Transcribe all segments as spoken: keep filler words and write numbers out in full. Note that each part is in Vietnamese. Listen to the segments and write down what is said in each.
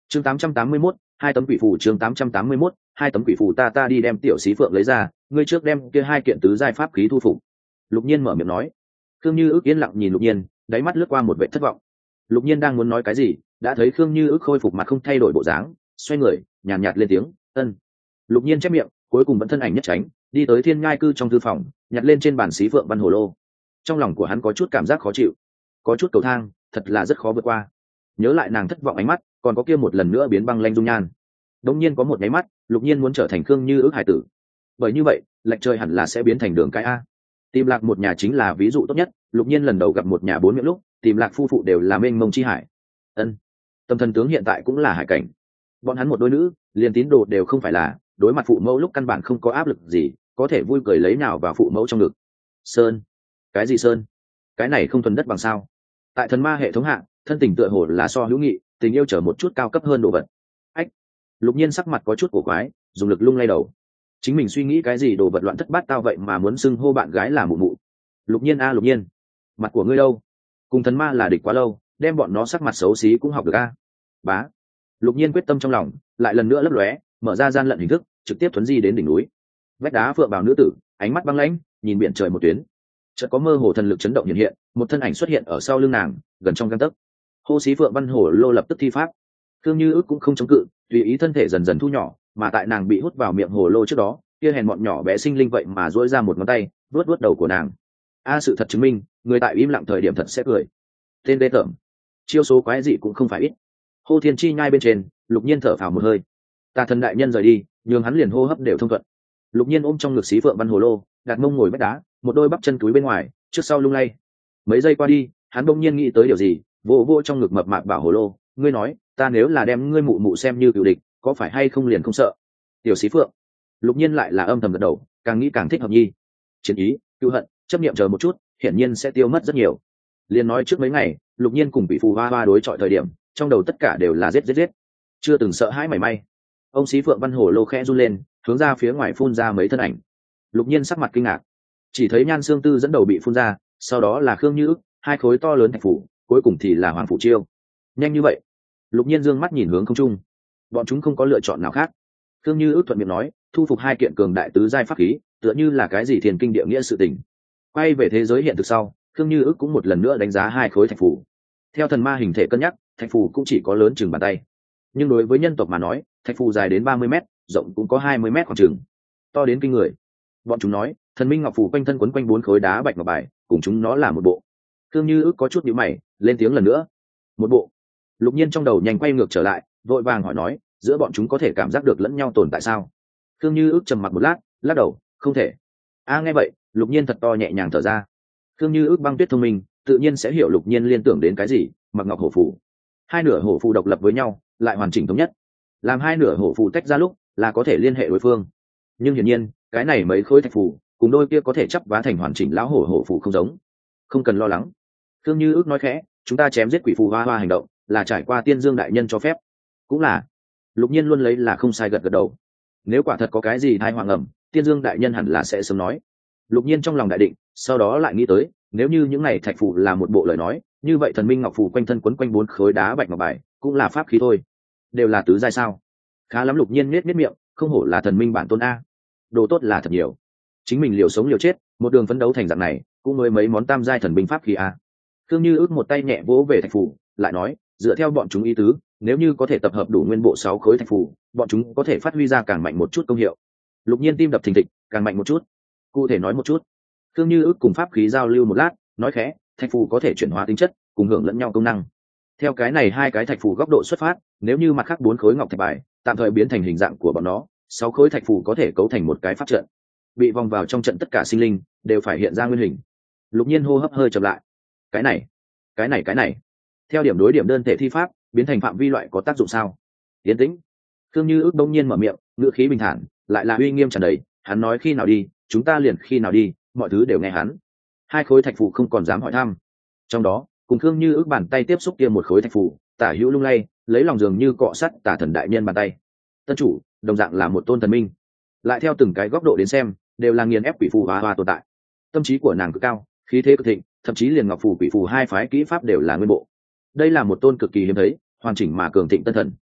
chương tám trăm tám mươi mốt hai tấm quỷ phù. chương tám trăm tám mươi mốt hai tấm quỷ phù. Ta ta đi đem tiểu sĩ phượng lấy ra, ngươi trước đem kia hai kiện tứ giai pháp khí thu phục. Lục Nhiên mở miệng nói. Khương Như Ước yên lặng nhìn Lục Nhiên, đáy mắt lướt qua một vẻ thất vọng. Lục Nhiên đang muốn nói cái gì, đã thấy Khương Như Ước khôi phục mặt không thay đổi bộ dáng, xoay người nhàn nhạt, nhạt lên tiếng ân. Lục Nhiên chép miệng, cuối cùng vẫn thân ảnh nhất tránh đi tới Thiên Nhai cư trong thư phòng, nhặt lên trên bàn xí phượng văn hồ lô. Trong lòng của hắn có chút cảm giác khó chịu, có chút cầu thang thật là rất khó vượt qua. Nhớ lại nàng thất vọng ánh mắt, còn có kia một lần nữa biến băng lanh dung nhan, đống nhiên có một nháy mắt Lục Nhiên muốn trở thành Khương Như Ước hải tử. Bởi như vậy lệch trời hẳn là sẽ biến thành đường cái a. Tìm lạc một nhà chính là ví dụ tốt nhất. Lục Nhiên lần đầu gặp một nhà bốn miệng lúc tìm lạc phu phụ đều là mênh mông chi hải. Ân, tâm thần tướng hiện tại cũng là hải cảnh. Bọn hắn một đôi nữ liền tín đồ đều không phải là, đối mặt phụ mẫu lúc căn bản không có áp lực gì, có thể vui cười lấy nào vào phụ mẫu trong ngực. Sơn? Cái gì sơn? Cái này không thuần đất bằng sao? Tại thần ma hệ thống hạ, thân tình tựa hồ là so hữu nghị, tình yêu trở một chút cao cấp hơn đồ vật. Ách. Lục Nhiên sắc mặt có chút cổ quái, dùng lực lung lay đầu. Chính mình suy nghĩ cái gì đồ vật loạn thất bát tao vậy mà muốn xưng hô bạn gái là mụ mụ. Lục Nhiên a Lục Nhiên, mặt của ngươi đâu? Cùng thần ma là địch quá lâu, đem bọn nó sắc mặt xấu xí cũng học được a. Bá. Lục Nhiên quyết tâm trong lòng, lại lần nữa lấp lóe, mở ra gian lận hình thức, trực tiếp thuấn di đến đỉnh núi. Vách đá phượng bào nữ tử, ánh mắt băng lãnh, nhìn biển trời một tuyến. Chợt có mơ hồ thần lực chấn động hiện hiện, một thân ảnh xuất hiện ở sau lưng nàng, gần trong gang tấc. Hô xí phượng văn hồ lô lập tức thi pháp. Khương Như Ước cũng không chống cự, tùy ý thân thể dần dần thu nhỏ, mà tại nàng bị hút vào miệng hồ lô trước đó, kia hèn mọn nhỏ bé sinh linh vậy mà duỗi ra một ngón tay, vuốt vuốt đầu của nàng. A sự thật chứng minh, người tại im lặng thời điểm thật sẽ cười. Tên đê tởm, chiêu số quái dị cũng không phải ít. Hô Thiên Chi nhai bên trên, Lục Nhiên thở phào một hơi. Tà thần đại nhân rời đi, nhường hắn liền hô hấp đều thông thuận. Lục Nhiên ôm trong ngực xí phượng văn hồ lô, đặt mông ngồi bách đá, một đôi bắp chân túi bên ngoài, trước sau lung lay. Mấy giây qua đi, hắn bỗng nhiên nghĩ tới điều gì, vô vô trong ngực mập mạp bảo hồ lô, ngươi nói, ta nếu là đem ngươi mụ mụ xem như cựu địch, có phải hay không liền không sợ? Tiểu xí phượng. Lục Nhiên lại là âm thầm gật đầu, càng nghĩ càng thích hợp nhi. Chiến ý, cựu hận, chấp niệm chờ một chút, hiển nhiên sẽ tiêu mất rất nhiều. Liên nói trước mấy ngày, Lục Nhiên cùng bị phù hoa hoa đối chọi thời điểm, trong đầu tất cả đều là giết giết giết, chưa từng sợ hãi mảy may. Ông xí phượng văn hồ lô khẽ run lên, hướng ra phía ngoài phun ra mấy thân ảnh. Lục Nhiên sắc mặt kinh ngạc, chỉ thấy Nhan Xương Tư dẫn đầu bị phun ra, sau đó là Khương Như Ước, hai khối to lớn thạch phủ, cuối cùng thì là Hoàng Phủ Chiêu. Nhanh như vậy? Lục Nhiên dương mắt nhìn hướng không trung, bọn chúng không có lựa chọn nào khác. Khương Như Ước thuận miệng nói, thu phục hai kiện cường đại tứ giai pháp khí, tựa như là cái gì thiền kinh địa nghĩa sự tình. Quay về thế giới hiện thực sau, Khương Như Ước cũng một lần nữa đánh giá hai khối thạch phủ. Theo thần ma hình thể cân nhắc, thạch phù cũng chỉ có lớn chừng bàn tay, nhưng đối với nhân tộc mà nói, thạch phù dài đến ba mươi mét, rộng cũng có hai mươi mét khoảng chừng, to đến kinh người. Bọn chúng nói, thần minh ngọc phù quanh thân quấn quanh bốn khối đá bạch ngọc bài, cùng chúng nó là một bộ. Khương Như Ước có chút nhíu mày, lên tiếng lần nữa, một bộ. Lục Nhiên trong đầu nhanh quay ngược trở lại, vội vàng hỏi nói, giữa bọn chúng có thể cảm giác được lẫn nhau tồn tại sao? Khương Như Ước trầm mặc một lát, lắc đầu, không thể. A nghe vậy, Lục Nhiên thật to nhẹ nhàng thở ra. Khương Như Ước băng tuyết thông minh, tự nhiên sẽ hiểu Lục Nhiên liên tưởng đến cái gì. Mặc ngọc hổ phù, hai nửa hổ phù độc lập với nhau, lại hoàn chỉnh thống nhất. Làm hai nửa hổ phù tách ra lúc, là có thể liên hệ đối phương. Nhưng hiển nhiên, cái này mấy khối thạch phù, cùng đôi kia có thể chắp vá thành hoàn chỉnh lão hổ hổ phù không giống. Không cần lo lắng. Khương Như Ước nói khẽ, chúng ta chém giết quỷ phù hoa hoa hành động, là trải qua Tiên Dương đại nhân cho phép. Cũng là. Lục Nhiên luôn lấy là không sai gật gật đầu. Nếu quả thật có cái gì tai họa ngầm, Tiên Dương đại nhân hẳn là sẽ sớm nói. Lục Nhiên trong lòng đại định, sau đó lại nghĩ tới, nếu như những này thạch phù là một bộ lời nói, như vậy thần minh ngọc phù quanh thân quấn quanh bốn khối đá bạch ngọc bài, cũng là pháp khí thôi. Đều là tứ giai sao? Khá lắm. Lục Nhiên nhếch nhếch miệng, không hổ là thần minh bản tôn a. Đồ tốt là thật nhiều. Chính mình liều sống liều chết, một đường phấn đấu thành dạng này, cũng mới mấy món tam giai thần binh pháp khí a. Khương Như Ước một tay nhẹ vỗ về thạch phù, lại nói, dựa theo bọn chúng ý tứ, nếu như có thể tập hợp đủ nguyên bộ sáu khối thạch phù, bọn chúng có thể phát huy ra càng mạnh một chút công hiệu. Lục Nhiên tim đập thình thịch, càng mạnh một chút. Cụ thể nói một chút. Khương Như Ước cùng pháp khí giao lưu một lát, nói khẽ, thạch phù có thể chuyển hóa tính chất, cùng hưởng lẫn nhau công năng. Theo cái này hai cái thạch phù góc độ xuất phát, nếu như mặt khác bốn khối ngọc thạch bài tạm thời biến thành hình dạng của bọn nó, sáu khối thạch phù có thể cấu thành một cái pháp trận, bị vòng vào trong trận tất cả sinh linh đều phải hiện ra nguyên hình. Lục Nhiên hô hấp hơi chậm lại. Cái này, cái này cái này, theo điểm đối điểm đơn thể thi pháp biến thành phạm vi loại có tác dụng sao? Tiến tĩnh. Khương Như Ước đông nhiên mở miệng, ngữ khí bình thản, lại là uy nghiêm tràn đầy. Hắn nói khi nào đi, chúng ta liền khi nào đi, mọi thứ đều nghe hắn. Hai khối thạch phù không còn dám hỏi thăm. Trong đó, cùng Khương Như Ước bàn tay tiếp xúc kia một khối thạch phù, tả hữu lung lay, lấy lòng dường như cọ sắt tả thần đại nhân bàn tay. Tân chủ, đồng dạng là một tôn thần minh. Lại theo từng cái góc độ đến xem, đều là nghiền ép quỷ phù hóa hoa tồn tại. Tâm trí của nàng cực cao, khí thế cực thịnh, thậm chí liền ngọc phù quỷ phù hai phái kỹ pháp đều là nguyên bộ. Đây là một tôn cực kỳ hiếm thấy, hoàn chỉnh mà cường thịnh tân thần.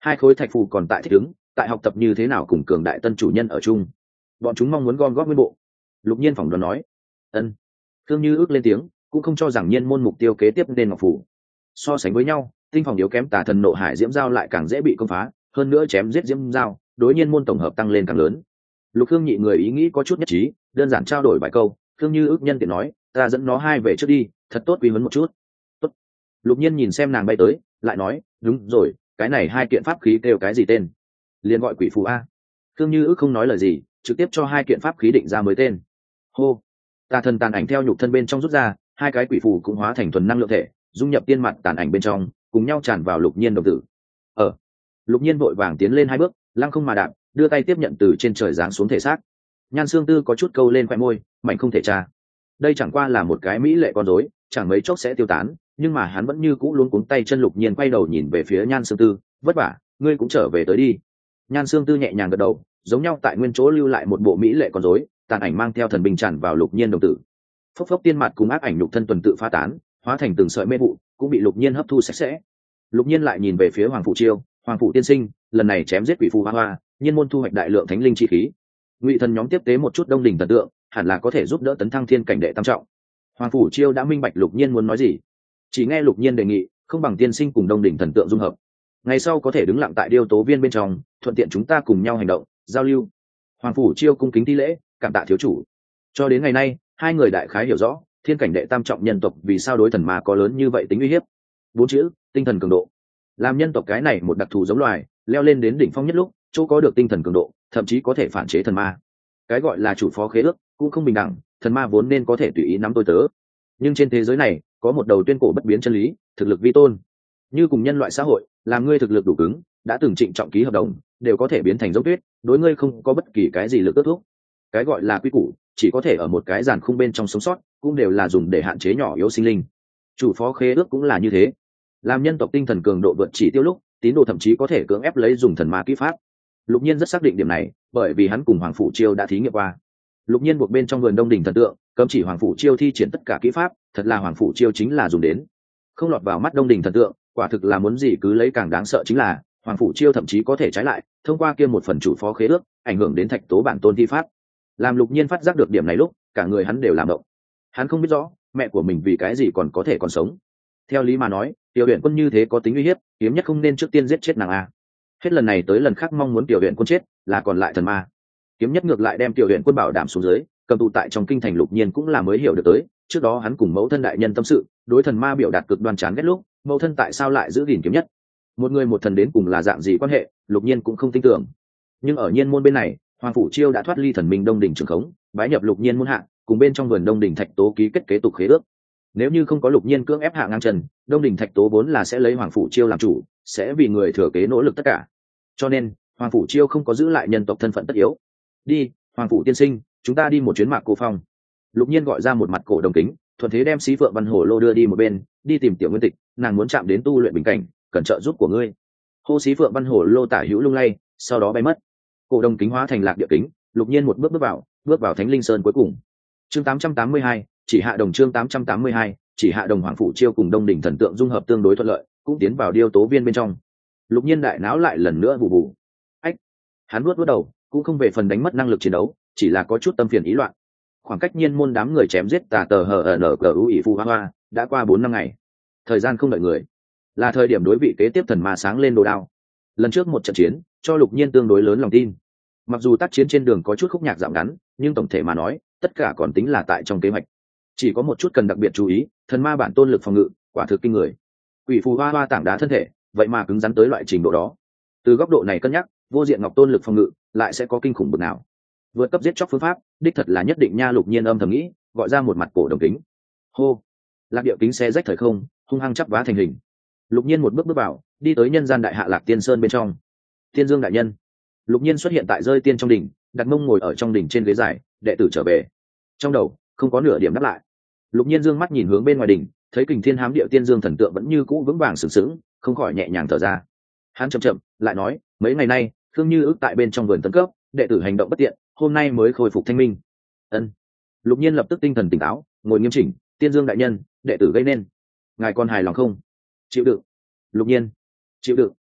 hai khối thạch phù còn tại thích ứng, tại học tập như thế nào cùng cường đại tân chủ nhân ở chung. Bọn chúng mong muốn gom góp nguyên bộ. Lục Nhiên phỏng đoán nói. Ân. Thương Như ước lên tiếng, cũng không cho rằng nhiên môn mục tiêu kế tiếp nên ngọc phủ. So sánh với nhau, tinh phòng yếu kém tà thần nộ hải diễm giao lại càng dễ bị công phá, hơn nữa chém giết diễm giao, đối nhiên môn tổng hợp tăng lên càng lớn. Lục Thương nhị người ý nghĩ có chút nhất trí, đơn giản trao đổi vài câu, Thương Như ước nhân tiện nói, ta dẫn nó hai về trước đi, thật tốt quy huấn một chút. Tốt. Lục Nhiên nhìn xem nàng bay tới, lại nói, đúng rồi, cái này hai kiện pháp khí kêu cái gì tên? Liền gọi quỷ phù a. Thương Như ước không nói lời gì, trực tiếp cho hai kiện pháp khí định ra mới tên. Hô. Tà thần tàn ảnh theo nhục thân bên trong rút ra, hai cái quỷ phù cũng hóa thành thuần năng lượng thể, dung nhập tiên mặt tàn ảnh bên trong, cùng nhau tràn vào Lục Nhiên đồng tử. Ở. Lục Nhiên vội vàng tiến lên hai bước, lăng không mà đạp, đưa tay tiếp nhận từ trên trời giáng xuống thể xác. Nhan Xương Tư có chút câu lên khoe môi, mạnh không thể tra. Đây chẳng qua là một cái mỹ lệ con rối, chẳng mấy chốc sẽ tiêu tán, nhưng mà hắn vẫn như cũ luống cuống tay chân. Lục Nhiên quay đầu nhìn về phía Nhan Xương Tư, vất vả, ngươi cũng trở về tới đi. Nhan Xương Tư nhẹ nhàng gật đầu, giống nhau tại nguyên chỗ lưu lại một bộ mỹ lệ con rối, tàn ảnh mang theo thần bình tràn vào Lục Nhiên đồng tử. Phốc phốc tiên mặt cùng ác ảnh nhục thân tuần tự phá tán, hóa thành từng sợi mê vụ, cũng bị Lục Nhiên hấp thu sạch sẽ. Lục Nhiên lại nhìn về phía Hoàng Phủ Chiêu, Hoàng Phủ tiên sinh, lần này chém giết quỷ phù hoa hoa, nhiên môn thu hoạch đại lượng thánh linh chi khí. Ngụy thần nhóm tiếp tế một chút đông đỉnh thần tượng, hẳn là có thể giúp đỡ tấn thăng thiên cảnh đệ tam trọng. Hoàng Phủ Chiêu đã minh bạch Lục Nhiên muốn nói gì, chỉ nghe Lục Nhiên đề nghị, không bằng tiên sinh cùng đông đỉnh thần tượng dung hợp, ngày sau có thể đứng lặng tại điêu tố viên bên trong, thuận tiện chúng ta cùng nhau hành động giao lưu. Hoàng Phủ Chiêu cung kính thi lễ, cảm tạ thiếu chủ. Cho đến ngày nay, hai người đại khái hiểu rõ thiên cảnh đệ tam trọng nhân tộc vì sao đối thần ma có lớn như vậy tính uy hiếp. Bốn chữ: tinh thần cường độ. Làm nhân tộc cái này một đặc thù giống loài, leo lên đến đỉnh phong nhất lúc, chỗ có được tinh thần cường độ, thậm chí có thể phản chế thần ma. Cái gọi là chủ phó khế ước cũng không bình đẳng, thần ma vốn nên có thể tùy ý nắm tôi tớ, nhưng trên thế giới này có một đầu tuyên cổ bất biến chân lý: thực lực vi tôn. Như cùng nhân loại xã hội, làm ngươi thực lực đủ cứng, đã từng trịnh trọng ký hợp đồng, đều có thể biến thành dốc tuyết, đối ngươi không có bất kỳ cái gì lực ước thúc. Cái gọi là quy củ, chỉ có thể ở một cái giàn khung bên trong sống sót, cũng đều là dùng để hạn chế nhỏ yếu sinh linh. Chủ phó khế ước cũng là như thế. Làm nhân tộc tinh thần cường độ vượt chỉ tiêu lúc, tín đồ thậm chí có thể cưỡng ép lấy dùng thần ma kỹ pháp. Lục Nhiên rất xác định điểm này, bởi vì hắn cùng Hoàng Phủ Chiêu đã thí nghiệm qua. Lục Nhiên buộc bên trong vườn đông đỉnh thần tượng, cấm chỉ Hoàng Phủ Chiêu thi triển tất cả kỹ pháp, thật là Hoàng Phủ Chiêu chính là dùng đến. Không lọt vào mắt đông đỉnh thần tượng, quả thực là muốn gì cứ lấy. Càng đáng sợ chính là Hoàng Phủ Chiêu thậm chí có thể trái lại, thông qua kia một phần chủ phó khế ước, ảnh hưởng đến thạch tố bản tôn thi pháp. Làm Lục Nhiên phát giác được điểm này lúc, cả người hắn đều làm động. Hắn không biết rõ mẹ của mình vì cái gì còn có thể còn sống. Theo lý mà nói, Tiểu Huyền Quân như thế có tính uy hiếp, hiếm nhất không nên trước tiên giết chết nàng a. Hết lần này tới lần khác mong muốn Tiểu Huyền Quân chết, là còn lại thần ma. Kiếm nhất ngược lại đem Tiểu Huyền Quân bảo đảm xuống dưới, cầm tù tại trong kinh thành. Lục Nhiên cũng là mới hiểu được tới, trước đó hắn cùng mẫu thân đại nhân tâm sự, đối thần ma biểu đạt cực đoan chán ghét lúc, mẫu thân tại sao lại giữ gìn kiếm nhất? Một người một thần đến cùng là dạng gì quan hệ, Lục Nhiên cũng không tin tưởng. Nhưng ở Nhiên môn bên này, Hoàng Phủ Chiêu đã thoát ly thần minh đông đỉnh trường khống, bái nhập Lục Nhiên môn hạ, cùng bên trong vườn đông đỉnh thạch tố ký kết kế tục khế ước. Nếu như không có Lục Nhiên cưỡng ép hạ ngang trần, đông đỉnh thạch tố vốn là sẽ lấy Hoàng Phủ Chiêu làm chủ, sẽ vì người thừa kế nỗ lực tất cả. Cho nên Hoàng Phủ Chiêu không có giữ lại nhân tộc thân phận tất yếu. Đi, Hoàng Phủ tiên sinh, chúng ta đi một chuyến Mạc Cô Phong. Lục Nhiên gọi ra một mặt cổ đồng kính, thuận thế đem Xí Phượng Văn Hổ Lô đưa đi một bên, đi tìm Tiểu Nguyên Tịch, nàng muốn chạm đến tu luyện bình cảnh, cần trợ giúp của ngươi. Hô Xí Phượng Văn Hổ Lô tả hữu lung lay, sau đó bay mất. Cổ đồng kính hóa thành lạc địa kính, Lục Nhiên một bước bước vào, bước vào Thánh Linh Sơn cuối cùng. Chương tám trăm tám mươi hai, chỉ hạ đồng. Chương tám trăm tám mươi hai, chỉ hạ đồng. Hoàng Phủ Chiêu cùng đông đỉnh thần tượng dung hợp tương đối thuận lợi, cũng tiến vào điêu tố viên bên trong. Lục Nhiên đại não lại lần nữa vụ vụ. Ách, hắn nuốt nuốt đầu, cũng không về phần đánh mất năng lực chiến đấu, chỉ là có chút tâm phiền ý loạn. Khoảng cách Nhiên môn đám người chém giết tà tờ hờ ở nở cờ u ỷ phù hoa hoa đã qua bốn năm ngày. Thời gian không đợi người, là thời điểm đối vị kế tiếp thần ma sáng lên đồ đao. Lần trước một trận chiến cho Lục Nhiên tương đối lớn lòng tin. Mặc dù tác chiến trên đường có chút khúc nhạc dạo ngắn, nhưng tổng thể mà nói, tất cả còn tính là tại trong kế hoạch. Chỉ có một chút cần đặc biệt chú ý, thần ma bản tôn lực phòng ngự quả thực kinh người. Quỷ phù hoa hoa tảng đá thân thể, vậy mà cứng rắn tới loại trình độ đó. Từ góc độ này cân nhắc, vô diện ngọc tôn lực phòng ngự lại sẽ có kinh khủng bực nào. Vượt cấp giết chóc phương pháp, đích thật là nhất định nha. Lục Nhiên âm thầm nghĩ, gọi ra một mặt cổ đồng kính. Hô, lạc địa kính xe rách thời không, hung hăng chắp vá thành hình. Lục Nhiên một bước bước vào, đi tới nhân gian đại hạ Lạc Tiên Sơn bên trong. Tiên Dương đại nhân. Lục Nhiên xuất hiện tại rơi tiên trong đỉnh, đặt mông ngồi ở trong đỉnh trên ghế dài, đệ tử trở về. Trong đầu không có nửa điểm đáp lại. Lục Nhiên dương mắt nhìn hướng bên ngoài đỉnh, thấy Kình Thiên Hám Địa Tiên Dương thần tượng vẫn như cũ vững vàng sừng sững, không khỏi nhẹ nhàng thở ra. Hắn chậm chậm lại nói, mấy ngày nay Khương Như ước tại bên trong vườn tấn cấp, đệ tử hành động bất tiện, hôm nay mới khôi phục thanh minh. Ân. Lục Nhiên lập tức tinh thần tỉnh táo, ngồi nghiêm chỉnh. Tiên Dương đại nhân, đệ tử gây nên, ngài còn hài lòng không? Chịu đựng. Lục Nhiên, chịu đựng.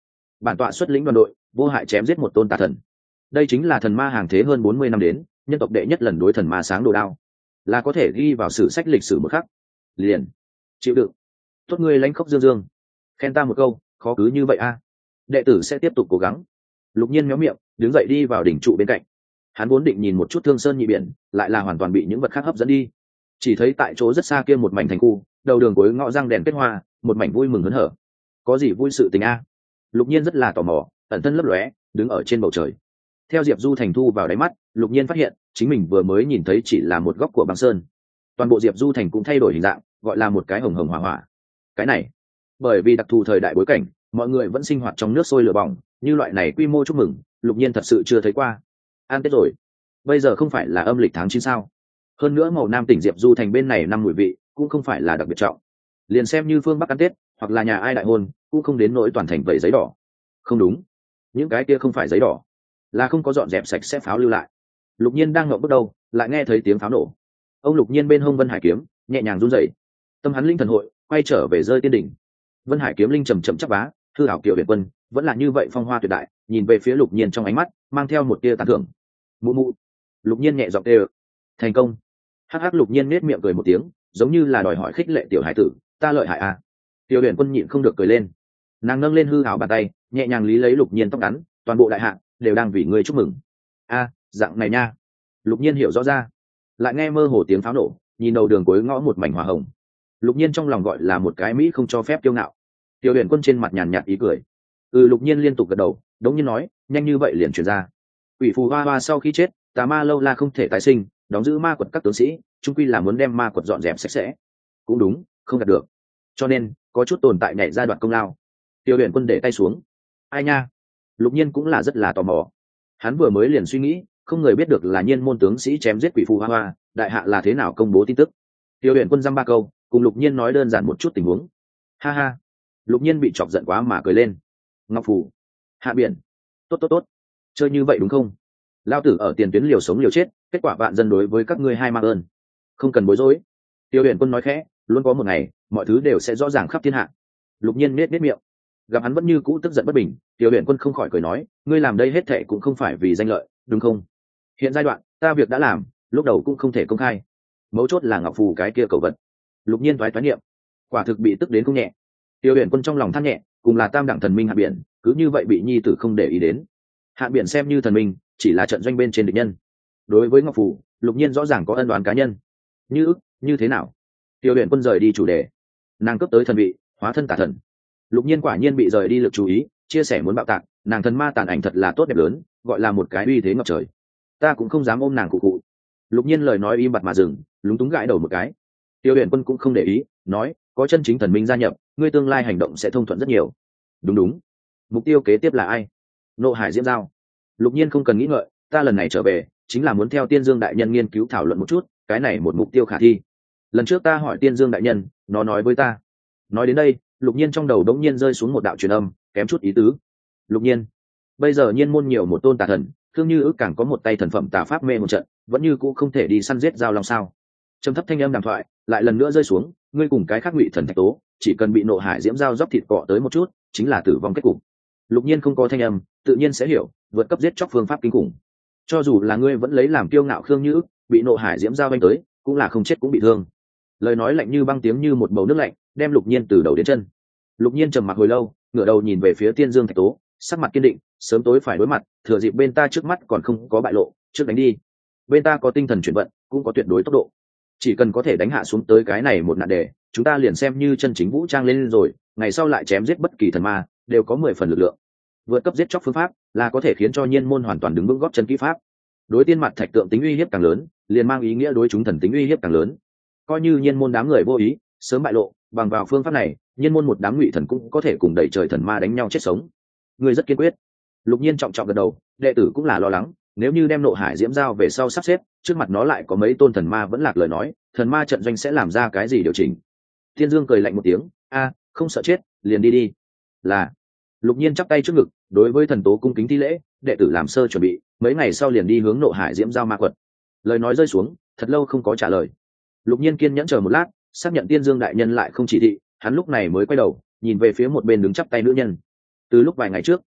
bản tọa xuất lĩnh đoàn đội vô hại chém giết một tôn tà thần. Đây chính là thần ma hàng thế hơn bốn mươi năm đến nhân tộc đệ nhất lần đối thần ma sáng đồ đao, là có thể ghi vào sử sách lịch sử một khắc. Liền chịu đựng. Tốt, ngươi lãnh khốc dương dương, khen ta một câu, khó cứ như vậy a. Đệ tử sẽ tiếp tục cố gắng. Lục Nhiên méo miệng đứng dậy đi vào đỉnh trụ bên cạnh. Hắn vốn định nhìn một chút Thương Sơn nhị biển, lại là hoàn toàn bị những vật khác hấp dẫn đi. Chỉ thấy tại chỗ rất xa kia một mảnh thành khu, đầu đường cuối ngõ răng đèn kết hoa, một mảnh vui mừng hớn hở. Có gì vui sự tình a? Lục Nhiên rất là tò mò, ẩn thân lấp lóe đứng ở trên bầu trời. Theo Diệp Du Thành thu vào đáy mắt, Lục Nhiên phát hiện chính mình vừa mới nhìn thấy chỉ là một góc của băng sơn, toàn bộ Diệp Du Thành cũng thay đổi hình dạng, gọi là một cái hồng hồng hỏa hỏa. Cái này bởi vì đặc thù thời đại bối cảnh, mọi người vẫn sinh hoạt trong nước sôi lửa bỏng, như loại này quy mô chúc mừng Lục Nhiên thật sự chưa thấy qua. An Tết rồi, bây giờ không phải là âm lịch tháng chín sao? Hơn nữa màu nam tỉnh Diệp Du Thành bên này năm mùi vị cũng không phải là đặc biệt trọng, liền xem như phương Bắc ăn Tết hoặc là nhà ai đại hôn cũng không đến nỗi toàn thành vẩy giấy đỏ. Không đúng, những cái kia không phải giấy đỏ, là không có dọn dẹp sạch sẽ pháo lưu lại. Lục Nhiên đang ngậm bước đầu, lại nghe thấy tiếng pháo nổ. Ông Lục Nhiên bên hông Vân Hải kiếm nhẹ nhàng run rẩy, tâm hắn linh thần hội quay trở về rơi tiên đỉnh. Vân Hải kiếm linh trầm trầm chắc bá, thư hảo Kiều Huyền Quân vẫn là như vậy phong hoa tuyệt đại, nhìn về phía Lục Nhiên trong ánh mắt mang theo một tia tán thưởng. Mụ mụ. Lục Nhiên nhẹ giọng kêu. Thành công. Hắc hắc. Lục Nhiên nết miệng cười một tiếng, giống như là đòi hỏi khích lệ tiểu hải tử, ta lợi hại à? Tiểu Huyền Quân nhịn không được cười lên. Nàng nâng lên hư hảo bàn tay, nhẹ nhàng lý lấy Lục Nhiên tóc ngắn, toàn bộ đại hạ đều đang vì ngươi chúc mừng. A, dạng này nha. Lục Nhiên hiểu rõ ra, lại nghe mơ hồ tiếng pháo nổ, nhìn đầu đường cuối ngõ một mảnh hỏa hồng. Lục Nhiên trong lòng gọi là một cái mỹ không cho phép kiêu ngạo. Tiểu Huyền Quân trên mặt nhàn nhạt ý cười. Ừ, Lục Nhiên liên tục gật đầu, đống nhiên nói, nhanh như vậy liền truyền ra. Quỷ phù hoa hoa sau khi chết, tà ma lâu la không thể tái sinh, đóng giữ ma quật các tướng sĩ, chung quy là muốn đem ma quật dọn dẹp sạch sẽ. Cũng đúng, không đạt được. Cho nên, có chút tồn tại nhảy ra đoạn công lao. Tiểu Huyền Quân để tay xuống. Ai nha? Lục Nhiên cũng là rất là tò mò. Hắn vừa mới liền suy nghĩ, không người biết được là Nhiên môn tướng sĩ chém giết quỷ phù hoa hoa, đại hạ là thế nào công bố tin tức. Tiểu Huyền Quân dăm ba câu, cùng Lục Nhiên nói đơn giản một chút tình huống. Ha ha. Lục Nhiên bị chọc giận quá mà cười lên. Ngọc phủ, hạ biển, tốt tốt tốt, chơi như vậy đúng không? Lao tử ở tiền tuyến liều sống liều chết, kết quả vạn dân đối với các ngươi hai mang ơn, không cần bối rối. Tiêu Huyền Quân nói khẽ, luôn có một ngày mọi thứ đều sẽ rõ ràng khắp thiên hạ. Lục Nhiên nết nết miệng, gặp hắn vẫn như cũ tức giận bất bình, Tiêu Huyền Quân không khỏi cười nói, ngươi làm đây hết thệ cũng không phải vì danh lợi, đúng không? Hiện giai đoạn ta việc đã làm, lúc đầu cũng không thể công khai, mấu chốt là ngọc phù cái kia cầu vật. Lục Nhiên thoái thoái niệm, quả thực bị tức đến không nhẹ. Tiêu Huyền Quân trong lòng than nhẹ, cùng là tam đẳng thần minh Hạ Biển, cứ như vậy bị nhi tử không để ý đến. Hạ Biển xem như thần minh, chỉ là trận doanh bên trên địch nhân. Đối với ngọc phù, Lục Nhiên rõ ràng có ân đoán cá nhân. Như như thế nào? Tiêu Huyền Quân rời đi chủ đề. Nàng cấp tới thần vị, hóa thân tà thần. Lục Nhiên quả nhiên bị rời đi lực chú ý, chia sẻ muốn bạo tạc, nàng thần ma tàn ảnh thật là tốt đẹp lớn, gọi là một cái uy thế ngập trời. Ta cũng không dám ôm nàng cụ cụ. Lục Nhiên lời nói im bặt mà dừng, lúng túng gãi đầu một cái. Tiêu Huyền Quân cũng không để ý, nói, có chân chính thần minh gia nhập, ngươi tương lai hành động sẽ thông thuận rất nhiều. Đúng đúng. Mục tiêu kế tiếp là ai? Nộ Hải Diễm Giao. Lục Nhiên không cần nghĩ ngợi, ta lần này trở về chính là muốn theo Tiên Dương đại nhân nghiên cứu thảo luận một chút, cái này một mục tiêu khả thi. Lần trước ta hỏi Tiên Dương đại nhân, nó nói với ta. Nói đến đây, Lục Nhiên trong đầu đống nhiên rơi xuống một đạo truyền âm, kém chút ý tứ. Lục Nhiên, bây giờ Nhiên môn nhiều một tôn tà thần, thương như ước càng có một tay thần phẩm tà pháp mê một trận, vẫn như cũ không thể đi săn giết giao long sao? Trầm thấp thanh âm đàm thoại lại lần nữa rơi xuống, ngươi cùng cái khác ngụy thần thạch tố, chỉ cần bị Nộ Hải Diễm Giao dốc thịt cọ tới một chút, chính là tử vong kết cục. Lục Nhiên không có thanh âm, tự nhiên sẽ hiểu, vượt cấp giết chóc phương pháp kinh khủng. Cho dù là ngươi vẫn lấy làm kiêu ngạo khương như ức, bị Nộ Hải Diễm Giao đánh tới, cũng là không chết cũng bị thương. Lời nói lạnh như băng, tiếng như một bầu nước lạnh, đem Lục Nhiên từ đầu đến chân. Lục Nhiên trầm mặc hồi lâu, ngửa đầu nhìn về phía Tiên Dương thạch tố, sắc mặt kiên định, sớm tối phải đối mặt, thừa dịp bên ta trước mắt còn không có bại lộ, trước đánh đi. Bên ta có tinh thần chuyển vận, cũng có tuyệt đối tốc độ, chỉ cần có thể đánh hạ xuống tới cái này một nạn đề, chúng ta liền xem như chân chính vũ trang lên rồi, ngày sau lại chém giết bất kỳ thần ma đều có mười phần lực lượng. Vượt cấp giết chóc phương pháp là có thể khiến cho Nhiên môn hoàn toàn đứng vững gót chân kỹ pháp. Đối tiên mặt thạch tượng tính uy hiếp càng lớn, liền mang ý nghĩa đối chúng thần tính uy hiếp càng lớn. Coi như Nhiên môn đám người vô ý sớm bại lộ, bằng vào phương pháp này, Nhiên môn một đám ngụy thần cũng có thể cùng đẩy trời thần ma đánh nhau chết sống. Người rất kiên quyết. Lục Nhiên trọng trọng gật đầu, đệ tử cũng là lo lắng, nếu như đem Nộ Hải Diễm Giao về sau sắp xếp, trước mặt nó lại có mấy tôn thần ma vẫn lạc lời nói, thần ma trận doanh sẽ làm ra cái gì điều chỉnh? Thiên Dương cười lạnh một tiếng, a, không sợ chết, liền đi đi. Là. Lục Nhiên chắp tay trước ngực, đối với thần tố cung kính thi lễ, đệ tử làm sơ chuẩn bị, mấy ngày sau liền đi hướng Nộ Hải Diễm Giao ma quật. Lời nói rơi xuống, thật lâu không có trả lời. Lục Nhiên kiên nhẫn chờ một lát, xác nhận Tiên Dương đại nhân lại không chỉ thị, hắn lúc này mới quay đầu, nhìn về phía một bên đứng chắp tay nữ nhân. Từ lúc vài ngày trước,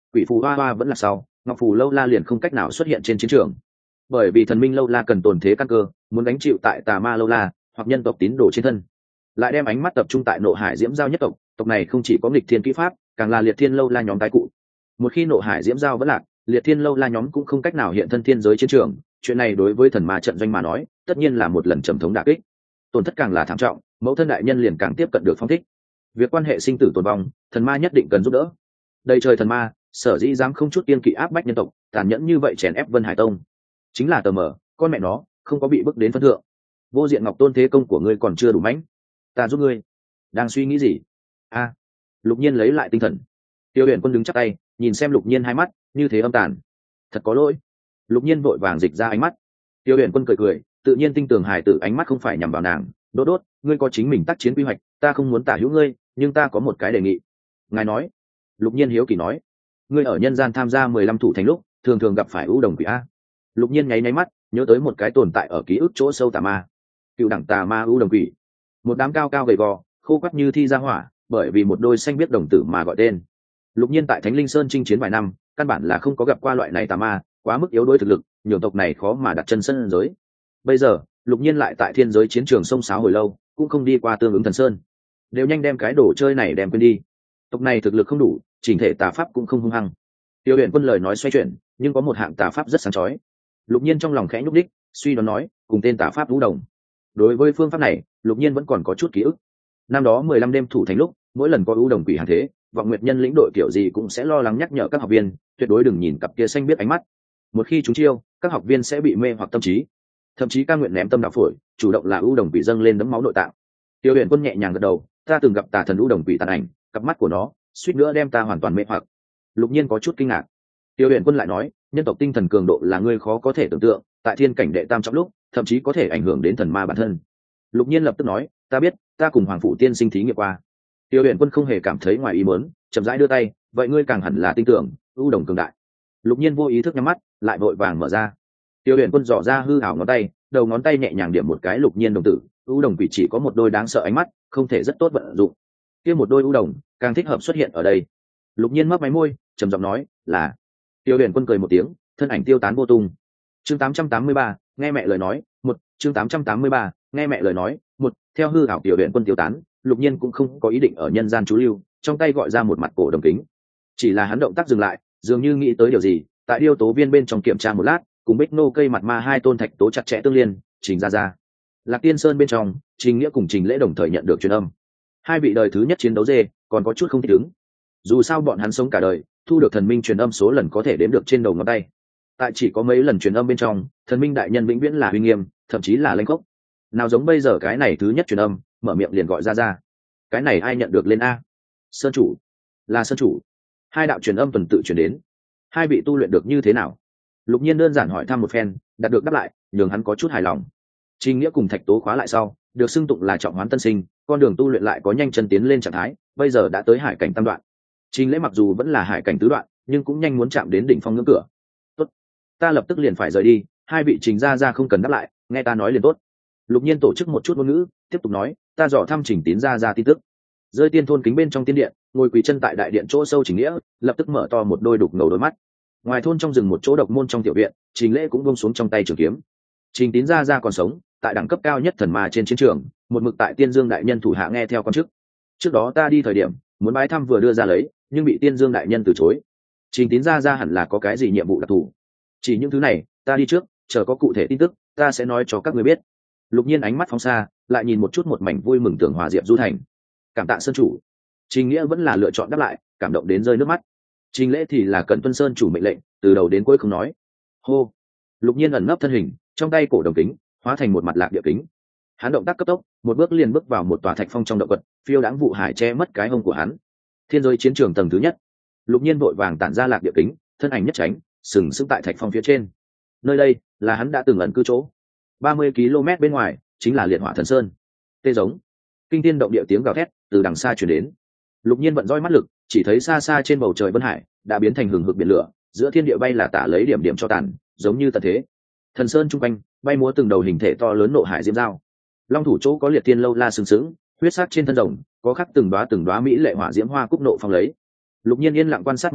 quỷ phù hoa hoa vẫn là sau, ngọc phù lâu la liền không cách nào xuất hiện trên chiến trường, bởi vì thần minh lâu la cần tồn thế căn cơ, muốn gánh chịu tại tà ma lâu la hoặc nhân tộc tín đồ trên thân, lại đem ánh mắt tập trung tại nộ hải diễm giao nhất tộc. Tộc này không chỉ có nghịch thiên kỹ pháp, càng là liệt thiên lâu la nhóm tái cụ. Một khi nộ hải diễm giao vẫn lạc, liệt thiên lâu la nhóm cũng không cách nào hiện thân thiên giới chiến trường. Chuyện này đối với thần ma trận doanh mà nói, tất nhiên là một lần trầm thống đả kích, tổn thất càng là thảm trọng, mẫu thân đại nhân liền càng tiếp cận được phong thích. Việc quan hệ sinh tử tồn vong, thần ma nhất định cần giúp đỡ. Đầy trời thần ma sở dĩ dám không chút tiên kỵ áp bách nhân tộc, tàn nhẫn như vậy chèn ép Vân Hải Tông, chính là tờ mờ con mẹ nó không có bị bức đến phân thượng. Vô diện ngọc tôn thế công của ngươi còn chưa đủ mãnh, ta giúp ngươi. Đang suy nghĩ gì? A. Lục Nhiên lấy lại tinh thần. Tiêu Huyền Quân đứng chắp tay, nhìn xem Lục Nhiên hai mắt như thế âm tàn. Thật có lỗi. Lục Nhiên vội vàng dịch ra ánh mắt. Tiêu Huyền Quân cười cười, tự nhiên tinh tường hài tử ánh mắt không phải nhằm vào nàng. Đốt đốt, ngươi có chính mình tác chiến quy hoạch, ta không muốn tả hữu ngươi, nhưng ta có một cái đề nghị. Ngài nói. Lục Nhiên hiếu kỳ nói, ngươi ở nhân gian tham gia mười lăm thủ thành lúc, thường thường gặp phải ưu đồng quỷ a. Lục Nhiên nháy nháy mắt, nhớ tới một cái tồn tại ở ký ức chỗ sâu tà ma. Cựu đẳng tà ma ưu đồng quỷ, một đám cao cao gầy gò, khô quắt như thi ra hỏa, bởi vì một đôi xanh biết đồng tử mà gọi tên. Lục Nhiên tại Thánh Linh Sơn chinh chiến vài năm, căn bản là không có gặp qua loại này tà ma, quá mức yếu đuối thực lực, nhiều tộc này khó mà đặt chân sân giới. Bây giờ, Lục Nhiên lại tại thiên giới chiến trường sông sáo hồi lâu, cũng không đi qua tương ứng thần sơn, đều nhanh đem cái đồ chơi này đem quên đi. Tộc này thực lực không đủ, chỉnh thể tà pháp cũng không hung hăng. Tiêu Huyền Quân lời nói xoay chuyển, nhưng có một hạng tà pháp rất sáng chói. Lục Nhiên trong lòng khẽ nhúc đích, suy đoán nói, cùng tên tà pháp vũ đồng. Đối với phương pháp này, Lục Nhiên vẫn còn có chút ký ức. Năm đó mười lăm đêm thủ thành lúc, mỗi lần có ưu đồng quỷ hàng thế, vọng nguyệt nhân lĩnh đội kiểu gì cũng sẽ lo lắng nhắc nhở các học viên, tuyệt đối đừng nhìn cặp kia xanh biết ánh mắt. Một khi chúng chiêu, các học viên sẽ bị mê hoặc tâm trí, thậm chí ca nguyện ném tâm đạo phổi, chủ động là ưu đồng quỷ dâng lên đấm máu nội tạng. Tiêu Huyền Quân nhẹ nhàng gật đầu, ta từng gặp tà thần ưu đồng quỷ tàn ảnh, cặp mắt của nó suýt nữa đem ta hoàn toàn mê hoặc. Lục Nhiên có chút kinh ngạc. Tiêu Huyền Quân lại nói, nhân tộc tinh thần cường độ là ngươi khó có thể tưởng tượng, tại thiên cảnh đệ tam trọng lúc, thậm chí có thể ảnh hưởng đến thần ma bản thân. Lục Nhiên lập tức nói, ta biết, ta cùng Hoàng Phủ Tiên sinh thí nghiệm qua. Tiêu Huyền Quân không hề cảm thấy ngoài ý muốn, chậm rãi đưa tay, vậy ngươi càng hẳn là tin tưởng, ưu đồng cường đại. Lục Nhiên vô ý thức nhắm mắt, lại vội vàng mở ra. Tiêu Huyền Quân dò ra hư ảo ngón tay, đầu ngón tay nhẹ nhàng điểm một cái Lục Nhiên đồng tử, ưu đồng quỷ chỉ có một đôi đáng sợ ánh mắt, không thể rất tốt vận dụng. Kia một đôi ưu đồng, càng thích hợp xuất hiện ở đây. Lục Nhiên mấp máy môi, trầm giọng nói, là. Tiêu Huyền Quân cười một tiếng, thân ảnh tiêu tán vô tung. Chương tám trăm tám mươi ba, nghe mẹ lời nói, một, chương tám trăm tám mươi ba, nghe mẹ lời nói, một, theo hư ảo Tiêu Huyền Quân tiêu tán, Lục Nhiên cũng không có ý định ở nhân gian trú lưu, trong tay gọi ra một mặt cổ đồng kính. Chỉ là hắn động tác dừng lại, dường như nghĩ tới điều gì, tại điêu tố viên bên trong kiểm tra một lát, cùng bích nô cây mặt ma hai tôn thạch tố chặt chẽ tương liên, Trình ra ra. Lạc Tiên Sơn bên trong, Trình Nghĩa cùng Trình Lễ đồng thời nhận được truyền âm. Hai vị đời thứ nhất chiến đấu dê, còn có chút không thích ứng. Dù sao bọn hắn sống cả đời, thu được thần minh truyền âm số lần có thể đếm được trên đầu ngón tay. Tại chỉ có mấy lần truyền âm bên trong, thần minh đại nhân vĩnh viễn là uy nghiêm, thậm chí là lãnh khốc. Nào giống bây giờ cái này thứ nhất truyền âm, mở miệng liền gọi ra ra. Cái này ai nhận được lên a? Sơn chủ, là sơn chủ. Hai đạo truyền âm tuần tự truyền đến. Hai vị tu luyện được như thế nào? Lục Nhiên đơn giản hỏi thăm một phen, đạt được đáp lại, nhường hắn có chút hài lòng. Trình Nghĩa cùng Thạch Tố khóa lại sau, được xưng tụng là trọng hoán tân sinh, con đường tu luyện lại có nhanh chân tiến lên trạng thái, bây giờ đã tới hải cảnh tam đoạn. Trình Lễ mặc dù vẫn là hải cảnh tứ đoạn, nhưng cũng nhanh muốn chạm đến đỉnh phong ngưỡng cửa. Tốt, ta lập tức liền phải rời đi, hai vị Trình gia gia không cần đáp lại, nghe ta nói liền tốt. Lục Nhiên tổ chức một chút ngôn ngữ, tiếp tục nói, ta dò thăm Trình Tín gia gia tin tức. Rơi tiên thôn kính bên trong tiên điện, ngồi quỳ chân tại đại điện chỗ sâu Trình Nghĩa, lập tức mở to một đôi đục ngầu đôi mắt. Ngoài thôn trong rừng một chỗ độc môn trong tiểu viện, Trình Lễ cũng buông xuống trong tay trường kiếm. Trình Tín gia gia còn sống, tại đẳng cấp cao nhất thần ma trên chiến trường, một mực tại Tiên Dương đại nhân thủ hạ nghe theo con chức. Trước đó ta đi thời điểm, muốn bái thăm vừa đưa ra lấy, nhưng bị Tiên Dương đại nhân từ chối. Trình Tín gia gia hẳn là có cái gì nhiệm vụ đặc thù. Chỉ những thứ này, ta đi trước, chờ có cụ thể tin tức, ta sẽ nói cho các ngươi biết. Lục Nhiên ánh mắt phóng xa, lại nhìn một chút một mảnh vui mừng tưởng hòa diệp du thành. Cảm tạ sơn chủ. Trình Nghĩa vẫn là lựa chọn đáp lại, cảm động đến rơi nước mắt. Trình Lễ thì là cần tuân sơn chủ mệnh lệnh, từ đầu đến cuối không nói. Hô. Lục Nhiên ẩn nấp thân hình, trong tay cổ đồng kính hóa thành một mặt lạc địa kính. Hắn động tác cấp tốc, một bước liền bước vào một tòa thạch phong trong động vật, phiêu đãng vụ hải che mất cái hông của hắn. Thiên giới chiến trường tầng thứ nhất. Lục Nhiên vội vàng tản ra lạc địa kính, thân ảnh nhất tránh, sừng sững tại thạch phong phía trên. Nơi đây là hắn đã từng ẩn cư chỗ. ba mươi ki lô mét bên ngoài chính là Liệt Hỏa Thần Sơn. Tê giống, kinh thiên động địa tiếng gào thét từ đằng xa truyền đến. Lục Nhiên vận roi mắt lực, chỉ thấy xa xa trên bầu trời Vân Hải đã biến thành hừng hực biển lửa, giữa thiên địa bay là tả lấy điểm điểm cho tàn, giống như tận thế. Thần Sơn trung quanh bay múa từng đầu hình thể to lớn nộ hải diễm dao. Long thủ chỗ có liệt tiên lâu la sừng sững, huyết sắc trên thân rồng có khắc từng đóa từng đóa mỹ lệ hỏa diễm hoa cúc nộ phong lấy. Lục Nhiên yên lặng quan sát một lát,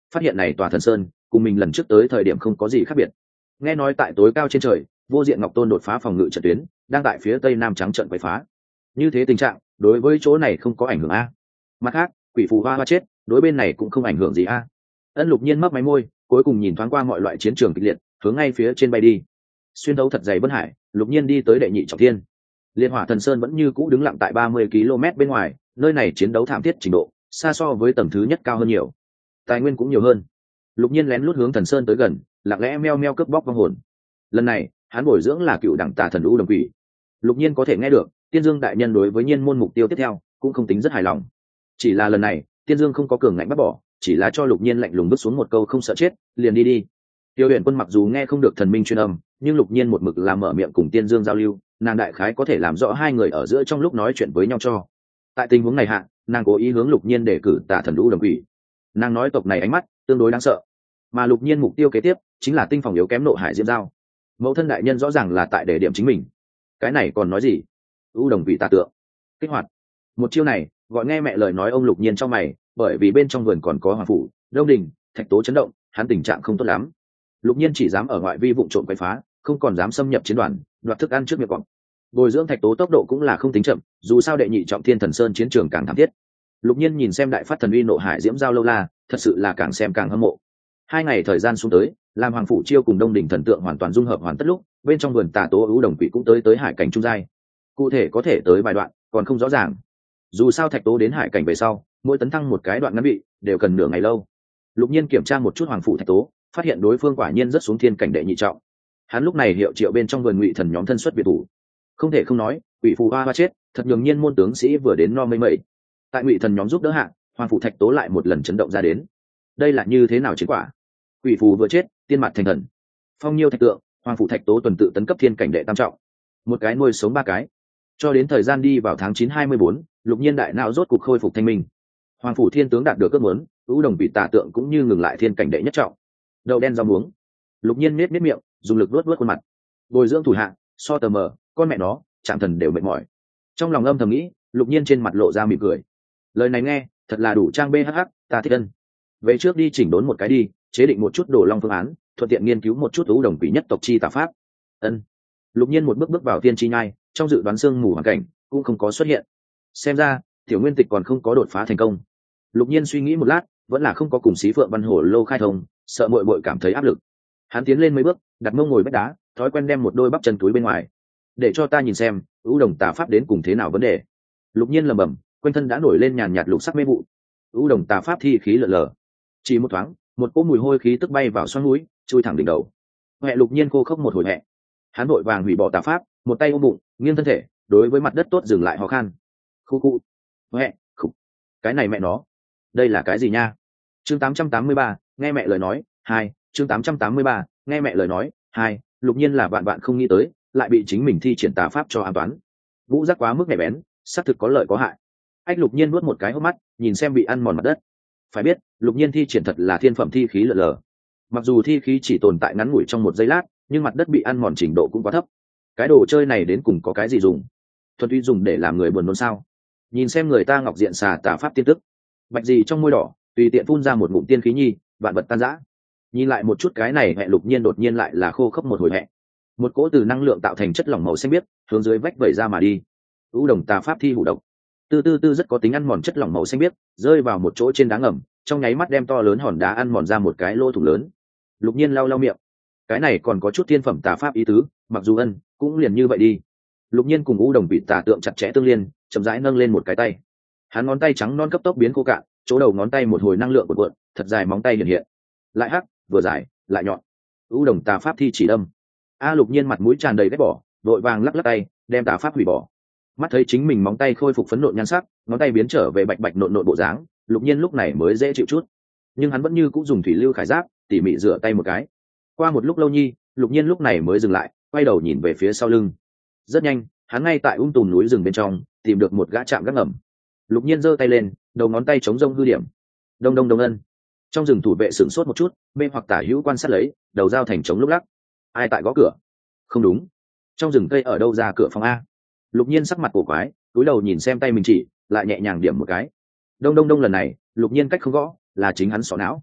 phát hiện này tòa thần sơn cùng mình lần trước tới thời điểm không có gì khác biệt. Nghe nói tại tối cao trên trời, vô diện ngọc tôn đột phá phòng ngự trận tuyến, đang tại phía tây nam trắng trận quậy phá. Như thế tình trạng đối với chỗ này không có ảnh hưởng a. Mặt khác, quỷ phù hoa hoa chết, đối bên này cũng không ảnh hưởng gì a. Ân Lục Nhiên mấp máy môi, cuối cùng nhìn thoáng qua mọi loại chiến trường kịch liệt, hướng ngay phía trên bay đi. Xuyên thấu thật dày vân hải, Lục Nhiên đi tới đệ nhị trọng thiên. Liên Hỏa Thần Sơn vẫn như cũ đứng lặng tại ba mươi ki lô mét bên ngoài, nơi này chiến đấu thảm thiết trình độ xa so với tầng thứ nhất cao hơn nhiều, tài nguyên cũng nhiều hơn. Lục Nhiên lén lút hướng Thần Sơn tới gần, lặng lẽ meo meo cướp bóc vong hồn. Lần này, hắn bồi dưỡng là cựu đẳng tà thần u đồng quỷ. Lục Nhiên có thể nghe được, Tiên Dương đại nhân đối với Nhiên môn mục tiêu tiếp theo cũng không tính rất hài lòng. Chỉ là lần này, Tiên Dương không có cường ngạnh bắt bỏ, chỉ là cho Lục Nhiên lạnh lùng bước xuống một câu không sợ chết, liền đi đi. Tiêu Huyền Quân mặc dù nghe không được thần minh truyền âm, nhưng Lục Nhiên một mực làm mở miệng cùng Tiên Dương giao lưu, nàng đại khái có thể làm rõ hai người ở giữa trong lúc nói chuyện với nhau cho. Tại tình huống này hạ, nàng cố ý hướng Lục Nhiên đề cử tà thần u đồng quỷ. Nàng nói tộc này ánh mắt tương đối đáng sợ, mà Lục Nhiên mục tiêu kế tiếp chính là tinh phòng yếu kém nộ hải diễm giao. Mẫu thân đại nhân rõ ràng là tại để điểm chính mình, cái này còn nói gì? U đồng quỷ tà tượng kích hoạt một chiêu này, gọi nghe mẹ lời nói ông Lục Nhiên trong mày, bởi vì bên trong vườn còn có hoàng phủ, đông đình, thạch tố chấn động, hắn tình trạng không tốt lắm. Lục Nhiên chỉ dám ở ngoại vi vụng trộm quấy phá, không còn dám xâm nhập chiến đoàn, đoạt thức ăn trước miệng cọp. Bồi dưỡng thạch tố tốc độ cũng là không tính chậm, dù sao đệ nhị trọng thiên thần sơn chiến trường càng thảm thiết. Lục Nhiên nhìn xem đại phát thần uy nộ hải diễm giao lâu la, thật sự là càng xem càng hâm mộ. Hai ngày thời gian xuống tới, làm hoàng phủ chiêu cùng đông đỉnh thần tượng hoàn toàn dung hợp hoàn tất lúc, bên trong vườn tà tố ưu đồng quỷ cũng tới tới hải cảnh trung giai. Cụ thể có thể tới vài đoạn, còn không rõ ràng. Dù sao thạch tố đến hải cảnh về sau, mỗi tấn thăng một cái đoạn ngắn bị đều cần nửa ngày lâu. Lục Nhiên kiểm tra một chút hoàng phủ thạch tố, phát hiện đối phương quả nhiên rất xuống thiên cảnh đệ nhị trọng. Hắn lúc này hiệu triệu bên trong vườn ngụy thần nhóm thân xuất biệt thủ. Không thể không nói, quỷ phù hoa hoa chết, thật nhường nhiên môn tướng sĩ vừa đến no mây mẩy. Tại ngụy thần nhóm giúp đỡ hạ, hoàng phủ thạch tố lại một lần chấn động ra đến. Đây là như thế nào chiến quả? Quỷ phù vừa chết, tiên mặt thành thần. Phong nhiêu thạch tượng, hoàng phủ thạch tố tuần tự tấn cấp thiên cảnh đệ tam trọng. Một cái nuôi sống ba cái. Cho đến thời gian đi vào tháng chín hai mươi bốn, Lục Nhiên đại não rốt cục khôi phục thanh minh. Hoàng phủ thiên tướng đạt được ước muốn, ưu đồng bị tà tượng cũng như ngừng lại thiên cảnh đệ nhất trọng. Đậu đen rau muống. Lục Nhiên nết nết miệng, dùng lực luốt luốt khuôn mặt. Bồi dưỡng thủ hạ, so tờ mờ, con mẹ nó, chạm thần đều mệt mỏi. Trong lòng âm thầm nghĩ, Lục Nhiên trên mặt lộ ra mỉm cười. Lời này nghe, thật là đủ trang bê hh, ta thích ân. Về trước đi chỉnh đốn một cái đi, chế định một chút đồ long phương án, thuận tiện nghiên cứu một chút ưu đồng quỷ nhất tộc chi tà pháp. Ân. Lục Nhiên một bước bước vào tiên chi nhai, trong dự đoán sương mù hoàn cảnh cũng không có xuất hiện. Xem ra, tiểu nguyên tịch còn không có đột phá thành công. Lục Nhiên suy nghĩ một lát, vẫn là không có cùng Xí Phượng Văn Hổ lô khai thông, sợ muội muội cảm thấy áp lực. Hắn tiến lên mấy bước, đặt mông ngồi bách đá, thói quen đem một đôi bắp chân túi bên ngoài. Để cho ta nhìn xem, ưu đồng tà pháp đến cùng thế nào vấn đề. Lục Nhiên lẩm bẩm, quanh thân đã nổi lên nhàn nhạt lục sắc mê vụ. Ưu đồng tà pháp thi khí lượn lờ. Chỉ một thoáng, một cỗ mùi hôi khí tức bay vào xoắn mũi, chui thẳng đỉnh đầu. Hệ Lục Nhiên khô khốc một hồi hẹ. Hắn vội vàng hủy bỏ tà pháp, một tay ôm bụng, nghiêng thân thể, đối với mặt đất tốt dừng lại ho khan. Khu khu. Hệ, khục. Cái này mẹ nó. Đây là cái gì nha? Chương tám trăm tám mươi ba, nghe mẹ lời nói, hai, chương tám trăm tám mươi ba, nghe mẹ lời nói, hai, Lục Nhiên là vạn vạn không nghĩ tới, lại bị chính mình thi triển tà pháp cho an toán. Vũ giác quá mức nhạy bén, xác thực có lợi có hại. Ách Lục Nhiên nuốt một cái hốc mắt, nhìn xem bị ăn mòn mặt đất. Phải biết, Lục Nhiên thi triển thật là thiên phẩm thi khí lờ lờ. Mặc dù thi khí chỉ tồn tại ngắn ngủi trong một giây lát, nhưng mặt đất bị ăn mòn trình độ cũng quá thấp. Cái đồ chơi này đến cùng có cái gì dùng? Thuần túy dùng để làm người buồn nôn sao? Nhìn xem người ta ngọc diện xà tà pháp tiên tức, bạch gì trong môi đỏ, tùy tiện phun ra một ngụm tiên khí nhi, vạn vật tan rã. Nhìn lại một chút cái này, Hệ Lục Nhiên đột nhiên lại là khô khốc một hồi hẹ. Một cỗ từ năng lượng tạo thành chất lỏng màu xanh biếc, hướng dưới vách vẩy ra mà đi. Ưu đồng tà pháp thi hủ độc. Tư tư tư rất có tính ăn mòn chất lỏng màu xanh biếc, rơi vào một chỗ trên đá ngầm, trong nháy mắt đem to lớn hòn đá ăn mòn ra một cái lỗ thủng lớn. Lục Nhiên lau lau miệng. Cái này còn có chút thiên phẩm tà pháp ý tứ, mặc dù ân, cũng liền như vậy đi. Lục Nhiên cùng ưu đồng bị tà tượng chặt chẽ tương liên, chậm rãi nâng lên một cái tay. Hắn ngón tay trắng non cấp tốc biến khô cạn, chỗ đầu ngón tay một hồi năng lượng cuộn cuộn, thật dài móng tay hiện hiện. Lại hắc, vừa dài, lại nhọn. Ưu đồng tà pháp thi chỉ đâm. A Lục Nhiên mặt mũi tràn đầy ghét bỏ, vội vàng lắc lắc tay, đem tà pháp hủy bỏ. Mắt thấy chính mình móng tay khôi phục phấn nộn nhan sắc, ngón tay biến trở về bạch bạch nộn nộn bộ dáng, Lục Nhiên lúc này mới dễ chịu chút. Nhưng hắn vẫn như cũng dùng thủy lưu khải giáp, tỉ mỉ rửa tay một cái. Qua một lúc lâu nhi, Lục Nhiên lúc này mới dừng lại, quay đầu nhìn về phía sau lưng. Rất nhanh, hắn ngay tại ung tùm núi rừng bên trong tìm được một gã chạm gác ngầm. Lục Nhiên giơ tay lên, đầu ngón tay chống rông hư điểm. Đông đông đông ân. Trong rừng thủ vệ sửng sốt một chút, mê hoặc tả hữu quan sát lấy, đầu dao thành chống lúc lắc. Ai tại gõ cửa? Không đúng, trong rừng cây ở đâu ra cửa phòng a? Lục Nhiên sắc mặt cổ quái, cúi đầu nhìn xem tay mình chỉ, lại nhẹ nhàng điểm một cái. Đông đông đông lần này, Lục Nhiên cách không gõ, là chính hắn xỏ não.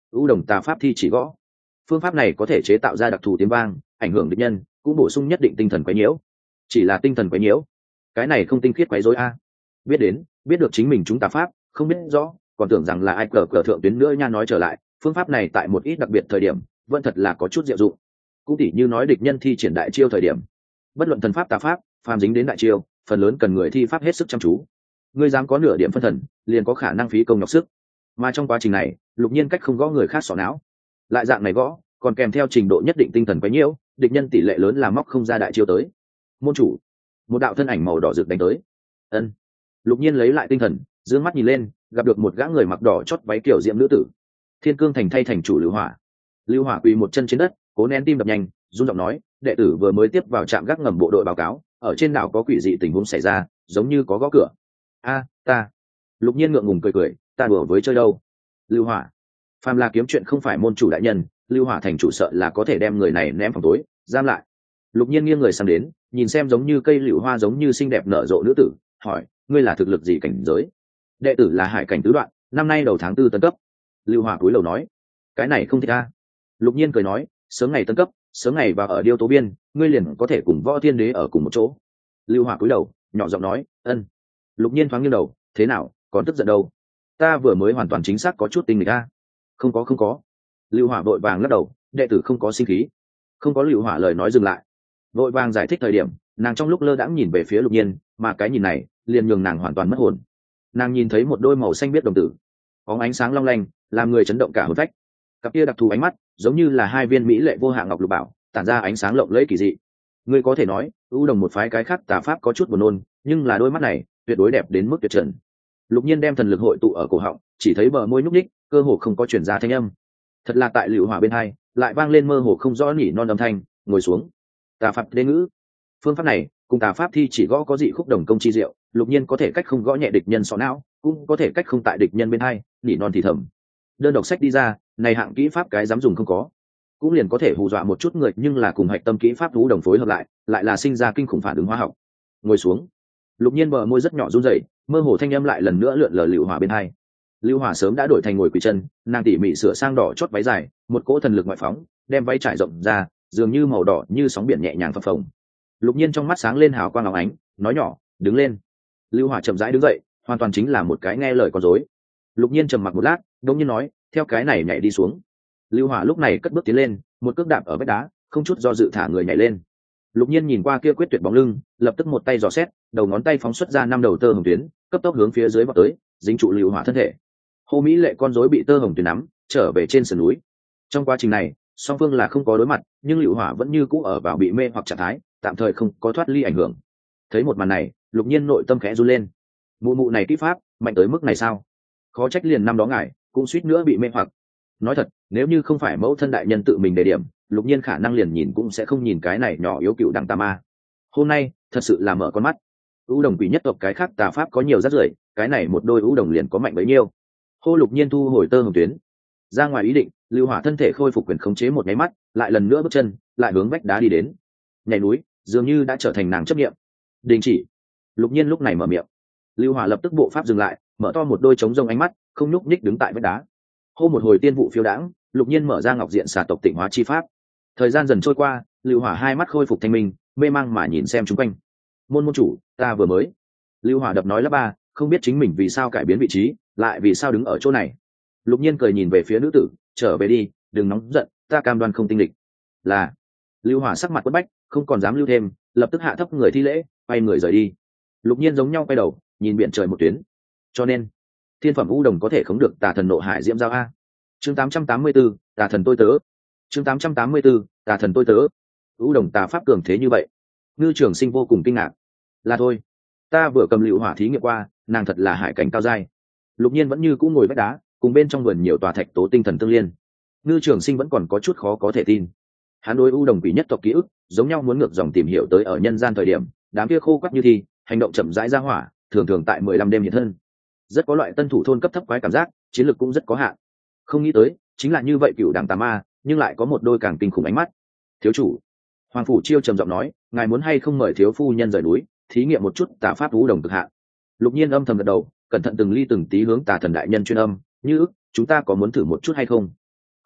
ưu đồng tà pháp thi chỉ gõ. Phương pháp này có thể chế tạo ra đặc thù tiếng vang, ảnh hưởng địch nhân, cũng bổ sung nhất định tinh thần quấy nhiễu. Chỉ là tinh thần quấy nhiễu, cái này không tinh khiết quấy rối a. Biết đến, biết được chính mình chúng tà pháp, không biết rõ, còn tưởng rằng là ai cờ cờ thượng tuyến nữa nha. Nói trở lại, phương pháp này tại một ít đặc biệt thời điểm, vẫn thật là có chút diệu dụng. Cũng tỉ như nói địch nhân thi triển đại chiêu thời điểm, bất luận thần pháp tà pháp, phàm dính đến đại chiêu, phần lớn cần người thi pháp hết sức chăm chú. Ngươi dám có nửa điểm phân thần, liền có khả năng phí công nhọc sức. Mà trong quá trình này, Lục Nhiên cách không gõ người khác sọ não, lại dạng này gõ, còn kèm theo trình độ nhất định tinh thần quấy nhiễu, địch nhân tỷ lệ lớn là móc không ra đại chiêu tới. Môn chủ, một đạo thân ảnh màu đỏ rực đánh tới. Ân. Lục Nhiên lấy lại tinh thần, dương mắt nhìn lên, gặp được một gã người mặc đỏ chót váy kiểu diệm nữ tử. Thiên Cương thành thay thành chủ Lưu Hỏa. Lưu Hỏa quỳ một chân trên đất, cố nén tim đập nhanh, run giọng nói, đệ tử vừa mới tiếp vào trạm gác ngầm bộ đội báo cáo, ở trên đảo có quỷ dị tình huống xảy ra, giống như có gõ cửa. A, ta. Lục Nhiên ngượng ngùng cười cười, ta đùa với chơi đâu. Lưu Hỏa, phàm là kiếm chuyện không phải môn chủ đại nhân, Lưu Hỏa thành chủ sợ là có thể đem người này ném phòng tối, giam lại. Lục Nhiên nghiêng người sang đến, nhìn xem giống như cây liễu hoa giống như xinh đẹp nở rộ nữ tử, hỏi, ngươi là thực lực gì cảnh giới? Đệ tử là hải cảnh tứ đoạn, năm nay đầu tháng tư tấn cấp. Lưu Hỏa cúi đầu nói, cái này không thích a. Lục Nhiên cười nói, sớm ngày tấn cấp, sớm ngày vào ở điêu tố biên, ngươi liền có thể cùng võ thiên đế ở cùng một chỗ. Lưu Hỏa cúi đầu, nhỏ giọng nói, ân. Lục Nhiên thoáng nghiêng đầu, thế nào, còn tức giận đâu? Ta vừa mới hoàn toàn chính xác có chút tinh nghịch a. Không có không có. Lưu Hỏa vội vàng lắc đầu, đệ tử không có sinh khí. Không có. Lưu Hỏa lời nói dừng lại, vội vàng giải thích thời điểm, nàng trong lúc lơ đãng nhìn về phía Lục Nhiên, mà cái nhìn này liền nhường nàng hoàn toàn mất hồn. Nàng nhìn thấy một đôi màu xanh biếc đồng tử, bóng ánh sáng long lanh, làm người chấn động cả hồn phách. Cặp kia đặc thù ánh mắt, giống như là hai viên mỹ lệ vô hạn ngọc lục bảo, tản ra ánh sáng lộng lẫy kỳ dị. Ngươi có thể nói, ưu đồng một phái cái khác tà pháp có chút buồn nôn, nhưng là đôi mắt này, tuyệt đối đẹp đến mức tuyệt trần. Lục Nhiên đem thần lực hội tụ ở cổ họng, chỉ thấy bờ môi nhúc nhích, cơ hồ không có truyền ra thanh âm. Thật là tại Lưu Hỏa bên hai, lại vang lên mơ hồ không rõ nỉ non âm thanh, ngồi xuống. Tà pháp đế ngữ. Phương pháp này, cùng tà pháp thi chỉ gõ có dị khúc đồng công chi diệu, Lục Nhiên có thể cách không gõ nhẹ địch nhân sọ não, cũng có thể cách không tại địch nhân bên hai, nỉ non thì thầm. Đơn độc sách đi ra, này hạng kỹ pháp cái dám dùng không có, cũng liền có thể hù dọa một chút người, nhưng là cùng hạch tâm kỹ pháp thú đồng phối hợp lại, lại là sinh ra kinh khủng phản ứng hóa học. Ngồi xuống. Lục Nhiên bờ môi rất nhỏ run rẩy, mơ hồ thanh âm lại lần nữa lượn lờ Lưu Hỏa bên hai. Lưu Hỏa sớm đã đổi thành ngồi quỳ chân, nàng tỉ mỉ sửa sang đỏ chót váy dài, một cỗ thần lực ngoại phóng, đem váy trải rộng ra, dường như màu đỏ như sóng biển nhẹ nhàng phập phồng. Lục Nhiên trong mắt sáng lên hào quang óng ánh, nói nhỏ, đứng lên. Lưu Hỏa chậm rãi đứng dậy, hoàn toàn chính là một cái nghe lời con rối. Lục Nhiên trầm mặc một lát, đống nhiên nói, theo cái này nhảy đi xuống. Lưu Hỏa lúc này cất bước tiến lên, một cước đạp ở vách đá, không chút do dự thả người nhảy lên. Lục Nhiên nhìn qua kia quyết tuyệt bóng lưng, lập tức một tay dò xét, đầu ngón tay phóng xuất ra năm đầu tơ hồng tuyến, cấp tốc hướng phía dưới vọt tới, dính trụ Lưu Hỏa thân thể. Hồ mỹ lệ con rối bị tơ hồng tuyến nắm, trở về trên sườn núi. Trong quá trình này, song phương là không có đối mặt, nhưng Lưu Hỏa vẫn như cũ ở vào bị mê hoặc trạng thái, tạm thời không có thoát ly ảnh hưởng. Thấy một màn này, Lục Nhiên nội tâm khẽ run lên. Mụ mụ này kỹ pháp, mạnh tới mức này sao? Khó trách liền năm đó ngài cũng suýt nữa bị mê hoặc. Nói thật, nếu như không phải mẫu thân đại nhân tự mình đề điểm, Lục Nhiên khả năng liền nhìn cũng sẽ không nhìn cái này nhỏ yếu cựu đẳng tà ma. Hôm nay thật sự là mở con mắt. Ưu đồng quỷ nhất tộc cái khác tà pháp có nhiều rắc rưởi, cái này một đôi ưu đồng liền có mạnh bấy nhiêu. Hô. Lục Nhiên thu hồi tơ hồng tuyến, ra ngoài ý định, Lưu Hỏa thân thể khôi phục quyền khống chế một nháy mắt, lại lần nữa bước chân, lại hướng vách đá đi đến. Nhảy núi, dường như đã trở thành nàng chấp niệm. Đình chỉ. Lục Nhiên lúc này mở miệng. Lưu Hỏa lập tức bộ pháp dừng lại, mở to một đôi trống rông ánh mắt, không nhúc nhích đứng tại vách đá. Hô. Một hồi tiên vụ phiêu đãng, Lục Nhiên mở ra ngọc diện xà tộc tịnh hóa chi pháp. Thời gian dần trôi qua, Lưu Hỏa hai mắt khôi phục thanh minh, mê mang mà nhìn xem chúng quanh. Môn môn chủ, ta vừa mới. Lưu Hỏa đập nói lắp ba, không biết chính mình vì sao cải biến vị trí, lại vì sao đứng ở chỗ này. Lục Nhiên cười nhìn về phía nữ tử, trở về đi, đừng nóng giận, ta cam đoan không tinh lịch. Là. Lưu Hỏa sắc mặt quất bách, không còn dám lưu thêm, lập tức hạ thấp người thi lễ, quay người rời đi. Lục Nhiên giống nhau quay đầu, nhìn biển trời một tuyến. Cho nên, thiên phẩm u đồng có thể khống được tà thần nộ hải diễm giao a. Chương tám trăm tám mươi tư, tà thần tôi tớ. Chương tám trăm tám mươi tư, tà thần tôi tớ. U đồng tà pháp cường thế như vậy. Ngư Trường Sinh vô cùng kinh ngạc. Là thôi, ta vừa cầm Lưu Hỏa thí nghiệm qua, nàng thật là hải cảnh cao giai. Lục Nhiên vẫn như cũ ngồi vách đá, cùng bên trong vườn nhiều tòa thạch tố tinh thần tương liên. Ngư Trường Sinh vẫn còn có chút khó có thể tin. Hắn đối u đồng quỷ nhất tộc ký ức, giống nhau muốn ngược dòng tìm hiểu tới ở nhân gian thời điểm, đám kia khô quắt như thi, hành động chậm rãi ra hỏa, thường thường tại mười lăm đêm hiện thân. Rất có loại tân thủ thôn cấp thấp quái cảm giác, chiến lược cũng rất có hạn. Không nghĩ tới, chính là như vậy cựu đẳng tà ma, nhưng lại có một đôi càng kinh khủng ánh mắt. Thiếu chủ, Hoàng phủ Chiêu trầm giọng nói, ngài muốn hay không mời thiếu phu nhân rời núi, thí nghiệm một chút tà pháp u đồng cực hạn. Lục Nhiên âm thầm gật đầu, cẩn thận từng ly từng tí hướng tà thần đại nhân chuyên âm, như ức, chúng ta có muốn thử một chút hay không?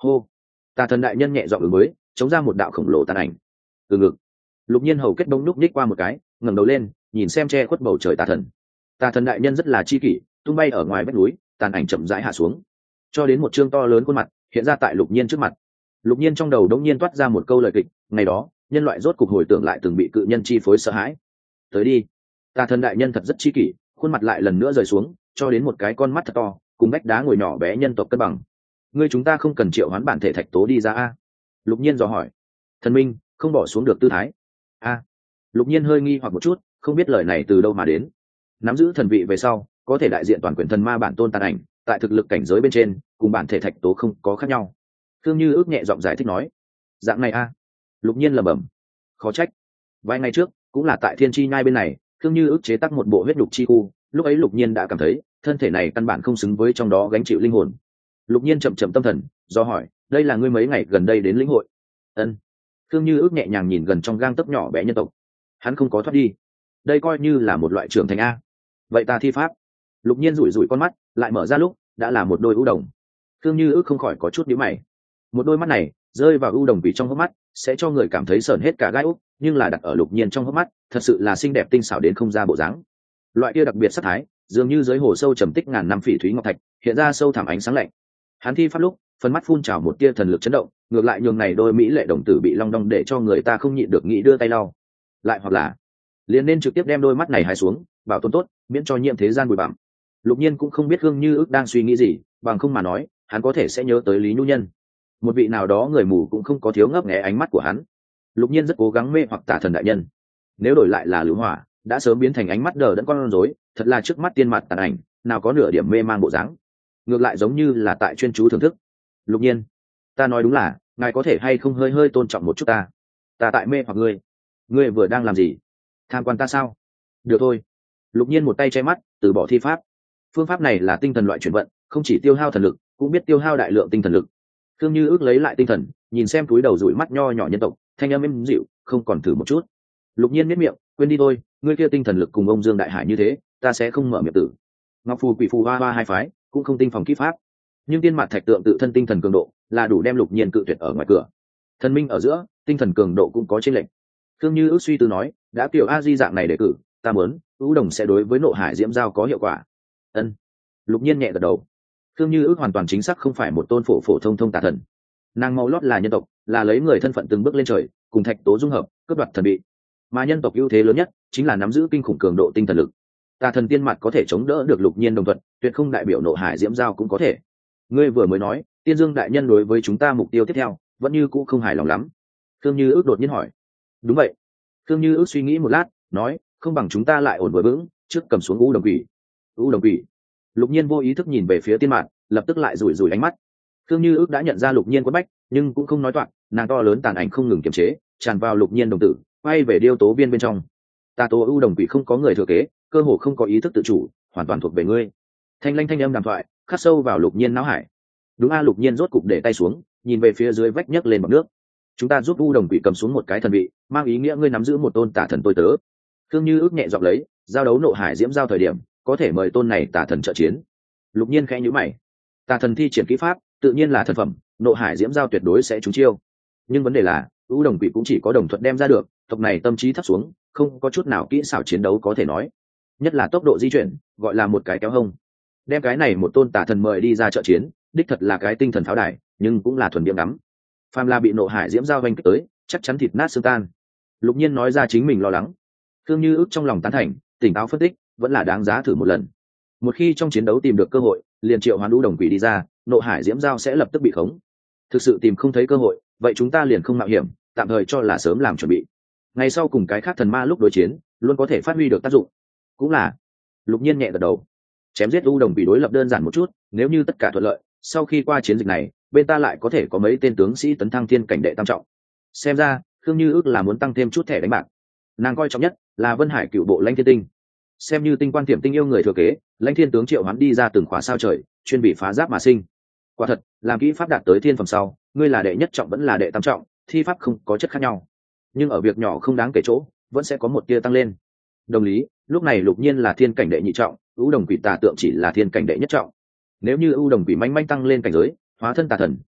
hô. Tà thần đại nhân nhẹ dọn ứng mới chống ra một đạo khổng lồ tàn ảnh. Từ ngực lục nhiên hầu kết bông núc ních qua một cái, ngẩng đầu lên nhìn xem che khuất bầu trời tà thần. Tà thần đại nhân rất là chi kỷ, tung bay ở ngoài vách núi, tàn ảnh chậm rãi hạ xuống, cho đến một chương to lớn khuôn mặt hiện ra tại lục nhiên trước mặt. Lục nhiên trong đầu đống nhiên toát ra một câu lời kịch, ngày đó nhân loại rốt cục hồi tưởng lại từng bị cự nhân chi phối sợ hãi. Tới đi. Tà thần đại nhân thật rất chi kỷ, khuôn mặt lại lần nữa rời xuống, cho đến một cái con mắt thật to cùng vách đá ngồi nhỏ bé nhân tộc cân bằng. Ngươi chúng ta không cần triệu hoán bản thể thạch tố đi ra a? Lục nhiên dò hỏi. Thần minh không bỏ xuống được tư thái. A. Lục nhiên hơi nghi hoặc một chút, không biết lời này từ đâu mà đến. Nắm giữ thần vị về sau có thể đại diện toàn quyền thần ma bản tôn tàn ảnh, tại thực lực cảnh giới bên trên cùng bản thể thạch tố không có khác nhau. Thương Như ước nhẹ giọng giải thích nói. Dạng này a? Lục nhiên lẩm bẩm. Khó trách. Vài ngày trước cũng là tại thiên chi nhai bên này, Thương Như ước chế tác một bộ huyết nhục chi khu, lúc ấy Lục nhiên đã cảm thấy thân thể này căn bản không xứng với trong đó gánh chịu linh hồn. Lục nhiên chậm chậm tâm thần do hỏi, đây là ngươi mấy ngày gần đây đến lĩnh hội? Ân. Thương Như ước nhẹ nhàng nhìn gần trong gang tấc nhỏ bé nhân tộc. Hắn không có thoát đi, đây coi như là một loại trưởng thành a. Vậy ta thi pháp. Lục nhiên rủi rủi con mắt lại mở ra lúc đã là một đôi ưu đồng. Thương Như ước không khỏi có chút nhíu mày. Một đôi mắt này rơi vào ưu đồng vì trong hốc mắt sẽ cho người cảm thấy sởn hết cả gai úc, nhưng là đặt ở Lục nhiên trong hốc mắt thật sự là xinh đẹp tinh xảo đến không ra bộ dáng. Loại kia đặc biệt sắc thái dường như dưới hồ sâu trầm tích ngàn năm phỉ thúy ngọc thạch hiện ra sâu thẳm ánh sáng lạnh. Hắn thi pháp lúc phần mắt phun trào một tia thần lực chấn động, ngược lại nhường này đôi mỹ lệ đồng tử bị long đong để cho người ta không nhịn được nghĩ đưa tay lau. Lại hoặc là liền nên trực tiếp đem đôi mắt này hái xuống bảo tồn tốt, miễn cho nhiễm thế gian bụi bặm. Lục nhiên cũng không biết Hương Như ước đang suy nghĩ gì, bằng không mà nói hắn có thể sẽ nhớ tới Lý Nhu Nhân, một vị nào đó người mù cũng không có thiếu ngấp nghé ánh mắt của hắn. Lục nhiên rất cố gắng mê hoặc Tà thần đại nhân, nếu đổi lại là Lưu Hỏa đã sớm biến thành ánh mắt đờ đẫn con rối, thật là trước mắt tiên mặt tàn ảnh nào có nửa điểm mê man bộ dáng, ngược lại giống như là tại chuyên chú thưởng thức. Lục nhiên, ta nói đúng là, ngài có thể hay không hơi hơi tôn trọng một chút ta? Ta tại mê hoặc ngươi. Ngươi vừa đang làm gì? Tham quan ta sao? Được thôi. Lục nhiên một tay che mắt từ bỏ thi pháp. Phương pháp này là tinh thần loại chuyển vận, không chỉ tiêu hao thần lực cũng biết tiêu hao đại lượng tinh thần lực. Thương Như ước lấy lại tinh thần nhìn xem túi đầu dụi mắt nho nhỏ nhân tộc, thanh âm êm dịu, không còn thử một chút. Lục nhiên miết miệng, quên đi thôi, ngươi kia tinh thần lực cùng ông Dương Đại Hải như thế, ta sẽ không mở miệng tử. Ngọc phù quỷ phù hoa hoa hai phái cũng không tinh phòng kỹ pháp, nhưng tiên mặt thạch tượng tự thân tinh thần cường độ là đủ đem Lục nhiên cự tuyệt ở ngoài cửa. Thần minh ở giữa tinh thần cường độ cũng có chênh lệch. Thương Như ước suy tư nói, đã kiểu a di dạng này đề cử, ta muốn ưu đồng sẽ đối với nộ hải diễm giao có hiệu quả. Ân. Lục nhiên nhẹ gật đầu. Thương Như ước hoàn toàn chính xác không phải một tôn phổ phổ thông thông tà thần, nàng màu lót là nhân tộc, là lấy người thân phận từng bước lên trời cùng thạch tố dung hợp cướp đoạt thần bị, mà nhân tộc ưu thế lớn nhất chính là nắm giữ kinh khủng cường độ tinh thần lực. Tà thần tiên mặt có thể chống đỡ được Lục nhiên đồng thuận, tuyệt không đại biểu nộ hải diễm giao cũng có thể. Ngươi vừa mới nói Tiên Dương đại nhân đối với chúng ta mục tiêu tiếp theo vẫn như cũ không hài lòng lắm. Thương Như ước đột nhiên hỏi. Đúng vậy. Thương Như ước suy nghĩ một lát nói, không bằng chúng ta lại ổn vừa vững trước cầm xuống u đồng quỷ. U đồng quỷ. Lục nhiên vô ý thức nhìn về phía tiên mạn, lập tức lại rủi rủi ánh mắt. Thương Như ước đã nhận ra Lục nhiên quất bách, nhưng cũng không nói toạc, nàng to lớn tàn ảnh không ngừng kiềm chế tràn vào Lục nhiên đồng tử, quay về điêu tố viên bên trong. Tà tố u đồng quỷ không có người thừa kế, cơ hồ không có ý thức tự chủ, hoàn toàn thuộc về ngươi. Thanh lanh thanh âm đàm thoại khắc sâu vào Lục nhiên não hải. Đúng a. Lục nhiên rốt cục để tay xuống, nhìn về phía dưới vách nhấc lên bọt nước. Chúng ta giúp u đồng quỷ cầm xuống một cái thần vị, mang ý nghĩa ngươi nắm giữ một tôn tà thần tôi tớ. Thương Như ước nhẹ giọng lấy, giao đấu nộ hải diễm giao thời điểm có thể mời tôn này tà thần trợ chiến. Lục nhiên khẽ nhíu mày. Tà thần thi triển kỹ pháp tự nhiên là thần phẩm, nộ hải diễm giao tuyệt đối sẽ trúng chiêu, nhưng vấn đề là u đồng quỷ cũng chỉ có đồng thuận đem ra được, tộc này tâm trí thấp xuống, không có chút nào kỹ xảo chiến đấu có thể nói, nhất là tốc độ di chuyển gọi là một cái kéo hông. Đem cái này một tôn tà thần mời đi ra trợ chiến đích thật là cái tinh thần pháo đài, nhưng cũng là thuần điểm ngắm. Phàm là bị nộ hải diễm giao vanh kích tới chắc chắn thịt nát xương tan. Lục nhiên nói ra chính mình lo lắng. Thương Như ước trong lòng tán thành, tỉnh táo phân tích, vẫn là đáng giá thử một lần. Một khi trong chiến đấu tìm được cơ hội liền triệu hoán u đồng quỷ đi ra, nộ hải diễm giao sẽ lập tức bị khống. Thực sự tìm không thấy cơ hội, vậy chúng ta liền không mạo hiểm, tạm thời cho là sớm làm chuẩn bị, ngày sau cùng cái khác thần ma lúc đối chiến luôn có thể phát huy được tác dụng. Cũng là. Lục nhiên nhẹ gật đầu. Chém giết u đồng quỷ đối lập đơn giản một chút, nếu như tất cả thuận lợi, sau khi qua chiến dịch này bên ta lại có thể có mấy tên tướng sĩ tấn thăng thiên cảnh đệ tam trọng. Xem ra Khương Như ước là muốn tăng thêm chút thẻ đánh bạc. Nàng coi trọng nhất là Vân Hải cựu bộ Lãnh Thiên Tinh, xem như tinh quan tiềm tinh yêu người thừa kế, Lãnh Thiên tướng triệu hoán đi ra từng khóa sao trời, chuyên bị phá giáp mà sinh. Quả thật, làm kỹ pháp đạt tới thiên phẩm sau, ngươi là đệ nhất trọng vẫn là đệ tam trọng, thi pháp không có chất khác nhau, nhưng ở việc nhỏ không đáng kể chỗ vẫn sẽ có một tia tăng lên. Đồng lý, lúc này Lục nhiên là thiên cảnh đệ nhị trọng, ưu đồng quỷ tà tượng chỉ là thiên cảnh đệ nhất trọng. Nếu như ưu đồng quỷ manh manh tăng lên cảnh giới, hóa thân tà thần,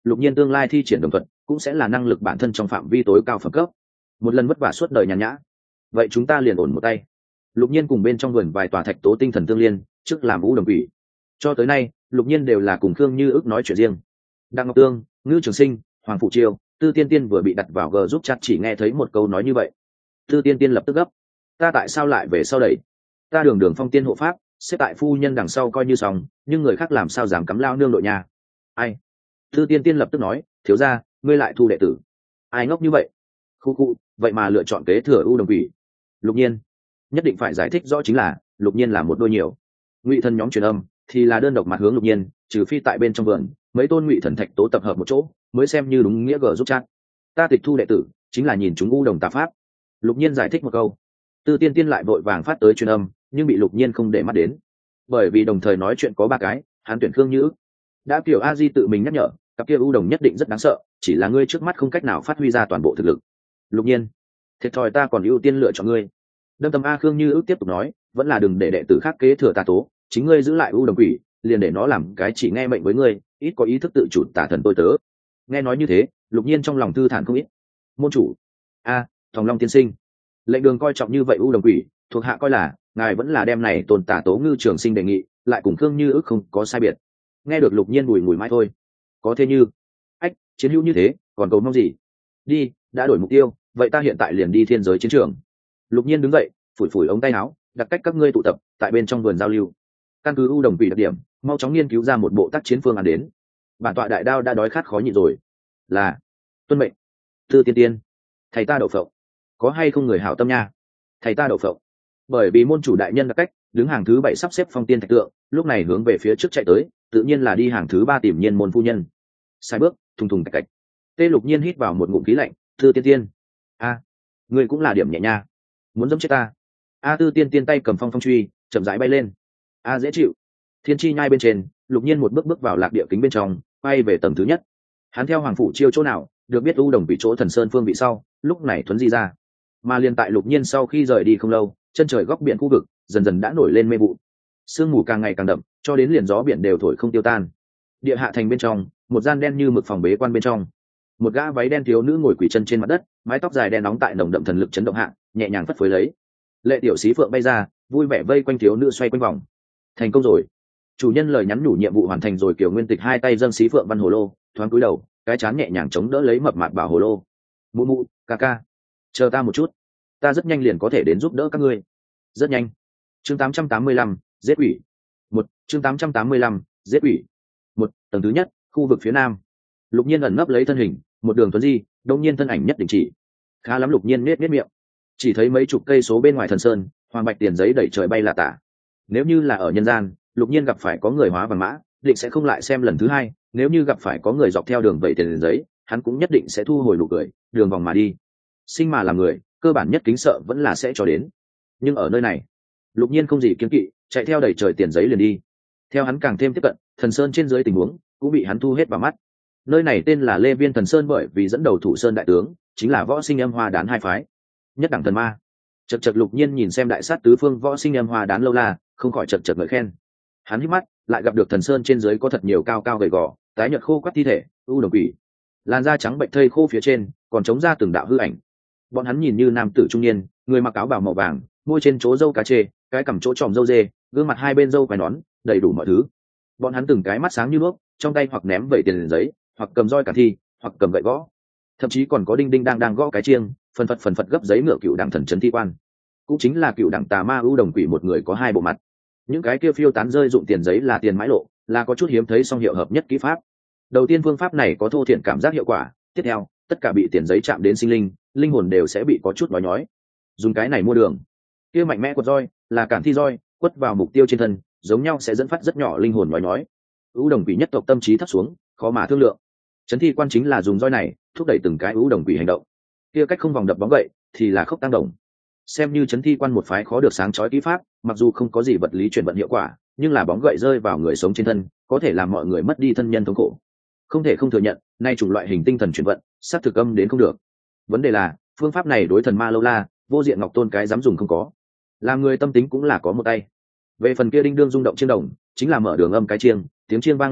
Lục Nhiên tương lai thi triển đồng thuận cũng sẽ là năng lực bản thân trong phạm vi tối cao phẩm cấp, một lần vất vả suốt đời nhàn nhã. Vậy chúng ta liền ổn một tay. Lục Nhiên cùng bên trong vườn vài tòa thạch tố tinh thần tương liên, trước làm vũ đồng quỷ. Cho tới nay, Lục Nhiên đều là cùng Khương Như ước nói chuyện riêng. Đặng Ngọc Tương, Ngư Trường Sinh, Hoàng Phụ Chiêu, Tư Tiên Tiên vừa bị đặt vào G giúp chat chỉ nghe thấy một câu nói như vậy. Tư Tiên Tiên lập tức gấp. Ta tại sao lại về sau đẩy? Ta đường đường phong tiên hộ pháp, xếp tại phu nhân đằng sau coi như xong, nhưng người khác làm sao dám cắm lao nương đội nhà? Ai? Tư Tiên Tiên lập tức nói, thiếu gia, ngươi lại thu đệ tử. Ai ngốc như vậy? Khu khu, vậy mà lựa chọn kế thừa ưu đồng quỷ. Lục Nhiên, nhất định phải giải thích rõ chính là, Lục Nhiên là một đôi nhiều. Ngụy thần nhóm truyền âm, thì là đơn độc mặt hướng Lục Nhiên, trừ phi tại bên trong vườn, mấy tôn Ngụy thần thạch tố tập hợp một chỗ, mới xem như đúng nghĩa gờ giúp chat. Ta tịch thu đệ tử, chính là nhìn chúng ưu đồng tà pháp. Lục Nhiên giải thích một câu. Tư Tiên Tiên lại vội vàng phát tới truyền âm, nhưng bị Lục Nhiên không để mắt đến, bởi vì đồng thời nói chuyện có ba cái, hắn tuyển Khương Như ức. Đã kiểu a di tự mình nhắc nhở, cặp kia ưu đồng nhất định rất đáng sợ, chỉ là ngươi trước mắt không cách nào phát huy ra toàn bộ thực lực. Lục Nhiên, thiệt thòi ta còn ưu tiên lựa chọn ngươi. Đâm tâm a Khương Như ức tiếp tục nói, vẫn là đừng để đệ tử khác kế thừa tà tố, chính ngươi giữ lại ưu đồng quỷ, liền để nó làm cái chỉ nghe mệnh với ngươi, ít có ý thức tự chủ tà thần tôi tớ. Nghe nói như thế, Lục Nhiên trong lòng thư thản không ít. Môn chủ, a, à, Thòng Long tiên sinh, lệnh đường coi trọng như vậy ưu đồng quỷ, thuộc hạ coi là ngài vẫn là đem này tồn tà tố Ngư Trường Sinh đề nghị, lại cùng Khương Như ức không có sai biệt. Nghe được Lục Nhiên bùi ngùi mãi thôi. Có thế như, ách, chiến hữu như thế, còn cầu mong gì? Đi, đã đổi mục tiêu, vậy ta hiện tại liền đi thiên giới chiến trường. Lục Nhiên đứng dậy, phủi phủi ống tay áo, đặt cách các ngươi tụ tập tại bên trong vườn giao lưu. Căn cứ ưu đồng quỷ đặc điểm, mau chóng nghiên cứu ra một bộ tác chiến phương án đến. Bản tọa đại đao đã đói khát khó nhịn rồi. Là, tuân mệnh. Tư Tiên Tiên, thầy ta đậu phộng, có hay không người hảo tâm nha? Thầy ta đậu phộng. Bởi vì môn chủ đại nhân đặt cách đứng hàng thứ bảy sắp xếp phong tiên thạch tượng, lúc này hướng về phía trước chạy tới, tự nhiên là đi hàng thứ ba tìm Nhiên môn phu nhân. Sai bước, thùng thùng cạch cạch. Tê Lục Nhiên hít vào một ngụm khí lạnh, Tư Tiên Tiên, a, à, ngươi cũng là điểm nhẹ nha, muốn dẫm chết ta. A Tư Tiên Tiên tay cầm phong phong truy, chậm rãi bay lên. A dễ chịu. Thiên chi nhai bên trên, Lục Nhiên một bước bước vào lạc địa kính bên trong, quay về tầng thứ nhất. Hắn theo Hoàng Phủ Chiêu chỗ nào, được biết u đồng bị chỗ Thần Sơn phương vị sau, lúc này thuấn di ra. Mà liền tại Lục Nhiên sau khi rời đi không lâu, chân trời góc biển khu vực dần dần đã nổi lên mê vụ, sương mù càng ngày càng đậm, cho đến liền gió biển đều thổi không tiêu tan. Địa hạ thành bên trong, một gian đen như mực phòng bế quan bên trong, một gã váy đen thiếu nữ ngồi quỳ chân trên mặt đất, mái tóc dài đen nóng tại nồng đậm thần lực chấn động hạ, nhẹ nhàng phất phới lấy. Lệ tiểu sĩ phượng bay ra, vui vẻ vây quanh thiếu nữ xoay quanh vòng. Thành công rồi. Chủ nhân lời nhắn nhủ nhiệm vụ hoàn thành rồi. Kiều Nguyên Tịch hai tay dâng sĩ phượng văn hồ lô, thoáng cúi đầu, cái chán nhẹ nhàng chống đỡ lấy mập mạp bảo hồ lô. Mụ mụ, ca ca, chờ ta một chút, ta rất nhanh liền có thể đến giúp đỡ các ngươi. Rất nhanh. Chương tám trăm tám mươi lăm, giết quỷ. Một, chương tám trăm tám mươi lăm, giết quỷ. Một, tầng thứ nhất, khu vực phía nam. Lục Nhiên ẩn nấp lấy thân hình, một đường tuấn di, đông nhiên thân ảnh nhất định chỉ. Khá lắm. Lục Nhiên nết nết miệng. Chỉ thấy mấy chục cây số bên ngoài Thần Sơn, hoàng bạch tiền giấy đẩy trời bay là tả. Nếu như là ở nhân gian, Lục Nhiên gặp phải có người hóa vàng mã, định sẽ không lại xem lần thứ hai. Nếu như gặp phải có người dọc theo đường vẩy tiền giấy, hắn cũng nhất định sẽ thu hồi nụ cười, đường vòng mà đi. Sinh mà là người, cơ bản nhất kính sợ vẫn là sẽ cho đến. Nhưng ở nơi này, Lục Nhiên không gì kiêng kỵ, chạy theo đẩy trời tiền giấy liền đi. Theo hắn càng thêm tiếp cận, Thần Sơn trên dưới tình huống cũng bị hắn thu hết vào mắt. Nơi này tên là Lê Viên Thần Sơn bởi vì dẫn đầu Thủ Sơn đại tướng chính là Võ Sinh Âm Hoa Đán hai phái, nhất đẳng thần ma. Chật chật Lục Nhiên nhìn xem đại sát tứ phương Võ Sinh Âm Hoa Đán lâu la, không khỏi chật chật ngợi khen. Hắn hít mắt, lại gặp được Thần Sơn trên dưới có thật nhiều cao cao gầy gò, tái nhợt khô quắt thi thể, u đồng quỷ, làn da trắng bệnh thây khô phía trên còn chống ra từng đạo hư ảnh. Bọn hắn nhìn như nam tử trung niên, người mặc áo bào màu vàng, môi trên chỗ râu cá chê, cái cằm chỗ tròm râu dê, gương mặt hai bên râu quai nón, đầy đủ mọi thứ. Bọn hắn từng cái mắt sáng như đuốc, trong tay hoặc ném vẩy tiền giấy, hoặc cầm roi cả thi, hoặc cầm gậy gõ, thậm chí còn có đinh đinh đang đang gõ cái chiêng, phần phật phần phật gấp giấy ngựa cựu đảng thần trấn thi quan, cũng chính là cựu đảng tà ma ưu đồng quỷ một người có hai bộ mặt. Những cái kia phiêu tán rơi dụng tiền giấy là tiền mãi lộ, là có chút hiếm thấy song hiệu hợp nhất kỹ pháp. Đầu tiên phương pháp này có thô thiện cảm giác hiệu quả, tiếp theo tất cả bị tiền giấy chạm đến sinh linh, linh hồn đều sẽ bị có chút nói nhói. Dùng cái này mua đường, kia mạnh mẽ quật roi là cản thi roi, quất vào mục tiêu trên thân, giống nhau sẽ dẫn phát rất nhỏ linh hồn nói nhói. Ưu đồng quỷ nhất tộc tâm trí thấp xuống, khó mà thương lượng. Chấn thi quan chính là dùng roi này thúc đẩy từng cái ưu đồng quỷ hành động. Kia cách không vòng đập bóng gậy thì là khốc tăng đồng. Xem như chấn thi quan một phái khó được sáng chói kỹ pháp, mặc dù không có gì vật lý chuyển vận hiệu quả, nhưng là bóng gậy rơi vào người sống trên thân, có thể làm mọi người mất đi thân nhân thống khổ. Không thể không thừa nhận, nay chủng loại hình tinh thần chuyển vận, sát thực âm đến không được. Vấn đề là, phương pháp này đối thần ma lâu la, vô diện ngọc tôn cái dám dùng không có. Làm người tâm tính cũng là có một tay. Về phần kia đinh đương rung động chiêng đồng, chính là mở đường âm cái chiêng, tiếng chiêng vang lên lúc,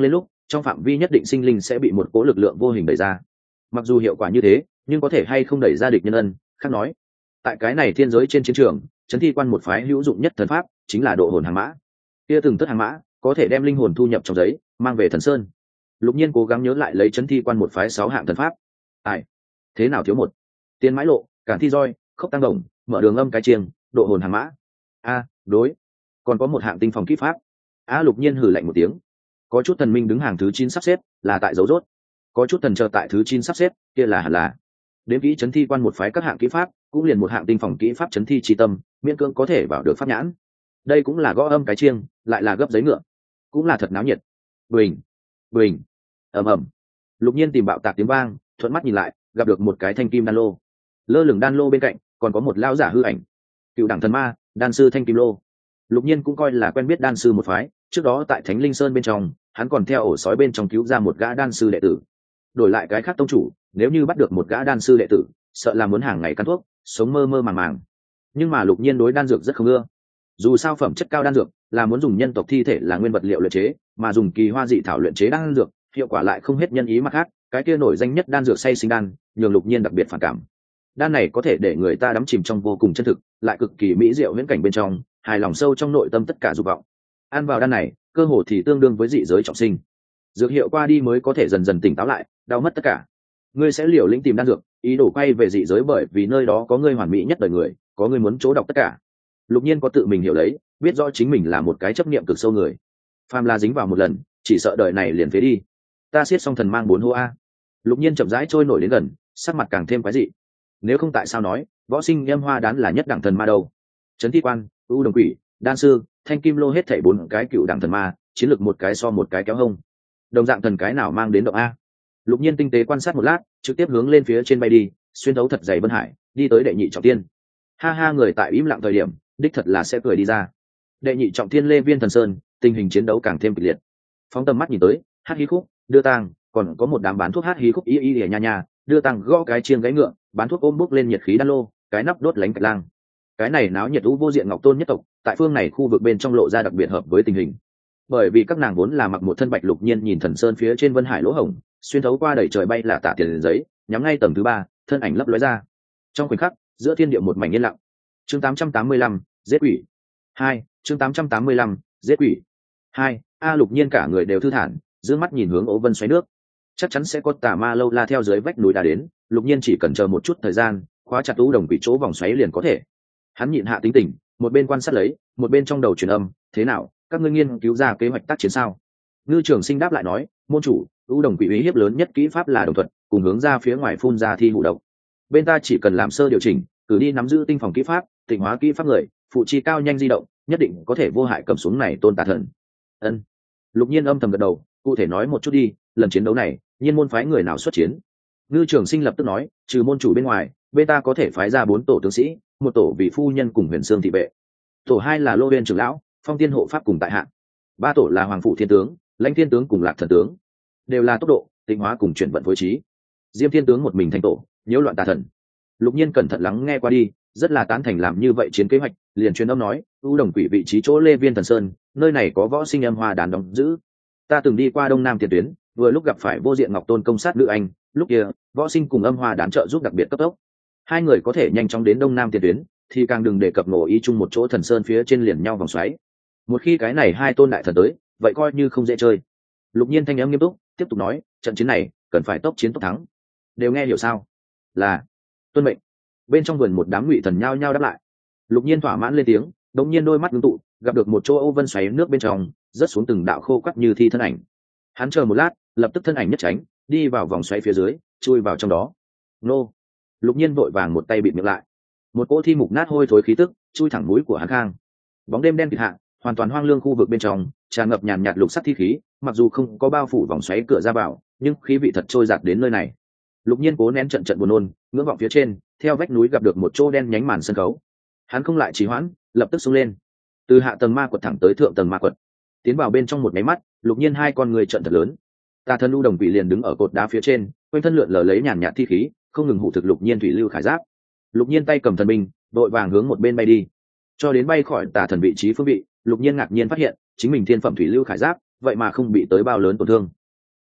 trong phạm vi nhất định sinh linh sẽ bị một cỗ lực lượng vô hình đẩy ra. Mặc dù hiệu quả như thế, nhưng có thể hay không đẩy ra địch nhân ân khác nói. Tại cái này thiên giới trên chiến trường, Chấn Thi Quan một phái hữu dụng nhất thần pháp chính là độ hồn hàng mã. Kia từng tất hàng mã có thể đem linh hồn thu nhập trong giấy, mang về thần sơn. Lục Nhiên cố gắng nhớ lại lấy Chấn Thi Quan một phái sáu hạng thần pháp. Ai? Thế nào thiếu một? Tiên mãi lộ, cản thi roi, khốc tăng đồng, mở đường âm cái chiêng, độ hồn hàng mã. A, đối. Còn có một hạng tinh phòng kỹ pháp. A Lục Nhiên hừ lạnh một tiếng. Có chút thần minh đứng hàng thứ chín sắp xếp, là tại dấu rốt. Có chút thần chờ tại thứ chín sắp xếp, kia là hẳn là. Đến kỹ Chấn Thi Quan một phái các hạng kỹ pháp, cũng liền một hạng tinh phòng kỹ pháp chấn thi chi tâm, miễn cưỡng có thể vào được pháp nhãn. Đây cũng là gõ âm cái chiêng, lại là gấp giấy ngựa, cũng là thật náo nhiệt. Bình, bình, ầm ầm. Lục Nhiên tìm bạo tạc tiếng vang, thuận mắt nhìn lại, gặp được một cái thanh kim đan lô. Lơ lửng đan lô bên cạnh, còn có một lão giả hư ảnh. Cựu đẳng thần ma, đan sư thanh kim lô. Lục Nhiên cũng coi là quen biết đan sư một phái, trước đó tại Thánh Linh Sơn bên trong, hắn còn theo ổ sói bên trong cứu ra một gã đan sư đệ tử. Đổi lại cái khác tông chủ, nếu như bắt được một gã đan sư đệ tử, sợ là muốn hàng ngày căn thuốc, sống mơ mơ màng màng. Nhưng mà Lục Nhiên đối đan dược rất không ưa. Dù sao phẩm chất cao đan dược là muốn dùng nhân tộc thi thể là nguyên vật liệu luyện chế, mà dùng kỳ hoa dị thảo luyện chế đan dược, hiệu quả lại không hết nhân ý. Mặt khác, cái kia nổi danh nhất đan dược say sinh đan, nhường Lục Nhiên đặc biệt phản cảm. Đan này có thể để người ta đắm chìm trong vô cùng chân thực, lại cực kỳ mỹ diệu viễn cảnh bên trong, hài lòng sâu trong nội tâm tất cả dục vọng. Ăn vào đan này, cơ hồ thì tương đương với dị giới trọng sinh. Dược hiệu qua đi mới có thể dần dần tỉnh táo lại, đau mất tất cả. Ngươi sẽ liều lĩnh tìm đan dược, ý đồ quay về dị giới, bởi vì nơi đó có ngươi hoàn mỹ nhất đời người, có ngươi muốn chỗ đọc tất cả. Lục Nhiên có tự mình hiểu lấy, biết rõ chính mình là một cái chấp niệm cực sâu người. Phàm là dính vào một lần, chỉ sợ đời này liền phế đi. Ta siết xong thần mang bốn hô a. Lục Nhiên chậm rãi trôi nổi đến gần, sắc mặt càng thêm quái dị. Nếu không tại sao nói, võ sinh Âm Hoa Đán là nhất đẳng thần ma đâu? Chấn Thi Quan, U Đồng Quỷ, đan sư, thanh kim lô hết thảy bốn cái cựu đẳng thần ma, chiến lược một cái so một cái kéo hông. Đồng dạng thần cái nào mang đến động a? Lục Nhiên tinh tế quan sát một lát, trực tiếp hướng lên phía trên bay đi, xuyên thấu thật dày vân hải, đi tới đệ nhị trọng tiên. Ha ha, người tại im lặng thời điểm, đích thật là sẽ cười đi ra. Đệ nhị trọng thiên Lê Viên Thần Sơn, tình hình chiến đấu càng thêm kịch liệt. Phóng tầm mắt nhìn tới, hát hí khúc, đưa tang, còn có một đám bán thuốc hát hí khúc y y y nha nha, đưa tang gõ cái chiêng gáy ngựa, bán thuốc ôm bốc lên nhiệt khí đan lô, cái nắp đốt lánh cạch lang. Cái này náo nhiệt u vô diện ngọc tôn nhất tộc, tại phương này khu vực bên trong lộ ra đặc biệt hợp với tình hình. Bởi vì các nàng vốn là mặc một thân bạch. Lục Nhiên nhìn Thần Sơn phía trên vân hải lỗ hổng, xuyên thấu qua đầy trời bay là tả tiền giấy, nhắm ngay tầng thứ ba, thân ảnh lấp lóe ra. Trong khoảnh khắc, giữa thiên địa một mảnh yên lặng. Chương tám trăm tám mươi lăm, giết quỷ. Hai, chương tám trăm tám mươi lăm, giết quỷ. Hai, a Lục Nhiên cả người đều thư thản, dương mắt nhìn hướng ố vân xoáy nước. Chắc chắn sẽ có tà ma lâu la theo dưới vách núi đã đến, Lục Nhiên chỉ cần chờ một chút thời gian, khóa chặt U Đồng Quỷ chỗ vòng xoáy liền có thể. Hắn nhịn hạ tính tình, một bên quan sát lấy, một bên trong đầu truyền âm, thế nào, các ngươi nghiên cứu ra kế hoạch tác chiến sao? Ngư Trường Sinh đáp lại nói, môn chủ, U Đồng Quỷ uy hiếp lớn nhất kỹ pháp là đồng thuật, cùng hướng ra phía ngoài phun ra thi hủ độc. Bên ta chỉ cần làm sơ điều chỉnh, cử đi nắm giữ tinh phòng kỹ pháp, tịnh hóa kỹ pháp người, phụ chi cao nhanh di động, nhất định có thể vô hại cầm xuống này tôn tà thần. Ân. Lục Nhiên âm thầm gật đầu, cụ thể nói một chút đi, lần chiến đấu này, Nhiên môn phái người nào xuất chiến? Ngư Trường Sinh lập tức nói, trừ môn chủ bên ngoài, bên ta có thể phái ra bốn tổ tướng sĩ, một tổ vì phu nhân cùng Huyền Xương thị vệ, tổ hai là Lô Uyên trưởng lão, Phong Tiên hộ pháp cùng tại hạ, ba tổ là Hoàng phụ thiên tướng, Lãnh thiên tướng cùng Lạc thần tướng, đều là tốc độ, tịnh hóa cùng chuyển vận phối trí. Diêm thiên tướng một mình thành tổ, nhiễu loạn tà thần. Lục Nhiên cẩn thận lắng nghe qua đi, rất là tán thành làm như vậy chiến kế hoạch, liền truyền âm nói, U Đồng Quỷ vị trí chỗ Lê Viên Thần Sơn, nơi này có võ sinh Âm Hoa Đán đóng giữ. Ta từng đi qua Đông Nam tiền tuyến, vừa lúc gặp phải Vô Diện Ngọc Tôn công sát nữ anh, lúc kia, võ sinh cùng Âm Hoa Đán trợ giúp đặc biệt cấp tốc. Hai người có thể nhanh chóng đến Đông Nam tiền tuyến, thì càng đừng đề cập nổ ý chung một chỗ Thần Sơn phía trên liền nhau vòng xoáy. Một khi cái này hai tôn đại thần tới, vậy coi như không dễ chơi. Lục Nhiên thanh âm nghiêm túc, tiếp tục nói, trận chiến này cần phải tốc chiến tốc thắng. Đều nghe hiểu sao? Là tuân mệnh. Bên trong vườn một đám ngụy thần nhao nhao đáp lại. Lục Nhiên thỏa mãn lên tiếng, đột nhiên đôi mắt ngưng tụ, gặp được một chỗ ô vân xoáy nước bên trong, rớt xuống từng đạo khô quắt như thi thân ảnh. Hắn chờ một lát, lập tức thân ảnh nhất tránh, đi vào vòng xoáy phía dưới, chui vào trong đó. Nô! Lục Nhiên vội vàng một tay bịt miệng lại. Một cỗ thi mục nát hôi thối khí tức, chui thẳng mũi của hắn khang. Bóng đêm đen kịt hạ, hoàn toàn hoang lương khu vực bên trong, tràn ngập nhàn nhạt lục sắc thi khí, mặc dù không có bao phủ vòng xoáy cửa ra vào, nhưng khí vị thật trôi dạt đến nơi này. Lục Nhiên cố nén trận trận buồn nôn, ngưỡng vọng phía trên, theo vách núi gặp được một chỗ đen nhánh màn sân khấu. Hắn không lại trì hoãn, lập tức xông lên, từ hạ tầng ma quật thẳng tới thượng tầng ma quật. Tiến vào bên trong một máy mắt, Lục Nhiên hai con người trận thật lớn. Tà thần U Đồng Quỷ liền đứng ở cột đá phía trên, quanh thân lượn lờ lấy nhàn nhạt thi khí, không ngừng hủ thực Lục Nhiên thủy lưu khải giáp. Lục Nhiên tay cầm thần binh, đội vàng hướng một bên bay đi, cho đến bay khỏi tà thần vị trí phương vị, Lục Nhiên ngạc nhiên phát hiện, chính mình thiên phẩm thủy lưu khải giáp, vậy mà không bị tới bao lớn tổn thương.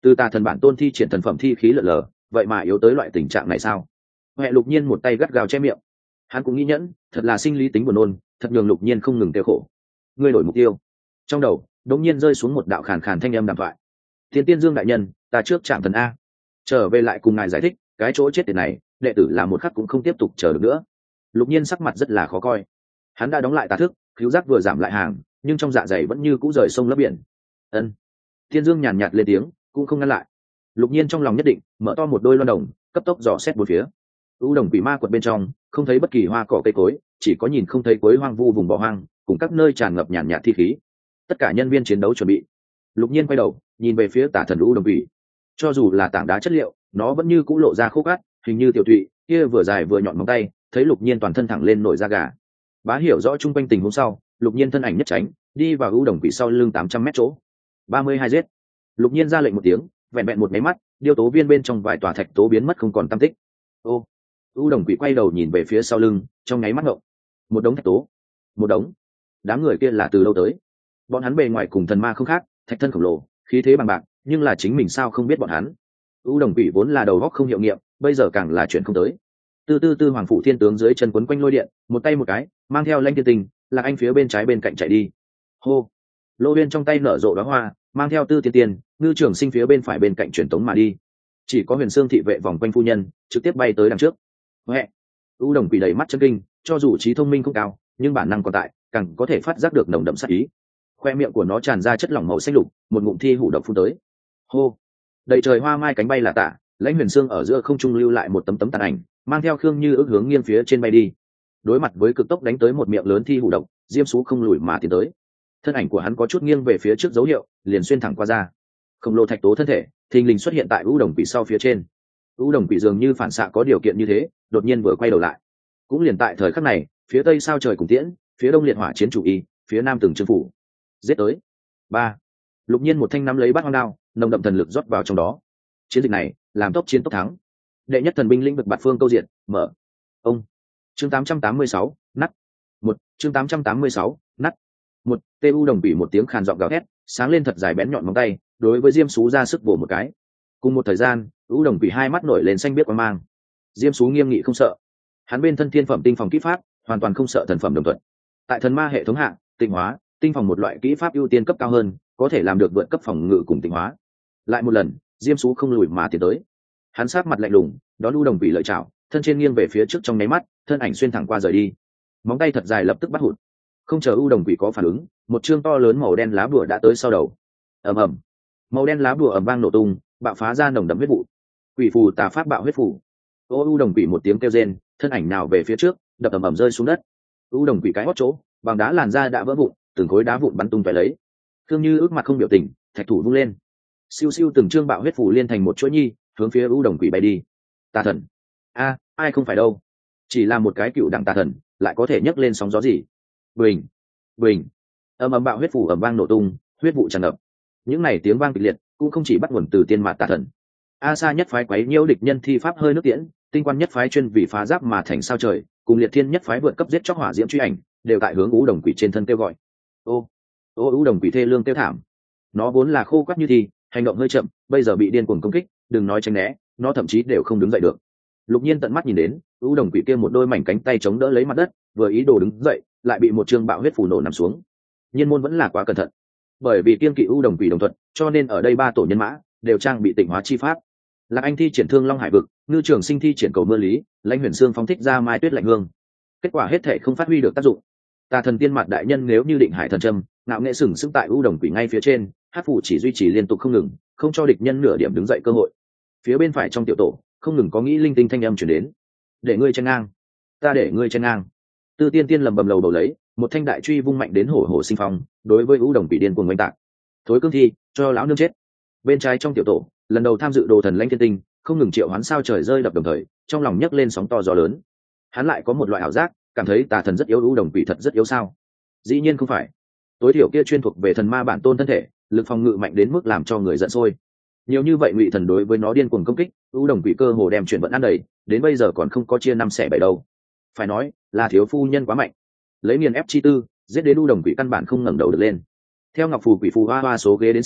Từ tà thần bản tôn thi triển thần phẩm thi khí lở lờ, vậy mà yếu tới loại tình trạng này sao? Huệ Lục Nhiên một tay gắt gao che miệng. Hắn cũng nghĩ nhẫn, thật là sinh lý tính buồn nôn, thật nhường Lục Nhiên không ngừng tiêu khổ. Ngươi đổi mục tiêu. Trong đầu đột nhiên rơi xuống một đạo khàn khàn thanh âm đàm thoại. Thiên Tiên Dương đại nhân, ta trước chạm thần a. Trở về lại cùng ngài giải thích, cái chỗ chết tiệt này, đệ tử là một khắc cũng không tiếp tục chờ được nữa. Lục Nhiên sắc mặt rất là khó coi. Hắn đã đóng lại tà thức, cứu giác vừa giảm lại hàng, nhưng trong dạ dày vẫn như cũ rời sông lấp biển. Ân. Thiên Dương nhàn nhạt lên tiếng, cũng không ngăn lại. Lục Nhiên trong lòng nhất định, mở to một đôi loan đồng, cấp tốc dò xét bốn phía. U đồng quỷ ma quật bên trong, không thấy bất kỳ hoa cỏ cây cối, chỉ có nhìn không thấy cuối hoang vu vùng bỏ hoang, cùng các nơi tràn ngập nhàn nhạt thi khí. Tất cả nhân viên chiến đấu chuẩn bị. Lục Nhiên quay đầu, nhìn về phía Tả Thần U đồng quỷ. Cho dù là tảng đá chất liệu, nó vẫn như cũ lộ ra khô cát, hình như tiểu thụy, kia vừa dài vừa nhọn móng tay, thấy Lục Nhiên toàn thân thẳng lên nổi da gà. Bá hiểu rõ chung quanh tình huống sau, Lục Nhiên thân ảnh nhất tránh, đi vào U đồng quỷ sau lưng tám trăm mét chỗ. ba mươi hai giết. Lục Nhiên ra lệnh một tiếng, vẹn vẹn một máy mắt, điêu tố viên bên trong vài tòa thạch tố biến mất không còn tăm tích. Ô, U đồng quỷ quay đầu nhìn về phía sau lưng, trong nháy mắt ngộng. Một đống thạch tố, một đống. Đám người kia là từ đâu tới? Bọn hắn bề ngoài cùng thần ma không khác, thạch thân khổng lồ, khí thế bằng bạc, nhưng là chính mình sao không biết bọn hắn? U đồng quỷ vốn là đầu góc không hiệu nghiệm, bây giờ càng là chuyện không tới. Tư tư tư hoàng phủ thiên tướng dưới chân quấn quanh lôi điện, một tay một cái, mang theo lanh thiên tình, lạc anh phía bên trái bên cạnh chạy đi. Hô, lô viên trong tay nở rộ đóa hoa, mang theo tư tiên tiên, ngư trưởng sinh phía bên phải bên cạnh truyền tống mà đi. Chỉ có huyền xương thị vệ vòng quanh phu nhân, trực tiếp bay tới đằng trước. Huệ, U đồng quỷ đầy mắt chân kinh, cho dù trí thông minh không cao, nhưng bản năng còn tại, càng có thể phát giác được nồng đậm sát ý. Khoe miệng của nó tràn ra chất lỏng màu xanh lục, một ngụm thi hủ độc phun tới. Hô, đầy trời hoa mai cánh bay là tả, lãnh huyền xương ở giữa không trung lưu lại một tấm tấm tàn ảnh, mang theo khương như ước hướng nghiêng phía trên bay đi. Đối mặt với cực tốc đánh tới một miệng lớn thi hủ độc, diêm xú không lùi mà tiến tới. Thân ảnh của hắn có chút nghiêng về phía trước dấu hiệu, liền xuyên thẳng qua ra. Khổng lồ thạch tố thân thể thình lình xuất hiện tại U đồng quỷ sau phía trên. U đồng quỷ dường như phản xạ có điều kiện như thế, đột nhiên vừa quay đầu lại. Cũng liền tại thời khắc này, phía tây sao trời cùng tiễn, phía đông liệt hỏa chiến chủ y, phía nam từng trương phủ. Giết tới. Ba. Lục Nhiên một thanh nắm lấy bát hoang đao, nồng đậm thần lực rót vào trong đó. Chiến dịch này, làm tốc chiến tốc thắng. Đệ nhất thần binh lĩnh vực bạt phương câu diện, mở. Ông. Chương tám trăm tám mươi sáu, nắt. Một. Chương tám trăm tám mươi sáu, nắt. Một. Tu đồng quỷ một tiếng khàn giọng gào thét, sáng lên thật dài bén nhọn móng tay, đối với Diêm Sú ra sức vồ một cái. Cùng một thời gian, U đồng quỷ hai mắt nổi lên xanh biếc quang mang. Diêm Sú nghiêm nghị không sợ. Hắn bên thân thiên phẩm tinh phòng kỹ pháp, hoàn toàn không sợ thần phẩm đồng thuận. Tại thần ma hệ thống hạ, tinh hóa, tinh phòng một loại kỹ pháp ưu tiên cấp cao hơn, có thể làm được vượt cấp phòng ngự cùng tinh hóa. Lại một lần, Diêm Sú không lùi mà tiến tới. Hắn sát mặt lạnh lùng, đón U đồng quỷ lợi chảo, thân trên nghiêng về phía trước trong nháy mắt, thân ảnh xuyên thẳng qua rời đi. Móng tay thật dài lập tức bắt hụt. Không chờ U đồng quỷ có phản ứng, một chương to lớn màu đen lá bùa đã tới sau đầu. Ầm ầm, màu đen lá bùa ầm vang nổ tung, bạo phá ra nồng đậm huyết vụ. Quỷ phù tà pháp bạo huyết phù. Ô U đồng quỷ một tiếng kêu rên, thân ảnh nào về phía trước, đập ầm ầm rơi xuống đất. U đồng quỷ cái hót chỗ, bằng đá làn da đã vỡ vụn, từng khối đá vụn bắn tung tóe lấy. Thương Như ước mặt không biểu tình, thạch thủ vung lên. Siêu siêu từng chương bạo huyết phù liên thành một chuỗi nhi, hướng phía U đồng quỷ bay đi. Tà thần. A, ai không phải đâu. Chỉ là một cái cựu đẳng tà thần, lại có thể nhấc lên sóng gió gì? Bình, bình. Ầm ầm bạo huyết phù ầm vang nổ tung, huyết vụ tràn ngập. Những này tiếng vang kịch liệt, cũng không chỉ bắt nguồn từ tiên mạt tà thần. A Sa nhất phái quấy nhiễu địch nhân thi pháp hơi nước tiễn, tinh quan nhất phái chuyên vì phá giáp mà thành sao trời, cùng liệt thiên nhất phái vượt cấp giết chóc hỏa diễm truy ảnh, đều tại hướng U đồng quỷ trên thân kêu gọi. Ô, ô U đồng quỷ thê lương kêu thảm. Nó vốn là khô quắt như thì, hành động hơi chậm, bây giờ bị điên cuồng công kích, đừng nói tránh né, nó thậm chí đều không đứng dậy được. Lục Nhiên tận mắt nhìn đến, U đồng quỷ kia một đôi mảnh cánh tay chống đỡ lấy mặt đất, vừa ý đồ đứng dậy, lại bị một trương bạo huyết phù nổ nằm xuống. Nhiên môn vẫn là quá cẩn thận, bởi vì kiên kỵ U đồng quỷ đồng thuận, cho nên ở đây ba tổ nhân mã đều trang bị tịnh hóa chi pháp. Lạc Anh thi triển Thương Long Hải vực, Ngư Trường Sinh thi triển Cầu Mưa Lý, Lãnh Huyền Xương phóng thích ra Mai Tuyết Lạnh Hương. Kết quả hết thể không phát huy được tác dụng. Tà thần tiên mặt đại nhân nếu như định hải thần châm, ngạo nghệ sừng sững tại U đồng quỷ ngay phía trên, hát phủ chỉ duy trì liên tục không ngừng, không cho địch nhân nửa điểm đứng dậy cơ hội. Phía bên phải trong tiểu tổ, không ngừng có nghĩ linh tinh thanh âm truyền đến. Để ngươi chen ngang, ta để ngươi chen ngang. Tư Tiên Tiên lầm bầm lầu bầu lấy, một thanh đại truy vung mạnh đến hổ hổ sinh phong, đối với U đồng quỷ điên cuồng oanh tạc. Thối cương thi, cho lão nương chết. Bên trái trong tiểu tổ, lần đầu tham dự đồ thần lãnh thiên tinh, không ngừng triệu hoán sao trời rơi đập đồng thời, trong lòng nhấc lên sóng to gió lớn. Hắn lại có một loại ảo giác, cảm thấy tà thần rất yếu, U đồng quỷ thật rất yếu sao? Dĩ nhiên không phải. Tối thiểu kia chuyên thuộc về thần ma bản tôn thân thể, lực phòng ngự mạnh đến mức làm cho người giận sôi. Nhiều như vậy ngụy thần đối với nó điên cuồng công kích, U đồng quỷ cơ hồ đem chuyển vận ăn đầy, đến bây giờ còn không có chia năm xẻ bảy đâu. Phải nói là thiếu phu nhân quá mạnh, lấy nghiền ép chi tư, giết đến U đồng quỷ căn bản không ngẩng đầu được lên. Theo ngọc phù quỷ phù hoa hoa số ghế đến xem,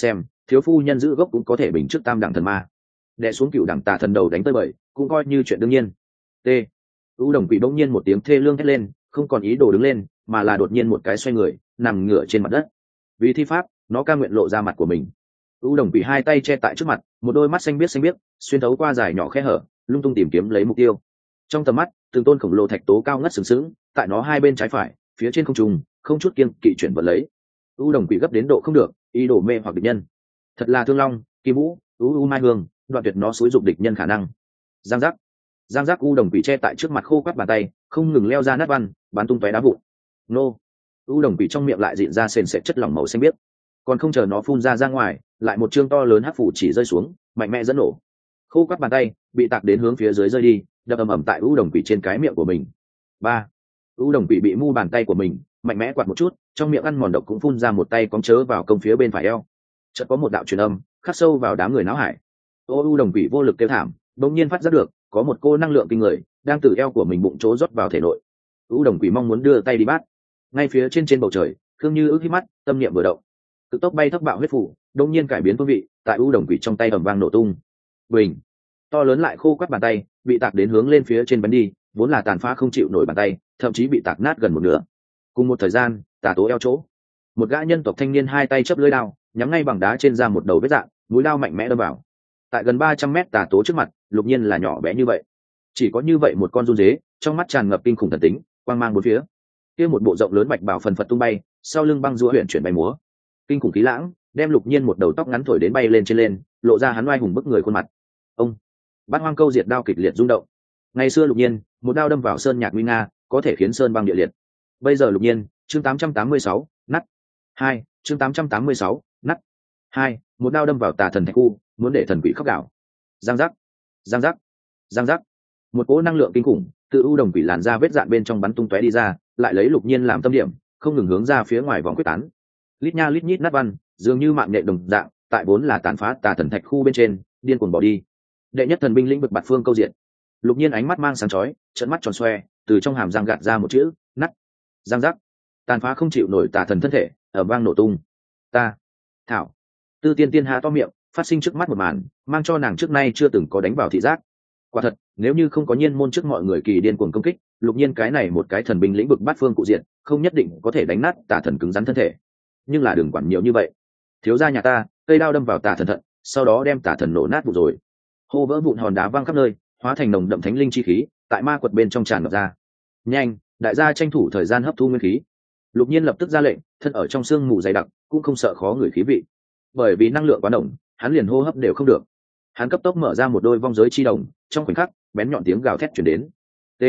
thiếu phu nhân giữ gốc cũng có thể bình trước tam đẳng thần ma, đè xuống cựu đẳng tà thần đầu đánh tới bời cũng coi như chuyện đương nhiên. T. U đồng quỷ bỗng nhiên một tiếng thê lương hét lên, không còn ý đồ đứng lên mà là đột nhiên một cái xoay người nằm ngửa trên mặt đất. Vì thi pháp nó ca nguyện lộ ra mặt của mình. U đồng quỷ hai tay che tại trước mặt, một đôi mắt xanh biếc xanh biếc xuyên thấu qua dài nhỏ khe hở, lung tung tìm kiếm lấy mục tiêu. Trong tầm mắt từng tôn khổng lồ thạch tố cao ngất sừng sững tại nó hai bên trái phải, phía trên không trung không chút kiêng kỵ chuyển vật lấy. U đồng quỷ gấp đến độ không được, ý đồ mê hoặc địch nhân. Thật là thương long, kim vũ, u u mai hương, đoạn tuyệt nó xúi dục địch nhân khả năng. Giang giác, giang giác. U đồng quỷ che tại trước mặt khô quắt bàn tay không ngừng leo ra nát văn, bắn tung tóe đá vụn. Nô. U đồng quỷ trong miệng lại dịn ra sền sệt chất lỏng màu xanh biếc, còn không chờ nó phun ra ra ngoài, lại một chương to lớn hắc phủ chỉ rơi xuống, mạnh mẽ dẫn nổ. Khô quắt bàn tay bị tạc đến hướng phía dưới rơi đi, đập ầm ầm tại u đồng quỷ trên cái miệng của mình. Ba. U đồng quỷ bị mu bàn tay của mình mạnh mẽ quạt một chút, trong miệng ăn mòn độc cũng phun ra một tay cóng chớ vào công phía bên phải eo. Chợt có một đạo truyền âm khắc sâu vào đám người náo hải. Ô u đồng quỷ vô lực kêu thảm, bỗng nhiên phát giác được có một cô năng lượng kinh người đang từ eo của mình bụng chỗ rót vào thể nội. U đồng quỷ mong muốn đưa tay đi bắt, ngay phía trên trên bầu trời khương như ước hít mắt, tâm niệm vừa động, cực tốc bay thấp bạo huyết phủ đông nhiên cải biến phương vị tại u đồng quỷ trong tay ầm vang nổ tung. Bình, to lớn lại khô quắt bàn tay bị tạc đến hướng lên phía trên bắn đi, vốn là tàn phá không chịu nổi bàn tay thậm chí bị tạc nát gần một nửa. Cùng một thời gian, tà tố eo chỗ một gã nhân tộc thanh niên hai tay chấp lưỡi đao nhắm ngay bằng đá trên ra một đầu vết dạn, mũi đao mạnh mẽ đâm vào. Tại gần ba trăm mét tà tố trước mặt, Lục Nhiên là nhỏ bé như vậy, chỉ có như vậy một con run dế, trong mắt tràn ngập kinh khủng thần tính, quang mang bốn phía. Kia một bộ rộng lớn bạch bào phần phật tung bay, sau lưng băng rũa huyền chuyển bay múa, kinh khủng khí lãng đem Lục Nhiên một đầu tóc ngắn thổi đến bay lên trên lên, lộ ra hắn oai hùng bức người khuôn mặt. Ông Bát Hoang Câu diệt đao kịch liệt rung động. Ngày xưa Lục Nhiên một đao đâm vào sơn nhạc nguy nga, có thể khiến sơn băng địa liệt. Bây giờ Lục Nhiên, chương tám trăm tám mươi sáu, nắt hai, chương tám trăm tám mươi sáu, nắt hai, một đao đâm vào tà thần thạch khu, muốn để thần quỷ khóc gạo. Giang giác, giang giác, giang giác. Một cỗ năng lượng kinh khủng từ u đồng quỷ làn ra vết dạn bên trong bắn tung tóe đi ra, lại lấy Lục Nhiên làm tâm điểm, không ngừng hướng ra phía ngoài vòng quyết tán. Lít nha lít nhít nát văn, dường như mạng nhện đồng dạng, tại vốn là tàn phá tà thần thạch khu bên trên, điên cuồng bỏ đi. Đệ nhất thần binh lĩnh vực bạt phương câu diện. Lục Nhiên ánh mắt mang sáng chói, trợn mắt tròn xoe, từ trong hàm răng gạt ra một chữ, nắt. Giang giác. Tàn phá không chịu nổi tà thần thân thể, ở vang nổ tung. Ta, thảo. Tư Tiên Tiên há to miệng, phát sinh trước mắt một màn, mang cho nàng trước nay chưa từng có đánh vào thị giác. Quả thật, nếu như không có Nhiên môn trước mọi người kỳ điên cuồng công kích, Lục Nhiên cái này một cái thần binh lĩnh vực bát phương cụ diện, không nhất định có thể đánh nát tà thần cứng rắn thân thể. Nhưng là đừng quản nhiều như vậy. Thiếu gia nhà ta, cây đao đâm vào tà thần thận, sau đó đem tà thần nổ nát vụ rồi. Hô vỡ vụn hòn đá văng khắp nơi, hóa thành nồng đậm thánh linh chi khí, tại ma quật bên trong tràn ngập ra. Nhanh, đại gia tranh thủ thời gian hấp thu nguyên khí. Lục Nhiên lập tức ra lệnh, thân ở trong sương mù dày đặc, cũng không sợ khó người khí vị. Bởi vì năng lượng quá nồng, hắn liền hô hấp đều không được. Hắn cấp tốc mở ra một đôi vong giới chi đồng, trong khoảnh khắc, bén nhọn tiếng gào thét truyền đến. T.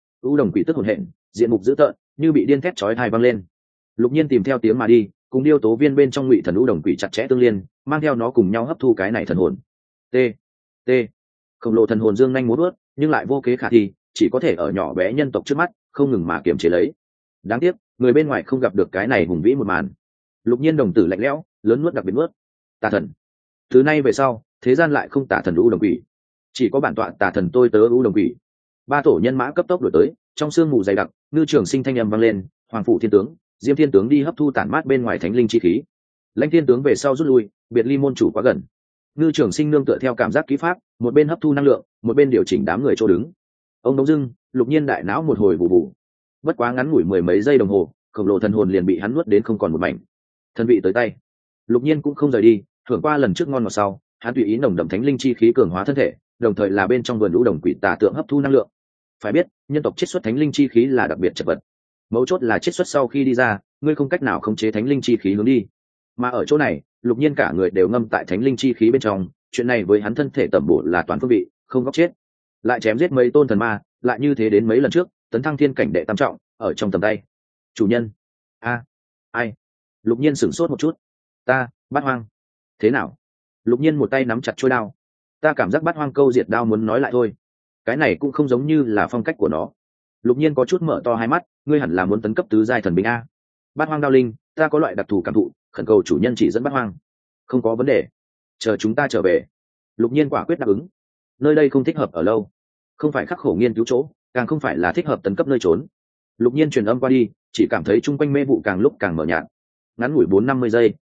U đồng quỷ tức hồn hện, diện mục dữ tợn, như bị điên thét chói tai vang lên. Lục Nhiên tìm theo tiếng mà đi, cùng điêu tố viên bên trong ngụy thần u đồng quỷ chặt chẽ tương liên, mang theo nó cùng nhau hấp thu cái này thần hồn. T. T. Khổng lồ thần hồn dương nhanh múa vuốt, nhưng lại vô kế khả thi, chỉ có thể ở nhỏ bé nhân tộc trước mắt, không ngừng mà kiềm chế lấy. Đáng tiếc, người bên ngoài không gặp được cái này hùng vĩ một màn. Lục Nhiên đồng tử lạnh lẽo, lớn nuốt đặc biệt nuốt. Tà thần. Từ nay về sau, thế gian lại không tà thần u đồng quỷ, chỉ có bản tọa tà thần tôi tớ u đồng quỷ. Ba tổ nhân mã cấp tốc đuổi tới, trong sương mù dày đặc, Ngư Trường Sinh thanh âm vang lên, Hoàng phủ thiên tướng, Diêm thiên tướng đi hấp thu tản mát bên ngoài thánh linh chi khí. Lãnh thiên tướng về sau rút lui, biệt ly môn chủ quá gần. Ngư Trường Sinh nương tựa theo cảm giác kỹ pháp, một bên hấp thu năng lượng, một bên điều chỉnh đám người chỗ đứng. Ông Đống Dưng, Lục Nhiên đại não một hồi vụ vụ. Bất quá ngắn ngủi mười mấy giây đồng hồ, khổng lồ thần hồn liền bị hắn nuốt đến không còn một mảnh. Thân vị tới tay, Lục Nhiên cũng không rời đi, thưởng qua lần trước ngon ngọt sau, hắn tùy ý nồng đậm thánh linh chi khí cường hóa thân thể, đồng thời là bên trong vườn lũ đồng quỷ tà tượng hấp thu năng lượng. Phải biết, nhân tộc chiết xuất thánh linh chi khí là đặc biệt chật vật. Mấu chốt là chiết xuất sau khi đi ra, ngươi không cách nào khống chế thánh linh chi khí hướng đi. Mà ở chỗ này, Lục Nhiên cả người đều ngâm tại thánh linh chi khí bên trong, chuyện này với hắn thân thể tẩm bổ là toàn phương vị, không góc chết. Lại chém giết mấy tôn thần ma, lại như thế đến mấy lần trước, tấn thăng thiên cảnh đệ tam trọng, ở trong tầm tay. Chủ nhân, a, ai? Lục Nhiên sửng sốt một chút. Ta, Bát Hoang. Thế nào? Lục Nhiên một tay nắm chặt chuôi đao. Ta cảm giác Bát Hoang câu diệt đao muốn nói lại thôi. Cái này cũng không giống như là phong cách của nó. Lục Nhiên có chút mở to hai mắt, ngươi hẳn là muốn tấn cấp tứ giai thần binh a. Bát Hoang đao linh, ta có loại đặc thù cảm thụ, khẩn cầu chủ nhân chỉ dẫn Bát Hoang. Không có vấn đề, chờ chúng ta trở về. Lục Nhiên quả quyết đáp ứng. Nơi đây không thích hợp ở lâu, không phải khắc khổ nghiên cứu chỗ, càng không phải là thích hợp tấn cấp nơi trốn. Lục Nhiên truyền âm qua đi, chỉ cảm thấy chung quanh mê vụ càng lúc càng mờ nhạt. Ngắn ngủi bốn năm mươi giây,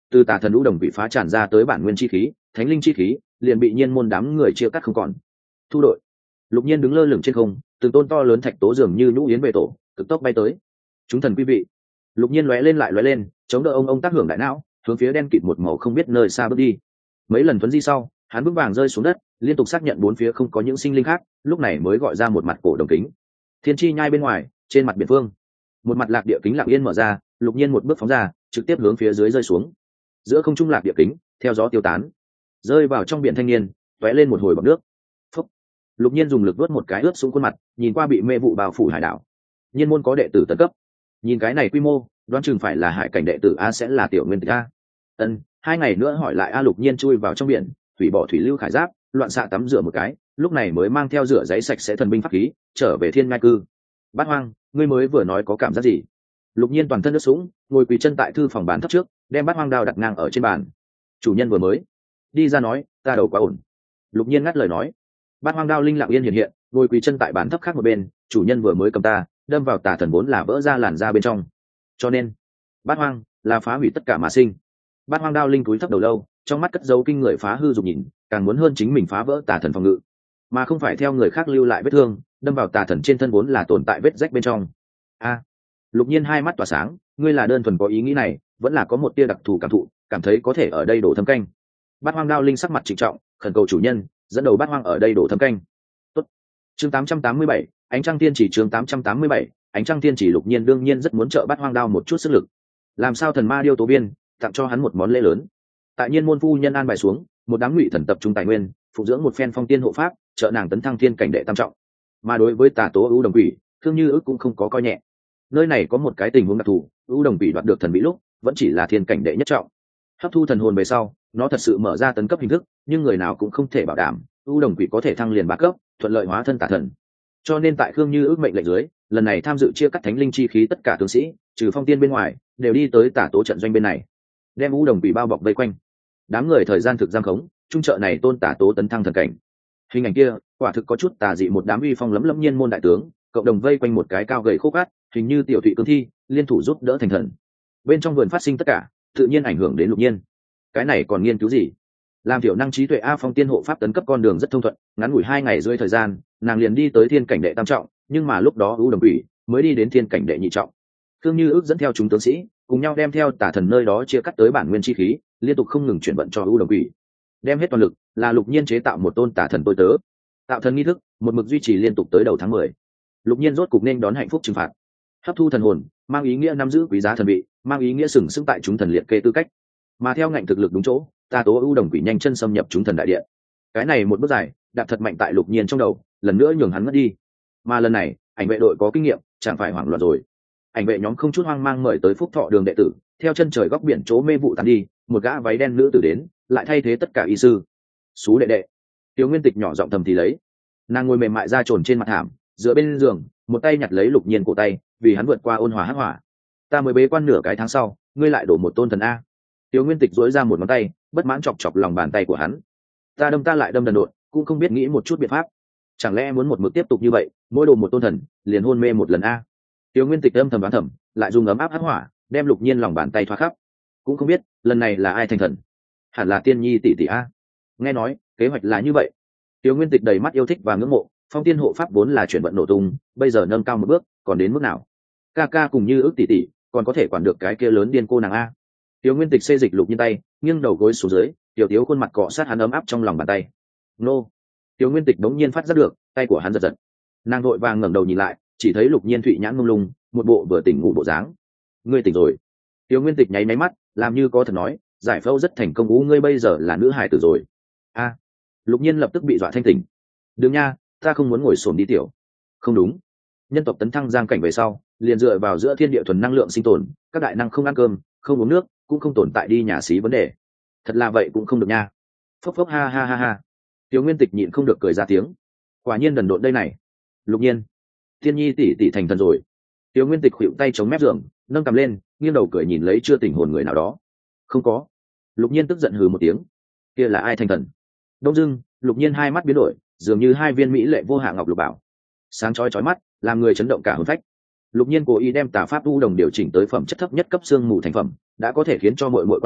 từ tà thần lũ đồng bị phá tràn ra tới bản nguyên chi khí, thánh linh chi khí liền bị nhiên môn đám người chia cắt không còn. Thu đội. Lục Nhiên đứng lơ lửng trên không, từng tôn to lớn thạch tố dường như nhũ yến về tổ, cực tốc bay tới. Chúng thần quý vị. Lục Nhiên lóe lên lại lóe lên, chống đỡ ông ông tác hưởng đại não, hướng phía đen kịt một màu không biết nơi xa bước đi. Mấy lần tuấn di sau, hắn vững vàng rơi xuống đất, liên tục xác nhận bốn phía không có những sinh linh khác, lúc này mới gọi ra một mặt cổ đồng kính. Thiên chi nhai bên ngoài, trên mặt biển phương, một mặt lạc địa kính lặng yên mở ra, Lục Nhiên một bước phóng ra, trực tiếp hướng phía dưới rơi xuống. Giữa không trung lạc địa kính, theo gió tiêu tán, rơi vào trong biển thanh niên, tóe lên một hồi bọt nước. Phúc. Lục Nhiên dùng lực vớt một cái ướt xuống khuôn mặt, nhìn qua bị mê vụ bao phủ hải đảo. Nhiên môn có đệ tử tấn cấp, nhìn cái này quy mô, đoán chừng phải là hải cảnh đệ tử a sẽ là tiểu nguyên tịch a. Ân, hai ngày nữa hỏi lại a. Lục Nhiên chui vào trong biển, thủy bỏ thủy lưu khải giáp, loạn xạ tắm rửa một cái, lúc này mới mang theo rửa giấy sạch sẽ thần binh pháp khí, trở về thiên ngai cư. Bát Hoang, ngươi mới vừa nói có cảm giác gì? Lục Nhiên toàn thân nước sũng, ngồi quỳ chân tại thư phòng bán thấp trước, đem Bát Hoang đao đặt ngang ở trên bàn. Chủ nhân vừa mới đi ra nói, ta đầu quá ổn. Lục Nhiên ngắt lời nói. Bát Hoang đao linh lặng yên hiện hiện, ngồi quỳ chân tại bàn thấp khác một bên, chủ nhân vừa mới cầm ta, đâm vào tà thần vốn là vỡ ra làn da bên trong. Cho nên, Bát Hoang là phá hủy tất cả mà sinh. Bát Hoang đao linh cúi thấp đầu lâu, trong mắt cất dấu kinh người phá hư dục nhìn, càng muốn hơn chính mình phá vỡ tà thần phòng ngự, mà không phải theo người khác lưu lại vết thương, đâm vào tà thần trên thân vốn là tồn tại vết rách bên trong. A. Lục Nhiên hai mắt tỏa sáng, ngươi là đơn thuần có ý nghĩ này, vẫn là có một tia đặc thù cảm thụ, cảm thấy có thể ở đây đổ thâm canh. Bát Hoang đao linh sắc mặt trịnh trọng, khẩn cầu chủ nhân dẫn đầu Bát Hoang ở đây đổ thâm canh. Tốt. Chương tám trăm tám mươi bảy, ánh trăng tiên chỉ. Chương tám trăm tám mươi bảy, ánh trăng tiên chỉ. Lục Nhiên đương nhiên rất muốn trợ Bát Hoang đao một chút sức lực. Làm sao thần ma điêu tố biên, tặng cho hắn một món lễ lớn. Tại Nhiên môn phu nhân an bài xuống, một đám ngụy thần tập trung tài nguyên, phụ dưỡng một phen phong tiên hộ pháp, trợ nàng tấn thăng thiên cảnh đệ tam trọng. Mà đối với tà tố ưu đồng quỷ, thương như ước cũng không có coi nhẹ. Nơi này có một cái tình huống đặc thù, ưu đồng quỷ đoạt được thần bí lúc vẫn chỉ là thiên cảnh đệ nhất trọng, hấp thu thần hồn về sau nó thật sự mở ra tấn cấp hình thức, nhưng người nào cũng không thể bảo đảm ưu đồng quỷ có thể thăng liền ba cấp, thuận lợi hóa thân tà thần. Cho nên tại khương như ước mệnh lệnh dưới, lần này tham dự chia cắt thánh linh chi khí tất cả tướng sĩ trừ phong tiên bên ngoài đều đi tới tà tố trận doanh bên này, đem ưu đồng quỷ bao bọc vây quanh. Đám người thời gian thực giam khống trung trợ này tôn tà tố tấn thăng thần cảnh. Hình ảnh kia quả thực có chút tà dị, một đám uy phong lấm lấm Nhiên môn đại tướng cộng đồng vây quanh một cái cao gầy khô cát, hình như tiểu thụy cương thi, liên thủ giúp đỡ thành thần. Bên trong vườn phát sinh tất cả tự nhiên ảnh hưởng đến Lục Nhiên. Cái này còn nghiên cứu gì? Làm tiểu năng trí tuệ a phong tiên hộ pháp tấn cấp con đường rất thông thuận, ngắn ngủi hai ngày rưỡi thời gian nàng liền đi tới thiên cảnh đệ tam trọng, nhưng mà lúc đó ưu đồng quỷ mới đi đến thiên cảnh đệ nhị trọng. Thương như ước dẫn theo chúng tướng sĩ cùng nhau đem theo tà thần nơi đó chia cắt tới bản nguyên chi khí, liên tục không ngừng chuyển vận cho ưu đồng quỷ, đem hết toàn lực là Lục Nhiên chế tạo một tôn tà thần tôi tớ. Tạo thần nghi thức một mực duy trì liên tục tới đầu tháng mười. Lục Nhiên rốt cục nên đón hạnh phúc trừng phạt. Hấp thu thần hồn mang ý nghĩa nắm giữ quý giá thần vị, mang ý nghĩa sừng sững tại chúng thần liệt kê tư cách, mà theo ngạnh thực lực đúng chỗ, tà tố ưu đồng quỷ nhanh chân xâm nhập chúng thần đại điện. Cái này một bước dài đạp thật mạnh tại Lục Nhiên trong đầu, lần nữa nhường hắn mất đi. Mà lần này ảnh vệ đội có kinh nghiệm, chẳng phải hoảng loạn rồi. Ảnh vệ nhóm không chút hoang mang mời tới Phúc Thọ đường đệ tử, theo chân trời góc biển chỗ mê vụ tàn đi, một gã váy đen nữ tử đến, lại thay thế tất cả y sư. Sú đệ đệ. Tiêu Nguyên Tịch nhỏ giọng thầm thì lấy. Nàng ngồi mềm mại ra trồn trên mặt thảm, dựa bên giường, một tay nhặt lấy Lục Nhiên cổ tay, vì hắn vượt qua ôn hòa hắc hỏa. Ta mới bế quan nửa cái tháng sau, ngươi lại đổ một tôn thần a. Tiêu Nguyên Tịch duỗi ra một ngón tay, bất mãn chọc chọc lòng bàn tay của hắn. Ta đâm ta lại đâm đần độn, cũng không biết nghĩ một chút biện pháp. Chẳng lẽ muốn một mực tiếp tục như vậy, mỗi đồ một tôn thần, liền hôn mê một lần a? Tiêu Nguyên Tịch âm thầm đoán thầm, lại dùng ấm áp hắc hỏa, đem Lục Nhiên lòng bàn tay thoa khắp. Cũng không biết, lần này là ai thành thần? Hẳn là Tiên Nhi tỷ tỷ a. Nghe nói, kế hoạch là như vậy. Tiêu Nguyên Tịch đầy mắt yêu thích và ngưỡng mộ, phong tiên hộ pháp vốn là chuyển vận nổ tung, bây giờ nâng cao một bước, còn đến mức nào? Ca ca cùng như ước tỷ tỷ, còn có thể quản được cái kia lớn điên cô nàng a. Tiêu Nguyên Tịch xê dịch Lục Nhiên tay, nghiêng đầu gối xuống dưới, tiểu Tiếu khuôn mặt cọ sát hắn ấm áp trong lòng bàn tay. Nô. Tiêu Nguyên Tịch đống nhiên phát giác được, tay của hắn giật giật. Nàng vội vàng ngẩng đầu nhìn lại, chỉ thấy Lục Nhiên thụy nhãn mông lung, một bộ vừa tỉnh ngủ bộ dáng. Ngươi tỉnh rồi? Tiêu Nguyên Tịch nháy máy mắt, làm như có thật nói, giải phẫu rất thành công, ú ngươi bây giờ là nữ hài tử rồi. A. Lục Nhiên lập tức bị dọa thanh tỉnh. Đừng nha, ta không muốn ngồi xổm đi tiểu. Không đúng. Nhân tộc tấn thăng giang cảnh về sau, liền dựa vào giữa thiên địa thuần năng lượng sinh tồn, các đại năng không ăn cơm, không uống nước, cũng không tồn tại đi nhà xí vấn đề. Thật là vậy cũng không được nha. Phốc phốc ha ha ha ha. Tiêu Nguyên Tịch nhịn không được cười ra tiếng. Quả nhiên đần độn đây này. Lục Nhiên, Thiên Nhi tỷ tỷ thành thần rồi. Tiêu Nguyên Tịch khuỵu tay chống mép giường, nâng cầm lên, nghiêng đầu cười nhìn lấy chưa tỉnh hồn người nào đó. Không có. Lục Nhiên tức giận hừ một tiếng. Kia là ai thành thần? Đông dưng, Lục Nhiên hai mắt biến đổi, dường như hai viên mỹ lệ vô hạ ngọc lục bảo, sáng chói chói mắt, làm người chấn động cả hồn phách. Lục Nhiên cố ý đem tà pháp u đồng điều chỉnh tới phẩm chất thấp nhất cấp xương mù thành phẩm, đã có thể khiến cho mọi mọi quan sát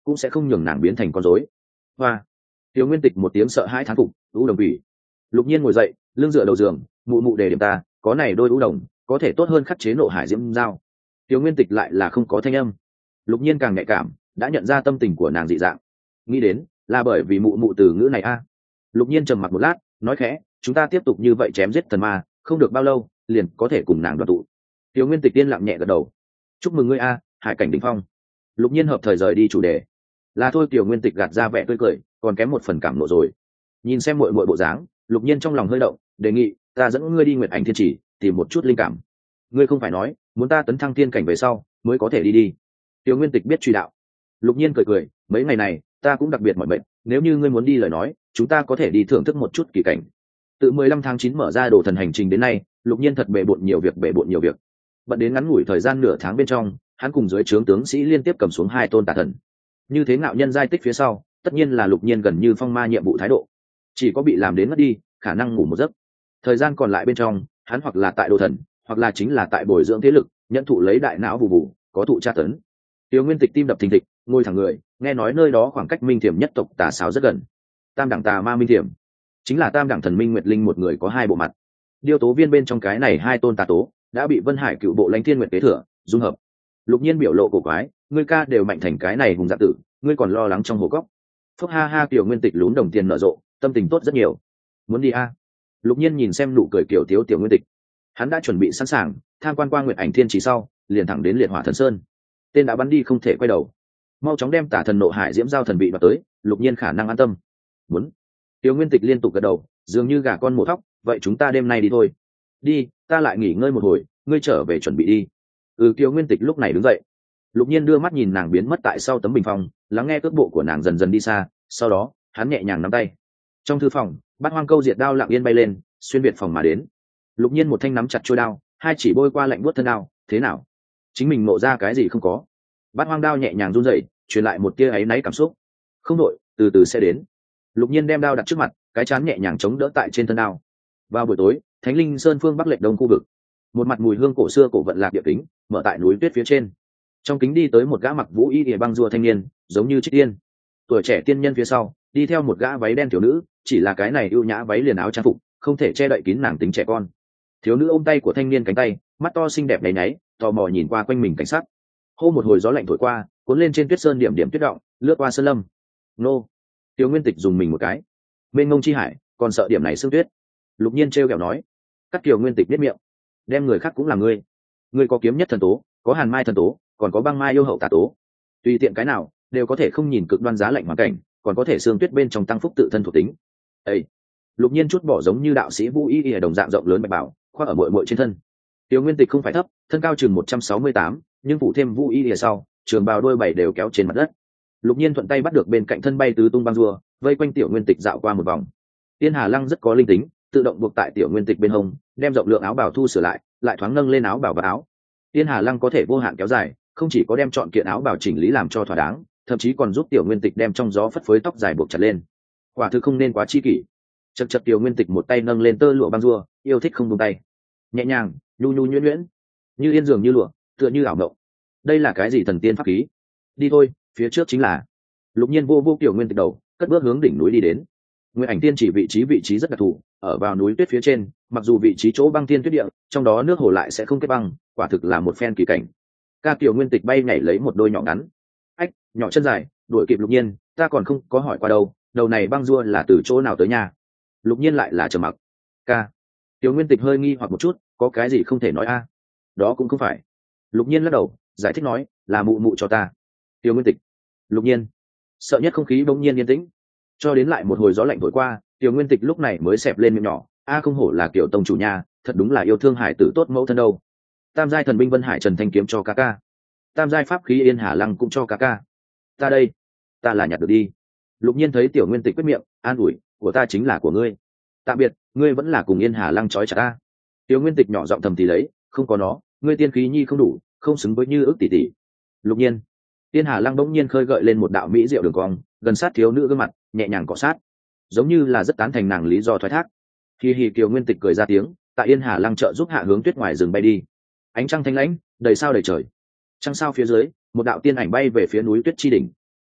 cũng sẽ không nhường nàng biến thành con rối. Hoa. Tiểu Nguyên Tịch một tiếng sợ hãi thán phục, u đồng quỷ. Lục Nhiên ngồi dậy, lưng dựa đầu giường, mụ mụ đề điểm ta, có này đôi u đồng, có thể tốt hơn khắc chế nộ hải diễm dao. Tiểu Nguyên Tịch lại là không có thanh âm. Lục Nhiên càng nhạy cảm, đã nhận ra tâm tình của nàng dị dạng. Nghĩ đến, là bởi vì mụ mụ từ ngữ này a. Lục Nhiên trầm mặc một lát, nói khẽ, chúng ta tiếp tục như vậy chém giết thần ma, không được bao lâu, liền có thể cùng nàng đoàn tụ. Tiểu Nguyên Tịch tiên lặng nhẹ gật đầu. Chúc mừng ngươi a, hải cảnh đỉnh phong. Lục Nhiên hợp thời rời đi chủ đề. Là thôi, Tiểu Nguyên Tịch gạt ra vẻ tươi cười, còn kém một phần cảm nộ rồi. Nhìn xem muội muội bộ dáng, Lục Nhiên trong lòng hơi động, đề nghị, ta dẫn ngươi đi Nguyệt Ảnh Thiên Chỉ, tìm một chút linh cảm. Ngươi không phải nói, muốn ta tấn thăng tiên cảnh về sau, mới có thể đi đi. Tiểu Nguyên Tịch biết truy đạo. Lục Nhiên cười cười, mấy ngày này, ta cũng đặc biệt mỏi mệt, nếu như ngươi muốn đi lời nói, chúng ta có thể đi thưởng thức một chút kỳ cảnh. Từ mười lăm tháng chín mở ra đồ thần hành trình đến nay, Lục Nhiên thật bệ bội nhiều việc bệ bội nhiều việc. Bận đến ngắn ngủi thời gian nửa tháng bên trong, hắn cùng dưới trướng tướng sĩ liên tiếp cầm xuống hai tôn tà thần. Như thế ngạo nhân giai tích phía sau, tất nhiên là Lục Nhiên gần như phong ma nhiệm vụ thái độ, chỉ có bị làm đến mất đi, khả năng ngủ một giấc. Thời gian còn lại bên trong, hắn hoặc là tại đồ thần, hoặc là chính là tại bồi dưỡng thế lực, nhận thụ lấy đại não vụ vụ, có thụ tra tấn. Tiểu Nguyên Tịch tim đập thình thịch, ngồi thẳng người, nghe nói nơi đó khoảng cách Minh Thiểm nhất tộc tà sáo rất gần. Tam đẳng tà ma Minh Thiểm, chính là tam đẳng thần Minh Nguyệt Linh một người có hai bộ mặt. Điêu tố viên bên trong cái này hai tôn tà tố, đã bị Vân Hải cựu bộ lãnh thiên nguyệt kế thừa, dung hợp. Lục Nhiên biểu lộ cổ quái, ngươi ca đều mạnh thành cái này hùng dạ tử, ngươi còn lo lắng trong hồ góc. Phúc ha ha, Tiểu Nguyên Tịch lún đồng tiền nở rộ, tâm tình tốt rất nhiều. Muốn đi a? À? Lục Nhiên nhìn xem nụ cười kiểu tiếu Tiểu Nguyên Tịch, hắn đã chuẩn bị sẵn sàng, tham quan qua Nguyệt Ảnh Thiên Chỉ sau, liền thẳng đến Liệt Hỏa Thần Sơn. Tên đã bắn đi không thể quay đầu, mau chóng đem tả thần nộ hải diễm giao thần vị đoạt tới, Lục Nhiên khả năng an tâm. Muốn. Tiểu Nguyên Tịch liên tục gật đầu, dường như gà con mổ thóc, vậy chúng ta đêm nay đi thôi. Đi, ta lại nghỉ ngơi một hồi, ngươi trở về chuẩn bị đi. Ừ, Tiểu Nguyên Tịch lúc này đứng dậy. Lục Nhiên đưa mắt nhìn nàng biến mất tại sau tấm bình phong, lắng nghe cước bộ của nàng dần dần đi xa, sau đó, hắn nhẹ nhàng nắm tay. Trong thư phòng, Bát Hoang Câu diệt đao lặng yên bay lên, xuyên biệt phòng mà đến. Lục Nhiên một thanh nắm chặt chuôi đao, hai chỉ bôi qua lạnh buốt thân đao, thế nào? Chính mình nộ ra cái gì không có? Bát Hoang đao nhẹ nhàng run rẩy, truyền lại một tia áy náy cảm xúc. Không đội, từ từ sẽ đến. Lục Nhiên đem đao đặt trước mặt, cái chán nhẹ nhàng chống đỡ tại trên thân đao. Vào buổi tối, Thánh Linh Sơn phương bắc lệch đông khu vực, một mặt mùi hương cổ xưa cổ vận lạc địa kính, mở tại núi tuyết phía trên. Trong kính đi tới một gã mặc vũ y địa băng rùa thanh niên, giống như trích tiên. Tuổi trẻ tiên nhân phía sau, đi theo một gã váy đen thiếu nữ, chỉ là cái này ưu nhã váy liền áo trang phục, không thể che đậy kín nàng tính trẻ con. Thiếu nữ ôm tay của thanh niên cánh tay, mắt to xinh đẹp nháy nháy, tò mò nhìn qua quanh mình cảnh sát. Hô một hồi gió lạnh thổi qua, cuốn lên trên tuyết sơn điểm điểm tuyết động, lướt qua sơn lâm. Nô. Tiêu Nguyên Tịch dùng mình một cái. Bên ngông chi hải, còn sợ điểm này sương tuyết. Lục Nhiên trêu ghẹo nói. Cắt Kiều Nguyên Tịch biết miệng. Đem người khác cũng là ngươi. Ngươi có kiếm nhất thần tố, có hàn mai thần tố, còn có băng mai yêu hậu tà tố. Tùy tiện cái nào, đều có thể không nhìn cực đoan giá lạnh hoàn cảnh, còn có thể sương tuyết bên trong tăng phúc tự thân thuộc tính. Ê! Lục Nhiên chút bỏ giống như đạo sĩ Vũ Y Y đồng dạng rộng lớn bạch bảo, khoác ở muội muội trên thân. Tiêu Nguyên Tịch không phải thấp, thân cao chừng một trăm sáu mươi tám, nhưng phụ thêm Vũ Y Y sau, trường bào đôi bảy đều kéo trên mặt đất. Lục Nhiên thuận tay bắt được bên cạnh thân bay tứ tung băng rùa, vây quanh Tiểu Nguyên Tịch dạo qua một vòng. Tiên Hà Lăng rất có linh tính, tự động buộc tại Tiểu Nguyên Tịch bên hông, đem rộng lượng áo bào thu sửa lại, lại thoáng nâng lên áo bào và áo. Tiên Hà Lăng có thể vô hạn kéo dài, không chỉ có đem chọn kiện áo bào chỉnh lý làm cho thỏa đáng, thậm chí còn giúp Tiểu Nguyên Tịch đem trong gió phất phới tóc dài buộc chặt lên. Quả thực không nên quá chi kỷ. Chậc chậc, Tiểu Nguyên Tịch một tay nâng lên tơ lụa băng rùa, yêu thích không buông tay. Nhẹ nhàng, nhu nhu nhuyễn nhuyễn, như yên dường như lụa, tựa như ảo mộng. Đây là cái gì thần tiên pháp khí? Đi thôi, phía trước chính là. Lục Nhiên vô vô Tiểu Nguyên Tịch đầu, cất bước hướng đỉnh núi đi đến. Nguyệt Ảnh Tiên chỉ vị trí vị trí rất đặc thù, ở vào núi tuyết phía trên, mặc dù vị trí chỗ băng thiên tuyết địa, trong đó nước hồ lại sẽ không kết băng, quả thực là một phen kỳ cảnh. Ca Tiểu Nguyên Tịch bay nhảy lấy một đôi nhỏ ngắn. Ách, nhỏ chân dài, đuổi kịp Lục Nhiên, ta còn không có hỏi qua đâu, đầu này băng rua là từ chỗ nào tới nhà? Lục Nhiên lại là trầm mặc. Ca. Tiểu Nguyên Tịch hơi nghi hoặc một chút, có cái gì không thể nói a? Đó cũng không phải. Lục Nhiên lắc đầu, giải thích nói, là mụ mụ cho ta. Tiểu Nguyên Tịch. Lục Nhiên. Sợ nhất không khí bỗng nhiên yên tĩnh, cho đến lại một hồi gió lạnh thổi qua, Tiểu Nguyên Tịch lúc này mới xẹp lên miệng nhỏ, a không hổ là kiểu tông chủ nhà, thật đúng là yêu thương hải tử tốt mẫu thân đâu. Tam giai thần binh Vân Hải Trần Thanh kiếm cho ca ca, tam giai pháp khí Yên Hà Lăng cũng cho ca ca. Ta đây, ta là nhặt được đi. Lục Nhiên thấy Tiểu Nguyên Tịch quyết miệng, an ủi, của ta chính là của ngươi. Tạm biệt, ngươi vẫn là cùng Yên Hà Lăng trói chặt ta. Tiểu Nguyên Tịch nhỏ giọng thầm thì lấy, không có nó, ngươi tiên khí nhi không đủ, không xứng với Như Ước tỷ tỷ. Lục Nhiên. Yên Hà Lăng bỗng nhiên khơi gợi lên một đạo mỹ diệu đường cong, gần sát thiếu nữ gương mặt, nhẹ nhàng cọ sát, giống như là rất tán thành nàng lý do thoái thác. Hi hi, Kiều Nguyên Tịch cười ra tiếng, tại Yên Hà Lăng trợ giúp hạ hướng tuyết ngoài rừng bay đi. Ánh trăng thanh lãnh, đầy sao đầy trời. Trăng sao phía dưới, một đạo tiên ảnh bay về phía núi tuyết chi đỉnh.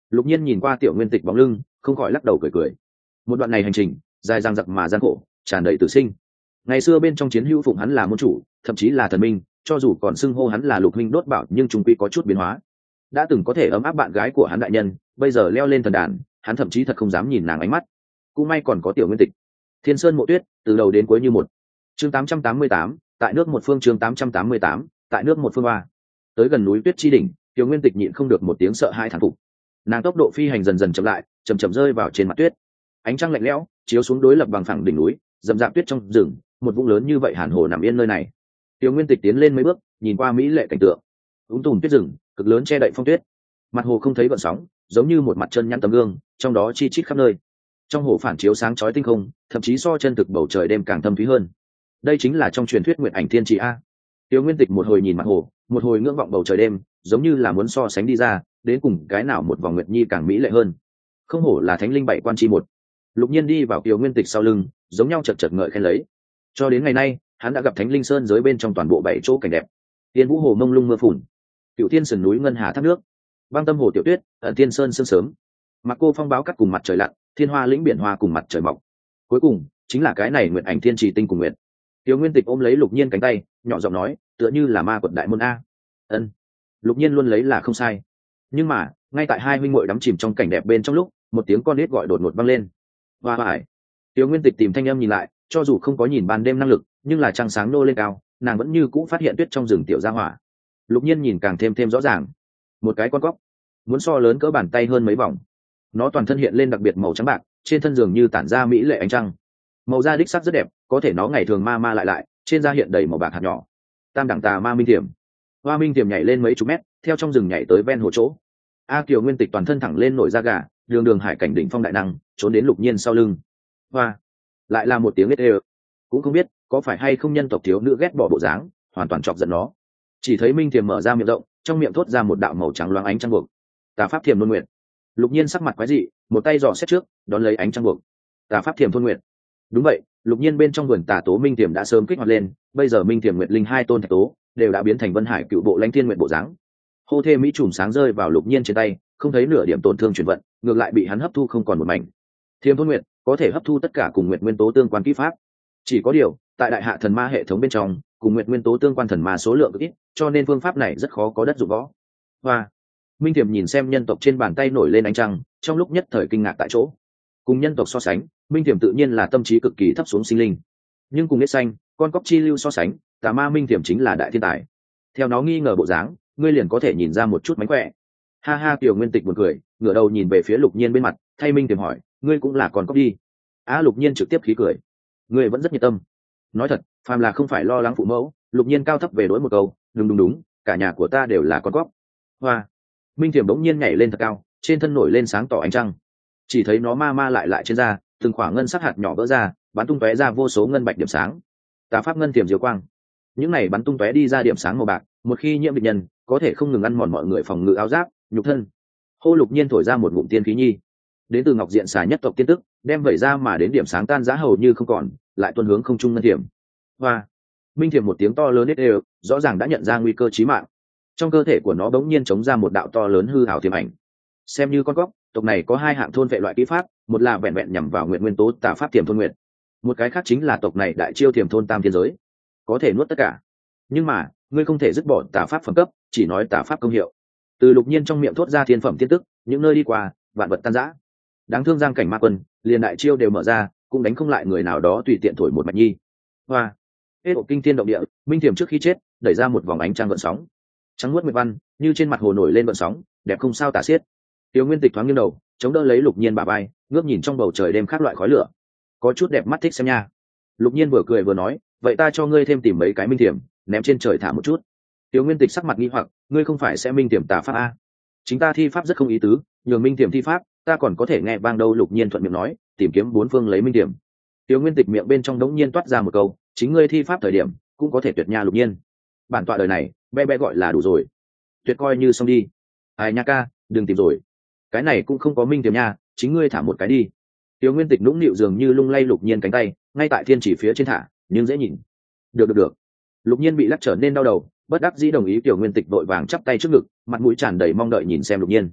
Lục nhiên nhìn qua tiểu nguyên tịch bóng lưng không khỏi lắc đầu cười cười. Một đoạn này hành trình dài dằng dặc mà gian khổ, tràn đầy tử sinh. Ngày xưa bên trong chiến hữu phụng hắn là môn chủ, thậm chí là thần minh, cho dù còn xưng hô hắn là Lục huynh đốt bảo, nhưng trung quy có chút biến hóa. Đã từng có thể ấm áp bạn gái của hắn đại nhân, bây giờ leo lên thần đàn, hắn thậm chí thật không dám nhìn nàng ánh mắt. Cũng may còn có tiểu nguyên tịch. Thiên Sơn Mộ Tuyết, từ đầu đến cuối như một. Chương tám trăm tám mươi tám, tại nước một phương. Chương tám trăm tám mươi tám, tại nước một phương ba. Tới gần núi Tuyết chi đỉnh, tiểu nguyên tịch nhịn không được một tiếng sợ hãi thán phục. Nàng tốc độ phi hành dần dần chậm lại, chậm chậm rơi vào trên mặt tuyết. Ánh trăng lạnh lẽo chiếu xuống đối lập bằng phẳng đỉnh núi, rậm rạp tuyết trong rừng, một vũng lớn như vậy hàn hồ nằm yên nơi này. Tiểu nguyên tịch tiến lên mấy bước, nhìn qua mỹ lệ cảnh tượng. Úng tùm tuyết rừng, cực lớn che đậy phong tuyết. Mặt hồ không thấy gợn sóng, giống như một mặt chân nhăn tấm gương, trong đó chi chít khắp nơi. Trong hồ phản chiếu sáng chói tinh không, thậm chí so chân thực bầu trời đêm càng thâm thúy hơn. Đây chính là trong truyền thuyết nguyện ảnh thiên trì a. Tiểu nguyên tịch một hồi nhìn mặt hồ, một hồi ngưỡng vọng bầu trời đêm, giống như là muốn so sánh đi ra, đến cùng cái nào một vòng nguyệt nhi càng mỹ lệ hơn. Không hổ là thánh linh bảy quan chi một. Lục nhiên đi vào Tiểu nguyên tịch sau lưng, giống nhau chật chật ngợi khen lấy. Cho đến ngày nay, hắn đã gặp thánh linh sơn giới bên trong toàn bộ bảy chỗ cảnh đẹp. Tiên vũ hồ mông lung mưa phùn, Cựu Thiên sườn núi ngân hà thác nước, băng tâm hồ tiểu tuyết, ẩn tiên sơn sương sớm, mặc cô phong báo cắt cùng mặt trời lặn, thiên hoa lĩnh biển hoa cùng mặt trời mọc. Cuối cùng chính là cái này nguyện ảnh thiên trì tinh cùng nguyện. Tiểu nguyên tịch ôm lấy Lục nhiên cánh tay, nhỏ giọng nói, tựa như là ma quật đại môn a. Ân. Lục nhiên luôn lấy là không sai. Nhưng mà ngay tại hai huynh muội đắm chìm trong cảnh đẹp bên trong lúc, một tiếng con nít gọi đột ngột vang lên. Hoa hải. Tiểu nguyên tịch tìm thanh âm nhìn lại, cho dù không có nhìn ban đêm năng lực, nhưng là trăng sáng nô lên cao, nàng vẫn như cũ phát hiện tuyết trong rừng tiểu gia hỏa. Lục nhiên nhìn càng thêm thêm rõ ràng. Một cái con cóc, muốn so lớn cỡ bàn tay hơn mấy vòng. Nó toàn thân hiện lên đặc biệt màu trắng bạc, trên thân giường như tản ra mỹ lệ ánh trăng. Màu da đích sắc rất đẹp, có thể nó ngày thường ma ma lại lại, trên da hiện đầy màu bạc hạt nhỏ. Tam đẳng tà ma minh thiểm. Hoa minh thiểm nhảy lên mấy chục mét, theo trong rừng nhảy tới ven hồ chỗ. A Kiều nguyên tịch toàn thân thẳng lên nổi da gà, đường đường hải cảnh đỉnh phong đại năng, trốn đến Lục nhiên sau lưng. Hoa, lại là một tiếng ế ê. Cũng không biết có phải hay không nhân tộc thiếu nữ ghét bỏ bộ dáng, hoàn toàn chọc giận nó. Chỉ thấy minh thiểm mở ra miệng rộng, trong miệng thốt ra một đạo màu trắng loáng ánh trăng buộc. Tà pháp thiềm luân nguyện. Lục nhiên sắc mặt quái dị, một tay dò xét trước, đón lấy ánh trăng buộc. Tà pháp thiềm thôn nguyện. Đúng vậy, Lục nhiên bên trong vườn tà tố minh thiềm đã sớm kích hoạt lên, bây giờ minh thiềm nguyệt linh hai tôn thạch tố đều đã biến thành vân hải cựu bộ lãnh thiên nguyện bộ dáng. Hô thê mỹ trùm sáng rơi vào Lục nhiên trên tay, không thấy nửa điểm tổn thương chuyển vận, ngược lại bị hắn hấp thu không còn một mảnh. Thiềm thôn nguyện có thể hấp thu tất cả cùng nguyện nguyên tố tương quan kỹ pháp. Chỉ có điều, tại đại hạ thần ma hệ thống bên trong, cùng nguyện nguyên tố tương quan thần ma số lượng cực ít, cho nên phương pháp này rất khó có đất dụng võ. Hoa. Minh Thiểm nhìn xem nhân tộc trên bàn tay nổi lên ánh trăng, trong lúc nhất thời kinh ngạc tại chỗ. Cùng nhân tộc so sánh, Minh Thiểm tự nhiên là tâm trí cực kỳ thấp xuống sinh linh. Nhưng cùng Niết Xanh, con cóc chi lưu so sánh, tà ma Minh Thiểm chính là đại thiên tài. Theo nó nghi ngờ bộ dáng, ngươi liền có thể nhìn ra một chút mánh khỏe. Ha ha, Tiểu Nguyên Tịch buồn cười, ngửa đầu nhìn về phía Lục Nhiên bên mặt, thay Minh Thiểm hỏi, ngươi cũng là con cóc đi? Á Lục Nhiên trực tiếp khí cười, ngươi vẫn rất nhiệt tâm. Nói thật, phàm là không phải lo lắng phụ mẫu, Lục Nhiên cao thấp về đối một câu, đúng đúng đúng, cả nhà của ta đều là con cóc. Hoa. Minh Thiểm bỗng nhiên nhảy lên thật cao, trên thân nổi lên sáng tỏ ánh trăng. Chỉ thấy nó ma ma lại lại trên da, từng khoảng ngân sắc hạt nhỏ vỡ ra, bắn tung tóe ra vô số ngân bạch điểm sáng. Tà pháp ngân tiềm diệu quang. Những này bắn tung tóe đi ra điểm sáng màu bạc, một khi nhiễm địch nhân, có thể không ngừng ăn mòn mọi người phòng ngự áo giáp, nhục thân. Hô Lục Nhiên thổi ra một ngụm tiên khí nhi. Đến từ Ngọc Diện xà nhất tộc tiên tức, đem vẩy ra mà đến điểm sáng tan rã hầu như không còn, lại tuôn hướng không trung ngân tiềm. Hoa. Minh Thiểm một tiếng to lớn nết đều, rõ ràng đã nhận ra nguy cơ chí mạng. Trong cơ thể của nó bỗng nhiên chống ra một đạo to lớn hư ảo tiềm ảnh. Xem như con cóc, tộc này có hai hạng thôn vệ loại kỹ pháp, một là vẹn vẹn nhằm vào nguyện nguyên tố tà pháp tiềm thôn nguyện, một cái khác chính là tộc này đại chiêu tiềm thôn tam thiên giới, có thể nuốt tất cả. Nhưng mà ngươi không thể dứt bỏ tà pháp phẩm cấp, chỉ nói tà pháp công hiệu. Từ Lục Nhiên trong miệng thốt ra thiên phẩm tiên tức, những nơi đi qua vạn vật tan rã. Đáng thương giang cảnh ma quân, liền đại chiêu đều mở ra, cũng đánh không lại người nào đó tùy tiện thổi một mạch nhi. Hoa. Hết độ kinh thiên động địa, Minh Thiểm trước khi chết đẩy ra một vòng ánh trăng gợn sóng, trắng muốt nguyệt văn như trên mặt hồ nổi lên gợn sóng, đẹp không sao tả xiết. Tiểu Nguyên Tịch thoáng nghiêng đầu, chống đỡ lấy Lục Nhiên bả vai, ngước nhìn trong bầu trời đêm khác loại khói lửa, có chút đẹp mắt thích xem nha. Lục Nhiên vừa cười vừa nói, vậy ta cho ngươi thêm tìm mấy cái minh thiểm, ném trên trời thả một chút. Tiểu Nguyên Tịch sắc mặt nghi hoặc, ngươi không phải sẽ minh thiểm tà pháp a? Chính ta thi pháp rất không ý tứ, nhường minh thiểm thi pháp, ta còn có thể nghe vang đâu. Lục Nhiên thuận miệng nói, tìm kiếm bốn phương lấy minh thiểm. Tiểu Nguyên Tịch miệng bên trong đống nhiên toát ra một câu, chính ngươi thi pháp thời điểm cũng có thể tuyệt nha. Lục Nhiên, bản tọa đời này bé bé gọi là đủ rồi, tuyệt coi như xong đi. Ai nha ca, đừng tìm rồi, cái này cũng không có minh thiểm nha, chính ngươi thả một cái đi. Tiểu Nguyên Tịch nũng nịu dường như lung lay Lục Nhiên cánh tay, ngay tại thiên chỉ phía trên thả, nhưng dễ nhìn. Được được được. Lục Nhiên bị lắc trở nên đau đầu, bất đắc dĩ đồng ý. Tiểu Nguyên Tịch vội vàng chắp tay trước ngực, mặt mũi tràn đầy mong đợi nhìn xem Lục Nhiên.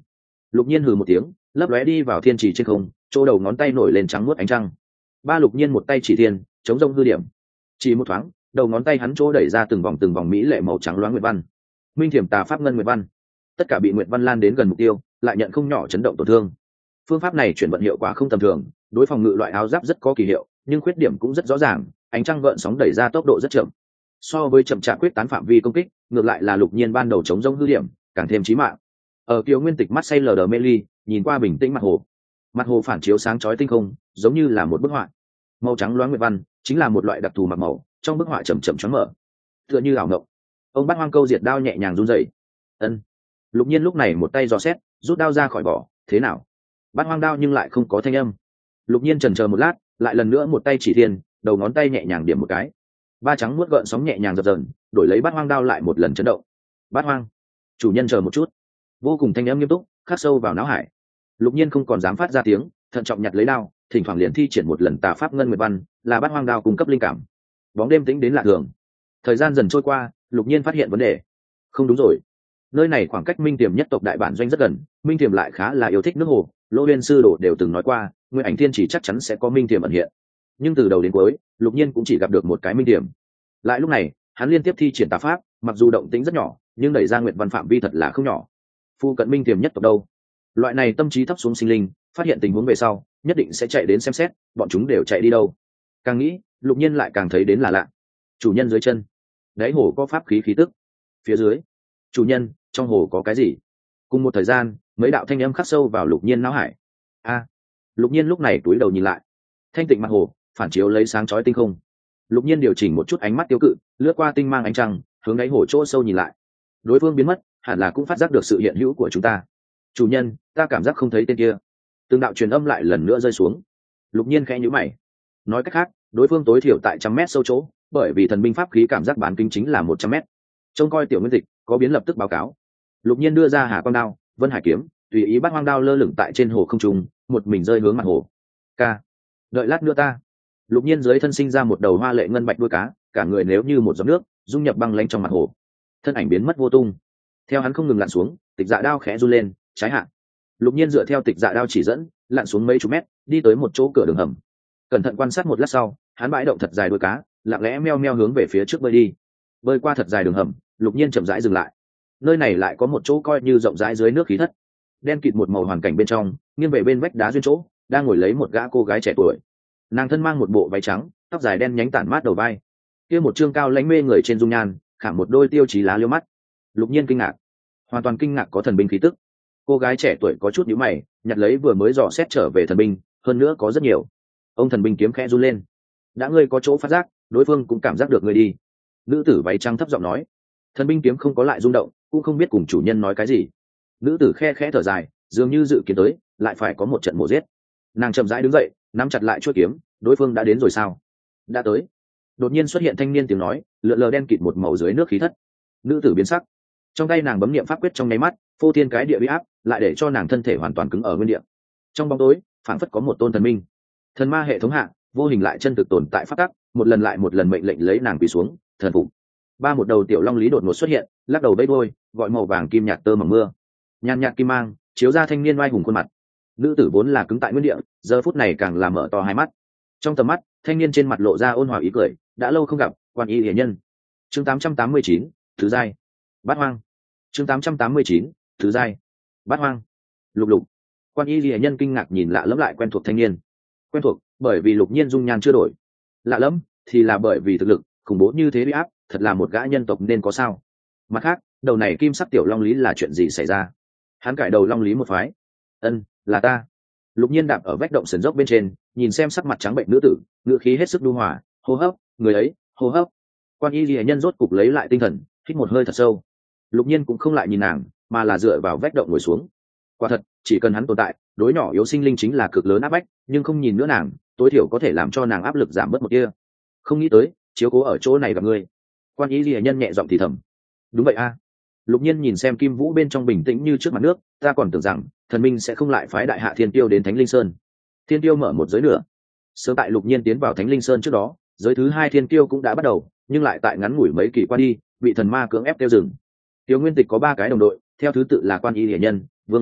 Lục nhiên hừ một tiếng, lấp lóe đi vào thiên trì trên không, chỗ đầu ngón tay nổi lên trắng muốt ánh trăng. Ba Lục nhiên một tay chỉ thiên, chống rông hư điểm. Chỉ một thoáng, đầu ngón tay hắn chỗ đẩy ra từng vòng từng vòng mỹ lệ màu trắng loáng nguyệt văn. Minh thiểm tà pháp ngân nguyệt văn. Tất cả bị nguyệt văn lan đến gần mục tiêu, lại nhận không nhỏ chấn động tổn thương. Phương pháp này chuyển vận hiệu quả không tầm thường, đối phòng ngự loại áo giáp rất có kỳ hiệu, nhưng khuyết điểm cũng rất rõ ràng, ánh trăng gợn sóng đẩy ra tốc độ rất chậm. So với chậm chạp quyết tán phạm vi công kích, ngược lại là Lục nhiên ban đầu chống rông hư điểm, càng thêm chí mạng. Ở Kiều Nguyên Tịch mắt say lờ đờ mê ly, nhìn qua bình tĩnh mặt hồ. Mặt hồ phản chiếu sáng chói tinh không, giống như là một bức họa. Màu trắng loáng nguyệt văn, chính là một loại đặc thù mặc màu, trong bức họa chậm chậm choáng mở, tựa như ảo ngộng. Ông Bát Hoang Câu diệt đao nhẹ nhàng run rẩy. Ân. Lục nhiên lúc này một tay dò xét, rút đao ra khỏi vỏ, thế nào? Bát Hoang đao nhưng lại không có thanh âm. Lục nhiên chần chờ một lát, lại lần nữa một tay chỉ thiên, đầu ngón tay nhẹ nhàng điểm một cái. Ba trắng muốt gợn sóng nhẹ nhàng dập dờn, đổi lấy Bát Hoang đao lại một lần chấn động. Bát Hoang, chủ nhân chờ một chút. Vô cùng thanh âm nghiêm túc, khắc sâu vào não hải. Lục nhiên không còn dám phát ra tiếng, thận trọng nhặt lấy đao, thỉnh thoảng liền thi triển một lần tà pháp ngân nguyệt văn, là Bát Hoang đao cung cấp linh cảm. Bóng đêm tĩnh đến lạ thường. Thời gian dần trôi qua, Lục nhiên phát hiện vấn đề. Không đúng rồi, nơi này khoảng cách Minh Tiềm nhất tộc đại bản doanh rất gần, Minh Tiềm lại khá là yêu thích nước hồ, Lỗ Uyên sư đồ đều từng nói qua, Nguyên Ảnh Thiên chỉ chắc chắn sẽ có Minh Tiềm ẩn hiện. Nhưng từ đầu đến cuối, Lục nhiên cũng chỉ gặp được một cái Minh Tiềm. Lại lúc này, hắn liên tiếp thi triển tà pháp, mặc dù động tĩnh rất nhỏ, nhưng đẩy ra nguyệt văn phạm vi thật là không nhỏ. Phu cận Minh Tiềm nhất tộc đâu? Loại này tâm trí thấp xuống sinh linh, phát hiện tình huống về sau, nhất định sẽ chạy đến xem xét, bọn chúng đều chạy đi đâu? Càng nghĩ, Lục nhiên lại càng thấy đến là lạ. Chủ nhân dưới chân, đáy hồ có pháp khí khí tức. Phía dưới, chủ nhân, trong hồ có cái gì? Cùng một thời gian, mấy đạo thanh âm khắc sâu vào Lục nhiên não hải. A. Lục nhiên lúc này túi đầu nhìn lại, thanh tịnh mặt hồ phản chiếu lấy sáng chói tinh không. Lục nhiên điều chỉnh một chút ánh mắt tiêu cự, lướt qua tinh mang ánh trăng, hướng đáy hồ chỗ sâu nhìn lại. Đối phương biến mất, hẳn là cũng phát giác được sự hiện hữu của chúng ta. Chủ nhân, ta cảm giác không thấy tên kia. Từng đạo truyền âm lại lần nữa rơi xuống. Lục nhiên khẽ nhíu mày. Nói cách khác, đối phương tối thiểu tại trăm mét sâu chỗ, bởi vì thần binh pháp khí cảm giác bán kính chính là một trăm mét. Trông coi tiểu nguyên dịch có biến lập tức báo cáo. Lục nhiên đưa ra Hà Quang đao, Vân Hải kiếm, tùy ý bắt hoang đao lơ lửng tại trên hồ không trung, một mình rơi hướng mặt hồ. Ca, đợi lát nữa ta. Lục nhiên dưới thân sinh ra một đầu hoa lệ ngân bạch đuôi cá, cả người nếu như một giọt nước, dung nhập băng lanh trong mặt hồ. Thân ảnh biến mất vô tung. Theo hắn không ngừng lặn xuống, tịch dạ đao khẽ run lên, trái hạ. Lục nhiên dựa theo tịch dạ đao chỉ dẫn, lặn xuống mấy chục mét, đi tới một chỗ cửa đường hầm. Cẩn thận quan sát một lát sau, hắn bãi động thật dài đuôi cá, lặng lẽ meo meo hướng về phía trước bơi đi. Bơi qua thật dài đường hầm, Lục nhiên chậm rãi dừng lại. Nơi này lại có một chỗ coi như rộng rãi dưới nước khí thất. Đen kịt một màu hoàn cảnh bên trong, nghiêng về bên vách đá duyên chỗ, đang ngồi lấy một gã cô gái trẻ tuổi. Nàng thân mang một bộ váy trắng, tóc dài đen nhánh tản mát đầu vai. Kia một trương cao lãnh mê người trên dung nhan, khảm một đôi tiêu chí lá liêu mắt. Lục nhiên kinh ngạc, hoàn toàn kinh ngạc có thần binh khí tức. Cô gái trẻ tuổi có chút nhíu mày, nhặt lấy vừa mới dò xét trở về thần binh, hơn nữa có rất nhiều. Ông thần binh kiếm khẽ run lên. Đã ngươi có chỗ phát giác, đối phương cũng cảm giác được ngươi đi. Nữ tử váy trắng thấp giọng nói. Thần binh kiếm không có lại rung động, cũng không biết cùng chủ nhân nói cái gì. Nữ tử khe khẽ thở dài, dường như dự kiến tới, lại phải có một trận mổ giết. Nàng chậm rãi đứng dậy, nắm chặt lại chuôi kiếm. Đối phương đã đến rồi sao? Đã tới. Đột nhiên xuất hiện thanh niên tiếng nói, lượn lờ đen kịt một màu dưới nước khí thất. Nữ tử biến sắc, trong tay nàng bấm niệm pháp quyết trong nháy mắt, phô thiên cái địa uy áp, lại để cho nàng thân thể hoàn toàn cứng ở nguyên địa. Trong bóng tối, phảng phất có một tôn thần minh. Thần ma hệ thống hạ, vô hình lại chân thực tồn tại pháp tắc, một lần lại một lần mệnh lệnh lấy nàng quỳ xuống, thần phục. Ba một đầu tiểu long lý đột ngột xuất hiện, lắc đầu vẫy đuôi, gọi màu vàng kim nhạt tơ mỏng mưa. Nhàn nhạt kim mang, chiếu ra thanh niên oai hùng khuôn mặt. Nữ tử vốn là cứng tại nguyên địa, giờ phút này càng là mở to hai mắt. Trong tầm mắt, thanh niên trên mặt lộ ra ôn hòa ý cười, đã lâu không gặp, quan y hiền nhân. Chương tám trăm tám mươi chín, thứ giai. Bát hoang. Chương tám trăm tám mươi chín, thứ giai. Bát hoang. Lục lục. Quan y hiền nhân kinh ngạc nhìn lạ lẫm lại quen thuộc thanh niên. Quen thuộc, bởi vì Lục Nhiên dung nhan chưa đổi. Lạ lẫm, thì là bởi vì thực lực khủng bố như thế uy áp, thật là một gã nhân tộc nên có sao. Mặt khác, đầu này kim sắc tiểu long lý là chuyện gì xảy ra? Hắn cải đầu long lý một phái. Ân, là ta. Lục Nhiên đạp ở vách động sườn dốc bên trên, nhìn xem sắc mặt trắng bệnh nữ tử, ngựa khí hết sức nhu hòa, hô hấp, người ấy, hô hấp. Quan y liễu nhân rốt cục lấy lại tinh thần, hít một hơi thật sâu. Lục Nhiên cũng không lại nhìn nàng, mà là dựa vào vách động ngồi xuống. Quả thật, chỉ cần hắn tồn tại, đối nhỏ yếu sinh linh chính là cực lớn áp bách, nhưng không nhìn nữa nàng, tối thiểu có thể làm cho nàng áp lực giảm bớt một kia. Không nghĩ tới, chiếu cố ở chỗ này gặp ngươi. Quan y liễu nhân nhẹ giọng thì thầm. Đúng vậy a. Lục Nhiên nhìn xem Kim Vũ bên trong bình tĩnh như trước mặt nước, ta còn tưởng rằng thần minh sẽ không lại phái đại hạ thiên tiêu đến Thánh Linh Sơn. Thiên tiêu mở một giới nữa. Sớm tại Lục Nhiên tiến vào Thánh Linh Sơn trước đó, giới thứ hai thiên tiêu cũng đã bắt đầu, nhưng lại tại ngắn ngủi mấy kỳ qua đi, bị thần ma cưỡng ép tiêu dừng. Tiêu Nguyên Tịch có ba cái đồng đội, theo thứ tự là Quan Y Liễu Nhân, Vương Lăng,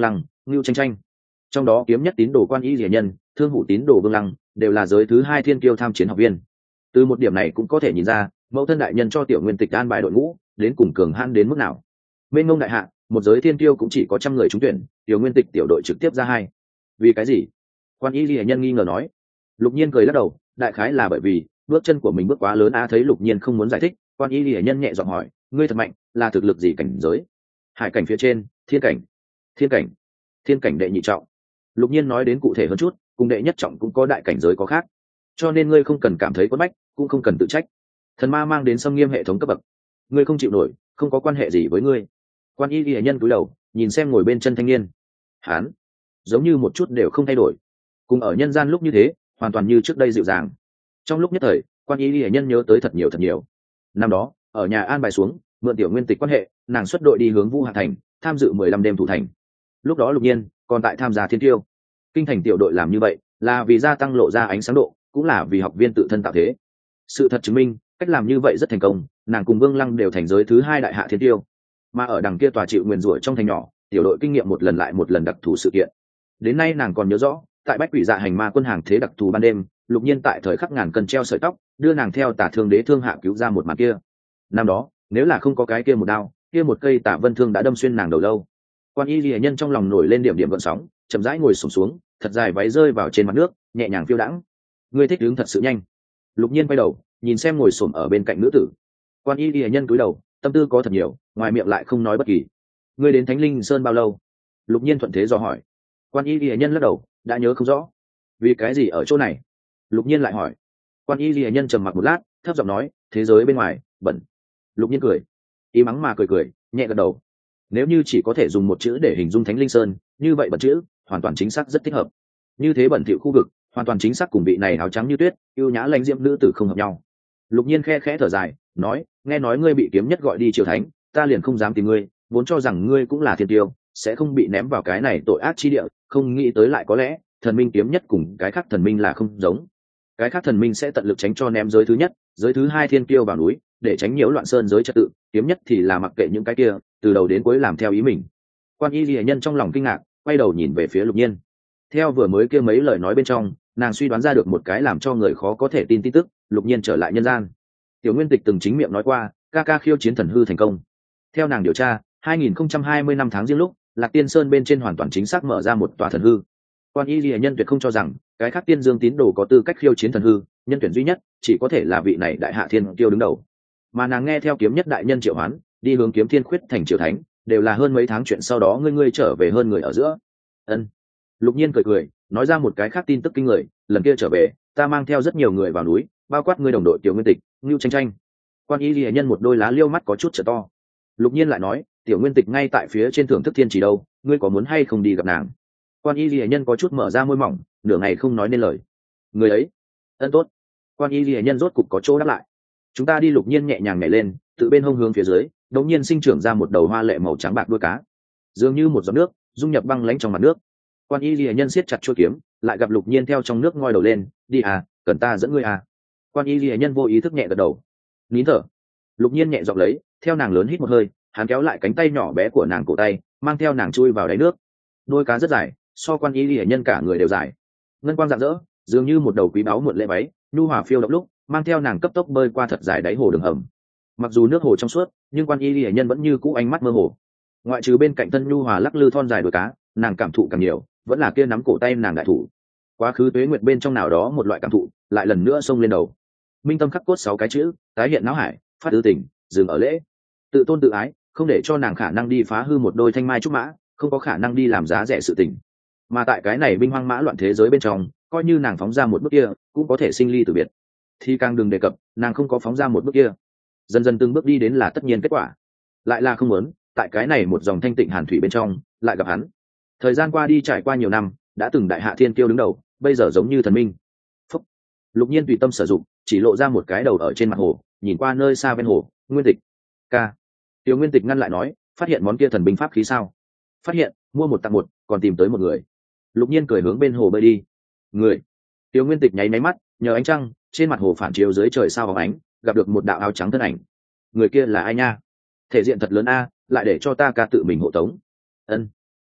ngưu tranh tranh. Trong đó kiếm nhất tín đồ Quan Y Lìa Nhân, thương hủ tín đồ Vương Lăng đều là giới thứ hai thiên kiêu tham chiến học viên. Từ một điểm này cũng có thể nhìn ra mẫu thân đại nhân cho Tiểu Nguyên Tịch an bài đội ngũ đến cùng cường hãn đến mức nào. Bên ngông đại hạ, một giới thiên kiêu cũng chỉ có trăm người trúng tuyển, Tiểu Nguyên Tịch tiểu đội trực tiếp ra hai. Vì cái gì? Quan Y Lìa Nhân nghi ngờ nói. Lục Nhiên cười lắc đầu, đại khái là bởi vì bước chân của mình bước quá lớn a. Thấy Lục Nhiên không muốn giải thích, Quan Y Lìa Nhân nhẹ giọng hỏi, ngươi thật mạnh, là thực lực gì cảnh giới? Hải cảnh phía trên, thiên cảnh. Thiên cảnh? Thiên cảnh đệ nhị trọng. Lục Nhiên nói đến cụ thể hơn chút, cùng đệ nhất trọng cũng có đại cảnh giới có khác, cho nên ngươi không cần cảm thấy quất bách, cũng không cần tự trách. Thần ma mang đến xâm nghiêm hệ thống cấp bậc, ngươi không chịu nổi, không có quan hệ gì với ngươi. Quan Y Lìa Nhân cúi đầu nhìn xem ngồi bên chân thanh niên, hán giống như một chút đều không thay đổi, cùng ở nhân gian lúc như thế, hoàn toàn như trước đây dịu dàng. Trong lúc nhất thời, Quan Y Lìa Nhân nhớ tới thật nhiều thật nhiều. Năm đó ở nhà an bài xuống, mượn Tiểu Nguyên Tịch quan hệ, nàng xuất đội đi hướng Vũ Hạ thành, tham dự mười lăm đêm thủ thành. Lúc đó Lục Nhiên còn tại tham gia thiên tiêu. Kinh thành tiểu đội làm như vậy là vì gia tăng lộ ra ánh sáng độ, cũng là vì học viên tự thân tạo thế. Sự thật chứng minh cách làm như vậy rất thành công, nàng cùng Vương Lăng đều thành giới thứ hai đại hạ thiên tiêu. Mà ở đằng kia tòa chịu nguyền rủa trong thành nhỏ, tiểu đội kinh nghiệm một lần lại một lần đặc thù sự kiện. Đến nay nàng còn nhớ rõ, tại Bách Quỷ Dạ hành ma quân hàng thế đặc thù ban đêm, Lục Nhiên tại thời khắc ngàn cân treo sợi tóc, đưa nàng theo Tả Thương Đế thương hạ cứu ra một màn kia. Năm đó nếu là không có cái kia một đao, kia một cây Tả Vân thương đã đâm xuyên nàng đầu lâu. Quan Y Lìa Nhân trong lòng nổi lên điểm điểm gợn sóng, chậm rãi ngồi xổm xuống, thật dài váy rơi vào trên mặt nước, nhẹ nhàng phiêu đãng. Ngươi thích đứng thật sự nhanh. Lục Nhiên quay đầu nhìn xem ngồi xổm ở bên cạnh nữ tử. Quan Y Lìa Nhân cúi đầu, tâm tư có thật nhiều, ngoài miệng lại không nói bất kỳ. Ngươi đến Thánh Linh Sơn bao lâu? Lục Nhiên thuận thế dò hỏi. Quan Y Lìa Nhân lắc đầu, đã nhớ không rõ. Vì cái gì ở chỗ này? Lục Nhiên lại hỏi. Quan Y Lìa Nhân trầm mặc một lát, thấp giọng nói, thế giới bên ngoài bẩn. Lục Nhiên cười, ý mắng mà cười cười, nhẹ gật đầu. Nếu như chỉ có thể dùng một chữ để hình dung Thánh Linh Sơn, như vậy bẩn chữ hoàn toàn chính xác rất thích hợp. Như thế bẩn thỉu khu vực, hoàn toàn chính xác cùng vị này áo trắng như tuyết, yêu nhã lãnh diễm nữ tử không hợp nhau. Lục Nhiên khe khẽ thở dài, nói, nghe nói ngươi bị kiếm nhất gọi đi triều thánh, ta liền không dám tìm ngươi, vốn cho rằng ngươi cũng là thiên tiêu, sẽ không bị ném vào cái này tội ác chi địa, không nghĩ tới lại có lẽ thần minh kiếm nhất cùng cái khác thần minh là không giống. Cái khác thần minh sẽ tận lực tránh cho ném giới thứ nhất, giới thứ hai thiên kiêu vào núi, để tránh nhiễu loạn sơn giới trật tự, kiếm nhất thì là mặc kệ những cái kia, từ đầu đến cuối làm theo ý mình. Quan Y Lìa Nhân trong lòng kinh ngạc, quay đầu nhìn về phía Lục Nhiên. Theo vừa mới kia mấy lời nói bên trong, nàng suy đoán ra được một cái làm cho người khó có thể tin tin tức, Lục Nhiên trở lại nhân gian. Tiểu Nguyên Tịch từng chính miệng nói qua, ca ca khiêu chiến thần hư thành công. Theo nàng điều tra, hai nghìn không trăm hai mươi năm tháng riêng lúc, Lạc Tiên Sơn bên trên hoàn toàn chính xác mở ra một tòa thần hư. Quan Y Lìa Nhân tuyệt không cho rằng cái khác tiên dương tín đồ có tư cách khiêu chiến thần hư, nhân tuyển duy nhất chỉ có thể là vị này đại hạ thiên tiêu đứng đầu. Mà nàng nghe theo kiếm nhất đại nhân triệu hoán, đi hướng kiếm thiên khuyết thành triều thánh, đều là hơn mấy tháng chuyện sau đó ngươi ngươi trở về hơn người ở giữa. Ân. Lục Nhiên cười cười, nói ra một cái khác tin tức kinh người, lần kia trở về, ta mang theo rất nhiều người vào núi, bao quát ngươi đồng đội Tiểu Nguyên Tịch, Ngưu Tranh Tranh. Quan Y Lìa Nhân một đôi lá liêu mắt có chút trở to. Lục Nhiên lại nói, Tiểu Nguyên Tịch ngay tại phía trên thưởng thức thiên chỉ đâu, ngươi có muốn hay không đi gặp nàng? Quan Y Lìa Nhân có chút mở ra môi mỏng, nửa ngày không nói nên lời. Người ấy, ân tốt. Quan Y Lìa Nhân rốt cục có chỗ đáp lại. Chúng ta đi. Lục Nhiên nhẹ nhàng nhảy lên, tự bên hông hướng phía dưới, đột nhiên sinh trưởng ra một đầu hoa lệ màu trắng bạc đuôi cá, dường như một giọt nước dung nhập băng lãnh trong mặt nước. Quan Y Lìa Nhân siết chặt chuôi kiếm, lại gặp Lục Nhiên theo trong nước ngoi đầu lên, đi à, cần ta dẫn ngươi à? Quan Y Lìa Nhân vô ý thức nhẹ gật đầu. Nín thở. Lục Nhiên nhẹ giọng lấy, theo nàng lớn hít một hơi, hắn kéo lại cánh tay nhỏ bé của nàng cổ tay, mang theo nàng chui vào đáy nước. Đôi cá rất dài, so Quan Y Lìa Nhân cả người đều dài, ngân quang rạng rỡ, dường như một đầu quý báu muộn lệ váy, nhu hòa phiêu động lúc, mang theo nàng cấp tốc bơi qua thật dài đáy hồ đường hầm. Mặc dù nước hồ trong suốt, nhưng Quan Y Lìa Nhân vẫn như cũ ánh mắt mơ hồ. Ngoại trừ bên cạnh thân nhu hòa lắc lư thon dài đuôi cá, nàng cảm thụ càng nhiều, vẫn là kia nắm cổ tay nàng đại thủ. Quá khứ tuế nguyệt bên trong nào đó một loại cảm thụ, lại lần nữa xông lên đầu. Minh tâm khắc cốt sáu cái chữ, tái hiện não hải, phát ư tình, dừng ở lễ. Tự tôn tự ái, không để cho nàng khả năng đi phá hư một đôi thanh mai trúc mã, không có khả năng đi làm giá rẻ sự tình. Mà tại cái này binh hoang mã loạn thế giới bên trong, coi như nàng phóng ra một bước kia, cũng có thể sinh ly tử biệt. Thì càng đừng đề cập, nàng không có phóng ra một bước kia, dần dần từng bước đi đến là tất nhiên kết quả. Lại là không muốn, tại cái này một dòng thanh tịnh hàn thủy bên trong, lại gặp hắn. Thời gian qua đi trải qua nhiều năm, đã từng đại hạ thiên kiêu đứng đầu, bây giờ giống như thần minh. Phúc. Lục Nhiên tùy tâm sử dụng, chỉ lộ ra một cái đầu ở trên mặt hồ, nhìn qua nơi xa ven hồ. Nguyên Tịch. Ca. Tiểu Nguyên Tịch ngăn lại nói, phát hiện món kia thần binh pháp khí sao? Phát hiện, mua một tặng một, còn tìm tới một người. Lục Nhiên cười hướng bên hồ bơi đi. Người. Tiểu Nguyên Tịch nháy máy mắt, nhờ ánh trăng, trên mặt hồ phản chiếu dưới trời sao bóng ánh, gặp được một đạo áo trắng thân ảnh. Người kia là ai nha? Thể diện thật lớn a, lại để cho ta ca tự mình hộ tống. Ân.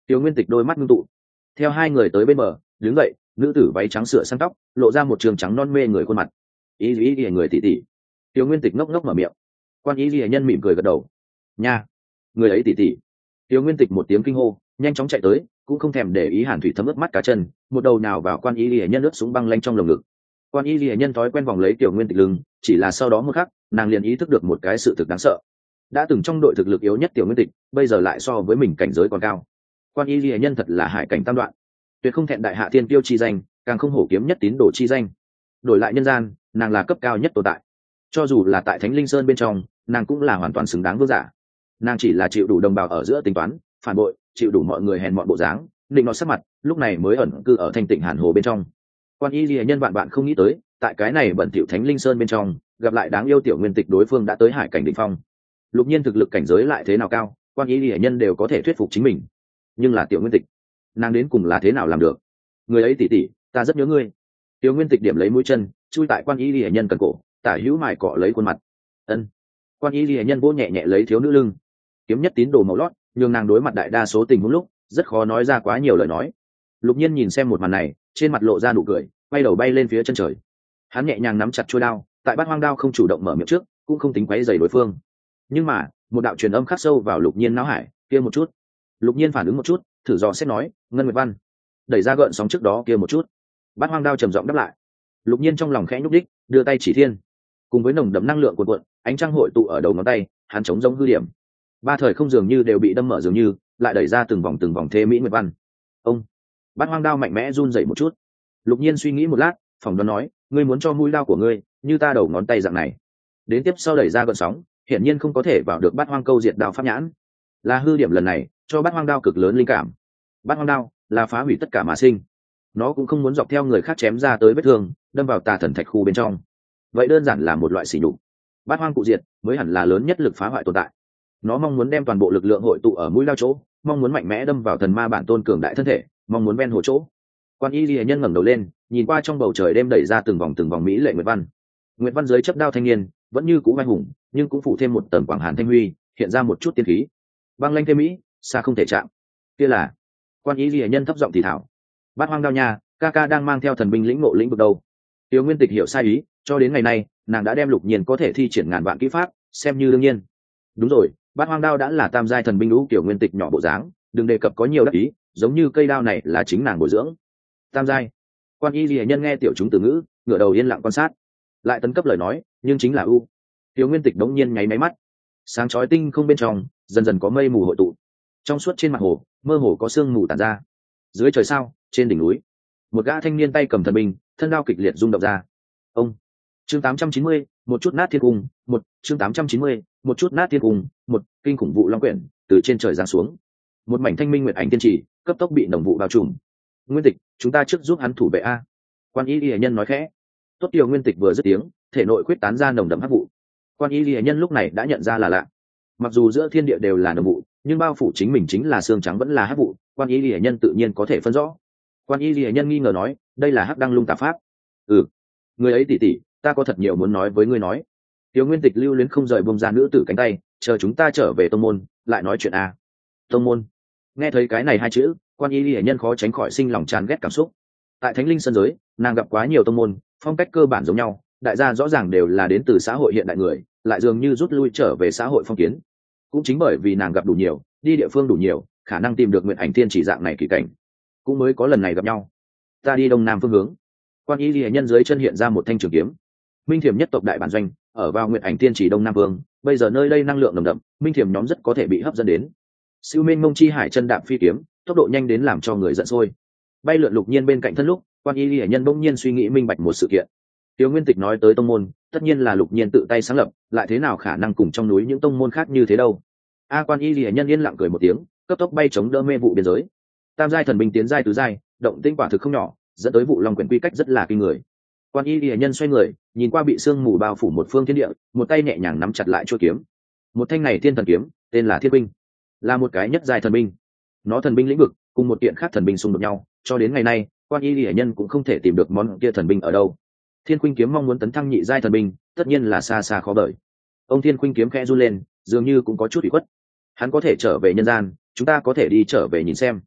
Tiêu Nguyên Tịch đôi mắt ngưng tụ, theo hai người tới bên bờ đứng dậy, nữ tử váy trắng sửa sang tóc, lộ ra một trường trắng non mê người khuôn mặt. Ý ý ý người tỷ tỷ. Tiêu Nguyên Tịch ngốc ngốc mở miệng. Quan ý ý nhân mỉm cười gật đầu. Nha, người ấy tỷ tỷ. Tiêu Nguyên Tịch một tiếng kinh hô, nhanh chóng chạy tới, cũng không thèm để ý Hàn Thủy thấm ướt mắt cá chân, một đầu nào vào Quan ý ý nhân ướt súng băng lanh trong lồng ngực. Quan ý ý nhân thói quen vòng lấy Tiêu Nguyên Tịch lưng, chỉ là sau đó một khắc, nàng liền ý thức được một cái sự thực đáng sợ. Đã từng trong đội thực lực yếu nhất Tiêu Nguyên Tịch, bây giờ lại so với mình cảnh giới còn cao. Quan ý ý nhân thật là hải cảnh tam đoạn, tuyệt không thẹn đại hạ thiên tiêu chi danh, càng không hổ kiếm nhất tín đồ chi danh. Đổi lại nhân gian, nàng là cấp cao nhất tồn tại. Cho dù là tại Thánh Linh Sơn bên trong, nàng cũng là hoàn toàn xứng đáng vương giả. Nàng chỉ là chịu đủ đồng bào ở giữa tính toán, phản bội, chịu đủ mọi người hèn mọn bộ dáng, định nó sắc mặt, lúc này mới ẩn cư ở thanh tịnh Hàn Hồ bên trong. Quan y lìa nhân bạn bạn không nghĩ tới, tại cái này bẩn thỉu Thánh Linh Sơn bên trong, gặp lại đáng yêu tiểu nguyên tịch đối phương đã tới hải cảnh đỉnh phong. Lục nhiên thực lực cảnh giới lại thế nào cao, quan y lìa nhân đều có thể thuyết phục chính mình. Nhưng là tiểu nguyên tịch, nàng đến cùng là thế nào làm được? Người ấy tỷ tỷ, ta rất nhớ ngươi. Tiểu nguyên tịch điểm lấy mũi chân, chui tại quan y lìa nhân cần cổ, tả hữu mài cọ lấy khuôn mặt. Ân. Quan y lìa nhân vỗ nhẹ nhẹ lấy thiếu nữ lưng, kiếm nhất tín đồ màu lót, nhưng nàng đối mặt đại đa số tình huống lúc rất khó nói ra quá nhiều lời nói. Lục nhiên nhìn xem một màn này, trên mặt lộ ra nụ cười, quay đầu bay lên phía chân trời. Hắn nhẹ nhàng nắm chặt chuôi đao, tại bát hoang đao không chủ động mở miệng trước, cũng không tính quấy rầy đối phương. Nhưng mà một đạo truyền âm khắc sâu vào lục nhiên não hải, kia một chút. Lục nhiên phản ứng một chút, thử dò xét nói, ngân nguyệt văn. Đẩy ra gợn sóng trước đó kia một chút. Bát hoang đao trầm giọng đáp lại. Lục nhiên trong lòng khẽ nhúc đích, đưa tay chỉ thiên, cùng với nồng đậm năng lượng cuộn cuộn, ánh trăng hội tụ ở đầu ngón tay, hắn chống giống hư điểm. Ba thời không dường như đều bị đâm mở dường như, lại đẩy ra từng vòng từng vòng thế mỹ nguyệt văn. Ông. Bát hoang đao mạnh mẽ run rẩy một chút. Lục nhiên suy nghĩ một lát, phỏng đoán nói, ngươi muốn cho mũi đao của ngươi như ta đầu ngón tay dạng này. Đến tiếp sau đẩy ra gợn sóng, hiển nhiên không có thể vào được bát hoang câu diệt đao pháp nhãn. Là hư điểm lần này cho bát hoang đao cực lớn linh cảm. Bát hoang đao là phá hủy tất cả mà sinh, nó cũng không muốn dọc theo người khác chém ra tới vết thương, đâm vào tà thần thạch khu bên trong. Vậy đơn giản là một loại sỉ nhục. Bát hoang cụ diệt mới hẳn là lớn nhất lực phá hoại tồn tại. Nó mong muốn đem toàn bộ lực lượng hội tụ ở mũi đao chỗ, mong muốn mạnh mẽ đâm vào thần ma bản tôn cường đại thân thể, mong muốn ven hồ chỗ. Quan y lìa nhân ngẩng đầu lên, nhìn qua trong bầu trời đêm đẩy ra từng vòng từng vòng mỹ lệ nguyệt văn. Nguyệt văn dưới chấp đao thanh niên vẫn như cũ vai hùng, nhưng cũng phụ thêm một tầng quảng hàn thanh huy, hiện ra một chút tiên khí. Băng lanh thêm mỹ, xa không thể chạm. Kia là quan y lìa nhân thấp giọng thì thảo. Bát hoang đao nha, ca ca đang mang theo thần binh lĩnh ngộ lĩnh vực đâu? Tiêu Nguyên Tịch hiểu sai ý, cho đến ngày nay, nàng đã đem lục nhiên có thể thi triển ngàn vạn kỹ pháp, xem như đương nhiên. Đúng rồi, bát hoang đao đã là tam giai thần binh lũ kiểu Nguyên Tịch nhỏ bộ dáng, đừng đề cập có nhiều đắc ý, giống như cây đao này là chính nàng bồi dưỡng. Tam giai. Quan y lìa nhân nghe tiểu chúng từ ngữ, ngửa đầu yên lặng quan sát, lại tấn cấp lời nói, nhưng chính là ưu. Tiêu Nguyên Tịch đống nhiên nháy máy mắt, sáng chói tinh không bên trong dần dần có mây mù hội tụ, trong suốt trên mặt hồ mơ hồ có sương mù tản ra. Dưới trời sao, trên đỉnh núi, một gã thanh niên tay cầm thần binh, thân đao kịch liệt rung động ra. Ông. Chương tám trăm chín mươi, một chút nát thiên cung, một chương tám trăm chín mươi, một chút nát thiên cung, một kinh khủng vụ long quyển từ trên trời giáng xuống. Một mảnh thanh minh nguyệt ảnh tiên chỉ, cấp tốc bị nồng vụ bao trùm. Nguyên Tịch, chúng ta trước giúp hắn thủ vệ a. Quan y lìa nhân nói khẽ. Tốt Tiêu Nguyên Tịch vừa dứt tiếng, thể nội quyết tán ra nồng đậm hắc vụ. Quan y lìa nhân lúc này đã nhận ra là lạ. Mặc dù giữa thiên địa đều là nồng vụ, nhưng bao phủ chính mình chính là xương trắng vẫn là hắc vụ, quan y lìa nhân tự nhiên có thể phân rõ. Quan y lìa nhân nghi ngờ nói, đây là hắc đăng lung tà pháp. Ừ, người ấy tỷ tỷ, ta có thật nhiều muốn nói với ngươi nói. Tiêu Nguyên Tịch lưu luyến không rời bông ra nữ tử cánh tay, chờ chúng ta trở về tông môn lại nói chuyện a. Tông môn. Nghe thấy cái này hai chữ, quan y lìa nhân khó tránh khỏi sinh lòng chán ghét cảm xúc. Tại Thánh Linh Sơn giới, nàng gặp quá nhiều tông môn, phong cách cơ bản giống nhau, đại gia rõ ràng đều là đến từ xã hội hiện đại người, lại dường như rút lui trở về xã hội phong kiến. Cũng chính bởi vì nàng gặp đủ nhiều, đi địa phương đủ nhiều, khả năng tìm được nguyện ảnh thiên chỉ dạng này kỳ cảnh, cũng mới có lần này gặp nhau. Ta đi đông nam phương hướng. Quan y lìa nhân dưới chân hiện ra một thanh trường kiếm. Minh Thiểm nhất tộc đại bản doanh ở vào nguyện ảnh thiên chỉ đông nam vương, bây giờ nơi đây năng lượng nồng đậm, Minh Thiểm nhóm rất có thể bị hấp dẫn đến. Siêu Minh Mông Chi Hải chân đạp phi kiếm, tốc độ nhanh đến làm cho người giận sôi. Bay lượn lục nhiên bên cạnh thân lúc, quan y lìa nhân bỗng nhiên suy nghĩ minh bạch một sự kiện. Tiêu Nguyên Tịch nói tới tông môn, tất nhiên là lục nhiên tự tay sáng lập, lại thế nào khả năng cùng trong núi những tông môn khác như thế đâu? A quan y lìa nhân yên lặng cười một tiếng, cấp tốc bay chống đỡ mê vụ biên giới. Tam giai thần binh tiến giai tứ giai, động tĩnh quả thực không nhỏ, dẫn tới vụ long quyển quy cách rất là kinh người. Quan y lìa nhân xoay người, nhìn qua bị sương mù bao phủ một phương thiên địa, một tay nhẹ nhàng nắm chặt lại chuôi kiếm. Một thanh này thiên thần kiếm, tên là Thiên binh, là một cái nhất giai thần binh. Nó thần binh lĩnh vực cùng một kiện khác thần binh xung đột nhau, cho đến ngày nay, quan y lìa nhân cũng không thể tìm được món kia thần binh ở đâu. Thiên Khuynh kiếm mong muốn tấn thăng nhị giai thần binh, tất nhiên là xa xa khó đợi. Ông Thiên Khuynh kiếm khẽ run lên, dường như cũng có chút ủy khuất. Hắn có thể trở về nhân gian, chúng ta có thể đi trở về nhìn xem.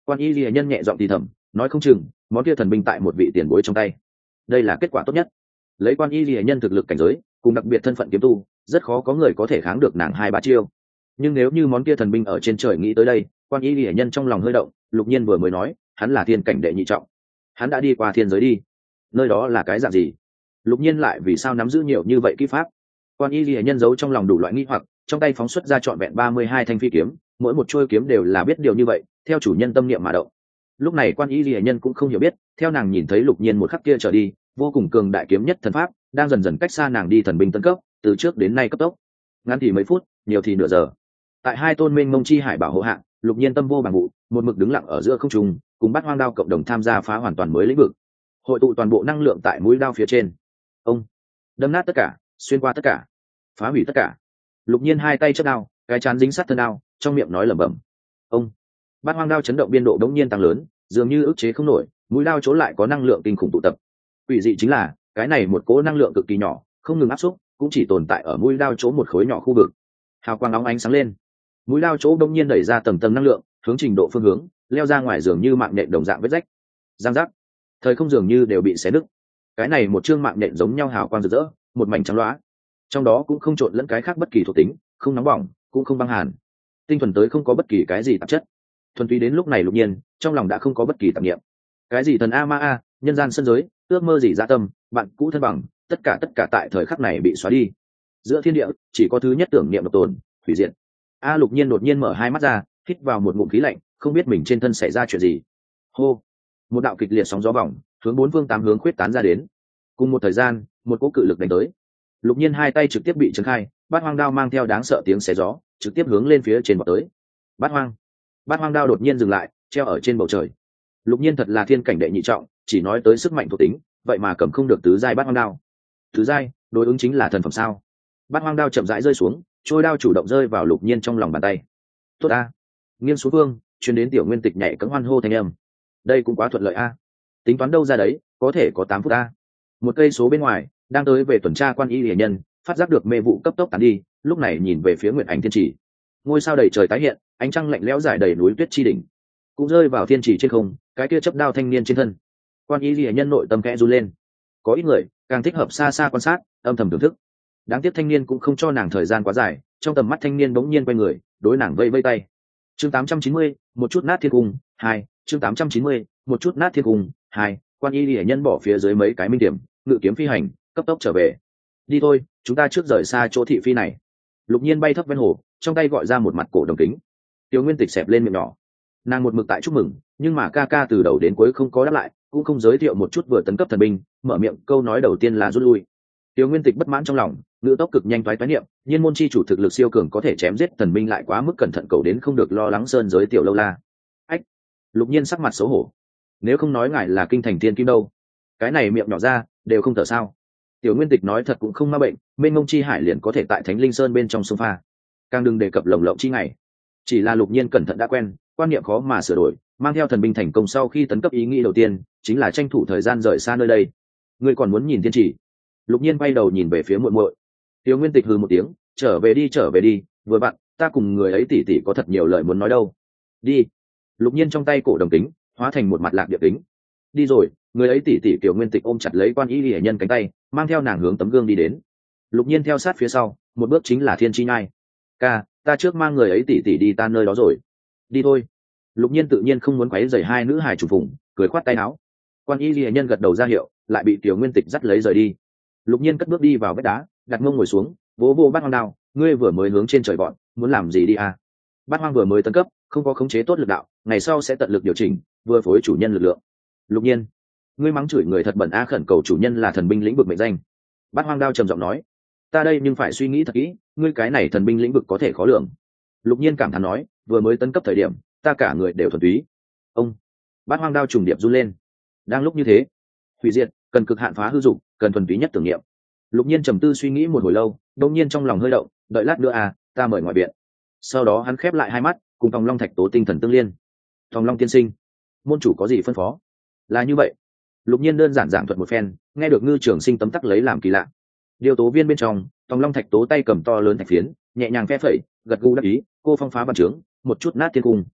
Quan y lìa nhân nhẹ giọng thì thầm, nói không chừng món kia thần binh tại một vị tiền bối trong tay, đây là kết quả tốt nhất. Lấy quan y lìa nhân thực lực cảnh giới cùng đặc biệt thân phận kiếm tu, rất khó có người có thể kháng được nàng hai ba chiêu. Nhưng nếu như món kia thần binh ở trên trời nghĩ tới đây, quan y lìa nhân trong lòng hơi động. Lục Nhiên vừa mới nói hắn là thiên cảnh đệ nhị trọng, hắn đã đi qua thiên giới đi, nơi đó là cái dạng gì? Lục Nhiên lại vì sao nắm giữ nhiều như vậy kỹ pháp? Quan y lìa nhân giấu trong lòng đủ loại nghi hoặc, trong tay phóng xuất ra trọn vẹn ba mươi hai thanh phi kiếm, mỗi một chuôi kiếm đều là biết điều như vậy, theo chủ nhân tâm niệm mà động. Lúc này quan y lìa nhân cũng không hiểu biết, theo nàng nhìn thấy Lục Nhiên một khắc kia trở đi, vô cùng cường đại kiếm nhất thần pháp đang dần dần cách xa nàng đi thần binh tấn cấp, từ trước đến nay cấp tốc. Ngắn thì mấy phút, nhiều thì nửa giờ. Tại hai tôn mênh mông chi hải bảo hộ hạ, Lục Nhiên tâm vô bằng vụ, một mực đứng lặng ở giữa không trung, cùng Bát Hoang Đao cộng đồng tham gia phá hoàn toàn mới lĩnh vực, hội tụ toàn bộ năng lượng tại mũi đao phía trên. Ông đâm nát tất cả, xuyên qua tất cả, phá hủy tất cả. Lục Nhiên hai tay chớp đao, cái chán dính sát thân đao, trong miệng nói lẩm bẩm. Ông Bát Hoang Đao chấn động biên độ đống nhiên tăng lớn, dường như ức chế không nổi, mũi đao chỗ lại có năng lượng kinh khủng tụ tập. Quỷ dị chính là, cái này một cỗ năng lượng cực kỳ nhỏ, không ngừng áp xúc, cũng chỉ tồn tại ở mũi đao chỗ một khối nhỏ khu vực. Hào quang óng ánh sáng lên, mũi đao chỗ đống nhiên đẩy ra tầng tầng năng lượng, hướng trình độ phương hướng, leo ra ngoài dường như mạng nhện đồng dạng vết rách. Giang giác, thời không dường như đều bị xé nứt. Cái này một chương mạng nhện giống nhau hào quang rực rỡ, một mảnh trắng loá, trong đó cũng không trộn lẫn cái khác bất kỳ thuộc tính, không nóng bỏng, cũng không băng hàn, tinh thuần tới không có bất kỳ cái gì tạp chất. Thuần túy đến lúc này Lục Nhiên trong lòng đã không có bất kỳ tạp niệm. Cái gì thần a ma a, nhân gian sân giới, ước mơ gì dạ tâm, bạn cũ thân bằng, tất cả tất cả tại thời khắc này bị xóa đi. Giữa thiên địa chỉ có thứ nhất tưởng niệm độc tồn, hủy diệt. A Lục Nhiên đột nhiên mở hai mắt ra, hít vào một ngụm khí lạnh, không biết mình trên thân xảy ra chuyện gì. Hô, một đạo kịch liệt sóng gió vòng hướng bốn phương tám hướng khuyết tán ra đến. Cùng một thời gian, một cỗ cự lực đánh tới. Lục Nhiên hai tay trực tiếp bị trấn khai, Bát Hoang Đao mang theo đáng sợ tiếng xé gió, trực tiếp hướng lên phía trên vọt tới. Bát Hoang, Bát Hoang Đao đột nhiên dừng lại, treo ở trên bầu trời. Lục Nhiên thật là thiên cảnh đệ nhị trọng, chỉ nói tới sức mạnh thuộc tính, vậy mà cầm không được tứ giai Bát Hoang Đao. Tứ giai, đối ứng chính là thần phẩm sao? Bát Hoang Đao chậm rãi rơi xuống, trôi đao chủ động rơi vào Lục Nhiên trong lòng bàn tay. Tốt a, nghiêng xuống vương, truyền đến Tiểu Nguyên Tịch nhảy cẫng hoan hô thanh âm. Đây cũng quá thuận lợi a. Tính toán đâu ra đấy, có thể có tám phút a. Một cây số bên ngoài, đang tới về tuần tra quan y liễu nhân, phát giác được mê vụ cấp tốc tán đi, lúc này nhìn về phía Nguyệt Ảnh Thiên Chỉ. Ngôi sao đầy trời tái hiện, ánh trăng lạnh lẽo rải đầy núi tuyết chi đỉnh, cũng rơi vào thiên chỉ trên không, cái kia chấp đao thanh niên trên thân. Quan y liễu nhân nội tâm khẽ run lên. Có ít người càng thích hợp xa xa quan sát, âm thầm thưởng thức. Đáng tiếc thanh niên cũng không cho nàng thời gian quá dài, trong tầm mắt thanh niên bỗng nhiên quay người, đối nàng vây vây tay. Chương tám trăm chín mươi, một chút nát thiên cung, hai, chương tám trăm chín mươi, một chút nát thiên cung, hai. Quan y liễu nhân bỏ phía dưới mấy cái minh điểm, ngự kiếm phi hành, cấp tốc trở về. Đi thôi, chúng ta trước rời xa chỗ thị phi này. Lục Nhiên bay thấp ven hồ, trong tay gọi ra một mặt cổ đồng kính. Tiểu Nguyên Tịch xẹp lên miệng nhỏ, nàng một mực tại chúc mừng, nhưng mà ca ca từ đầu đến cuối không có đáp lại, cũng không giới thiệu một chút vừa tấn cấp thần binh, mở miệng câu nói đầu tiên là rút lui. Tiểu Nguyên Tịch bất mãn trong lòng, ngữ tốc cực nhanh toái toái niệm, nhiên môn chi chủ thực lực siêu cường có thể chém giết thần binh lại quá mức cẩn thận cầu đến không được lo lắng sơn giới tiểu lâu la. Ách! Lục Nhiên sắc mặt xấu hổ. Nếu không nói ngài là kinh thành thiên kim đâu, cái này miệng nhỏ ra đều không thở sao? Tiểu Nguyên Tịch nói thật cũng không ma bệnh, mênh mông chi hải liền có thể tại Thánh Linh Sơn bên trong sông pha, càng đừng đề cập lồng lộng chi ngày. Chỉ là Lục Nhiên cẩn thận đã quen, quan niệm khó mà sửa đổi, mang theo thần binh thành công sau khi tấn cấp ý nghĩ đầu tiên chính là tranh thủ thời gian rời xa nơi đây. Ngươi còn muốn nhìn thiên chỉ? Lục Nhiên bay đầu nhìn về phía muội muội. Tiểu Nguyên Tịch hừ một tiếng, trở về đi trở về đi, vừa vặn ta cùng người ấy tỷ tỷ có thật nhiều lời muốn nói đâu. Đi. Lục Nhiên trong tay cổ đồng kính hóa thành một mặt lạc địa kính. Đi rồi, người ấy tỷ tỷ Tiểu Nguyên Tịch ôm chặt lấy quan y liễu nhân cánh tay, mang theo nàng hướng tấm gương đi đến. Lục Nhiên theo sát phía sau, một bước chính là thiên chi nhai. Ca, ta trước mang người ấy tỷ tỷ đi ta nơi đó rồi. Đi thôi. Lục Nhiên tự nhiên không muốn quấy rầy hai nữ hài chủ phùng, cười khoát tay áo. Quan y liễu nhân gật đầu ra hiệu, lại bị Tiểu Nguyên Tịch dắt lấy rời đi. Lục Nhiên cất bước đi vào vách đá, đặt mông ngồi xuống, vỗ vỗ Bát Hoang Đao, ngươi vừa mới hướng trên trời bọn, muốn làm gì đi à? Bát Hoang vừa mới tấn cấp, không có khống chế tốt lực đạo, ngày sau sẽ tận lực điều chỉnh, vừa phối chủ nhân lực lượng. Lục Nhiên, ngươi mắng chửi người thật bẩn a, khẩn cầu chủ nhân là thần binh lĩnh vực mệnh danh. Bát Hoang Đao trầm giọng nói, ta đây nhưng phải suy nghĩ thật kỹ, ngươi cái này thần binh lĩnh vực có thể khó lường. Lục Nhiên cảm thán nói, vừa mới tấn cấp thời điểm, ta cả người đều thuần túy. Ông, Bát Hoang Đao trùng điệp run lên. Đang lúc như thế, hủy diệt cần cực hạn phá hư dụng, cần thuần túy nhất tưởng niệm. Lục Nhiên trầm tư suy nghĩ một hồi lâu, đột nhiên trong lòng hơi động, đợi lát nữa à, ta mời ngoại viện. Sau đó hắn khép lại hai mắt, cùng Tòng Long Thạch Tố tinh thần tương liên. Tòng Long tiên sinh, môn chủ có gì phân phó? Là như vậy. Lục Nhiên đơn giản giảng thuật một phen, nghe được Ngư Trường Sinh tấm tắc lấy làm kỳ lạ. Điều tố viên bên trong, Tòng Long Thạch Tố tay cầm to lớn thạch phiến, nhẹ nhàng phe phẩy, gật gù đáp ý, cô phong phá văn trướng, một chút nát thiên cung.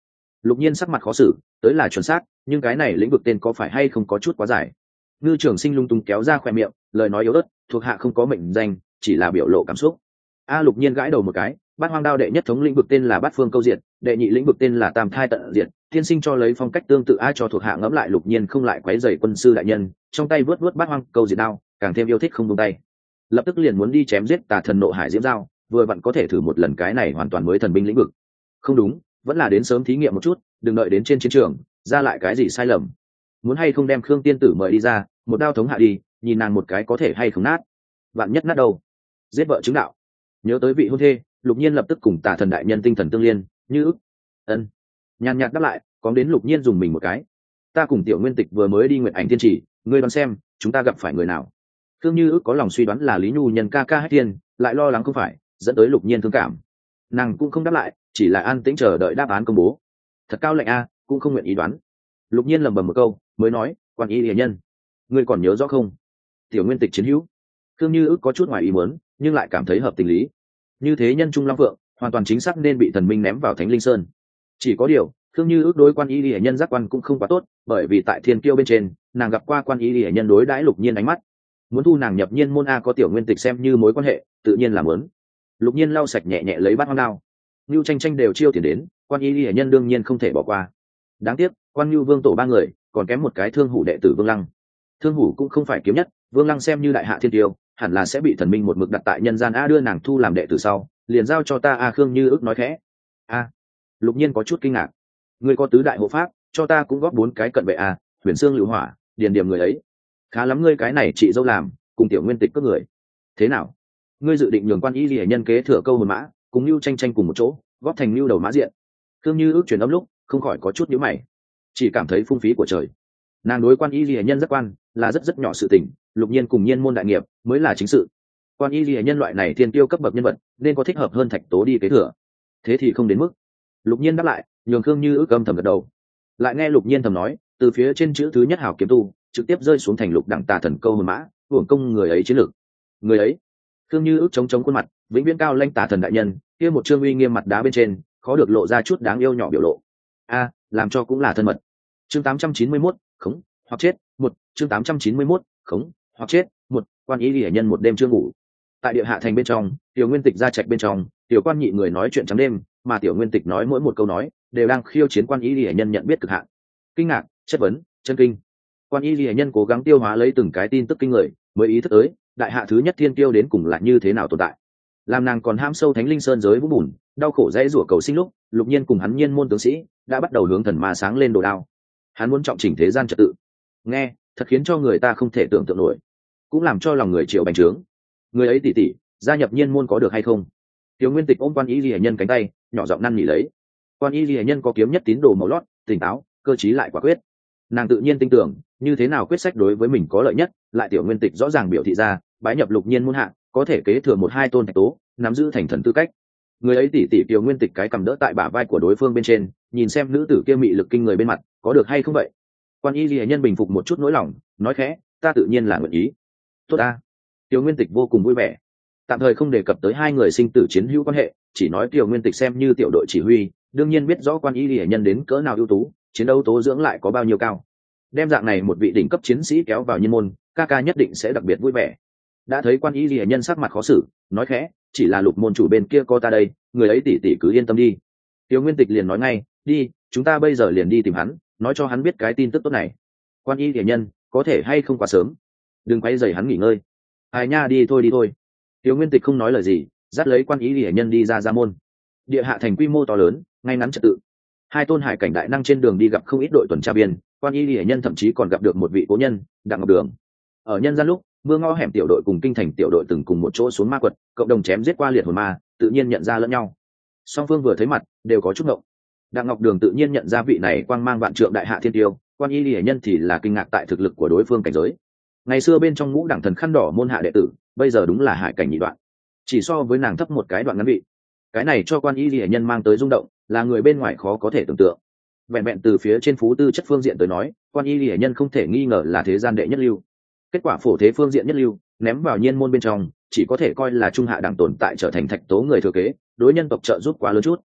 Lục Nhiên sắc mặt khó xử, tới là chuẩn xác, nhưng cái này lĩnh vực tên có phải hay không có chút quá dài. Ngư Trường Sinh lung tung kéo ra khóe miệng, lời nói yếu ớt, thuộc hạ không có mệnh danh, chỉ là biểu lộ cảm xúc. A Lục Nhiên gãi đầu một cái, Bát Hoang Đao đệ nhất thống lĩnh vực tên là Bát Phương Câu Diệt, đệ nhị lĩnh vực tên là Tam Thai Tận Diệt, tiên sinh cho lấy phong cách tương tự ai cho thuộc hạ ngẫm lại. Lục Nhiên không lại quấy rầy quân sư đại nhân, trong tay vớt vớt Bát Hoang Câu Diệt đao, càng thêm yêu thích không buông tay. Lập tức liền muốn đi chém giết Tà Thần Nộ Hải Diễm Dao, vừa vặn có thể thử một lần cái này hoàn toàn mới thần binh lĩnh vực. Không đúng, vẫn là đến sớm thí nghiệm một chút, đừng đợi đến trên chiến trường ra lại cái gì sai lầm. Muốn hay không đem Khương tiên tử mời đi ra, một đao thống hạ đi, nhìn nàng một cái có thể hay không nát. Vạn nhất nát đâu? Giết vợ chứng đạo. Nhớ tới vị hôn thê, Lục Nhiên lập tức cùng Tà Thần đại nhân tinh thần tương liên, như ức. Ân. Nhàn nhạt đáp lại, có đến Lục Nhiên dùng mình một cái. Ta cùng Tiểu Nguyên Tịch vừa mới đi Nguyệt Ảnh Tiên Chỉ, ngươi đoán xem, chúng ta gặp phải người nào? Khương Như ức có lòng suy đoán là Lý Nhu nhân ca ca Hách Thiên, lại lo lắng không phải, dẫn tới Lục Nhiên thương cảm. Nàng cũng không đáp lại, chỉ là an tĩnh chờ đợi đáp án công bố. Thật cao lệnh a, cũng không nguyện ý đoán. Lục Nhiên lẩm bẩm một câu, mới nói, quan ý hiền nhân, ngươi còn nhớ rõ không? Tiểu Nguyên Tịch chiến hữu. Khương Như ức có chút ngoài ý muốn, nhưng lại cảm thấy hợp tình lý. Như thế nhân trung long phượng, hoàn toàn chính xác nên bị thần minh ném vào Thánh Linh Sơn. Chỉ có điều, Khương Như ước đối quan ý hiển nhân giác quan cũng không quá tốt, bởi vì tại Thiên Kiêu bên trên, nàng gặp qua quan ý hiển nhân đối đãi Lục Nhiên ánh mắt. Muốn thu nàng nhập nhiên môn a có Tiểu Nguyên Tịch xem như mối quan hệ, tự nhiên là muốn. Lục Nhiên lau sạch nhẹ nhẹ lấy bát hoang đao. Nưu Tranh Tranh đều chiêu tiền đến, quan ý hiển nhân đương nhiên không thể bỏ qua. Đáng tiếc, quan Nưu Vương tổ ba người, còn kém một cái Thương Hủ đệ tử Vương Lăng. Thương Hủ cũng không phải kiếm nhất, Vương Lăng xem như đại hạ thiên tiêu, hẳn là sẽ bị thần minh một mực đặt tại nhân gian a, đưa nàng thu làm đệ tử sau, liền giao cho ta a. Khương Như ức nói khẽ. A. Lục Nhiên có chút kinh ngạc. Ngươi có tứ đại hộ pháp, cho ta cũng góp bốn cái cận vệ a, Huyền Xương Lưu Hỏa, điền điểm người ấy. Khá lắm, ngươi cái này chị dâu làm, cùng Tiểu Nguyên Tịch cướp người. Thế nào? Ngươi dự định nhường quan ý liễu nhân kế thừa câu hồn mã, cùng Nưu Tranh Tranh cùng một chỗ, góp thành Nưu đầu mã diện. Khương Như ức truyền âm lúc, không khỏi có chút nhíu mày, chỉ cảm thấy phung phí của trời. Nàng đối quan ý liễu nhân rất quan, là rất rất nhỏ sự tình, Lục Nhiên cùng Nhiên môn đại nghiệp mới là chính sự. Quan y liễu nhân loại này thiên tiêu cấp bậc nhân vật, nên có thích hợp hơn Thạch Tố đi kế thừa. Thế thì không đến mức. Lục Nhiên đáp lại, nhường Khương Như ước âm thầm gật đầu. Lại nghe Lục Nhiên thầm nói, từ phía trên chữ thứ nhất hảo kiếm tu, trực tiếp rơi xuống thành Lục đẳng Tà Thần câu hồn mã, hưởng công người ấy chiến lược. Người ấy. Khương Như ước chống chống khuôn mặt, vĩnh viễn cao lãnh Tà Thần đại nhân, kia một trương uy nghiêm mặt đá bên trên, khó được lộ ra chút đáng yêu nhỏ biểu lộ. A, làm cho cũng là thân mật. Chương tám trăm chín mươi mốt, khống, hoặc chết, một, chương tám trăm chín mươi mốt, khống, hoặc chết, một. Quan ý liễu nhân một đêm chưa ngủ. Tại địa hạ thành bên trong, Tiểu Nguyên Tịch ra trạch bên trong, Tiểu Quan nhị người nói chuyện trắng đêm, mà Tiểu Nguyên Tịch nói mỗi một câu nói đều đang khiêu chiến quan ý liễu nhân nhận biết cực hạn. Kinh ngạc, chất vấn, chân kinh. Quan ý liễu nhân cố gắng tiêu hóa lấy từng cái tin tức kinh người, mới ý thức tới, đại hạ thứ nhất thiên tiêu đến cùng là như thế nào tồn tại. Làm nàng còn ham sâu Thánh Linh Sơn giới vũ bùn, đau khổ dãy rủa cầu sinh lúc, Lục Nhiên cùng hắn Nhiên môn tướng sĩ đã bắt đầu hướng thần ma sáng lên đồ đao. Hắn muốn trọng chỉnh thế gian trật tự. Nghe, thật khiến cho người ta không thể tưởng tượng nổi, cũng làm cho lòng người chịu bành trướng. Người ấy tỉ tỉ gia nhập Nhiên môn có được hay không? Tiểu Nguyên Tịch ôm quan ý liễu nhân cánh tay, nhỏ giọng năn nỉ lấy. Quan ý liễu nhân có kiếm nhất tín đồ màu lót, tỉnh táo, cơ trí lại quả quyết. Nàng tự nhiên tin tưởng, như thế nào quyết sách đối với mình có lợi nhất, lại Tiểu Nguyên Tịch rõ ràng biểu thị ra, bái nhập Lục Nhiên môn hạ, có thể kế thừa một hai tôn Thạch Tố, nắm giữ thành thần tư cách. Người ấy tỉ tỉ Tiểu Nguyên Tịch cái cầm đỡ tại bả vai của đối phương bên trên, nhìn xem nữ tử kia mị lực kinh người bên mặt, có được hay không vậy? Quan y liễu nhân bình phục một chút nỗi lòng, nói khẽ, ta tự nhiên là nguyện ý. Tốt ta. Tiểu Nguyên Tịch vô cùng vui vẻ. Tạm thời không đề cập tới hai người sinh tử chiến hữu quan hệ, chỉ nói Tiểu Nguyên Tịch xem như tiểu đội chỉ huy, đương nhiên biết rõ quan y liễu nhân đến cỡ nào ưu tú, chiến đấu tố dưỡng lại có bao nhiêu cao. Đem dạng này một vị đỉnh cấp chiến sĩ kéo vào Nhiên môn, ca ca nhất định sẽ đặc biệt vui vẻ. Đã thấy quan y liễu nhân sắc mặt khó xử, nói khẽ, chỉ là Lục môn chủ bên kia có ta đây, người ấy tỷ tỷ cứ yên tâm đi. Tiểu Nguyên Tịch liền nói ngay, đi, chúng ta bây giờ liền đi tìm hắn, nói cho hắn biết cái tin tức tốt này. Quan y liễu nhân, có thể hay không quá sớm, đừng quay dày hắn nghỉ ngơi. Ai nha, đi thôi đi thôi. Tiểu Nguyên Tịch không nói lời gì, dắt lấy quan ý liễu nhân đi ra gia môn. Địa hạ thành quy mô to lớn, ngay ngắn trật tự. Hai tôn hải cảnh đại năng trên đường đi gặp không ít đội tuần tra biên, quan y liễu nhân thậm chí còn gặp được một vị cố nhân, Đặng Ngọc Đường. Ở nhân gian lúc, mưa ngõ hẻm tiểu đội cùng kinh thành tiểu đội từng cùng một chỗ xuống ma quật, cộng đồng chém giết qua liệt hồn ma, tự nhiên nhận ra lẫn nhau. Song phương vừa thấy mặt, đều có chút ngộng. Đặng Ngọc Đường tự nhiên nhận ra vị này quang mang vạn trượng đại hạ thiên tiêu, quan y liễu nhân thì là kinh ngạc tại thực lực của đối phương cảnh giới. Ngày xưa bên trong ngũ đẳng thần khăn đỏ môn hạ đệ tử, bây giờ đúng là hải cảnh nhị đoạn, chỉ so với nàng thấp một cái đoạn ngắn vị. Cái này cho quan y liễu nhân mang tới rung động, là người bên ngoài khó có thể tưởng tượng. Vẹn vẹn từ phía trên phú tư chất phương diện tới nói, quan y liễu nhân không thể nghi ngờ là thế gian đệ nhất lưu. Kết quả phổ thế phương diện nhất lưu, ném vào Nhiên môn bên trong, chỉ có thể coi là trung hạ đẳng tồn tại trở thành Thạch Tố người thừa kế, đối nhân tộc trợ giúp quá lớn chút.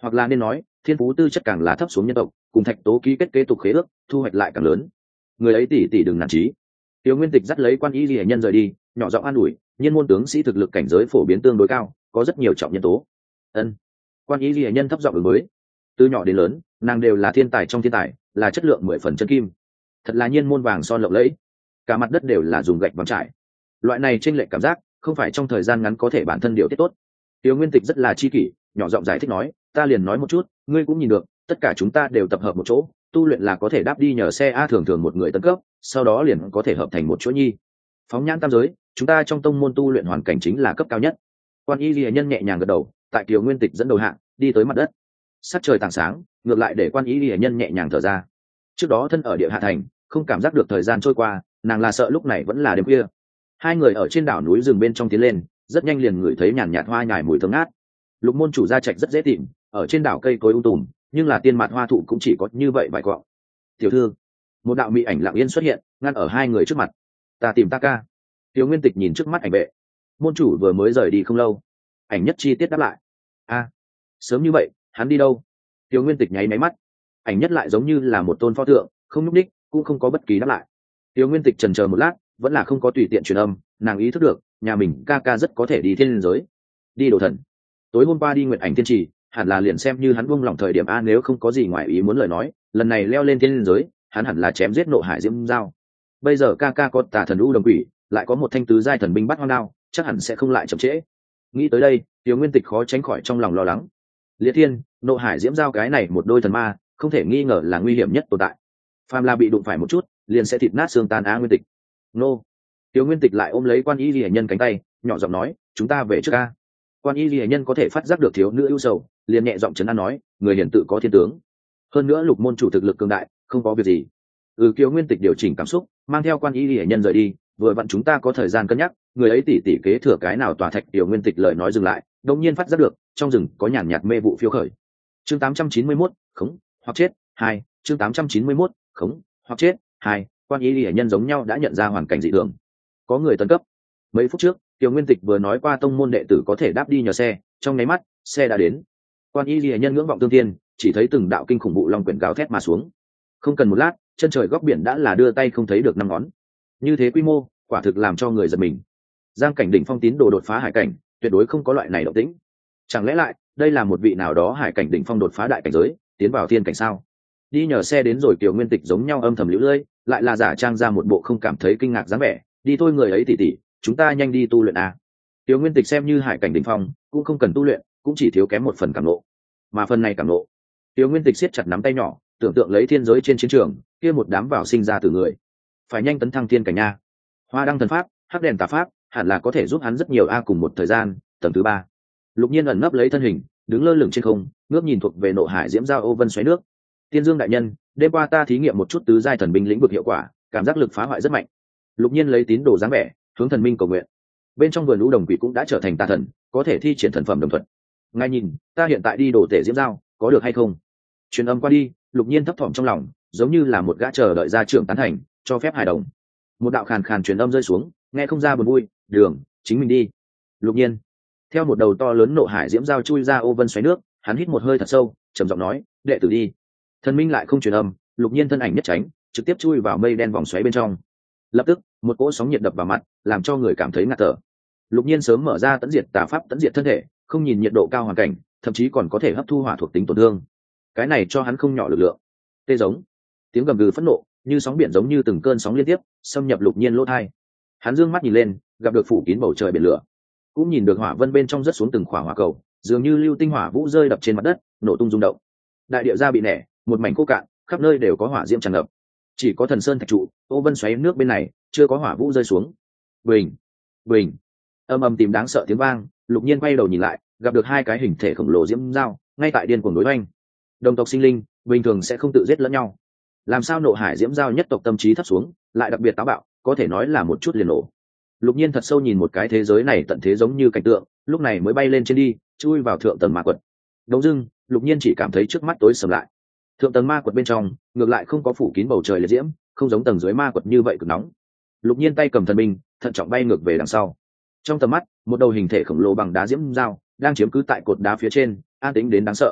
hoặc là nên nói thiên phú tư chất càng là thấp xuống nhân tộc, cùng thạch tố ký kết kế tục khế ước, thu hoạch lại càng lớn. Người ấy tỷ tỷ đừng nản chí. Tiêu Nguyên Tịch dắt lấy Quan Y Lệ Nhân rời đi, nhỏ giọng an ủi, nhiên môn tướng sĩ thực lực cảnh giới phổ biến tương đối cao, có rất nhiều trọng nhân tố. Ân. Quan Y Lệ Nhân thấp giọng ứng với. Từ nhỏ đến lớn, nàng đều là thiên tài trong thiên tài, là chất lượng mười phần chân kim. Thật là nhiên môn vàng son lộng lẫy, cả mặt đất đều là dùng gạch vàng trải. Loại này chênh lệch cảm giác, không phải trong thời gian ngắn có thể bản thân điều tiết tốt. Tiêu Nguyên Tịch rất là chi kỷ, nhỏ giọng giải thích nói, ta liền nói một chút, ngươi cũng nhìn được, tất cả chúng ta đều tập hợp một chỗ, tu luyện là có thể đáp đi nhờ xe a, thường thường một người tấn cấp, sau đó liền có thể hợp thành một chỗ nhi. Phóng nhãn tam giới, chúng ta trong tông môn tu luyện hoàn cảnh chính là cấp cao nhất. Quan Y Lệ Nhân nhẹ nhàng gật đầu, tại Kiều Nguyên Tịch dẫn đầu hạng, đi tới mặt đất. Sắc trời tảng sáng, ngược lại để Quan Y Lệ Nhân nhẹ nhàng thở ra. Trước đó thân ở địa hạ thành, không cảm giác được thời gian trôi qua, nàng là sợ lúc này vẫn là đêm khuya. Hai người ở trên đảo núi rừng bên trong tiến lên, rất nhanh liền ngửi thấy nhàn nhạt hoa nhài mùi thơm ngát. Lục môn chủ gia trạch rất dễ tìm, ở trên đảo cây cối um tùm, nhưng là tiên mạt hoa thụ cũng chỉ có như vậy vài quặng. Tiểu thư, một đạo mỹ ảnh lặng yên xuất hiện, ngăn ở hai người trước mặt. Ta tìm ta ca. Tiểu Nguyên Tịch nhìn trước mắt ảnh vệ. Môn chủ vừa mới rời đi không lâu. Ảnh nhất chi tiết đáp lại. A, sớm như vậy, hắn đi đâu? Tiểu Nguyên Tịch nháy máy mắt. Ảnh nhất lại giống như là một tôn pho tượng, không nhúc nhích, cũng không có bất kỳ đáp lại. Tiểu Nguyên Tịch chần chờ một lát, vẫn là không có tùy tiện truyền âm, nàng ý thức được, nhà mình ca ca rất có thể đi thiên giới. Đi đồ thần. Tối hôm qua đi Nguyệt Ảnh Thiên Trì, hẳn là liền xem như hắn buông lỏng thời điểm a, nếu không có gì ngoài ý muốn lời nói, lần này leo lên thiên giới, hắn hẳn là chém giết Nộ Hải Diễm Dao. Bây giờ ca ca có Tà Thần U Đồng Quỷ, lại có một thanh tứ giai thần binh bắt hoang đao, chắc hẳn sẽ không lại chậm trễ. Nghĩ tới đây, Tiểu Nguyên Tịch khó tránh khỏi trong lòng lo lắng. Liệt Thiên, Nộ Hải Diễm Dao cái này một đôi thần ma, không thể nghi ngờ là nguy hiểm nhất tồn tại. Phàm là bị đụng phải một chút, liền sẽ thịt nát xương tan a. Nguyên Tịch. Nô. Tiểu Nguyên Tịch lại ôm lấy Quan Y Lệ Nhân cánh tay, nhỏ giọng nói, chúng ta về trước ca. Quan Y Lệ Nhân có thể phát giác được thiếu nữ ưu sầu, liền nhẹ giọng trấn an nói, người hiển tự có thiên tướng. Hơn nữa Lục môn chủ thực lực cường đại, không có việc gì. Ừ, Kiều Nguyên Tịch điều chỉnh cảm xúc, mang theo Quan Y Lệ Nhân rời đi, vừa vặn chúng ta có thời gian cân nhắc, người ấy tỉ tỉ kế thừa cái nào tòa thạch. Kiều Nguyên Tịch lời nói dừng lại, đột nhiên phát giác được, trong rừng có nhàn nhạt mê vụ phiêu khởi. Chương tám trăm chín mươi mốt, khống, hoặc chết, hai, chương tám trăm chín mươi mốt, khống, hoặc chết, hai. Quan Y Lệ Nhân giống nhau đã nhận ra hoàn cảnh dị thường. Có người tấn cấp. Mấy phút trước, Kiều Nguyên Tịch vừa nói qua tông môn đệ tử có thể đáp đi nhờ xe, trong nháy mắt, xe đã đến. Quan Y Lệ Nhân ngưỡng vọng tương thiên, chỉ thấy từng đạo kinh khủng vụ long quyển gào thét mà xuống. Không cần một lát, chân trời góc biển đã là đưa tay không thấy được năm ngón. Như thế quy mô, quả thực làm cho người giật mình. Giang cảnh đỉnh phong tín đồ đột phá hải cảnh, tuyệt đối không có loại này động tĩnh. Chẳng lẽ lại, đây là một vị nào đó hải cảnh đỉnh phong đột phá đại cảnh giới, tiến vào thiên cảnh sao? Đi nhờ xe đến rồi, Kiều Nguyên Tịch giống nhau âm thầm liễu lưỡi, lại là giả trang ra một bộ không cảm thấy kinh ngạc dáng vẻ. Đi thôi người ấy tỉ tỉ, chúng ta nhanh đi tu luyện à. Kiều Nguyên Tịch xem như hải cảnh đỉnh phong, cũng không cần tu luyện, cũng chỉ thiếu kém một phần cảm ngộ. Mà phần này cảm ngộ, Kiều Nguyên Tịch siết chặt nắm tay nhỏ, tưởng tượng lấy thiên giới trên chiến trường, kia một đám vào sinh ra từ người, phải nhanh tấn thăng thiên cảnh nha. Hoa đăng thần pháp, hắc đèn tà pháp, hẳn là có thể giúp hắn rất nhiều a. Cùng một thời gian, tầng thứ ba, Lục Nhiên ẩn nấp lấy thân hình, đứng lơ lửng trên không, ngước nhìn thuộc về Nộ Hải Diễm Dao ô vân xoáy nước. Tiên Dương đại nhân, đêm qua ta thí nghiệm một chút tứ giai thần binh lĩnh vực hiệu quả, cảm giác lực phá hoại rất mạnh. Lục Nhiên lấy tín đồ dáng vẻ, hướng thần minh cầu nguyện. Bên trong vườn lũ đồng quỷ cũng đã trở thành tà thần, có thể thi triển thần phẩm đồng thuận. Ngài nhìn, ta hiện tại đi đổ tể Diễm Dao, có được hay không? Truyền âm qua đi, Lục Nhiên thấp thỏm trong lòng, giống như là một gã chờ đợi gia trưởng tán thành, cho phép hài đồng. Một đạo khàn khàn truyền âm rơi xuống, nghe không ra buồn vui, đường, chính mình đi. Lục Nhiên, theo một đầu to lớn Nộ Hải Diễm Dao chui ra ô vân xoáy nước, hắn hít một hơi thật sâu, trầm giọng nói, đệ tử đi. Thần minh lại không truyền âm, Lục Nhiên thân ảnh nhất tránh, trực tiếp chui vào mây đen vòng xoáy bên trong. Lập tức, một cỗ sóng nhiệt đập vào mặt, làm cho người cảm thấy ngạt thở. Lục Nhiên sớm mở ra tấn diệt tà pháp tấn diệt thân thể, không nhìn nhiệt độ cao hoàn cảnh, thậm chí còn có thể hấp thu hỏa thuộc tính tổn thương. Cái này cho hắn không nhỏ lực lượng. Tê giống, tiếng gầm gừ phẫn nộ, như sóng biển giống như từng cơn sóng liên tiếp, xâm nhập Lục Nhiên lỗ tai. Hắn dương mắt nhìn lên, gặp được phủ kín bầu trời biển lửa, cũng nhìn được hỏa vân bên trong rất xuống từng khỏa hỏa cầu, dường như lưu tinh hỏa vũ rơi đập trên mặt đất, nổ tung rung động. Đại địa ra bị nẻ, một mảnh khô cạn, khắp nơi đều có hỏa diễm tràn ngập. Chỉ có thần sơn thạch trụ, ô vân xoáy nước bên này, chưa có hỏa vũ rơi xuống. Bình, bình, âm âm tìm đáng sợ tiếng vang. Lục Nhiên quay đầu nhìn lại, gặp được hai cái hình thể khổng lồ diễm dao, ngay tại điên cuồng đối oanh. Đồng tộc sinh linh, bình thường sẽ không tự giết lẫn nhau. Làm sao Nộ Hải Diễm Dao nhất tộc tâm trí thấp xuống, lại đặc biệt táo bạo, có thể nói là một chút liền nổ. Lục Nhiên thật sâu nhìn một cái thế giới này tận thế giống như cảnh tượng, lúc này mới bay lên trên đi, chui vào thượng tầng ma quật. Đống dưng, Lục Nhiên chỉ cảm thấy trước mắt tối sầm lại. Thượng tầng ma quật bên trong, ngược lại không có phủ kín bầu trời liệt diễm, không giống tầng dưới ma quật như vậy cực nóng. Lục Nhiên tay cầm thần binh, thận trọng bay ngược về đằng sau. Trong tầm mắt, một đầu hình thể khổng lồ bằng đá diễm dao đang chiếm cứ tại cột đá phía trên, an tĩnh đến đáng sợ.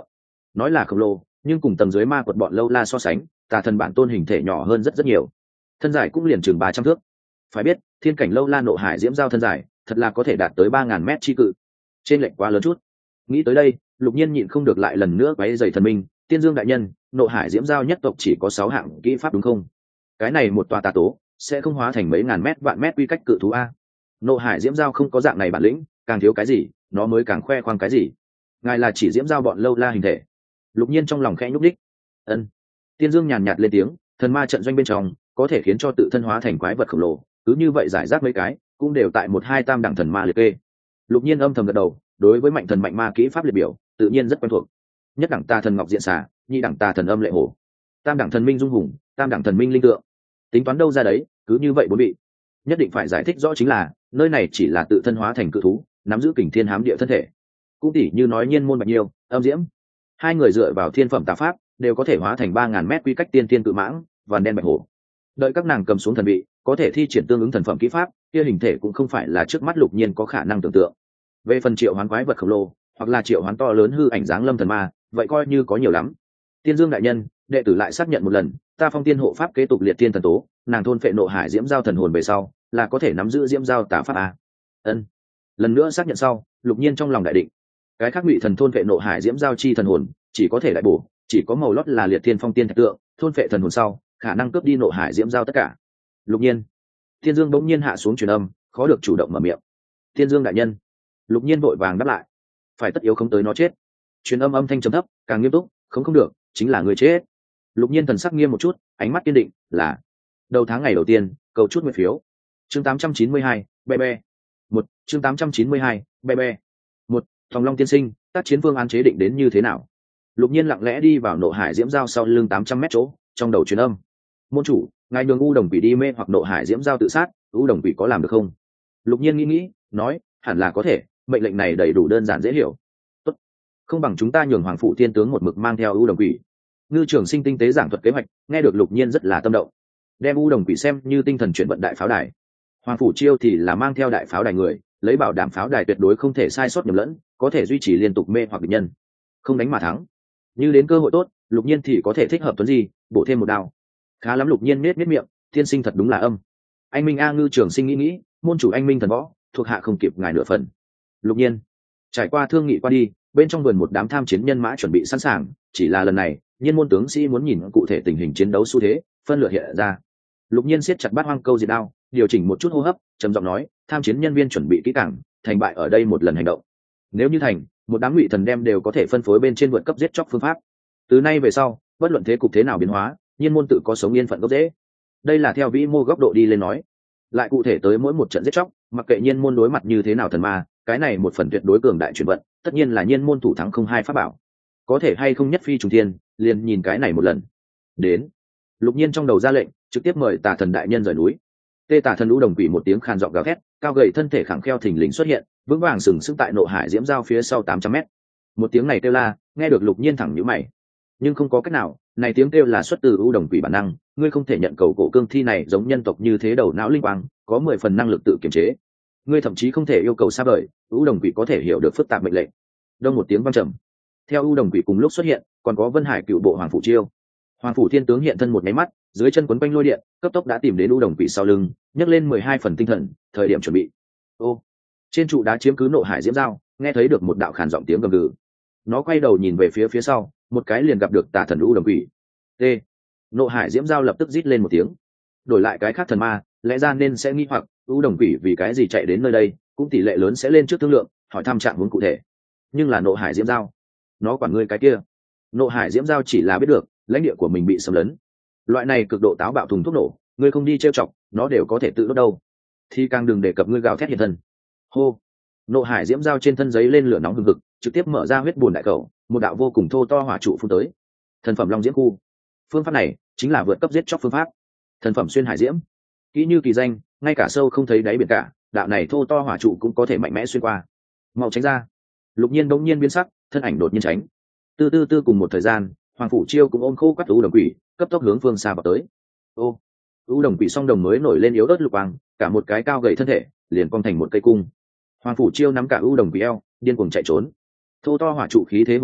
nói là khổng lồ nhưng cùng tầng dưới ma quật bọn lâu la so sánh, tà thần bản tôn hình thể nhỏ hơn rất rất nhiều, thân dài cũng liền chừng ba trăm thước. Phải biết thiên cảnh lâu la nộ hải diễm giao thân dài thật là có thể đạt tới ba ngàn mét chi cự, trên lệch quá lớn chút. Nghĩ tới đây, Lục Nhiên nhịn không được lại lần nữa quấy giày thần minh. Tiên Dương đại nhân, nộ hải diễm giao nhất tộc chỉ có sáu hạng kỹ pháp đúng không? Cái này một tòa tà tố sẽ không hóa thành mấy ngàn mét vạn mét quy cách cự thú a? Nộ hải diễm giao không có dạng này bản lĩnh, càng thiếu cái gì nó mới càng khoe khoang cái gì. Ngài là chỉ diễm giao bọn lâu la hình thể? Lục Nhiên trong lòng khẽ nhúc đích. Ân. Tiên Dương nhàn nhạt lên tiếng, thần ma trận doanh bên trong có thể khiến cho tự thân hóa thành quái vật khổng lồ, cứ như vậy giải rác mấy cái cũng đều tại một hai tam đẳng thần ma liệt kê. Lục Nhiên âm thầm gật đầu, đối với mạnh thần mạnh ma kỹ pháp liệt biểu tự nhiên rất quen thuộc. Nhất đẳng tà thần ngọc diện xà, nhị đẳng tà thần âm lệ hổ, tam đẳng thần minh dung hùng, tam đẳng thần minh linh tượng. Tính toán đâu ra đấy, cứ như vậy bốn vị. Nhất định phải giải thích rõ chính là nơi này chỉ là tự thân hóa thành cự thú, nắm giữ kình thiên hám địa thân thể. Cũng tỉ như nói nhiên môn bạch nhiêu, âm diễm, hai người dựa vào thiên phẩm tà pháp đều có thể hóa thành ba ngàn mét quy cách tiên tiên cự mãng và đen bạch hổ. Đợi các nàng cầm xuống thần vị, có thể thi triển tương ứng thần phẩm kỹ pháp, kia hình thể cũng không phải là trước mắt Lục Nhiên có khả năng tưởng tượng. Về phần triệu hoán quái vật khổng lồ hoặc là triệu hoán to lớn hư ảnh dáng lâm thần ma, vậy coi như có nhiều lắm. Tiên Dương đại nhân, đệ tử lại xác nhận một lần, ta phong tiên hộ pháp kế tục liệt tiên thần tố, nàng thôn phệ nộ hải diễm giao thần hồn về sau là có thể nắm giữ diễm giao tà pháp a. Ân. Lần nữa xác nhận sau, Lục Nhiên trong lòng đại định. Cái khác ngụy thần thôn phệ nộ hải diễm giao chi thần hồn chỉ có thể đại bổ, chỉ có màu lót là liệt tiên phong tiên thạch tượng, thôn phệ thần hồn sau khả năng cướp đi nộ hải diễm giao tất cả. Lục Nhiên. Tiên Dương bỗng nhiên hạ xuống truyền âm, khó được chủ động mở miệng. Tiên Dương đại nhân. Lục Nhiên vội vàng đáp lại, phải tất yếu không tới nó chết. Truyền âm âm thanh trầm thấp, càng nghiêm túc, không không được, chính là người chết. Lục Nhiên thần sắc nghiêm một chút, ánh mắt kiên định, là đầu tháng ngày đầu tiên, cầu chút nguyện phiếu. Chương tám trăm chín mươi hai, be be. Một, chương tám trăm chín mươi hai, be be. Một, Thòng Long tiên sinh, tác chiến phương án chế định đến như thế nào? Lục Nhiên lặng lẽ đi vào nộ hải diễm giao sau lưng tám trăm mét chỗ, trong đầu truyền âm. Môn chủ, ngài nhường u đồng quỷ đi mê hoặc nộ hải diễm giao tự sát, u đồng quỷ có làm được không? Lục Nhiên nghĩ nghĩ, nói, hẳn là có thể, mệnh lệnh này đầy đủ đơn giản dễ hiểu. Tốt, không bằng chúng ta nhường hoàng phụ thiên tướng một mực mang theo u đồng quỷ. Ngư Trường Sinh tinh tế giảng thuật kế hoạch, nghe được Lục Nhiên rất là tâm động. Đem u đồng quỷ xem như tinh thần chuyển vận đại pháo đài, hoàng phủ chiêu thì là mang theo đại pháo đài người, lấy bảo đảm pháo đài tuyệt đối không thể sai sót nhầm lẫn, có thể duy trì liên tục mê hoặc địch nhân, không đánh mà thắng. Như đến cơ hội tốt, Lục Nhiên thì có thể thích hợp tuấn gì, bổ thêm một đao. Khá lắm. Lục Nhiên nết nết miệng, tiên sinh thật đúng là âm. Anh Minh a. Ngư Trường Sinh nghĩ nghĩ, môn chủ anh Minh thần võ, thuộc hạ không kịp ngài nửa phần. Lục Nhiên trải qua thương nghị qua đi, bên trong vườn một đám tham chiến nhân mã chuẩn bị sẵn sàng, chỉ là lần này Nhiên môn tướng sĩ muốn nhìn cụ thể tình hình chiến đấu xu thế, phân lựa hiện ra. Lục Nhiên siết chặt bát hoang câu diệt đao, điều chỉnh một chút hô hấp, trầm giọng nói, tham chiến nhân viên chuẩn bị kỹ càng, thành bại ở đây một lần hành động. Nếu như thành, một đám ngụy thần đem đều có thể phân phối bên trên vượt cấp giết chóc phương pháp. Từ nay về sau, bất luận thế cục thế nào biến hóa, Nhiên môn tự có sống yên phận gốc rễ. Đây là theo vĩ mô góc độ đi lên nói. Lại cụ thể tới mỗi một trận giết chóc, mặc kệ Nhiên môn đối mặt như thế nào thần ma, cái này một phần tuyệt đối cường đại chuyển vận, tất nhiên là Nhiên môn thủ thắng không hai pháp bảo. Có thể hay không nhất phi trùng thiên, liền nhìn cái này một lần. Đến. Lục Nhiên trong đầu ra lệnh, trực tiếp mời Tà Thần đại nhân rời núi. Tê Tà Thần lũ đồng quỷ một tiếng khàn giọng gào thét, cao gầy thân thể khẳng kheo thình lình xuất hiện, vững vàng sừng sững tại nộ hải diễm giao phía sau tám trăm mét. Một tiếng này kêu la, nghe được Lục Nhiên thẳng nhíu mày. Nhưng không có cách nào, này tiếng kêu là xuất từ u đồng quỷ bản năng, ngươi không thể nhận cầu cổ cương thi này giống nhân tộc như thế đầu não linh quang, có mười phần năng lực tự kiềm chế. Ngươi thậm chí không thể yêu cầu xa vời, u đồng quỷ có thể hiểu được phức tạp mệnh lệnh. Đông một tiếng vang trầm. Theo u đồng quỷ cùng lúc xuất hiện, còn có Vân Hải cựu bộ hoàng phủ chiêu. Hoàng phủ thiên tướng hiện thân một máy mắt, dưới chân quấn quanh lôi điện, cấp tốc đã tìm đến u đồng quỷ sau lưng, nhấc lên mười hai phần tinh thần, thời điểm chuẩn bị. Ô, trên trụ đá chiếm cứ nộ hải diễm giao, nghe thấy được một đạo khàn giọng tiếng gầm gừ. Nó quay đầu nhìn về phía phía sau, một cái liền gặp được Tà Thần u đồng quỷ. T. Nộ hải diễm giao lập tức rít lên một tiếng. Đổi lại cái khác thần ma, lẽ ra nên sẽ nghi hoặc, u đồng quỷ vì cái gì chạy đến nơi đây, cũng tỷ lệ lớn sẽ lên trước thương lượng, hỏi thăm trạng huống cụ thể. Nhưng là nộ hải diễm giao, nó quản ngươi cái kia. Nộ hải diễm giao chỉ là biết được lãnh địa của mình bị xâm lấn, loại này cực độ táo bạo thùng thuốc nổ, ngươi không đi trêu chọc nó đều có thể tự đốt đâu, thì càng đừng đề cập ngươi gào thét hiện thân. Hô. Nộ hải diễm giao trên thân giấy lên lửa nóng hừng hực, trực tiếp mở ra huyết bùn đại cầu, một đạo vô cùng thô to hỏa trụ phun tới. Thần phẩm long diễm khu. Phương pháp này chính là vượt cấp giết chóc phương pháp. Thần phẩm xuyên hải diễm, kỹ như kỳ danh, ngay cả sâu không thấy đáy biển cả, đạo này thô to hỏa trụ cũng có thể mạnh mẽ xuyên qua. Mau tránh ra. Lục Nhiên đống nhiên biến sắc, thân ảnh đột nhiên tránh. Tư tư tư cùng một thời gian, hoàng phủ chiêu cũng ôm khô quắt u đồng quỷ, cấp tốc hướng phương xa vào tới. Ô, u đồng quỷ song đồng mới nổi lên yếu ớt lục quang, cả một cái cao gầy thân thể liền cong thành một cây cung. Hoàng phủ chiêu nắm cả u đồng quỷ eo, điên cuồng chạy trốn. Thô to hỏa trụ khí thế hùng hổ,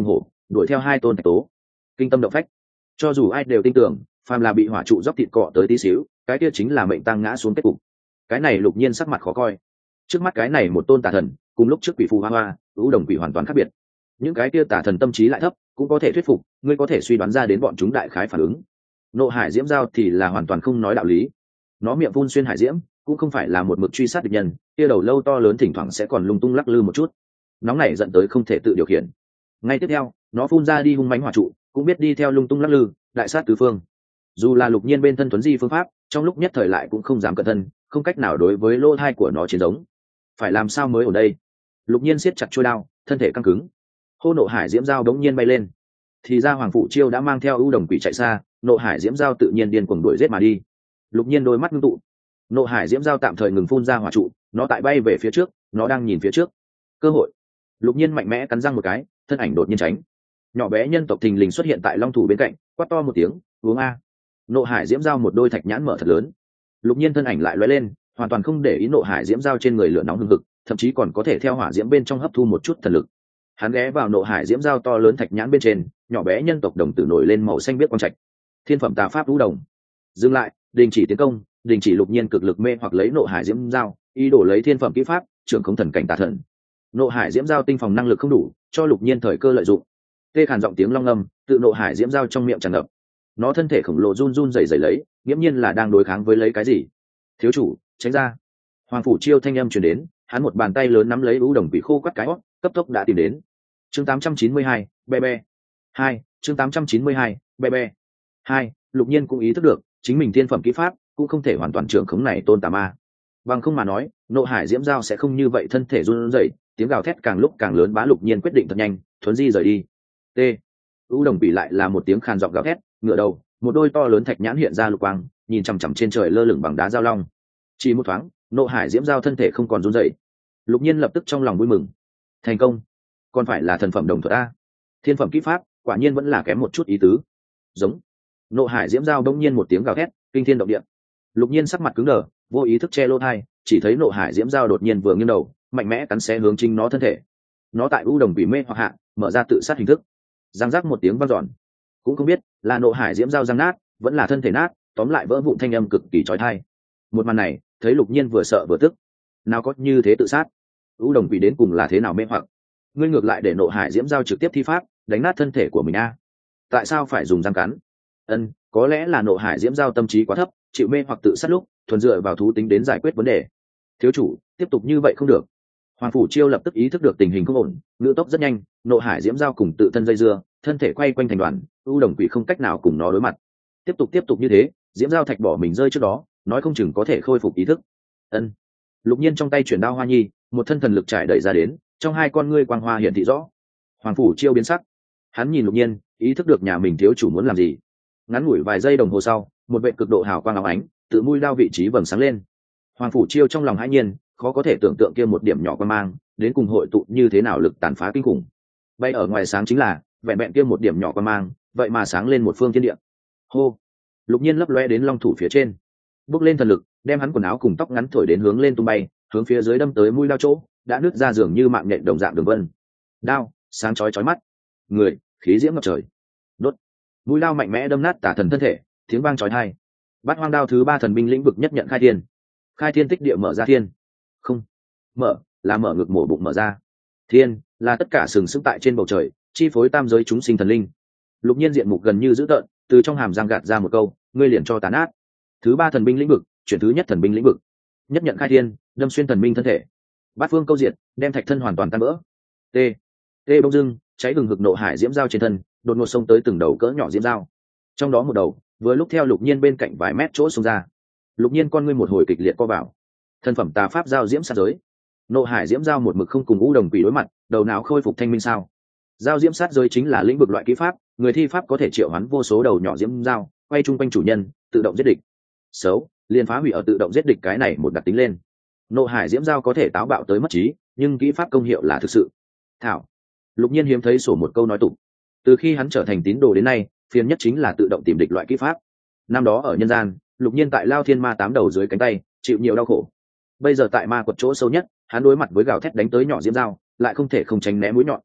đuổi theo hai tôn thạch tố, kinh tâm động phách. Cho dù ai đều tin tưởng phàm là bị hỏa trụ dốc thịt cọ tới tí xíu, cái kia chính là mệnh tăng ngã xuống kết cục. Cái này Lục Nhiên sắc mặt khó coi. Trước mắt cái này một tôn tà thần cùng lúc trước quỷ phù hoa hoa ưu đồng quỷ hoàn toàn khác biệt. Những cái kia tà thần tâm trí lại thấp cũng có thể thuyết phục, ngươi có thể suy đoán ra đến bọn chúng đại khái phản ứng. Nộ hải diễm giao thì là hoàn toàn không nói đạo lý. Nó miệng phun xuyên hải diễm cũng không phải là một mực truy sát địch nhân, kia đầu lâu to lớn thỉnh thoảng sẽ còn lung tung lắc lư một chút, nóng này dẫn tới không thể tự điều khiển. Ngay tiếp theo nó phun ra đi hung mãnh hỏa trụ cũng biết đi theo lung tung lắc lư, đại sát tứ phương. Dù là Lục Nhiên bên thân tuấn di phương pháp, trong lúc nhất thời lại cũng không dám cẩn thân, không cách nào đối với lỗ thai của nó chiến giống. Phải làm sao mới ở đây? Lục Nhiên siết chặt chuôi đao, thân thể căng cứng. Hô nộ hải diễm dao đống nhiên bay lên. Thì ra Hoàng Phủ Chiêu đã mang theo ưu đồng quỷ chạy xa, nộ hải diễm dao tự nhiên điên cuồng đuổi giết mà đi. Lục Nhiên đôi mắt ngưng tụ, nộ hải diễm dao tạm thời ngừng phun ra hỏa trụ, nó tại bay về phía trước, nó đang nhìn phía trước. Cơ hội. Lục Nhiên mạnh mẽ cắn răng một cái, thân ảnh đột nhiên tránh. Nhỏ bé nhân tộc thình lình xuất hiện tại long thủ bên cạnh, quát to một tiếng, uống a. Nộ hải diễm dao một đôi thạch nhãn mở thật lớn. Lục Nhiên thân ảnh lại lóe lên, hoàn toàn không để ý nộ hải diễm dao trên người lửa nóng hừng hực, thậm chí còn có thể theo hỏa diễm bên trong hấp thu một chút thần lực. Hắn ghé vào nộ hải diễm dao to lớn thạch nhãn bên trên, nhỏ bé nhân tộc đồng tử nổi lên màu xanh biếc quang trạch. Thiên phẩm tà pháp vũ đồng. Dừng lại, đình chỉ tiến công, đình chỉ. Lục Nhiên cực lực mê hoặc lấy nộ hải diễm dao, ý đồ lấy thiên phẩm kỹ pháp trưởng khống thần cảnh tà thần. Nộ hải diễm dao tinh phòng năng lực không đủ, cho Lục Nhiên thời cơ lợi dụng. Tê khàn giọng tiếng long ngâm tự nộ hải diễm dao trong miệng tràn ngập. Nó thân thể khổng lồ run run rẩy rẩy lấy, nghiễm nhiên là đang đối kháng với lấy cái gì. Thiếu chủ, tránh ra. Hoàng Phủ Chiêu thanh âm truyền đến, hắn một bàn tay lớn nắm lấy ưu đồng quỷ khô quắt cái hót, cấp tốc đã tìm đến. Chương tám trăm chín mươi hai, be be. Hai, chương tám trăm chín mươi hai, be be. Hai, Lục Nhiên cũng ý thức được, chính mình thiên phẩm kỹ pháp cũng không thể hoàn toàn trưởng khống này tôn tà ma. Bằng không mà nói, nộ hải diễm dao sẽ không như vậy, thân thể run rẩy, tiếng gào thét càng lúc càng lớn. Bá Lục Nhiên quyết định thật nhanh, thuấn di rời đi. T. ưu đồng quỷ lại là một tiếng khàn giọng gào thét, ngửa đầu, một đôi to lớn thạch nhãn hiện ra lục quang, nhìn chằm chằm trên trời lơ lửng bằng đá giao long. Chỉ một thoáng, nộ hải diễm dao thân thể không còn run rẩy. Lục Nhiên lập tức trong lòng vui mừng, thành công. Còn phải là thần phẩm đồng thuật a, thiên phẩm kỹ pháp quả nhiên vẫn là kém một chút ý tứ. Giống. Nộ hải diễm dao đông nhiên một tiếng gào thét, kinh thiên động địa. Lục Nhiên sắc mặt cứng đờ, vô ý thức che lỗ tai, chỉ thấy nộ hải diễm dao đột nhiên vừa nghiêng đầu, mạnh mẽ cắn xé hướng chính nó thân thể. Nó tại ưu đồng quỷ mê hoặc hạ mở ra tự sát hình thức. Giang giác một tiếng vang dọn, cũng không biết là nộ hải diễm dao răng nát vẫn là thân thể nát, tóm lại vỡ vụn thanh âm cực kỳ chói tai. Một màn này thấy Lục Nhiên vừa sợ vừa tức. Nào có như thế tự sát, ưu đồng quỷ đến cùng là thế nào mê hoặc? Ngươi ngược lại để nộ hải diễm dao trực tiếp thi pháp đánh nát thân thể của mình a? Tại sao phải dùng răng cắn? Ân, có lẽ là nộ hải diễm dao tâm trí quá thấp, chịu mê hoặc tự sát lúc thuần dựa vào thú tính đến giải quyết vấn đề. Thiếu chủ, tiếp tục như vậy không được. Hoàng Phủ Chiêu lập tức ý thức được tình hình không ổn, ngữ tốc rất nhanh, nộ hải diễm dao cùng tự thân dây dưa, thân thể quay quanh thành đoàn, ưu đồng quỷ không cách nào cùng nó đối mặt. Tiếp tục tiếp tục như thế, diễm dao thạch bỏ mình rơi trước đó, nói không chừng có thể khôi phục ý thức. Ân. Lục Nhiên trong tay chuyển đao hoa nhi, một thân thần lực trải đẩy ra đến, trong hai con ngươi quang hoa hiển thị rõ. Hoàng Phủ Chiêu biến sắc, hắn nhìn Lục Nhiên, ý thức được nhà mình thiếu chủ muốn làm gì. Ngắn ngủi vài giây đồng hồ sau, một vệ cực độ hào quang óng ánh tự mũi đao vị trí vầng sáng lên. Hoàng Phủ Chiêu trong lòng hãi nhiên, khó có thể tưởng tượng kia một điểm nhỏ quang mang đến cùng hội tụ như thế nào lực tàn phá kinh khủng. Bay ở ngoài sáng chính là vẹn vẹn kia một điểm nhỏ quang mang, vậy mà sáng lên một phương thiên địa. Hô. Lục Nhiên lấp lóe đến long thủ phía trên, bước lên thần lực, đem hắn quần áo cùng tóc ngắn thổi đến hướng lên tung bay, hướng phía dưới đâm tới mũi đao chỗ đã nứt ra dường như mạng nhện đồng dạng đường vân. Đao sáng chói chói mắt, người khí diễm ngập trời. Đốt. Mũi đao mạnh mẽ đâm nát tả thần thân thể, tiếng vang chói tai. Bát hoang đao thứ ba thần binh lĩnh vực nhất nhận khai thiên. Khai thiên tích địa mở ra thiên. Không. Mở là mở ngực mổ bụng mở ra. Thiên là tất cả sừng sững tại trên bầu trời, chi phối tam giới chúng sinh thần linh. Lục Nhiên diện mục gần như dữ tợn, từ trong hàm răng gạt ra một câu, ngươi liền cho tàn át. Thứ ba thần binh lĩnh vực, chuyển thứ nhất thần binh lĩnh vực. Nhất nhận khai thiên, đâm xuyên thần binh thân thể. Bát phương câu diệt, đem thạch thân hoàn toàn tan vỡ. T. T bông dưng, cháy hừng hực nộ hải diễm dao trên thân, đột ngột xông tới từng đầu cỡ nhỏ diễm dao. Trong đó một đầu, vừa lúc theo Lục Nhiên bên cạnh vài mét chỗ xông ra. Lục Nhiên con ngươi một hồi kịch liệt co vào. Thân phẩm tà pháp giao diễm sát giới. Nộ hải diễm dao một mực không cùng u đồng quỷ đối mặt, đầu não khôi phục thanh minh sao? Giao diễm sát giới chính là lĩnh vực loại kỹ pháp, người thi pháp có thể triệu hoán vô số đầu nhỏ diễm dao, quay chung quanh chủ nhân, tự động giết địch. Xấu, liền phá hủy ở tự động giết địch cái này một đặc tính lên. Nộ hải diễm dao có thể táo bạo tới mất trí, nhưng kỹ pháp công hiệu là thực sự. Thảo. Lục Nhiên hiếm thấy sổ một câu nói tục. Từ khi hắn trở thành tín đồ đến nay, phiền nhất chính là tự động tìm địch loại kỹ pháp. Năm đó ở nhân gian, Lục Nhiên tại Lao Thiên Ma tám đầu dưới cánh tay, chịu nhiều đau khổ. Bây giờ tại ma quật chỗ sâu nhất, hắn đối mặt với gào thét đánh tới nhỏ diễm dao, lại không thể không tránh né mũi nhọn.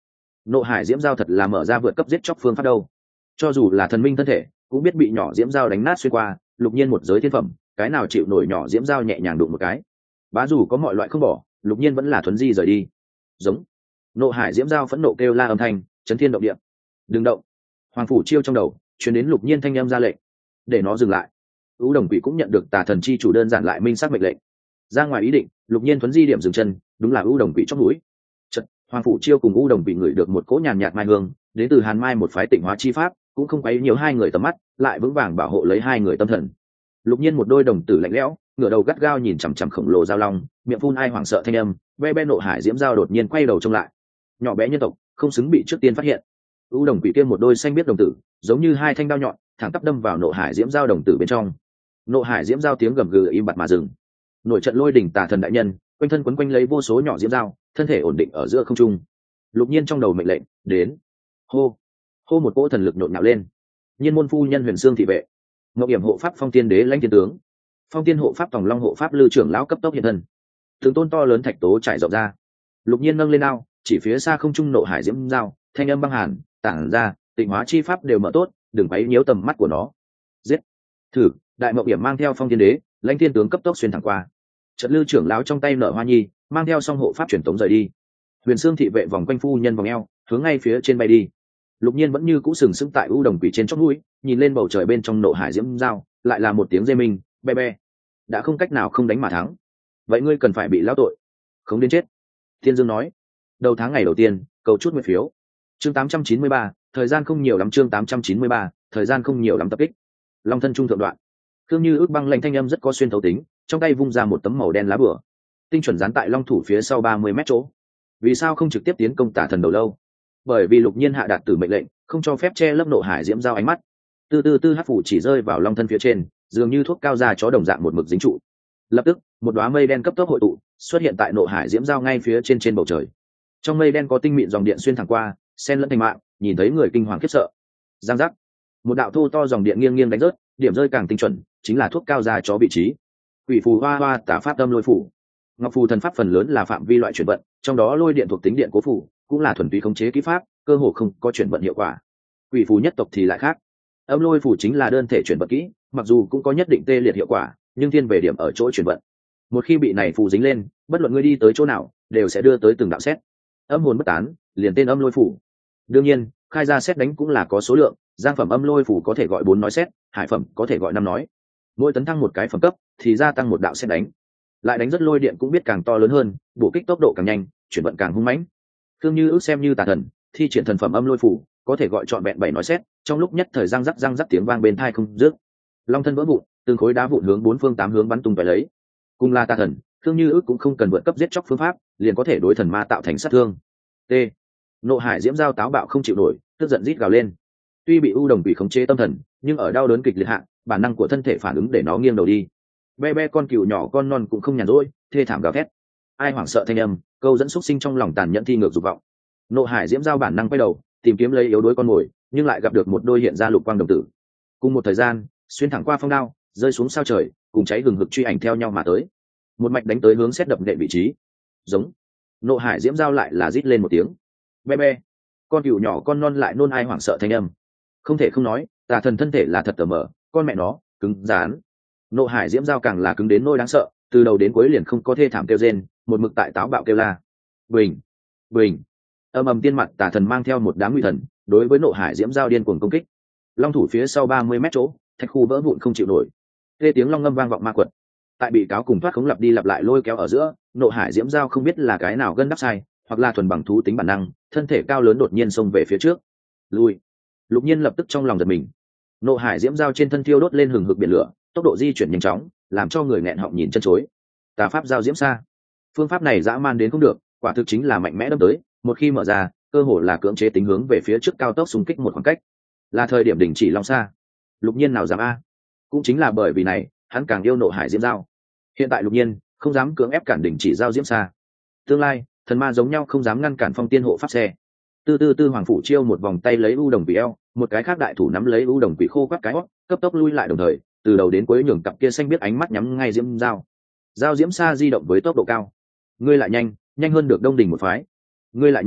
Nộ hải diễm dao thật là mở ra vượt cấp giết chóc phương pháp đâu. Cho dù là thần minh thân thể cũng biết bị nhỏ diễm dao đánh nát xuyên qua. Lục nhiên một giới thiên phẩm, cái nào chịu nổi nhỏ diễm dao nhẹ nhàng đụng một cái. Bá dù có mọi loại không bỏ, lục nhiên vẫn là thuấn di rời đi. Giống. Nộ hải diễm dao phẫn nộ kêu la âm thanh chấn thiên động địa. Đừng động. Hoàng phủ chiêu trong đầu truyền đến lục nhiên thanh âm ra lệnh để nó dừng lại. U đồng quỷ cũng nhận được tà thần chi chủ đơn giản lại minh xác mệnh lệnh. Ra ngoài ý định, lục nhiên thuấn di điểm dừng chân, đúng là U đồng quỷ chót mũi. Chật, Hoàng phủ chiêu cùng U đồng quỷ ngửi được một cỗ nhàn nhạt mai hương, đến từ Hàn Mai một phái tịnh hóa chi pháp, cũng không quấy nhiều hai người tầm mắt, lại vững vàng bảo hộ lấy hai người tâm thần. Lục nhiên một đôi đồng tử lạnh lẽo, ngửa đầu gắt gao nhìn chằm chằm khổng lồ giao long, miệng phun ai hoảng sợ thanh âm, be be nộ hải diễm dao đột nhiên quay đầu trông lại. Nhỏ bé nhân tộc, không xứng bị trước tiên phát hiện. U đồng quỷ kia một đôi xanh biết đồng tử, giống như hai thanh đao nhọn, thẳng tắp đâm vào nộ hải diễm dao đồng tử bên trong. Nộ hải diễm dao tiếng gầm gừ im bặt mà dừng. Nổi trận lôi đỉnh tà thần đại nhân, quanh thân quấn quanh lấy vô số nhỏ diễm dao, thân thể ổn định ở giữa không trung. Lục nhiên trong đầu mệnh lệnh đến. Hô. Hô một cỗ thần lực nhộn nhạo lên. Nhiên môn phu nhân Huyền Xương thị vệ, Ngọc Điểm hộ pháp Phong Tiên đế lãnh thiên tướng, Phong Tiên hộ pháp Tòng Long hộ pháp Lư trưởng lão cấp tốc hiện thân. Từng tôn to lớn thạch tố trải rộng ra. Lục nhiên nâng lên ao, chỉ phía xa không trung nộ hải diễm dao, thanh âm băng hàn tản ra, tịnh hóa chi pháp đều mở tốt, đừng quấy nhiễu tầm mắt của nó. Giết. Thử. Đại Mộng Điểm mang theo Phong Tiên đế lãnh thiên tướng cấp tốc xuyên thẳng qua. Trận Lư trưởng lão trong tay nở hoa nhi, mang theo song hộ pháp truyền tống rời đi. Huyền Xương thị vệ vòng quanh phu nhân vòng eo, hướng ngay phía trên bay đi. Lục nhiên vẫn như cũ sừng sững tại U đồng quỷ trên chót mũi, nhìn lên bầu trời bên trong nộ hải diễm dao, lại là một tiếng rê minh, be be. Đã không cách nào không đánh mà thắng, vậy ngươi cần phải bị lão tội, không đến chết. Thiên Dương nói. Đầu tháng ngày đầu tiên, cầu chút nguyện phiếu. Chương tám trăm chín mươi ba, thời gian không nhiều lắm. Chương tám trăm chín mươi ba, thời gian không nhiều lắm. Tập kích. Long thân trung thượng đoạn. Thương Như ước băng lạnh thanh âm rất có xuyên thấu tính, trong tay vung ra một tấm màu đen lá bửa, tinh chuẩn dán tại long thủ phía sau ba mươi mét chỗ. Vì sao không trực tiếp tiến công tả thần đầu lâu? Bởi vì Lục Nhiên hạ đạt tử mệnh lệnh, không cho phép che lấp nộ hải diễm dao ánh mắt. Từ từ tư hắc phủ chỉ rơi vào long thân phía trên, dường như thuốc cao da chó đồng dạng một mực dính trụ. Lập tức, một đóa mây đen cấp tốc hội tụ, xuất hiện tại nộ hải diễm dao ngay phía trên trên bầu trời. Trong mây đen có tinh mịn dòng điện xuyên thẳng qua, xen lẫn thành mạng, nhìn thấy người kinh hoàng khiếp sợ. Giang giác, một đạo thô to dòng điện nghiêng nghiêng đánh rớt, điểm rơi càng tinh chuẩn, chính là thuốc cao da chó vị trí. Quỷ phù hoa hoa tả pháp tâm lôi phủ. Ngọc phù thần pháp phần lớn là phạm vi loại chuyển vận, trong đó lôi điện thuộc tính điện cố phủ, cũng là thuần túy khống chế kỹ pháp, cơ hồ không có chuyển vận hiệu quả. Quỷ phù nhất tộc thì lại khác, âm lôi phủ chính là đơn thể chuyển vận kỹ, mặc dù cũng có nhất định tê liệt hiệu quả, nhưng thiên về điểm ở chỗ chuyển vận. Một khi bị này phù dính lên, bất luận ngươi đi tới chỗ nào, đều sẽ đưa tới từng đạo xét. Âm hồn bất tán, liền tên âm lôi phủ. Đương nhiên, khai ra xét đánh cũng là có số lượng, giang phẩm âm lôi phủ có thể gọi bốn nói xét, hải phẩm có thể gọi năm nói. Mỗi tấn thăng một cái phẩm cấp, thì gia tăng một đạo xét đánh. Lại đánh rất lôi điện cũng biết càng to lớn hơn, bổ kích tốc độ càng nhanh, chuyển vận càng hung mãnh. Thương Như ước xem như tà thần, thi triển thần phẩm âm lôi phủ, có thể gọi trọn vẹn bảy nói xét, trong lúc nhất thời răng rắc răng rắc tiếng vang bên tai không dứt. Long thân vỡ vụn, từng khối đá vụn hướng bốn phương tám hướng bắn tung tóe lấy. Cùng là tà thần, Thương Như ước cũng không cần vượt cấp giết chóc phương pháp, liền có thể đối thần ma tạo thành sát thương. T. Nộ hải diễm dao táo bạo không chịu nổi, tức giận rít gào lên. Tuy bị u đồng quỷ khống chế tâm thần, nhưng ở đau đớn kịch liệt hạ, bản năng của thân thể phản ứng để nó nghiêng đầu đi. Be be con cừu nhỏ con non cũng không nhàn rỗi, thê thảm gào thét. Ai hoảng sợ thanh âm, câu dẫn xúc sinh trong lòng tàn nhẫn thi ngược dục vọng. Nộ hải diễm dao bản năng quay đầu, tìm kiếm lấy yếu đuối con mồi, nhưng lại gặp được một đôi hiện ra lục quang đồng tử. Cùng một thời gian, xuyên thẳng qua phong đao, rơi xuống sao trời, cùng cháy hừng hực truy ảnh theo nhau mà tới. Một mạch đánh tới hướng xét đập nện vị trí. Giống. Nộ hải diễm dao lại là rít lên một tiếng. Be be. Con cừu nhỏ con non lại nôn ai hoảng sợ thanh âm. Không thể không nói, tà thần thân thể là thật tờ mờ, con mẹ nó, cứng rắn. Nộ hải diễm dao càng là cứng đến nỗi đáng sợ, từ đầu đến cuối liền không có thê thảm kêu rên, một mực tại táo bạo kêu la. Bình, bình. Âm ầm tiên mặt tà thần mang theo một đám nguy thần, đối với nộ hải diễm dao điên cuồng công kích. Long thủ phía sau ba mươi mét chỗ, thạch khu vỡ vụn không chịu nổi. Nghe tiếng long ngâm vang vọng ma quật. Tại bị cáo cùng thoát khống lặp đi lặp lại lôi kéo ở giữa, nộ hải diễm dao không biết là cái nào gân đắp sai, hoặc là thuần bằng thú tính bản năng, thân thể cao lớn đột nhiên xông về phía trước. Lui. Lục Nhiên lập tức trong lòng giật mình. Nộ hải diễm dao trên thân thiêu đốt lên hừng hực biển lửa, tốc độ di chuyển nhanh chóng, làm cho người nghẹn họng nhìn chân chối. Tà pháp giao diễm xa. Phương pháp này dã man đến không được, quả thực chính là mạnh mẽ đâm tới, một khi mở ra, cơ hồ là cưỡng chế tính hướng về phía trước cao tốc xung kích một khoảng cách. Là thời điểm đình chỉ long xa. Lục Nhiên nào dám a? Cũng chính là bởi vì này, hắn càng yêu nộ hải diễm dao. Hiện tại Lục Nhiên không dám cưỡng ép cản đình chỉ giao diễm xa. Tương lai, thần ma giống nhau không dám ngăn cản phong tiên hộ pháp xe. Tư tư tư hoàng phủ chiêu một vòng tay lấy u đồng quỷ eo, một cái khác đại thủ nắm lấy u đồng quỷ khô quắt cái hót, cấp tốc lui lại đồng thời, từ đầu đến cuối nhường cặp kia xanh biết ánh mắt nhắm ngay diễm dao. Dao diễm xa di động với tốc độ cao. Ngươi lại nhanh, nhanh hơn được Đông Đình một phái. Ngươi lại nhanh,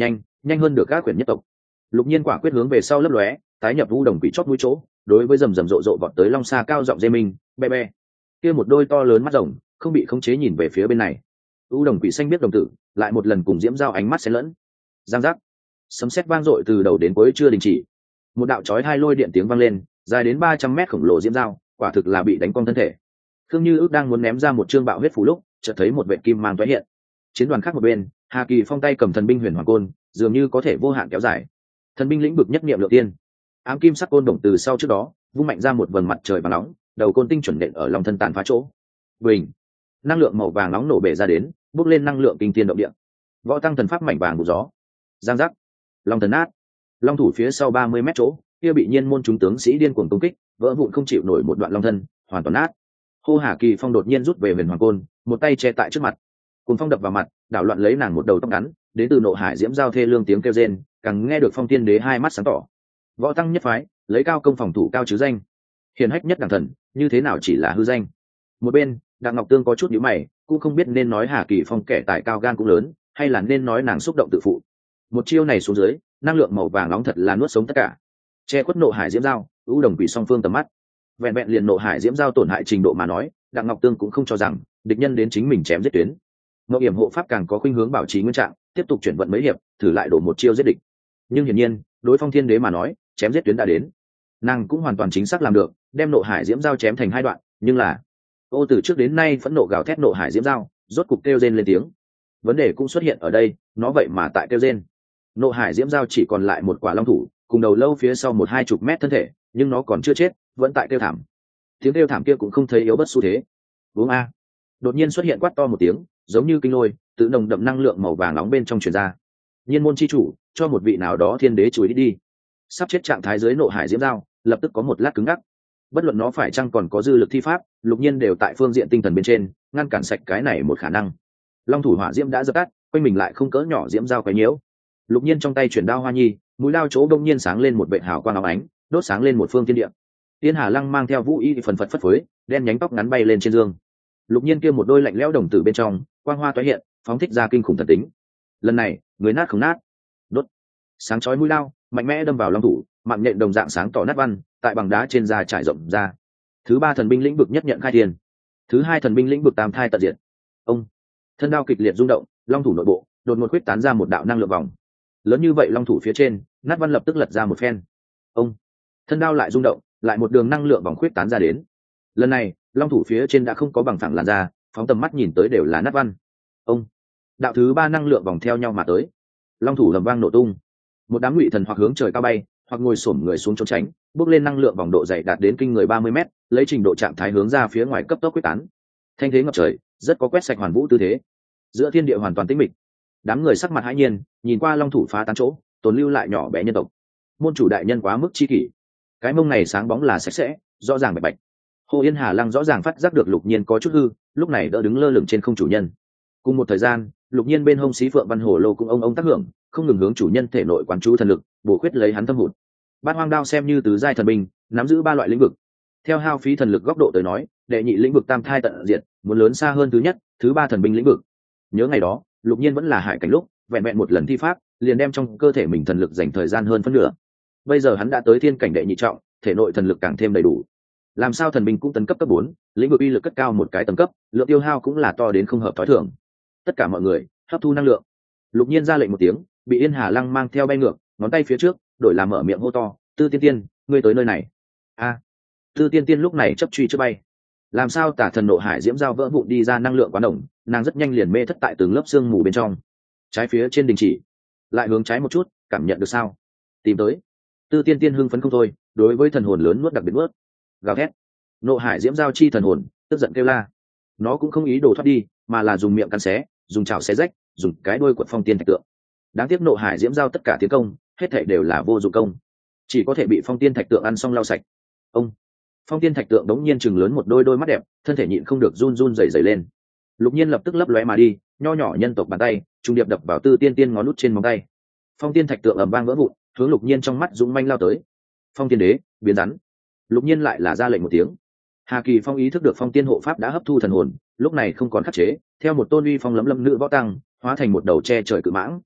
nhanh hơn được các quyển nhất tộc. Lục nhiên quả quyết hướng về sau lấp lóe, tái nhập u đồng quỷ chót mũi chỗ, đối với rầm rầm rộ rộ vọt tới long xa cao giọng dê minh be be. Kia một đôi to lớn mắt rồng không bị khống chế nhìn về phía bên này. U đồng quỷ xanh biết đồng tử lại một lần cùng diễm giao ánh mắt xen lẫn. Giang giác, sấm sét vang dội từ đầu đến cuối chưa đình chỉ. Một đạo chói hai lôi điện tiếng vang lên, dài đến ba trăm mét khổng lồ diễm giao quả thực là bị đánh cong thân thể. Khương Như ước đang muốn ném ra một chương bạo huyết phù lúc chợt thấy một vệt kim mang tóe hiện. Chiến đoàn khác một bên, Hà Kỳ Phong tay cầm thần binh huyền hoàng côn, dường như có thể vô hạn kéo dài. Thần binh lĩnh vực nhất niệm lượng tiên, ám kim sắc côn đồng từ sau trước đó vung mạnh ra một vầng mặt trời vàng nóng, đầu côn tinh chuẩn nện ở lòng thân tàn phá chỗ. Bình, năng lượng màu vàng nóng nổ bể ra đến, bốc lên năng lượng kinh thiên động địa. Võ tăng thần pháp mảnh vàng vụ gió. Giang giác, long thần nát. Long thủ phía sau ba mươi mét chỗ, kia bị nhiên môn chúng tướng sĩ điên cuồng công kích, vỡ vụn không chịu nổi một đoạn long thân, hoàn toàn nát. Hô Hà Kỳ Phong đột nhiên rút về huyền hoàng côn, một tay che tại trước mặt, cùng phong đập vào mặt, đảo loạn lấy nàng một đầu tóc ngắn, đến từ nộ hải diễm giao thê lương tiếng kêu rên, càng nghe được phong tiên đế hai mắt sáng tỏ. Võ tăng nhất phái lấy cao công phòng thủ cao chứ danh, hiền hách nhất đẳng thần, như thế nào chỉ là hư danh. Một bên Đặng Ngọc Tương có chút nhíu mày, cũng không biết nên nói Hà Kỳ Phong kẻ tài cao gan cũng lớn, hay là nên nói nàng xúc động tự phụ. Một chiêu này xuống dưới, năng lượng màu vàng nóng thật là nuốt sống tất cả, che khuất nộ hải diễm giao, ưu đồng quỷ song phương tầm mắt. Vẹn vẹn liền nộ hải diễm giao tổn hại trình độ mà nói, Đặng Ngọc Tương cũng không cho rằng địch nhân đến chính mình chém giết tuyến. Ngọc Hiểm hộ pháp càng có khuynh hướng bảo trì nguyên trạng, tiếp tục chuyển vận mấy hiệp, thử lại đổ một chiêu giết địch. Nhưng hiển nhiên, đối Phong Thiên Đế mà nói, chém giết tuyến đã đến. Nàng cũng hoàn toàn chính xác làm được, đem nộ hải diễm giao chém thành hai đoạn, nhưng là ô từ trước đến nay phẫn nộ gào thét nộ hải diễm giao, rốt cục kêu rên lên tiếng. Vấn đề cũng xuất hiện ở đây, nó vậy mà tại kêu rên. Nộ hải diễm giao chỉ còn lại một quả long thủ, cùng đầu lâu phía sau một hai chục mét thân thể, nhưng nó còn chưa chết, vẫn tại kêu thảm. Tiếng kêu thảm kia cũng không thấy yếu bất xu thế. Uống a. Đột nhiên xuất hiện quát to một tiếng, giống như kinh lôi, tự nồng đậm năng lượng màu vàng nóng bên trong truyền ra. Nhiên môn chi chủ, cho một vị nào đó thiên đế chùi đi đi. Sắp chết trạng thái dưới nộ hải diễm giao, lập tức có một lát cứng ngắc. Bất luận nó phải chăng còn có dư lực thi pháp, Lục Nhiên đều tại phương diện tinh thần bên trên ngăn cản sạch cái này một khả năng. Long thủ hỏa diễm đã dập tắt, quanh mình lại không cỡ nhỏ diễm giao quấy nhiễu. Lục Nhiên trong tay chuyển đao hoa nhi, mũi đao chỗ đông nhiên sáng lên một vệt hào quang óng ánh, đốt sáng lên một phương thiên địa. Tiên Hà Lăng mang theo vũ y phần phật phất phới, đen nhánh tóc ngắn bay lên trên dương. Lục Nhiên kia một đôi lạnh lẽo đồng tử bên trong, quang hoa tái hiện, phóng thích ra kinh khủng thần tính. Lần này, người nát không nát. Đốt. Sáng chói mũi đao, mạnh mẽ đâm vào long thủ, mạng nhện đồng dạng sáng tỏ nát văn, tại bằng đá trên da trải rộng ra. Thứ ba thần binh lĩnh vực nhất nhận khai thiên. Thứ hai thần binh lĩnh vực tam thai tận diệt. Ông. Thân đao kịch liệt rung động, long thủ nội bộ đột ngột quyết tán ra một đạo năng lượng vòng. Lớn như vậy long thủ phía trên, nát văn lập tức lật ra một phen. Ông. Thân đao lại rung động, lại một đường năng lượng vòng khuyết tán ra đến. Lần này, long thủ phía trên đã không có bằng phẳng làn da, phóng tầm mắt nhìn tới đều là nát văn. Ông. Đạo thứ ba năng lượng vòng theo nhau mà tới. Long thủ lầm vang nổ tung. Một đám ngụy thần hoặc hướng trời cao bay, hoặc ngồi xổm người xuống trốn tránh, bước lên năng lượng vòng độ dày đạt đến kinh người ba mươi mét, lấy trình độ trạng thái hướng ra phía ngoài cấp tốc quyết tán. Thanh thế ngập trời, rất có quét sạch hoàn vũ tư thế. Giữa thiên địa hoàn toàn tĩnh mịch. Đám người sắc mặt hãi nhiên, nhìn qua long thủ phá tán chỗ, tồn lưu lại nhỏ bé nhân tộc. Môn chủ đại nhân quá mức chi kỷ. Cái mông này sáng bóng là sạch sẽ, rõ ràng bạch bạch. Hồ Yên Hà Lăng rõ ràng phát giác được Lục Nhiên có chút hư, lúc này đỡ đứng lơ lửng trên không chủ nhân. Cùng một thời gian, Lục Nhiên bên hông xí phượng văn hồ lô cũng ông ông tác hưởng, không ngừng hướng chủ nhân thể nội quán chú thần lực, bổ khuyết lấy hắn thâm hụt. Bát Hoang Đao xem như tứ giai thần binh, nắm giữ ba loại lĩnh vực. Theo hao phí thần lực góc độ tới nói, đệ nhị lĩnh vực tam thai tận diệt, muốn lớn xa hơn thứ nhất, thứ ba thần binh lĩnh vực. Nhớ ngày đó, Lục Nhiên vẫn là hải cảnh lúc, vẹn vẹn một lần thi pháp, liền đem trong cơ thể mình thần lực dành thời gian hơn phân nửa. Bây giờ hắn đã tới thiên cảnh đệ nhị trọng, thể nội thần lực càng thêm đầy đủ. Làm sao thần binh cũng tấn cấp cấp bốn, lĩnh vực uy lực cất cao một cái tầng cấp, lượng tiêu hao cũng là to đến không hợp tối thường. Tất cả mọi người hấp thu năng lượng. Lục Nhiên ra lệnh một tiếng, bị Yên Hà Lăng mang theo bay ngược, ngón tay phía trước, đổi làm mở miệng hô to, "Tư Tiên Tiên, ngươi tới nơi này." A. Tư Tiên Tiên lúc này chấp truy trước bay. Làm sao tả thần nộ hải diễm giao vỡ vụn đi ra năng lượng quá nồng, nàng rất nhanh liền mê thất tại từng lớp xương mù bên trong. Trái phía trên đình chỉ, lại hướng trái một chút, cảm nhận được sao? Tìm tới. Tư Tiên Tiên hưng phấn không thôi, đối với thần hồn lớn nuốt đặc biệt nuốt. Gào thét. Nộ hải diễm giao chi thần hồn, tức giận kêu la. Nó cũng không ý đồ thoát đi, mà là dùng miệng cắn xé, dùng chảo xé rách, dùng cái đuôi quật phong tiên thạch tượng. Đáng tiếc nộ hải diễm giao tất cả tiến công, hết thảy đều là vô dụng công, chỉ có thể bị phong tiên thạch tượng ăn xong lau sạch. Ông. Phong tiên thạch tượng đống nhiên chừng lớn một đôi đôi mắt đẹp, thân thể nhịn không được run run rẩy rẩy lên. Lục Nhiên lập tức lấp lóe mà đi, nho nhỏ nhân tộc bàn tay, trung điệp đập vào Tư Tiên Tiên ngón nút trên móng tay. Phong tiên thạch tượng ầm vang vỡ vụn, hướng Lục Nhiên trong mắt dũng manh lao tới. Phong tiên đế, biến rắn. Lục Nhiên lại là ra lệnh một tiếng. Hà Kỳ Phong ý thức được phong tiên hộ pháp đã hấp thu thần hồn, lúc này không còn khắc chế, theo một tôn uy phong lấm lấm nữ võ tăng, hóa thành một đầu che trời cự mãng.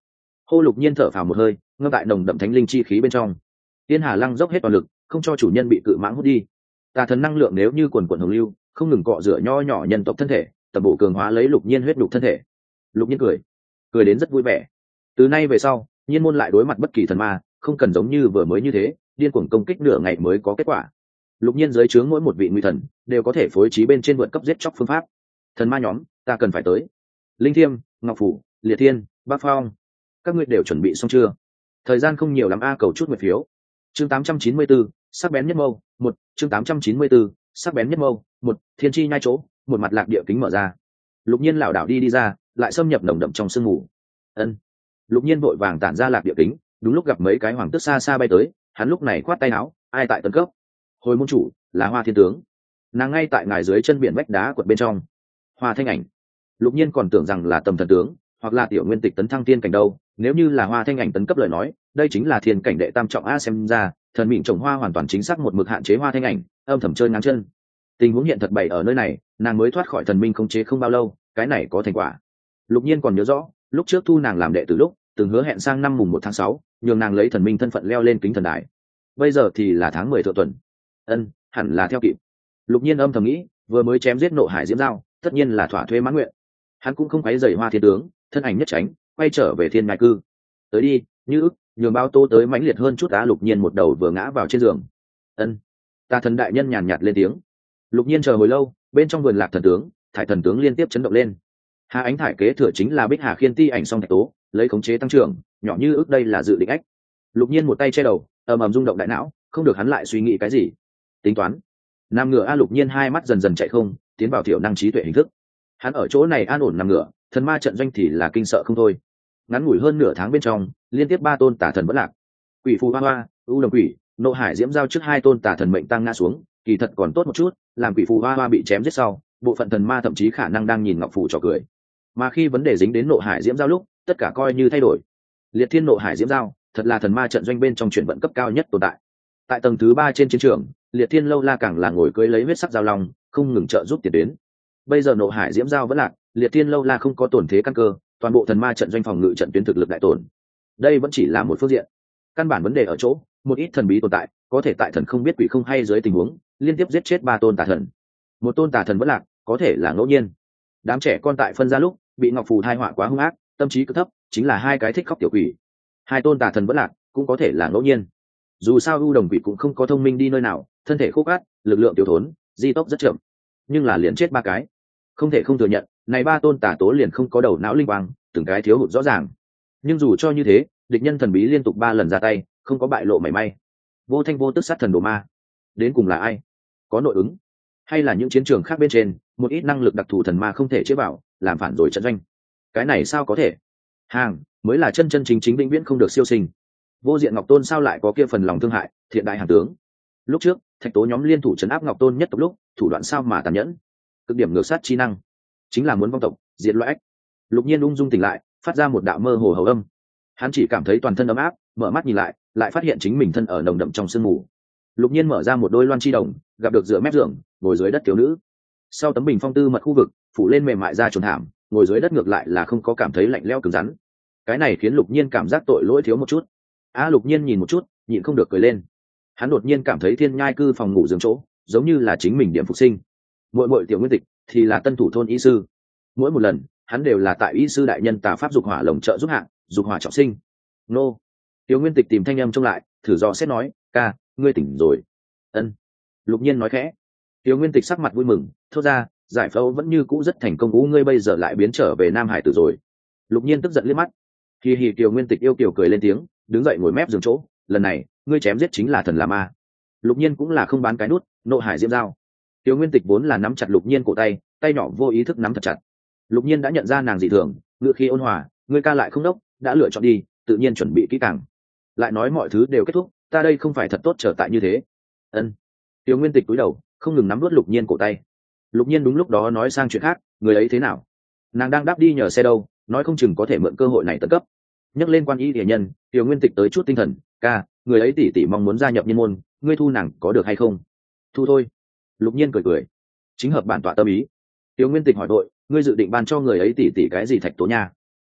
Hô Lục Nhiên thở phào một hơi, ngâm tại nồng đậm thánh linh chi khí bên trong. Tiên Hà Lăng dốc hết toàn lực, không cho chủ nhân bị cự mãng hút đi. Tà thần năng lượng nếu như quần quần hồng lưu, không ngừng cọ rửa nho nhỏ nhân tộc thân thể, tập bổ cường hóa lấy Lục Nhiên huyết nhục thân thể. Lục Nhiên cười, cười đến rất vui vẻ. Từ nay về sau, Nhiên môn lại đối mặt bất kỳ thần ma, không cần giống như vừa mới như thế, điên cuồng công kích nửa ngày mới có kết quả. Lục Nhiên dưới trướng mỗi một vị nguy thần đều có thể phối trí bên trên vượt cấp giết chóc phương pháp. Thần ma nhóm, ta cần phải tới. Linh Thiêm, Ngọc Phủ, Liệt Thiên, Bắc Phong, các ngươi đều chuẩn bị xong chưa? Thời gian không nhiều lắm a, cầu chút nguyện phiếu. Chương tám trăm chín mươi bốn, sắc bén nhất mâu, một, chương tám trăm chín mươi bốn, sắc bén nhất mâu, một, thiên chi nhai chỗ, một mặt lạc địa kính mở ra. Lục Nhiên lảo đảo đi đi ra, lại xâm nhập nồng đậm trong sương mù. Ân. Lục Nhiên vội vàng tản ra lạc địa kính, đúng lúc gặp mấy cái hoàng tước xa xa bay tới, hắn lúc này khoát tay áo, ai tại tấn cấp? Hồi môn chủ, là Hoa Thiên tướng. Nàng ngay tại ngài dưới chân biển vách đá quật bên trong. Hoa Thanh Ảnh. Lục Nhiên còn tưởng rằng là tầm thần tướng, hoặc là tiểu nguyên tịch tấn thăng tiên cảnh đâu, nếu như là Hoa Thanh Ảnh tấn cấp lời nói, đây chính là thiên cảnh đệ tam trọng a, xem ra thần mịn trồng hoa hoàn toàn chính xác một mực hạn chế Hoa Thanh Ảnh, âm thầm chơi ngang chân. Tình huống hiện thật bày ở nơi này, nàng mới thoát khỏi thần minh khống chế không bao lâu, cái này có thành quả. Lục Nhiên còn nhớ rõ, lúc trước thu nàng làm đệ tử lúc, từng hứa hẹn sang năm mùng một tháng sáu, nhường nàng lấy thần minh thân phận leo lên kính thần đài. Bây giờ thì là tháng mười thượng tuần. Ân, hẳn là theo kịp. Lục Nhiên âm thầm nghĩ, vừa mới chém giết Nộ Hải Diễm Dao, tất nhiên là thỏa thuê mãn nguyện. Hắn cũng không quấy rầy Hoa Thiên tướng, thân ảnh nhất tránh, quay trở về thiên ngai cư. Tới đi, như ức, nhường bao tô tới mãnh liệt hơn chút á. Lục Nhiên một đầu vừa ngã vào trên giường. Ân, ta thần đại nhân nhàn nhạt lên tiếng. Lục Nhiên chờ hồi lâu, bên trong vườn lạc thần tướng, thải thần tướng liên tiếp chấn động lên. Hà Ánh thải kế thừa chính là Bích Hà Khiên Ti ảnh song thạch tố, lấy khống chế tăng trưởng, nhỏ như ức đây là dự định ách. Lục Nhiên một tay che đầu, ầm ầm rung động đại não, không được hắn lại suy nghĩ cái gì. Tính toán. Nam ngựa a. Lục Nhiên hai mắt dần dần chạy không, tiến vào thiểu năng trí tuệ hình thức. Hắn ở chỗ này an ổn nằm ngựa, thần ma trận doanh thì là kinh sợ không thôi. Ngắn ngủi hơn nửa tháng bên trong, liên tiếp ba tôn tà thần vẫn lạc. Quỷ phù hoa hoa, u đồng quỷ, Nộ Hải Diễm Giao trước hai tôn tà thần mệnh tăng ngã xuống, kỳ thật còn tốt một chút, làm quỷ phù hoa hoa bị chém giết sau, bộ phận thần ma thậm chí khả năng đang nhìn ngọc phù trò cười. Mà khi vấn đề dính đến Nộ Hải Diễm Giao lúc, tất cả coi như thay đổi. Liệt Thiên Nộ Hải Diễm Giao, thật là thần ma trận doanh bên trong chuyển vận cấp cao nhất tồn tại. Tại tầng thứ ba trên chiến trường, Liệt Thiên lâu la càng là ngồi cưỡi lấy huyết sắc giao long, không ngừng trợ giúp tiền đến. Bây giờ Nộ Hải Diễm Giao vẫn lạc, Liệt Thiên lâu la không có tổn thế căn cơ, toàn bộ thần ma trận doanh phòng ngự trận tuyến thực lực đại tổn. Đây vẫn chỉ là một phương diện, căn bản vấn đề ở chỗ một ít thần bí tồn tại có thể tại thần không biết quỷ không hay dưới tình huống liên tiếp giết chết ba tôn tà thần. Một tôn tà thần vẫn lạc có thể là ngẫu nhiên. Đám trẻ con tại phân ra lúc bị ngọc phù thai họa quá hung ác, tâm trí cực thấp, chính là hai cái thích khóc tiểu quỷ. Hai tôn tà thần vẫn lạc cũng có thể là ngẫu nhiên. Dù sao u đồng quỷ cũng không có thông minh đi nơi nào, thân thể khô cát, lực lượng tiêu thốn, di tốc rất chậm, nhưng là liền chết ba cái. Không thể không thừa nhận, này ba tôn tà tố liền không có đầu não linh quang, từng cái thiếu hụt rõ ràng. Nhưng dù cho như thế, địch nhân thần bí liên tục ba lần ra tay, không có bại lộ mảy may. Vô thanh vô tức sát thần đồ ma, đến cùng là ai? Có nội ứng, hay là những chiến trường khác bên trên một ít năng lực đặc thù thần ma không thể chế vào, làm phản rồi trận doanh? Cái này sao có thể? Hàng mới là chân chân chính chính vĩnh viễn không được siêu sinh. Vô Diện Ngọc Tôn sao lại có kia phần lòng thương hại, thiện đại hàng tướng? Lúc trước thạch tố nhóm liên thủ trấn áp Ngọc Tôn nhất tộc lúc, thủ đoạn sao mà tàn nhẫn, cực điểm ngược sát chi năng, chính là muốn vong tộc diệt loại. Lục Nhiên ung dung tỉnh lại, phát ra một đạo mơ hồ hầu âm. Hắn chỉ cảm thấy toàn thân ấm áp, mở mắt nhìn lại, lại phát hiện chính mình thân ở nồng đậm trong sương mù. Lục Nhiên mở ra một đôi loan chi đồng, gặp được dựa mép giường ngồi dưới đất thiếu nữ. Sau tấm bình phong tư mật khu vực phủ lên mềm mại da trồn thảm, ngồi dưới đất ngược lại là không có cảm thấy lạnh lẽo cứng rắn. Cái này khiến Lục Nhiên cảm giác tội lỗi thiếu một chút. A à, Lục Nhiên nhìn một chút, nhịn không được cười lên. Hắn đột nhiên cảm thấy thiên nhai cư phòng ngủ giường chỗ giống như là chính mình điểm phục sinh. Muội muội tiểu nguyên tịch thì là tân thủ thôn y sư. Mỗi một lần hắn đều là tại y sư đại nhân tà pháp dục hỏa lồng trợ giúp hạng, dục hỏa trọng sinh. Nô. Tiểu nguyên tịch tìm thanh âm trông lại, thử dò xét nói, ca, ngươi tỉnh rồi. Ân. Lục Nhiên nói khẽ. Tiểu nguyên tịch sắc mặt vui mừng, thốt ra, giải phẫu vẫn như cũ rất thành công, ú ngươi bây giờ lại biến trở về Nam Hải tử rồi. Lục Nhiên tức giận liếc mắt. Hi hi, Tiểu nguyên tịch yêu kiều cười lên tiếng, đứng dậy ngồi mép giường chỗ, lần này ngươi chém giết chính là thần là ma. Lục Nhiên cũng là không bán cái nút, Nộ Hải Diễm Giao. Tiểu nguyên tịch vốn là nắm chặt Lục Nhiên cổ tay, tay nhỏ vô ý thức nắm thật chặt. Lục Nhiên đã nhận ra nàng dị thường, ngựa khi ôn hòa, ngươi ca lại không đốc, đã lựa chọn đi, tự nhiên chuẩn bị kỹ càng. Lại nói mọi thứ đều kết thúc, ta đây không phải thật tốt trở tại như thế. Ân. Tiểu nguyên tịch cúi đầu, không ngừng nắm nuốt Lục Nhiên cổ tay. Lục Nhiên đúng lúc đó nói sang chuyện khác, người ấy thế nào? Nàng đang đáp đi nhờ xe đâu, nói không chừng có thể mượn cơ hội này tấn cấp. Nhắc lên quan y địa nhân, Tiểu nguyên tịch tới chút tinh thần, ca, người ấy tỷ tỷ mong muốn gia nhập nhân môn, ngươi thu nàng có được hay không? Thu thôi. Lục Nhiên cười cười, chính hợp bản tọa tâm ý. Tiểu nguyên tịch hỏi đội, ngươi dự định ban cho người ấy tỷ tỷ cái gì thạch tố nha?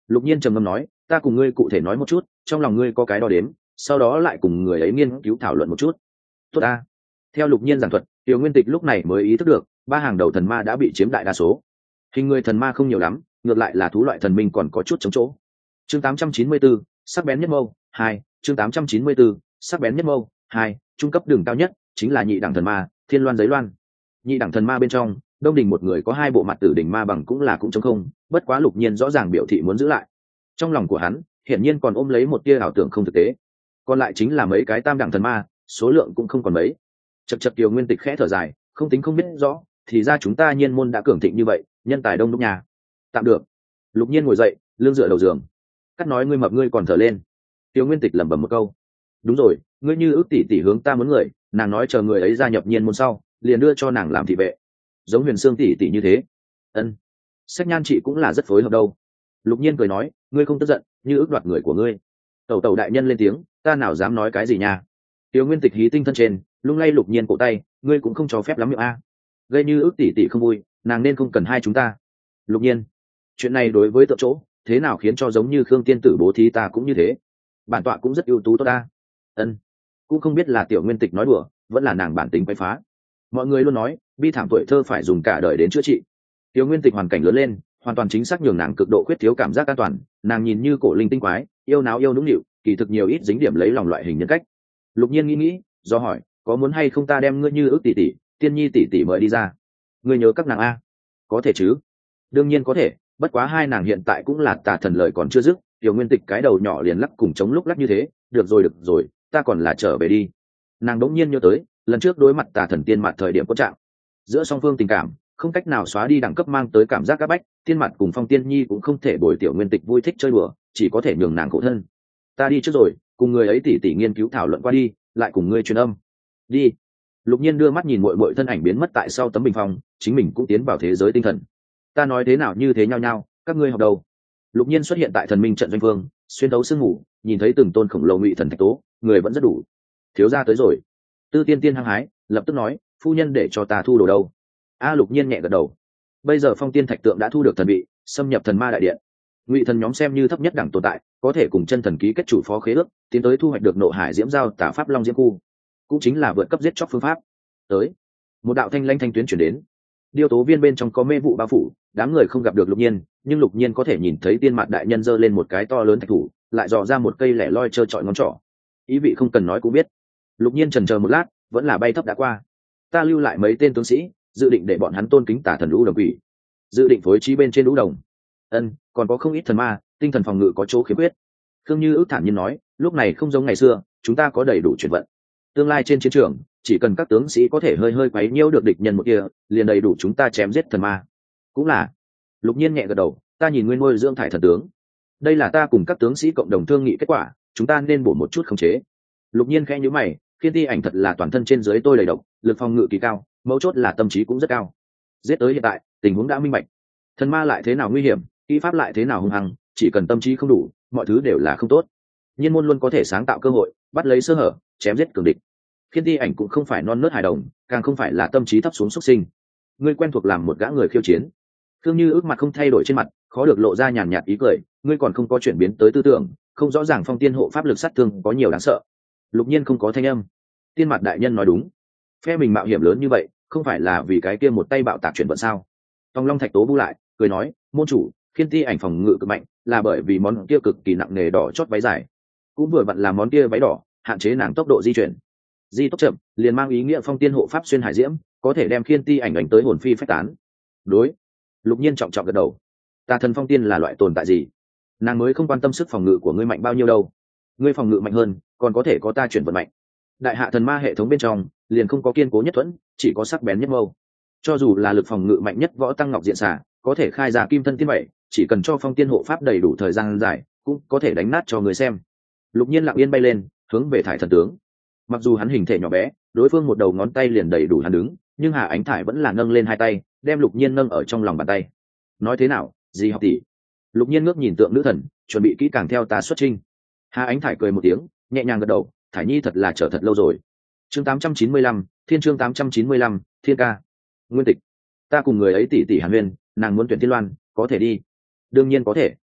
Lục Nhiên trầm ngâm nói, ta cùng ngươi cụ thể nói một chút, trong lòng ngươi có cái đo đếm, sau đó lại cùng người ấy nghiên cứu thảo luận một chút. Tốt ta. Theo Lục Nhiên giảng thuật, Tiểu Nguyên Tịch lúc này mới ý thức được, ba hàng đầu thần ma đã bị chiếm đại đa số. Hình người thần ma không nhiều lắm, ngược lại là thú loại thần minh còn có chút chống chỗ. Chương tám trăm chín mươi tư, sắc bén nhất mâu, hai, chương tám trăm chín mươi tư, sắc bén nhất mâu, hai, trung cấp đường cao nhất chính là nhị đẳng thần ma, Thiên Loan Giấy Loan. Nhị đẳng thần ma bên trong, Đông Đình một người có hai bộ mặt tử đỉnh ma bằng cũng là cũng trống không, bất quá Lục Nhiên rõ ràng biểu thị muốn giữ lại. Trong lòng của hắn, hiển nhiên còn ôm lấy một tia ảo tưởng không thực tế. Còn lại chính là mấy cái tam đẳng thần ma, số lượng cũng không còn mấy. Chậc chậc Kiều Nguyên Tịch khẽ thở dài, không tính không biết rõ, thì ra chúng ta Nhiên môn đã cường thịnh như vậy, nhân tài đông đúc nhà. Tạm được. Lục Nhiên ngồi dậy, lưng dựa đầu giường. Cắt nói ngươi mập ngươi còn thở lên. Tiêu Nguyên Tịch lẩm bẩm một câu. Đúng rồi, ngươi như ước tỷ tỷ hướng ta muốn người, nàng nói chờ người ấy gia nhập Nhiên môn sau, liền đưa cho nàng làm thị vệ. Giống Huyền Sương tỷ tỷ như thế. Ân. Sách Nhan chị cũng là rất phối hợp đâu. Lục Nhiên cười nói, ngươi không tức giận, như ước đoạt người của ngươi. Tẩu tẩu đại nhân lên tiếng, ta nào dám nói cái gì nha. Tiêu Nguyên Tịch hí tinh thân trên, lung lay Lục Nhiên cổ tay, ngươi cũng không cho phép lắm miệng a. Gây như ước tỷ tỷ không vui, nàng nên không cần hai chúng ta. Lục Nhiên, chuyện này đối với tự chỗ, thế nào khiến cho giống như Khương tiên tử bố thí ta cũng như thế. Bản tọa cũng rất ưu tú tốt ta. Ân, cũng không biết là Tiểu Nguyên Tịch nói đùa, vẫn là nàng bản tính quấy phá. Mọi người luôn nói, bi thảm tuổi thơ phải dùng cả đời đến chữa trị. Tiểu Nguyên Tịch hoàn cảnh lớn lên, hoàn toàn chính xác nhường nàng cực độ khuyết thiếu cảm giác an toàn, nàng nhìn như cổ linh tinh quái, yêu náo yêu nũng nịu, kỳ thực nhiều ít dính điểm lấy lòng loại hình nhân cách. Lục Nhiên nghĩ nghĩ, do hỏi, có muốn hay không ta đem ngươi như ước tỷ tỷ, tiên nhi tỷ tỷ mời đi ra? Ngươi nhớ các nàng a? Có thể chứ? Đương nhiên có thể, bất quá hai nàng hiện tại cũng là tà thần lời còn chưa dứt. Tiểu Nguyên Tịch cái đầu nhỏ liền lắc cùng chống lúc lắc như thế, được rồi được rồi, ta còn là trở về đi. Nàng đống nhiên nhớ tới, lần trước đối mặt tà thần tiên mặt thời điểm có trạng, giữa song phương tình cảm không cách nào xóa đi đẳng cấp mang tới cảm giác áp bách, tiên mặt cùng Phong Tiên Nhi cũng không thể bồi Tiểu Nguyên Tịch vui thích chơi đùa, chỉ có thể nhường nàng khổ thân. Ta đi trước rồi, cùng người ấy tỉ tỉ nghiên cứu thảo luận qua đi, lại cùng ngươi truyền âm. Đi. Lục Nhiên đưa mắt nhìn muội muội thân ảnh biến mất tại sau tấm bình phong, chính mình cũng tiến vào thế giới tinh thần. Ta nói thế nào như thế nhau nhau, các ngươi học đầu. Lục Nhiên xuất hiện tại thần minh trận doanh vương, xuyên thấu sương ngủ, nhìn thấy từng tôn khổng lồ ngụy thần thạch tố, người vẫn rất đủ. Thiếu gia tới rồi. Tư Tiên Tiên hăng hái, lập tức nói, phu nhân để cho ta thu đồ đâu. A Lục Nhiên nhẹ gật đầu. Bây giờ Phong Tiên thạch tượng đã thu được thần vị, xâm nhập thần ma đại điện. Ngụy thần nhóm xem như thấp nhất đẳng tồn tại, có thể cùng chân thần ký kết chủ phó khế ước, tiến tới thu hoạch được nộ hải diễm giao tả pháp long diễm khu, cũng chính là vượt cấp giết chóc phương pháp. Tới, một đạo thanh lanh thanh tuyến chuyển đến. Điêu tố viên bên trong có mê vụ bao phủ, đám người không gặp được Lục Nhiên, nhưng Lục Nhiên có thể nhìn thấy tiên mặt đại nhân giơ lên một cái to lớn thạch thủ, lại dò ra một cây lẻ loi trơ trọi ngón trỏ. Ý vị không cần nói cũng biết. Lục Nhiên chần chờ một lát, vẫn là bay thấp đã qua. Ta lưu lại mấy tên tướng sĩ, dự định để bọn hắn tôn kính tả thần lũ đồng quỷ, dự định phối trí bên trên lũ đồng. Ân, còn có không ít thần ma, tinh thần phòng ngự có chỗ khiếm khuyết. Khương Như ước thản nhiên nói, lúc này không giống ngày xưa, chúng ta có đầy đủ chuyển vận. Tương lai trên chiến trường, chỉ cần các tướng sĩ có thể hơi hơi quấy nhiễu được địch nhân một kia, liền đầy đủ chúng ta chém giết thần ma. Cũng là. Lục Nhiên nhẹ gật đầu, ta nhìn nguyên nuôi dưỡng thải thần tướng. Đây là ta cùng các tướng sĩ cộng đồng thương nghị kết quả, chúng ta nên bổ một chút khống chế. Lục Nhiên khẽ nhíu mày, Khiên Ti ảnh thật là toàn thân trên dưới tôi đầy độc, lực phòng ngự kỳ cao, mấu chốt là tâm trí cũng rất cao. Giết tới hiện tại, tình huống đã minh bạch. Thần ma lại thế nào nguy hiểm, kỹ pháp lại thế nào hung hăng, chỉ cần tâm trí không đủ, mọi thứ đều là không tốt. Nhiên môn luôn có thể sáng tạo cơ hội, bắt lấy sơ hở, chém giết cường địch. Khiên Ti ảnh cũng không phải non nớt hài đồng, càng không phải là tâm trí thấp xuống xuất sinh. Ngươi quen thuộc làm một gã người khiêu chiến. Thương Như ước mặt không thay đổi trên mặt, khó được lộ ra nhàn nhạt ý cười, ngươi còn không có chuyển biến tới tư tưởng, không rõ ràng Phong Tiên hộ pháp lực sát thương có nhiều đáng sợ. Lục Nhiên không có thanh âm. Tiên mặt đại nhân nói đúng, phe mình mạo hiểm lớn như vậy, không phải là vì cái kia một tay bạo tạc chuyển vận sao? Tòng Long Thạch Tố bu lại, cười nói, môn chủ, Khiên Ti ảnh phòng ngự cực mạnh, là bởi vì món kia cực kỳ nặng nề đỏ chót váy dài, cũng vừa vặn là món kia váy đỏ, hạn chế nàng tốc độ di chuyển. Di tốc chậm, liền mang ý nghĩa Phong Tiên hộ pháp xuyên hải diễm, có thể đem Khiên Ti ảnh ảnh tới hồn phi phách tán. Đối. Lục Nhiên trọng trọng gật đầu. Tà thần Phong Tiên là loại tồn tại gì? Nàng mới không quan tâm sức phòng ngự của ngươi mạnh bao nhiêu đâu. Ngươi phòng ngự mạnh hơn, còn có thể có ta chuyển vận mạnh. Đại hạ thần ma hệ thống bên trong, liền không có kiên cố nhất thuẫn, chỉ có sắc bén nhất mâu. Cho dù là lực phòng ngự mạnh nhất võ tăng ngọc diện xả, có thể khai ra kim thân tiên bảy, chỉ cần cho Phong Tiên hộ pháp đầy đủ thời gian dài, cũng có thể đánh nát cho người xem. Lục Nhiên lặng yên bay lên, hướng về thải thần tướng. Mặc dù hắn hình thể nhỏ bé, đối phương một đầu ngón tay liền đầy đủ hắn đứng, nhưng Hà Ánh Thải vẫn là nâng lên hai tay, đem Lục Nhiên nâng ở trong lòng bàn tay. Nói thế nào, gì học tỷ? Lục Nhiên ngước nhìn tượng nữ thần, chuẩn bị kỹ càng theo ta xuất trinh. Hà Ánh Thải cười một tiếng, nhẹ nhàng gật đầu, Thải Nhi thật là chờ thật lâu rồi. Chương tám trăm chín mươi lăm, Thiên chương tám trăm chín mươi lăm, Thiên ca. Nguyên Tịch, ta cùng người ấy tỷ tỷ Hàn Huyên, nàng muốn tuyển Thiên Loan, có thể đi. Đương nhiên có thể.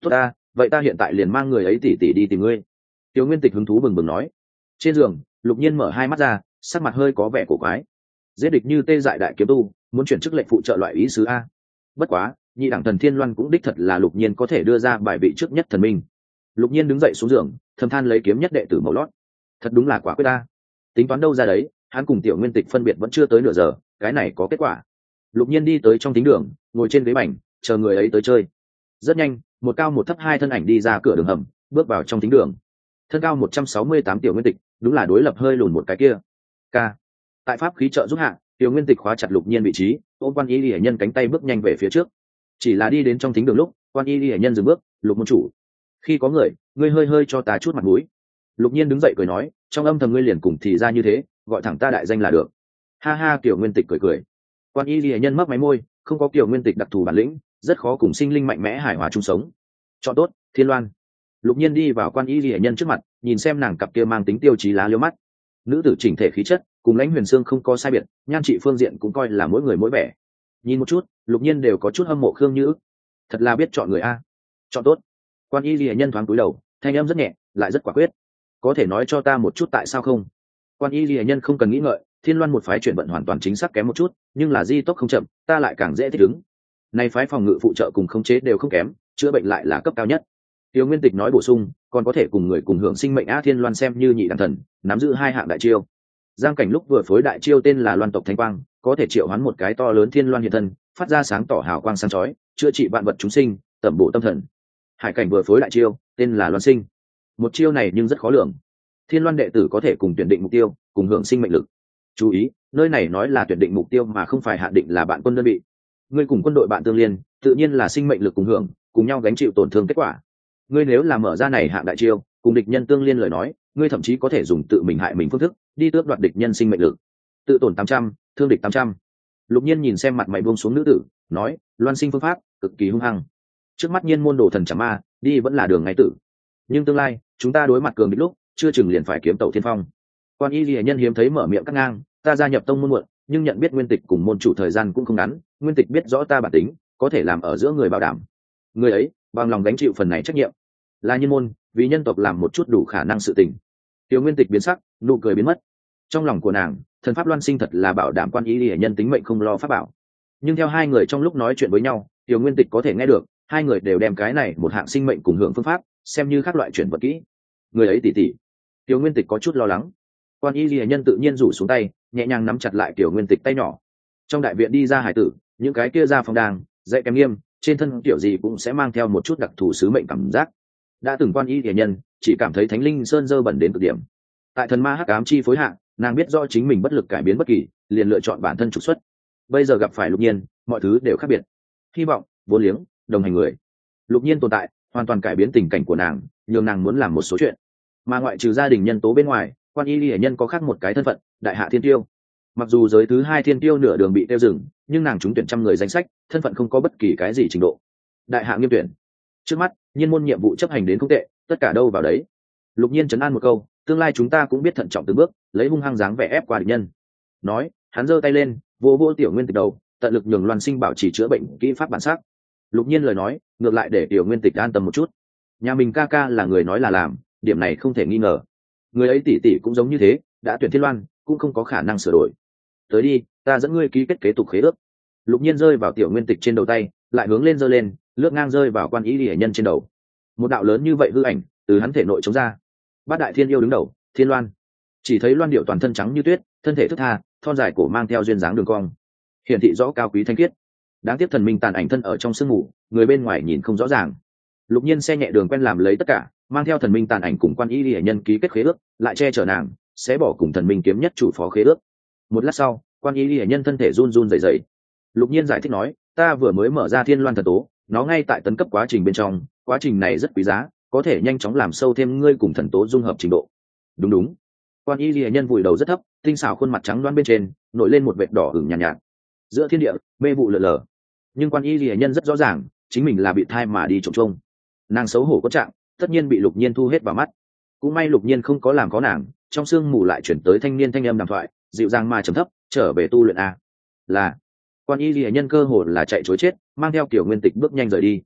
tốt ta, vậy ta hiện tại liền mang người ấy tỉ tỉ đi tìm ngươi. Tiểu Nguyên Tịch hứng thú bừng bừng nói. Trên giường Lục Nhiên mở hai mắt ra, sắc mặt hơi có vẻ cổ quái. Giết địch như tê dại đại kiếm tu, muốn chuyển chức lệnh phụ trợ loại ý sứ a. Bất quá nhị đẳng thần Thiên Loan cũng đích thật là Lục Nhiên có thể đưa ra bài vị trước nhất thần minh. Lục Nhiên đứng dậy xuống giường, thầm than lấy kiếm nhất đệ tử màu lót. Thật đúng là quả quyết ta. Tính toán đâu ra đấy, hắn cùng Tiểu Nguyên Tịch phân biệt vẫn chưa tới nửa giờ, cái này có kết quả. Lục Nhiên đi tới trong thính đường, ngồi trên ghế bành, chờ người ấy tới chơi. Rất nhanh, một cao một thấp hai thân ảnh đi ra cửa đường hầm, bước vào trong thính đường. Thân cao một trăm sáu mươi tám Tiểu Nguyên Tịch, đúng là đối lập hơi lùn một cái kia. K. Tại pháp khí trợ giúp hạ, Tiểu Nguyên Tịch khóa chặt Lục Nhiên vị trí, ôm Quan Y Lệ Nhân cánh tay bước nhanh về phía trước. Chỉ là đi đến trong thính đường lúc, Quan Y Lệ Nhân dừng bước, "Lục môn chủ, khi có người, ngươi hơi hơi cho ta chút mặt mũi." Lục Nhiên đứng dậy cười nói, trong âm thầm ngươi liền cùng thì ra như thế, gọi thẳng ta đại danh là được. Ha ha, Tiểu Nguyên Tịch cười cười. Quan Y Lệ Nhân mấp máy môi, không có Tiểu Nguyên Tịch đặc thù bản lĩnh, rất khó cùng sinh linh mạnh mẽ hài hòa chung sống. Chọn tốt, Thiên Loan. Lục Nhiên đi vào Quan Y Lệ Nhân trước mặt, nhìn xem nàng cặp kia mang tính tiêu chí lá liêu mắt. Nữ tử chỉnh thể khí chất, cùng Lãnh Huyền Sương không có sai biệt, nhan trị phương diện cũng coi là mỗi người mỗi vẻ. Nhìn một chút, Lục Nhiên đều có chút hâm mộ Khương Như Ức. Thật là biết chọn người a. Chọn tốt. Quan Y Lệ Nhân thoáng cúi đầu, thanh âm rất nhẹ, lại rất quả quyết. Có thể nói cho ta một chút tại sao không? Quan Y Lệ Nhân không cần nghĩ ngợi, Thiên Loan một phái chuyển vận hoàn toàn chính xác kém một chút, nhưng là di tốc không chậm, ta lại càng dễ thích ứng. Này phái phòng ngự phụ trợ cùng khống chế đều không kém, chữa bệnh lại là cấp cao nhất. Tiêu Nguyên Tịch nói bổ sung, còn có thể cùng người cùng hưởng sinh mệnh a. Thiên Loan xem như nhị đẳng thần, nắm giữ hai hạng đại chiêu. Giang Cảnh lúc vừa phối đại chiêu tên là Loan tộc Thanh Quang, có thể triệu hoán một cái to lớn Thiên Loan hiện thân, phát ra sáng tỏ hào quang sáng chói, chữa trị vạn vật chúng sinh, tẩm bổ tâm thần. Hải Cảnh vừa phối đại chiêu, tên là Loan Sinh. Một chiêu này nhưng rất khó lường. Thiên Loan đệ tử có thể cùng tuyển định mục tiêu, cùng hưởng sinh mệnh lực. Chú ý, nơi này nói là tuyển định mục tiêu mà không phải hạn định là bạn quân đơn vị. Ngươi cùng quân đội bạn tương liên, tự nhiên là sinh mệnh lực cùng hưởng, cùng nhau gánh chịu tổn thương kết quả. Ngươi nếu là mở ra này hạng đại chiêu, cùng địch nhân tương liên lời nói, ngươi thậm chí có thể dùng tự mình hại mình phương thức, đi tước đoạt địch nhân sinh mệnh lực. Tự tổn tám trăm, thương địch tám trăm. Lục Nhiên nhìn xem mặt mày buông xuống nữ tử, nói, Loan Sinh phương pháp cực kỳ hung hăng. Trước mắt Nhiên môn đồ thần chẳng ma, đi vẫn là đường ngay tử. Nhưng tương lai, chúng ta đối mặt cường địch lúc, chưa chừng liền phải kiếm tẩu thiên phong. Quan Y Lệ Nhân hiếm thấy mở miệng cắt ngang, ta gia nhập tông môn muộn, nhưng nhận biết Nguyên Tịch cùng môn chủ thời gian cũng không ngắn, Nguyên Tịch biết rõ ta bản tính, có thể làm ở giữa người bảo đảm. Người ấy, bằng lòng gánh chịu phần này trách nhiệm. Là nhân môn, vì nhân tộc làm một chút đủ khả năng sự tình. Tiêu Nguyên Tịch biến sắc, nụ cười biến mất. Trong lòng của nàng, thần pháp Loan Sinh thật là bảo đảm Quan Y Lệ Nhân tính mệnh không lo pháp bảo. Nhưng theo hai người trong lúc nói chuyện với nhau, Tiêu Nguyên Tịch có thể nghe được, hai người đều đem cái này một hạng sinh mệnh cùng hưởng phương pháp, xem như các loại chuyển vật kỹ. Người ấy tỉ tỉ. Tiêu Nguyên Tịch có chút lo lắng. Quan Y Lệ Nhân tự nhiên rủ xuống tay, nhẹ nhàng nắm chặt lại Tiểu Nguyên Tịch tay nhỏ. Trong đại viện đi ra hải tử, những cái kia ra phòng đàng, dạy kém nghiêm, trên thân kiểu gì cũng sẽ mang theo một chút đặc thù sứ mệnh cảm giác. Đã từng Quan Y Lệ Nhân chỉ cảm thấy thánh linh sơn dơ bẩn đến cực điểm. Tại thần ma hắc ám chi phối hạ, nàng biết rõ chính mình bất lực cải biến bất kỳ, liền lựa chọn bản thân trục xuất. Bây giờ gặp phải Lục Nhiên, mọi thứ đều khác biệt. Hy vọng, vốn liếng, đồng hành người. Lục Nhiên tồn tại, hoàn toàn cải biến tình cảnh của nàng, nhường nàng muốn làm một số chuyện. Mà ngoại trừ gia đình nhân tố bên ngoài, Quan Y Lệ Nhân có khác một cái thân phận, đại hạ thiên tiêu. Mặc dù giới thứ hai thiên tiêu nửa đường bị tiêu dừng, nhưng nàng trúng tuyển trăm người danh sách, thân phận không có bất kỳ cái gì trình độ. Đại hạ nghiêm tuyển. Trước mắt, Nhiên môn nhiệm vụ chấp hành đến không tệ, tất cả đâu vào đấy. Lục Nhiên trấn an một câu, tương lai chúng ta cũng biết thận trọng từng bước, lấy hung hăng dáng vẻ ép qua địch nhân. Nói, hắn giơ tay lên, vô vô Tiểu Nguyên Tịch đầu, tận lực nhường Loan Sinh bảo trì chữa bệnh kỹ pháp bản sắc. Lục Nhiên lời nói, ngược lại để Tiểu Nguyên Tịch an tâm một chút. Nhà mình ca ca là người nói là làm, điểm này không thể nghi ngờ. Người ấy tỷ tỷ cũng giống như thế, đã tuyển Thiên Loan, cũng không có khả năng sửa đổi. Tới đi, ta dẫn ngươi ký kết kế tục khế ước. Lục Nhiên rơi vào Tiểu Nguyên Tịch trên đầu tay, lại hướng lên giơ lên, lướt ngang rơi vào Quan Y Lệ Nhân trên đầu. Một đạo lớn như vậy hư ảnh từ hắn thể nội chống ra. Bát đại thiên yêu đứng đầu, Thiên Loan. Chỉ thấy Loan điệu toàn thân trắng như tuyết, thân thể thướt tha, thon dài cổ mang theo duyên dáng đường cong, hiển thị rõ cao quý thanh khiết. Đáng tiếc thần minh tàn ảnh thân ở trong sương mù, người bên ngoài nhìn không rõ ràng. Lục Nhiên xe nhẹ đường quen làm lấy tất cả, mang theo thần minh tàn ảnh cùng Quan Y Lệ Nhân ký kết khế ước, lại che chở nàng, sẽ bỏ cùng thần minh kiếm nhất chủ phó khế ước. Một lát sau, Quan Y Lệ Nhân thân thể run run rẩy rẩy. Lục Nhiên giải thích nói, ta vừa mới mở ra Thiên Loan thần tố, nó ngay tại tấn cấp quá trình bên trong, quá trình này rất quý giá, có thể nhanh chóng làm sâu thêm ngươi cùng thần tố dung hợp trình độ. Đúng đúng. Quan Y Lệ Nhân vùi đầu rất thấp, tinh xảo khuôn mặt trắng loáng bên trên nổi lên một vệt đỏ ửng nhàn nhạt, nhạt. Giữa thiên địa, mê vụ lờ lờ. Nhưng Quan Y Lệ Nhân rất rõ ràng, chính mình là bị thai mà đi trộm trông. Nàng xấu hổ có trạng, tất nhiên bị Lục Nhiên thu hết vào mắt. Cũng may Lục Nhiên không có làm có nàng, trong sương mù lại chuyển tới thanh niên thanh âm đàm thoại, dịu dàng mà trầm thấp, trở về tu luyện a. Là. Quan Y Lệ Nhân cơ hồ là chạy trối chết, mang theo Tiểu Nguyên Tịch bước nhanh rời đi.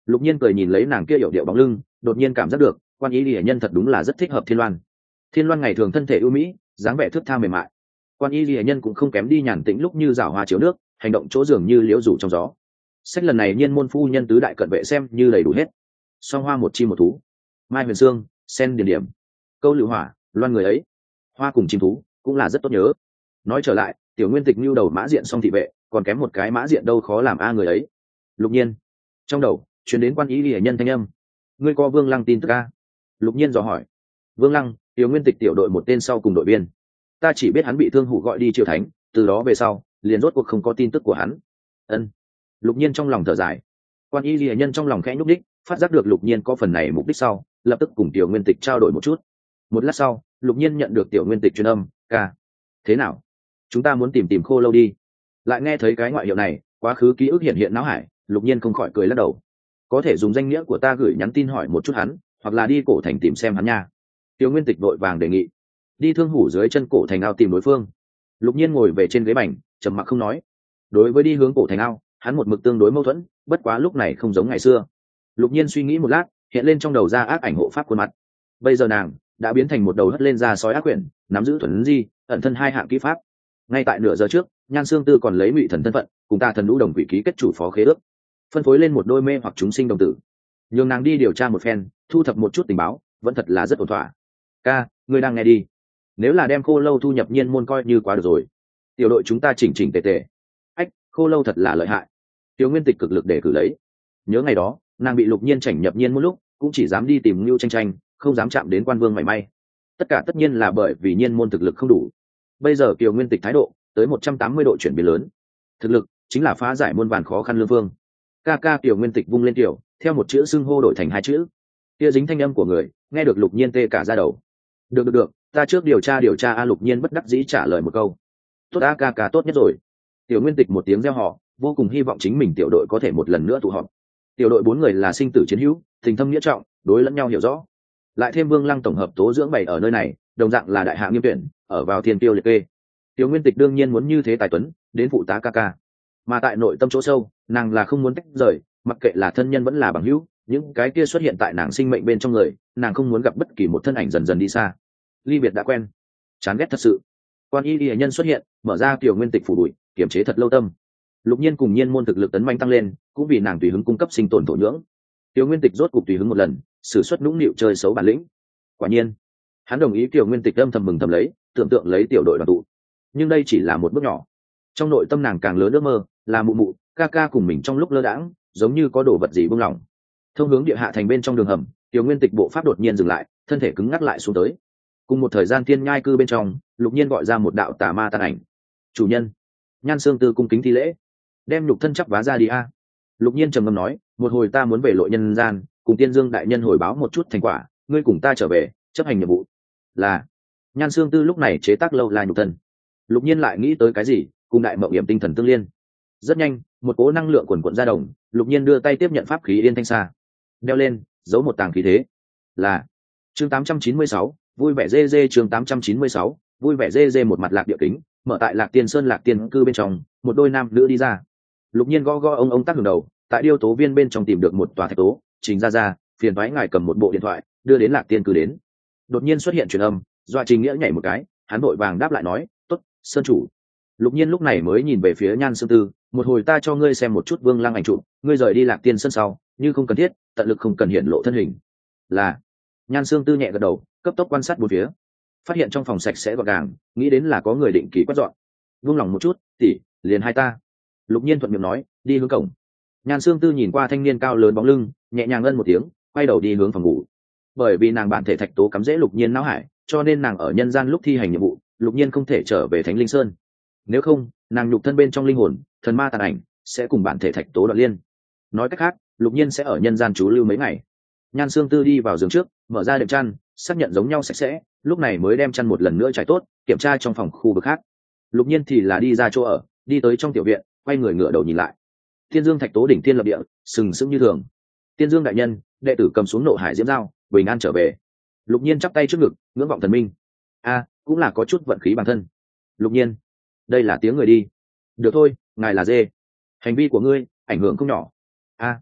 Lục nhiên cười nhìn lấy nàng kia yểu điệu bóng lưng, đột nhiên cảm giác được quan y lìa nhân thật đúng là rất thích hợp thiên loan. Thiên loan ngày thường thân thể ưu mỹ, dáng vẻ thước tha mềm mại, quan y lìa nhân cũng không kém đi nhàn tĩnh lúc như rảo hoa chiếu nước, hành động chỗ dường như liễu rủ trong gió. Sách lần này nhiên môn phu nhân tứ đại cận vệ xem như đầy đủ hết. Song hoa một chim một thú, mai huyền sương, sen điển điểm, câu lựu hỏa, loan người ấy, hoa cùng chim thú cũng là rất tốt nhớ. Nói trở lại, tiểu nguyên tịch nhu đầu mã diện song thị vệ, còn kém một cái mã diện đâu khó làm a người ấy. Lục nhiên trong đầu truyền đến quan ý lìa nhân thanh âm, ngươi có Vương Lăng tin tức a? Lục nhiên dò hỏi. Vương Lăng, tiểu nguyên tịch tiểu đội một tên sau cùng đội viên, ta chỉ biết hắn bị thương hụ gọi đi triều thánh, từ đó về sau liền rốt cuộc không có tin tức của hắn. Ân. Lục nhiên trong lòng thở dài. Quan y lìa nhân trong lòng khẽ nhúc đích, phát giác được lục nhiên có phần này mục đích sau, lập tức cùng tiểu nguyên tịch trao đổi một chút. Một lát sau, lục nhiên nhận được tiểu nguyên tịch truyền âm, ca, thế nào, chúng ta muốn tìm tìm khô lâu đi. Lại nghe thấy cái ngoại hiệu này, quá khứ ký ức hiện hiện não hải, lục nhiên không khỏi cười lắc đầu. Có thể dùng danh nghĩa của ta gửi nhắn tin hỏi một chút hắn, hoặc là đi cổ thành tìm xem hắn nha. Tiểu nguyên tịch vội vàng đề nghị. Đi thương hủ dưới chân cổ thành ao tìm đối phương. Lục nhiên ngồi về trên ghế bành, trầm mặc không nói. Đối với đi hướng cổ thành ao, hắn một mực tương đối mâu thuẫn, bất quá lúc này không giống ngày xưa. Lục nhiên suy nghĩ một lát, hiện lên trong đầu ra ác ảnh hộ pháp khuôn mặt. Bây giờ nàng đã biến thành một đầu hất lên ra sói ác quyển, nắm giữ thuần di ẩn thân hai hạng kỹ pháp. Ngay tại nửa giờ trước, Nhan Sương Tư còn lấy ngụy thần thân phận cùng ta thần lũ đồng quỷ ký kết chủ phó khế ước, phân phối lên một đôi mê hoặc chúng sinh đồng tử, nhường nàng đi điều tra một phen, thu thập một chút tình báo, vẫn thật là rất ổn thỏa. Ca, ngươi đang nghe đi. Nếu là đem khô lâu thu nhập nhiên môn coi như quá được rồi. Tiểu đội chúng ta chỉnh chỉnh tề tề. Ách, khô lâu thật là lợi hại. Tiểu nguyên tịch cực lực để cử lấy. Nhớ ngày đó, nàng bị lục nhiên chảnh nhập nhiên một lúc, cũng chỉ dám đi tìm Nưu Tranh Tranh, không dám chạm đến quan vương mảy may. Tất cả tất nhiên là bởi vì nhiên môn thực lực không đủ. Bây giờ Kiều Nguyên Tịch thái độ tới một trăm tám mươi độ chuyển biến lớn. Thực lực chính là phá giải muôn vàn khó khăn lương vương. Ca ca Kiều Nguyên Tịch vung lên tiểu, theo một chữ xưng hô đổi thành hai chữ. Kia dính thanh âm của người, nghe được Lục Nhiên tê cả da đầu. Được được được, ta trước điều tra điều tra a. Lục Nhiên bất đắc dĩ trả lời một câu. Tốt a, ca ca tốt nhất rồi. Tiểu Nguyên Tịch một tiếng reo hò, vô cùng hy vọng chính mình tiểu đội có thể một lần nữa tụ họp. Tiểu đội bốn người là sinh tử chiến hữu, tình thâm nghĩa trọng, đối lẫn nhau hiểu rõ. Lại thêm Vương Lăng tổng hợp tố dưỡng bày ở nơi này, đồng dạng là đại hạ nghiêm tuyển, ở vào thiên tiêu liệt kê. Tiểu Nguyên Tịch đương nhiên muốn như thế tài tuấn, đến phụ tá ca ca. Mà tại nội tâm chỗ sâu, nàng là không muốn tách rời, mặc kệ là thân nhân vẫn là bằng hữu, những cái kia xuất hiện tại nàng sinh mệnh bên trong người, nàng không muốn gặp bất kỳ một thân ảnh dần dần đi xa. Ly biệt đã quen, chán ghét thật sự. Quan y y nhân xuất hiện, mở ra Tiểu Nguyên Tịch phủ bụi, kiểm chế thật lâu tâm. Lục Nhiên cùng Nhiên môn thực lực tấn manh tăng lên, cũng vì nàng tùy hứng cung cấp sinh tồn thổ nhưỡng. Tiểu Nguyên Tịch rốt cục tùy hứng một lần, sử xuất nũng nịu chơi xấu bản lĩnh. Quả nhiên, hắn đồng ý Tiểu Nguyên Tịch âm thầm mừng thầm lấy, tưởng tượng lấy tiểu đội đoàn tụ. Nhưng đây chỉ là một bước nhỏ. Trong nội tâm nàng càng lớn ước mơ, là mụ mụ, ca ca cùng mình trong lúc lơ đãng, giống như có đồ vật gì buông lỏng. Thông hướng địa hạ thành bên trong đường hầm, Tiểu Nguyên Tịch bộ pháp đột nhiên dừng lại, thân thể cứng ngắc lại xuống tới. Cùng một thời gian thiên nhai cư bên trong, Lục Nhiên gọi ra một đạo tà ma tàn ảnh. Chủ nhân. Nhan Sương Tư cung kính thi lễ. Đem nhục thân chắp vá ra đi a. Lục Nhiên trầm ngâm nói, một hồi ta muốn về lộ nhân gian, cùng Tiên Dương đại nhân hồi báo một chút thành quả, ngươi cùng ta trở về chấp hành nhiệm vụ. Là. Nhan Sương Tư lúc này chế tác lâu la nhục thân. Lục Nhiên lại nghĩ tới cái gì, cùng đại mộng hiểm tinh thần tương liên. Rất nhanh, một cỗ năng lượng quần quận ra đồng, Lục Nhiên đưa tay tiếp nhận pháp khí yên thanh xa, đeo lên, giấu một tàng khí thế. Là. Chương tám trăm chín mươi sáu, vui vẻ dê dê. Chương tám trăm chín mươi sáu, vui vẻ dê dê. Một mặt lạc địa kính, mở tại Lạc Tiên Sơn Lạc Tiên cư bên trong, một đôi nam nữ đi ra. Lục Nhiên gõ gõ ông ông tác đường đầu, tại điêu tố viên bên trong tìm được một tòa thạch tố, Trình ra ra, phiền thoái ngài cầm một bộ điện thoại, đưa đến Lạc Tiên cư đến. Đột nhiên xuất hiện truyền âm, Doa Trình Nghĩa nhảy một cái, hắn vội vàng đáp lại nói, tốt, sơn chủ. Lục Nhiên lúc này mới nhìn về phía Nhan Sương Tư, một hồi ta cho ngươi xem một chút Vương Lăng ảnh chụp, ngươi rời đi Lạc Tiên Sơn sau, như không cần thiết, tận lực không cần hiện lộ thân hình. Là. Nhan Sương Tư nhẹ gật đầu, cấp tốc quan sát bốn phía, phát hiện trong phòng sạch sẽ gọn gàng, nghĩ đến là có người định kỳ quét dọn. Buông lòng một chút, tỷ, liền hai ta. Lục Nhiên thuận miệng nói, đi hướng cổng. Nhan Sương Tư nhìn qua thanh niên cao lớn bóng lưng, nhẹ nhàng ngân một tiếng, quay đầu đi hướng phòng ngủ. Bởi vì nàng bản thể thạch tố cắm dễ Lục Nhiên não hải, cho nên nàng ở nhân gian lúc thi hành nhiệm vụ, Lục Nhiên không thể trở về Thánh Linh Sơn. Nếu không, nàng nhục thân bên trong linh hồn, thần ma tàn ảnh sẽ cùng bản thể thạch tố đoạn liên. Nói cách khác, Lục Nhiên sẽ ở nhân gian trú lưu mấy ngày. Nhan Sương Tư đi vào giường trước, mở ra đệm chăn, xác nhận giống nhau sạch sẽ, lúc này mới đem chăn một lần nữa trải tốt, kiểm tra trong phòng khu vực khác. Lục Nhiên thì là đi ra chỗ ở, đi tới trong tiểu viện, quay người ngửa đầu nhìn lại. Thiên Dương thạch tố đỉnh thiên lập địa, sừng sững như thường. Tiên Dương đại nhân, đệ tử cầm xuống nộ hải diễm dao, bình an trở về. Lục Nhiên chắp tay trước ngực, ngưỡng vọng thần minh. A, cũng là có chút vận khí bản thân. Lục Nhiên, đây là tiếng người đi. Được thôi, ngài là dê, hành vi của ngươi ảnh hưởng không nhỏ. A,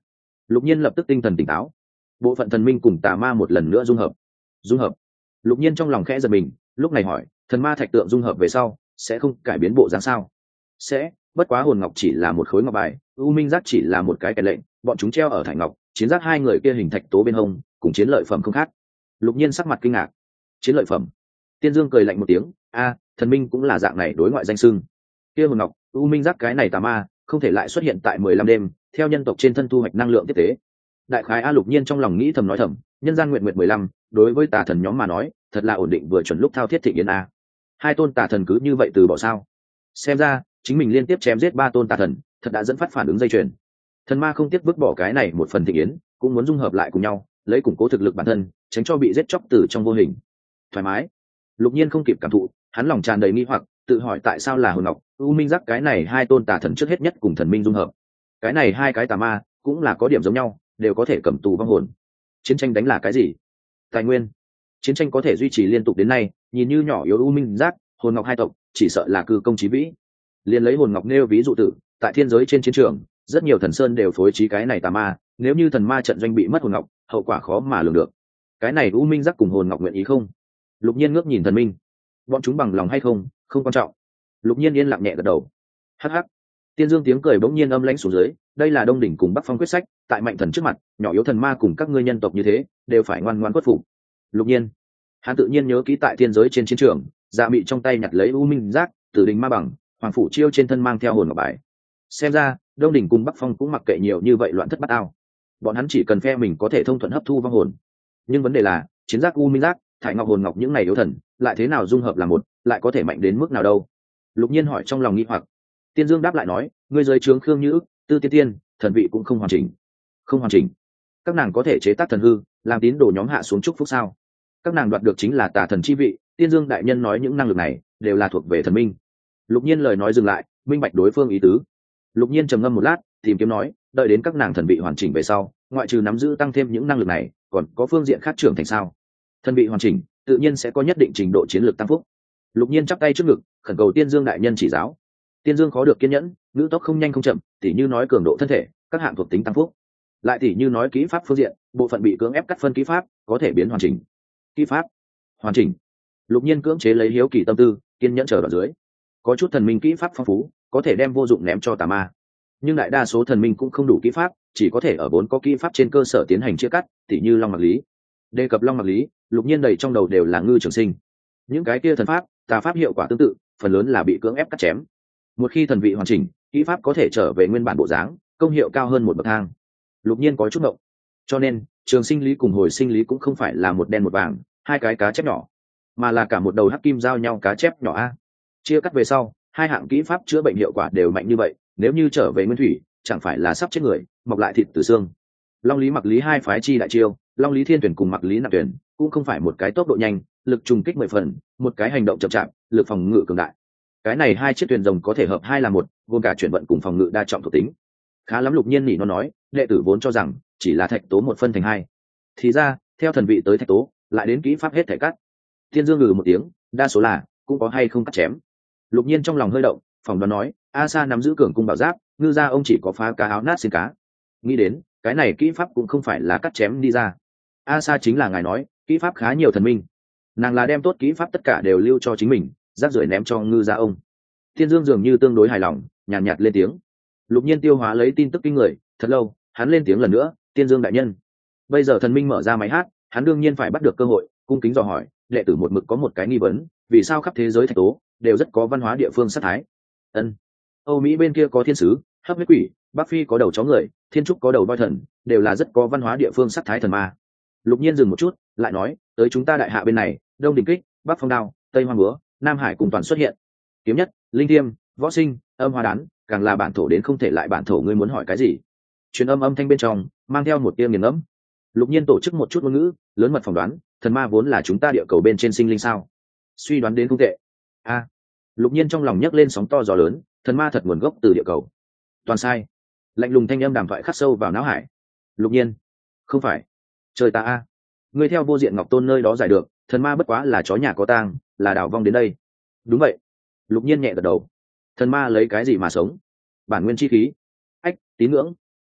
Lục nhiên lập tức tinh thần tỉnh táo. Bộ phận thần minh cùng tà ma một lần nữa dung hợp. Dung hợp. Lục nhiên trong lòng khẽ giật mình, lúc này hỏi, thần ma thạch tượng dung hợp về sau sẽ không cải biến bộ dáng sao? Sẽ, bất quá hồn ngọc chỉ là một khối ngọc bài, u minh giác chỉ là một cái kèn lệnh, bọn chúng treo ở thải ngọc, chiến giác hai người kia hình thạch tố bên hông, cùng chiến lợi phẩm không khác. Lục nhiên sắc mặt kinh ngạc. Chiến lợi phẩm? Tiên Dương cười lạnh một tiếng, a, thần minh cũng là dạng này đối ngoại danh xưng. Kia hồn ngọc, u minh giác cái này tà ma, không thể lại xuất hiện tại mười lăm đêm, theo nhân tộc trên thân thu hoạch năng lượng tiếp tế. Đại khái a Lục nhiên trong lòng nghĩ thầm nói thầm, nhân gian nguyện nguyện mười lăm, đối với tà thần nhóm mà nói, thật là ổn định vừa chuẩn lúc thao thiết thịnh yến a. Hai tôn tà thần cứ như vậy từ bỏ sao? Xem ra, chính mình liên tiếp chém giết ba tôn tà thần, thật đã dẫn phát phản ứng dây chuyền. Thần ma không tiếc vứt bỏ cái này một phần thịnh yến, cũng muốn dung hợp lại cùng nhau, lấy củng cố thực lực bản thân, tránh cho bị giết chóc từ trong vô hình. Thoải mái. Lục nhiên không kịp cảm thụ, hắn lòng tràn đầy nghi hoặc, tự hỏi tại sao là hồn ngọc, u minh giác cái này hai tôn tà thần trước hết nhất cùng thần minh dung hợp. Cái này hai cái tà ma cũng là có điểm giống nhau, đều có thể cầm tù vong hồn. Chiến tranh đánh là cái gì? Tài nguyên. Chiến tranh có thể duy trì liên tục đến nay, nhìn như nhỏ yếu u minh giác, hồn ngọc hai tộc, chỉ sợ là cư công chí vĩ. Liên lấy hồn ngọc nêu ví dụ tử, tại thiên giới trên chiến trường, rất nhiều thần sơn đều phối trí cái này tà ma, nếu như thần ma trận doanh bị mất hồn ngọc, hậu quả khó mà lường được. Cái này u minh giác cùng hồn ngọc nguyện ý không? Lục nhiên ngước nhìn thần minh, bọn chúng bằng lòng hay không không quan trọng. Lục nhiên yên lặng nhẹ gật đầu. Hắc hắc. Tiên Dương tiếng cười bỗng nhiên âm lãnh xuống dưới, đây là Đông đỉnh cùng Bắc Phong quyết sách, tại mạnh thần trước mặt, nhỏ yếu thần ma cùng các ngươi nhân tộc như thế, đều phải ngoan ngoãn khuất phục. Lục nhiên, hắn tự nhiên nhớ kỹ tại thiên giới trên chiến trường, Dạ Mị trong tay nhặt lấy u minh giác, Tử Đình ma bằng, Hoàng phủ chiêu trên thân mang theo hồn ngọc bài. Xem ra, Đông đỉnh cùng Bắc Phong cũng mặc kệ nhiều như vậy loạn thất bát ao. Bọn hắn chỉ cần phe mình có thể thông thuận hấp thu vong hồn. Nhưng vấn đề là, chiến giác u minh giác, thải ngọc hồn ngọc những này yếu thần, lại thế nào dung hợp là một, lại có thể mạnh đến mức nào đâu? Lục nhiên hỏi trong lòng nghi hoặc. Tiên Dương đáp lại nói, ngươi dưới trướng Khương Như Ức, Tư Tiên Tiên, thần vị cũng không hoàn chỉnh. Không hoàn chỉnh? Các nàng có thể chế tác thần hư, làm tín đồ nhóm hạ xuống chúc phúc sao? Các nàng đoạt được chính là tà thần chi vị, Tiên Dương đại nhân nói những năng lực này đều là thuộc về thần minh. Lục nhiên lời nói dừng lại, minh bạch đối phương ý tứ. Lục nhiên trầm ngâm một lát, tìm kiếm nói, đợi đến các nàng thần vị hoàn chỉnh về sau, ngoại trừ nắm giữ tăng thêm những năng lực này, còn có phương diện khác trưởng thành sao? Thần vị hoàn chỉnh, tự nhiên sẽ có nhất định trình độ chiến lược tăng phúc. Lục nhiên chắp tay trước ngực, khẩn cầu Tiên Dương đại nhân chỉ giáo. Tiên Dương khó được kiên nhẫn, ngữ tốc không nhanh không chậm, tỉ như nói cường độ thân thể, các hạng thuộc tính tăng phúc. Lại tỉ như nói kỹ pháp phương diện, bộ phận bị cưỡng ép cắt phân kỹ pháp, có thể biến hoàn chỉnh. Kỹ pháp hoàn chỉnh. Lục nhiên cưỡng chế lấy hiếu kỳ tâm tư, kiên nhẫn chờ ở dưới. Có chút thần minh kỹ pháp phong phú, có thể đem vô dụng ném cho tà ma. Nhưng đại đa số thần minh cũng không đủ kỹ pháp, chỉ có thể ở vốn có kỹ pháp trên cơ sở tiến hành chia cắt, tỉ như Long Mặc Lý. Đề cập Long Mặc Lý, Lục nhiên đầy trong đầu đều là ngư trường sinh. Những cái kia thần pháp, tà pháp hiệu quả tương tự, phần lớn là bị cưỡng ép cắt chém. Một khi thần vị hoàn chỉnh, kỹ pháp có thể trở về nguyên bản bộ dáng, công hiệu cao hơn một bậc thang. Lục nhiên có chút động. Cho nên, trường sinh lý cùng hồi sinh lý cũng không phải là một đen một vàng, hai cái cá chép nhỏ, mà là cả một đầu hắc kim giao nhau cá chép nhỏ a. Chia cắt về sau, hai hạng kỹ pháp chữa bệnh hiệu quả đều mạnh như vậy, nếu như trở về nguyên thủy, chẳng phải là sắp chết người, mọc lại thịt từ xương. Long Lý Mặc Lý hai phái chi đại chiêu, Long Lý Thiên Tuyển cùng Mặc Lý Nạp Tuyển, cũng không phải một cái tốc độ nhanh, lực trùng kích mười phần, một cái hành động chậm chạp, lực phòng ngự cường đại. Cái này hai chiếc thuyền rồng có thể hợp hai là một, gồm cả chuyển vận cùng phòng ngự đa trọng thuộc tính. Khá lắm. Lục nhiên nhỉ nó nói, đệ tử vốn cho rằng chỉ là thạch tố một phân thành hai, thì ra theo thần vị tới thạch tố, lại đến kỹ pháp hết thể cắt. Thiên Dương ngừ một tiếng, đa số là cũng có hay không cắt chém. Lục nhiên trong lòng hơi động, phỏng đoán nói, A Sa nắm giữ cường cung bảo giáp, ngư gia ông chỉ có phá cá áo nát xin cá. Nghĩ đến cái này kỹ pháp cũng không phải là cắt chém đi ra. A Sa chính là ngài nói kỹ pháp khá nhiều thần minh, nàng là đem tốt kỹ pháp tất cả đều lưu cho chính mình, rác rưởi ném cho ngư gia ông. Thiên Dương dường như tương đối hài lòng, nhàn nhạt, nhạt lên tiếng. Lục nhiên tiêu hóa lấy tin tức kinh người, thật lâu hắn lên tiếng lần nữa, Thiên Dương đại nhân, bây giờ thần minh mở ra máy hát, hắn đương nhiên phải bắt được cơ hội cung kính dò hỏi, đệ tử một mực có một cái nghi vấn, vì sao khắp thế giới thạch tố đều rất có văn hóa địa phương sát thái? Ân, Âu Mỹ bên kia có thiên sứ, hấp huyết quỷ, Bắc Phi có đầu chó người, thiên trúc có đầu voi thần, đều là rất có văn hóa địa phương sát thái thần ma. Lục nhiên dừng một chút, lại nói, tới chúng ta đại hạ bên này, Đông Đình Kích, Bắc Phong Đao, Tây Hoa Búa, Nam Hải cùng toàn xuất hiện. Kiếm Nhất, Linh Thiêm, Võ Sinh, Âm Hoa Đán, càng là bản thổ đến không thể lại bản thổ, ngươi muốn hỏi cái gì? Truyền âm âm thanh bên trong mang theo một tia nghiền ngẫm. Lục nhiên tổ chức một chút ngôn ngữ, lớn mật phỏng đoán, thần ma vốn là chúng ta địa cầu bên trên sinh linh sao? Suy đoán đến không tệ. A, à, Lục nhiên trong lòng nhấc lên sóng to gió lớn, thần ma thật nguồn gốc từ địa cầu. Toàn sai. Lạnh lùng thanh âm đàm thoại khắc sâu vào não hải. Lục nhiên, không phải. Trời ta a, ngươi theo vô diện ngọc tôn nơi đó giải được, thần ma bất quá là chó nhà có tang, là đào vong đến đây. Đúng vậy. Lục nhiên nhẹ gật đầu. Thần ma lấy cái gì mà sống? Bản nguyên chi khí. Ách, tín ngưỡng.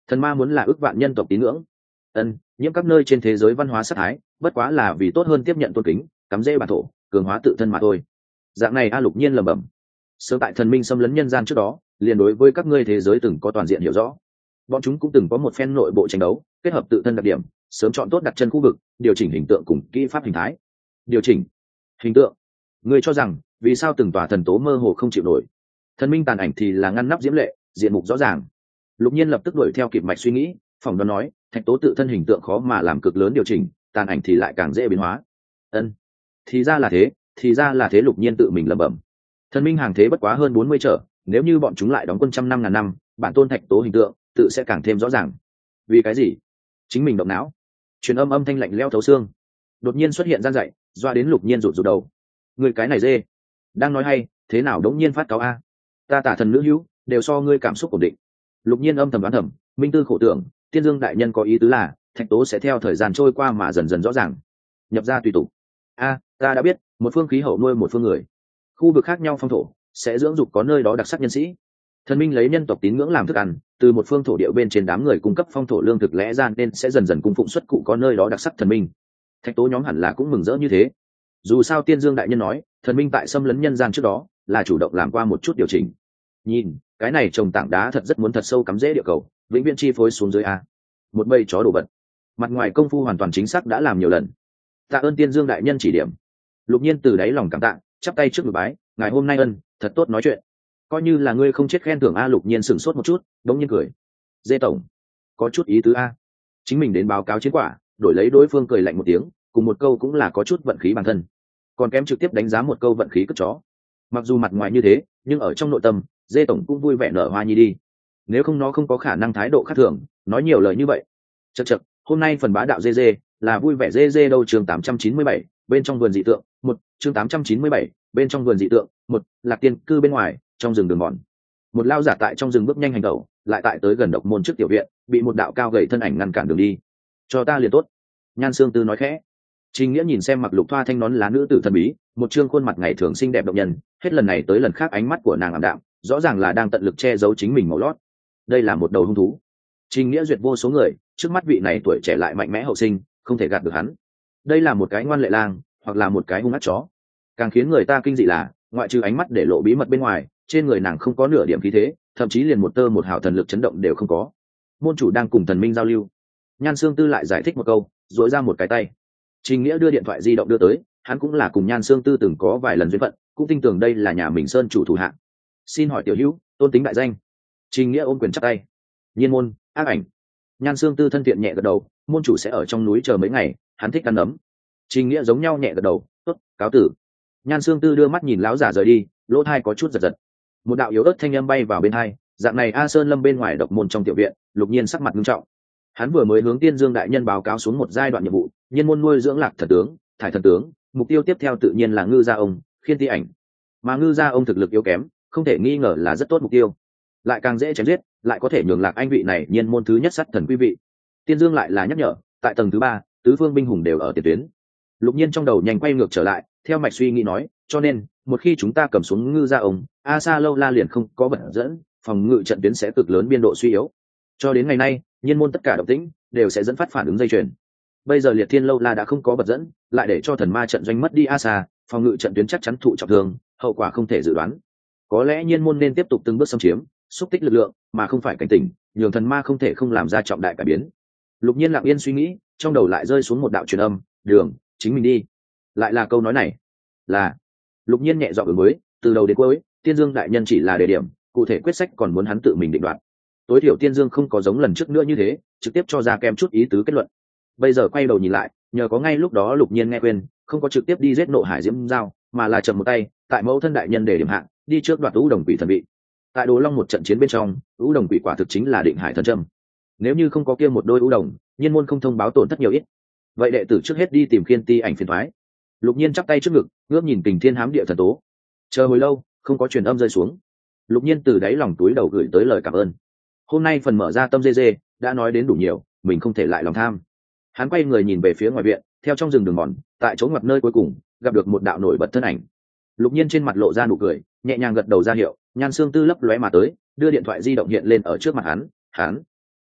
Thần ma muốn là ước vạn nhân tộc tín ngưỡng. Ân, nhiễm các nơi trên thế giới văn hóa sắc thái, bất quá là vì tốt hơn tiếp nhận tôn kính, cắm rễ bản thổ, cường hóa tự thân mà thôi. Dạng này A Lục Nhiên lẩm bẩm. Sớm tại thần minh xâm lấn nhân gian trước đó, liền đối với các ngươi thế giới từng có toàn diện hiểu rõ. Bọn chúng cũng từng có một phen nội bộ tranh đấu, kết hợp tự thân đặc điểm, sớm chọn tốt đặt chân khu vực, điều chỉnh hình tượng cùng kỹ pháp hình thái. Điều chỉnh hình tượng. Ngươi cho rằng, vì sao từng tòa thần tố mơ hồ không chịu nổi? Thần minh tàn ảnh thì là ngăn nắp diễm lệ, diện mục rõ ràng. Lục Nhiên lập tức đuổi theo kịp mạch suy nghĩ, phỏng đoán nói, thạch tố tự thân hình tượng khó mà làm cực lớn điều chỉnh, tàn ảnh thì lại càng dễ biến hóa. Ân, thì ra là thế, thì ra là thế. Lục Nhiên tự mình lẩm bẩm. Thần minh hàng thế bất quá hơn bốn mươi trở, nếu như bọn chúng lại đóng quân trăm năm ngàn năm, bản tôn thạch tố hình tượng tự sẽ càng thêm rõ ràng. Vì cái gì? Chính mình động não. Truyền âm âm thanh lạnh lẽo thấu xương. Đột nhiên xuất hiện gian dậy, doa đến Lục Nhiên rụt rụt đầu. Người cái này dê, đang nói hay, thế nào đống nhiên phát cáo a? Ta tả thần nữ hữu, đều so ngươi cảm xúc ổn định. Lục Nhiên âm thầm đoán thầm, minh tư khổ tưởng, Tiên Dương đại nhân có ý tứ là, thạch tố sẽ theo thời gian trôi qua mà dần dần rõ ràng. Nhập ra tùy tục. A, ta đã biết, một phương khí hậu nuôi một phương người. Khu vực khác nhau phong thổ sẽ dưỡng dục có nơi đó đặc sắc nhân sĩ. Thần minh lấy nhân tộc tín ngưỡng làm thức ăn, từ một phương thổ địa bên trên đám người cung cấp phong thổ lương thực lẽ ra nên sẽ dần dần cung phụng xuất cụ có nơi đó đặc sắc thần minh. Thạch tố nhóm hẳn là cũng mừng rỡ như thế. Dù sao Tiên Dương đại nhân nói, thần minh tại xâm lấn nhân gian trước đó là chủ động làm qua một chút điều chỉnh. Nhìn, cái này trồng tảng đá thật rất muốn thật sâu cắm rễ địa cầu, vĩnh viễn chi phối xuống dưới a. Một bầy chó đổ vật. Mặt ngoài công phu hoàn toàn chính xác đã làm nhiều lần. Tạ ơn Tiên Dương đại nhân chỉ điểm. Lục Nhiên từ đáy lòng cảm tạ, chắp tay trước ngực bái, ngài hôm nay ân, thật tốt nói chuyện. Coi như là ngươi không chết khen thưởng a. Lục Nhiên sửng sốt một chút, đống nhiên cười. Dê tổng, có chút ý tứ a. Chính mình đến báo cáo chiến quả, đổi lấy đối phương cười lạnh một tiếng, cùng một câu cũng là có chút vận khí bản thân. Còn kém trực tiếp đánh giá một câu vận khí cất chó. Mặc dù mặt ngoài như thế, nhưng ở trong nội tâm, Dê tổng cũng vui vẻ nở hoa nhi đi. Nếu không nó không có khả năng thái độ khác thường, nói nhiều lời như vậy. Chậc chậc, hôm nay phần bá đạo dê dê là vui vẻ dê dê đâu. Chương tám trăm chín mươi bảy, bên trong vườn dị tượng, một. Chương tám trăm chín mươi bảy, bên trong vườn dị tượng, một. Lạc tiên cư bên ngoài, trong rừng đường mòn. Một lao giả tại trong rừng bước nhanh hành tẩu, lại tại tới gần độc môn trước tiểu viện, bị một đạo cao gầy thân ảnh ngăn cản đường đi. Cho ta liền tốt. Nhan Sương Tư nói khẽ. Trình Nghĩa nhìn xem mặc lục thoa thanh nón lá nữ tử thần bí, một trương khuôn mặt ngày thường xinh đẹp động nhân, hết lần này tới lần khác ánh mắt của nàng ảm đạm, rõ ràng là đang tận lực che giấu chính mình màu lót. Đây là một đầu hung thú. Trình Nghĩa duyệt vô số người, trước mắt vị này tuổi trẻ lại mạnh mẽ hậu sinh, không thể gạt được hắn. Đây là một cái ngoan lệ lang, hoặc là một cái hung ác chó. Càng khiến người ta kinh dị là, ngoại trừ ánh mắt để lộ bí mật bên ngoài, trên người nàng không có nửa điểm khí thế, thậm chí liền một tơ một hào thần lực chấn động đều không có. Môn chủ đang cùng thần minh giao lưu. Nhan Sương Tư lại giải thích một câu, duỗi ra một cái tay. Trình Nghĩa đưa điện thoại di động đưa tới, hắn cũng là cùng Nhan Sương Tư từng có vài lần duyên phận, cũng tin tưởng đây là nhà mình sơn chủ thủ hạng. Xin hỏi tiểu hữu, tôn tính đại danh. Trình Nghĩa ôm quyền chắp tay. Nhiên môn, ác ảnh. Nhan Sương Tư thân thiện nhẹ gật đầu, môn chủ sẽ ở trong núi chờ mấy ngày, hắn thích ăn ấm. Trình Nghĩa giống nhau nhẹ gật đầu, tốt, cáo tử. Nhan Sương Tư đưa mắt nhìn láo giả rời đi, lỗ thai có chút giật giật. Một đạo yếu ớt thanh âm bay vào bên hai, dạng này A Sơn Lâm bên ngoài độc môn trong tiểu viện, Lục Nhiên sắc mặt nghiêm trọng. Hắn vừa mới hướng Tiên Dương đại nhân báo cáo xuống một giai đoạn nhiệm vụ, nhiên môn nuôi dưỡng lạc thần tướng, thải thần tướng, mục tiêu tiếp theo tự nhiên là ngư gia ông, khiên ti ảnh. Mà ngư gia ông thực lực yếu kém, không thể nghi ngờ là rất tốt mục tiêu, lại càng dễ chém giết, lại có thể nhường lạc anh vị này nhiên môn thứ nhất sát thần quý vị. Tiên Dương lại là nhắc nhở, tại tầng thứ ba, tứ phương binh hùng đều ở tiền tuyến. Lục Nhiên trong đầu nhanh quay ngược trở lại, theo mạch suy nghĩ nói, cho nên một khi chúng ta cầm xuống ngư gia ông, A Sa lâu la liền không có vận dẫn, phòng ngự trận tuyến sẽ cực lớn biên độ suy yếu. Cho đến ngày nay, nhiên môn tất cả động tĩnh đều sẽ dẫn phát phản ứng dây chuyền. Bây giờ liệt thiên lâu la đã không có bật dẫn, lại để cho thần ma trận doanh mất đi A Sa, phòng ngự trận tuyến chắc chắn thụ trọng thương, hậu quả không thể dự đoán. Có lẽ nhiên môn nên tiếp tục từng bước xâm chiếm, xúc tích lực lượng, mà không phải cảnh tỉnh, nhường thần ma không thể không làm ra trọng đại cải biến. Lục Nhiên lặng yên suy nghĩ, trong đầu lại rơi xuống một đạo truyền âm, đường, chính mình đi. Lại là câu nói này, là Lục Nhiên nhẹ giọng ứng với, từ đầu đến cuối, Tiên Dương đại nhân chỉ là đề điểm, cụ thể quyết sách còn muốn hắn tự mình định đoạt. Tối thiểu Tiên Dương không có giống lần trước nữa như thế, trực tiếp cho ra kèm chút ý tứ kết luận. Bây giờ quay đầu nhìn lại, nhờ có ngay lúc đó Lục Nhiên nghe quên, không có trực tiếp đi giết nộ hải diễm giao, mà là chậm một tay, tại mẫu thân đại nhân để điểm hạng, đi trước đoạt U Đồng Quỷ thần vị. Tại Đồ Long một trận chiến bên trong, U Đồng Quỷ quả thực chính là định hải thần châm. Nếu như không có kia một đôi U Đồng, nhiên môn không thông báo tổn thất nhiều ít. Vậy đệ tử trước hết đi tìm Khiên Ti ảnh phiền toái. Lục Nhiên chắp tay trước ngực, ngước nhìn Kình Thiên hám địa thần tố. Chờ hồi lâu, không có truyền âm rơi xuống. Lục Nhiên từ đáy lòng túi đầu gửi tới lời cảm ơn. Hôm nay phần mở ra tâm dê dê đã nói đến đủ nhiều, mình không thể lại lòng tham. Hắn quay người nhìn về phía ngoài viện, theo trong rừng đường mòn, tại chỗ ngoặt nơi cuối cùng gặp được một đạo nổi bật thân ảnh. Lục Nhiên trên mặt lộ ra nụ cười, nhẹ nhàng gật đầu ra hiệu, Nhan Sương Tư lấp lóe mà tới, đưa điện thoại di động hiện lên ở trước mặt hắn. Hắn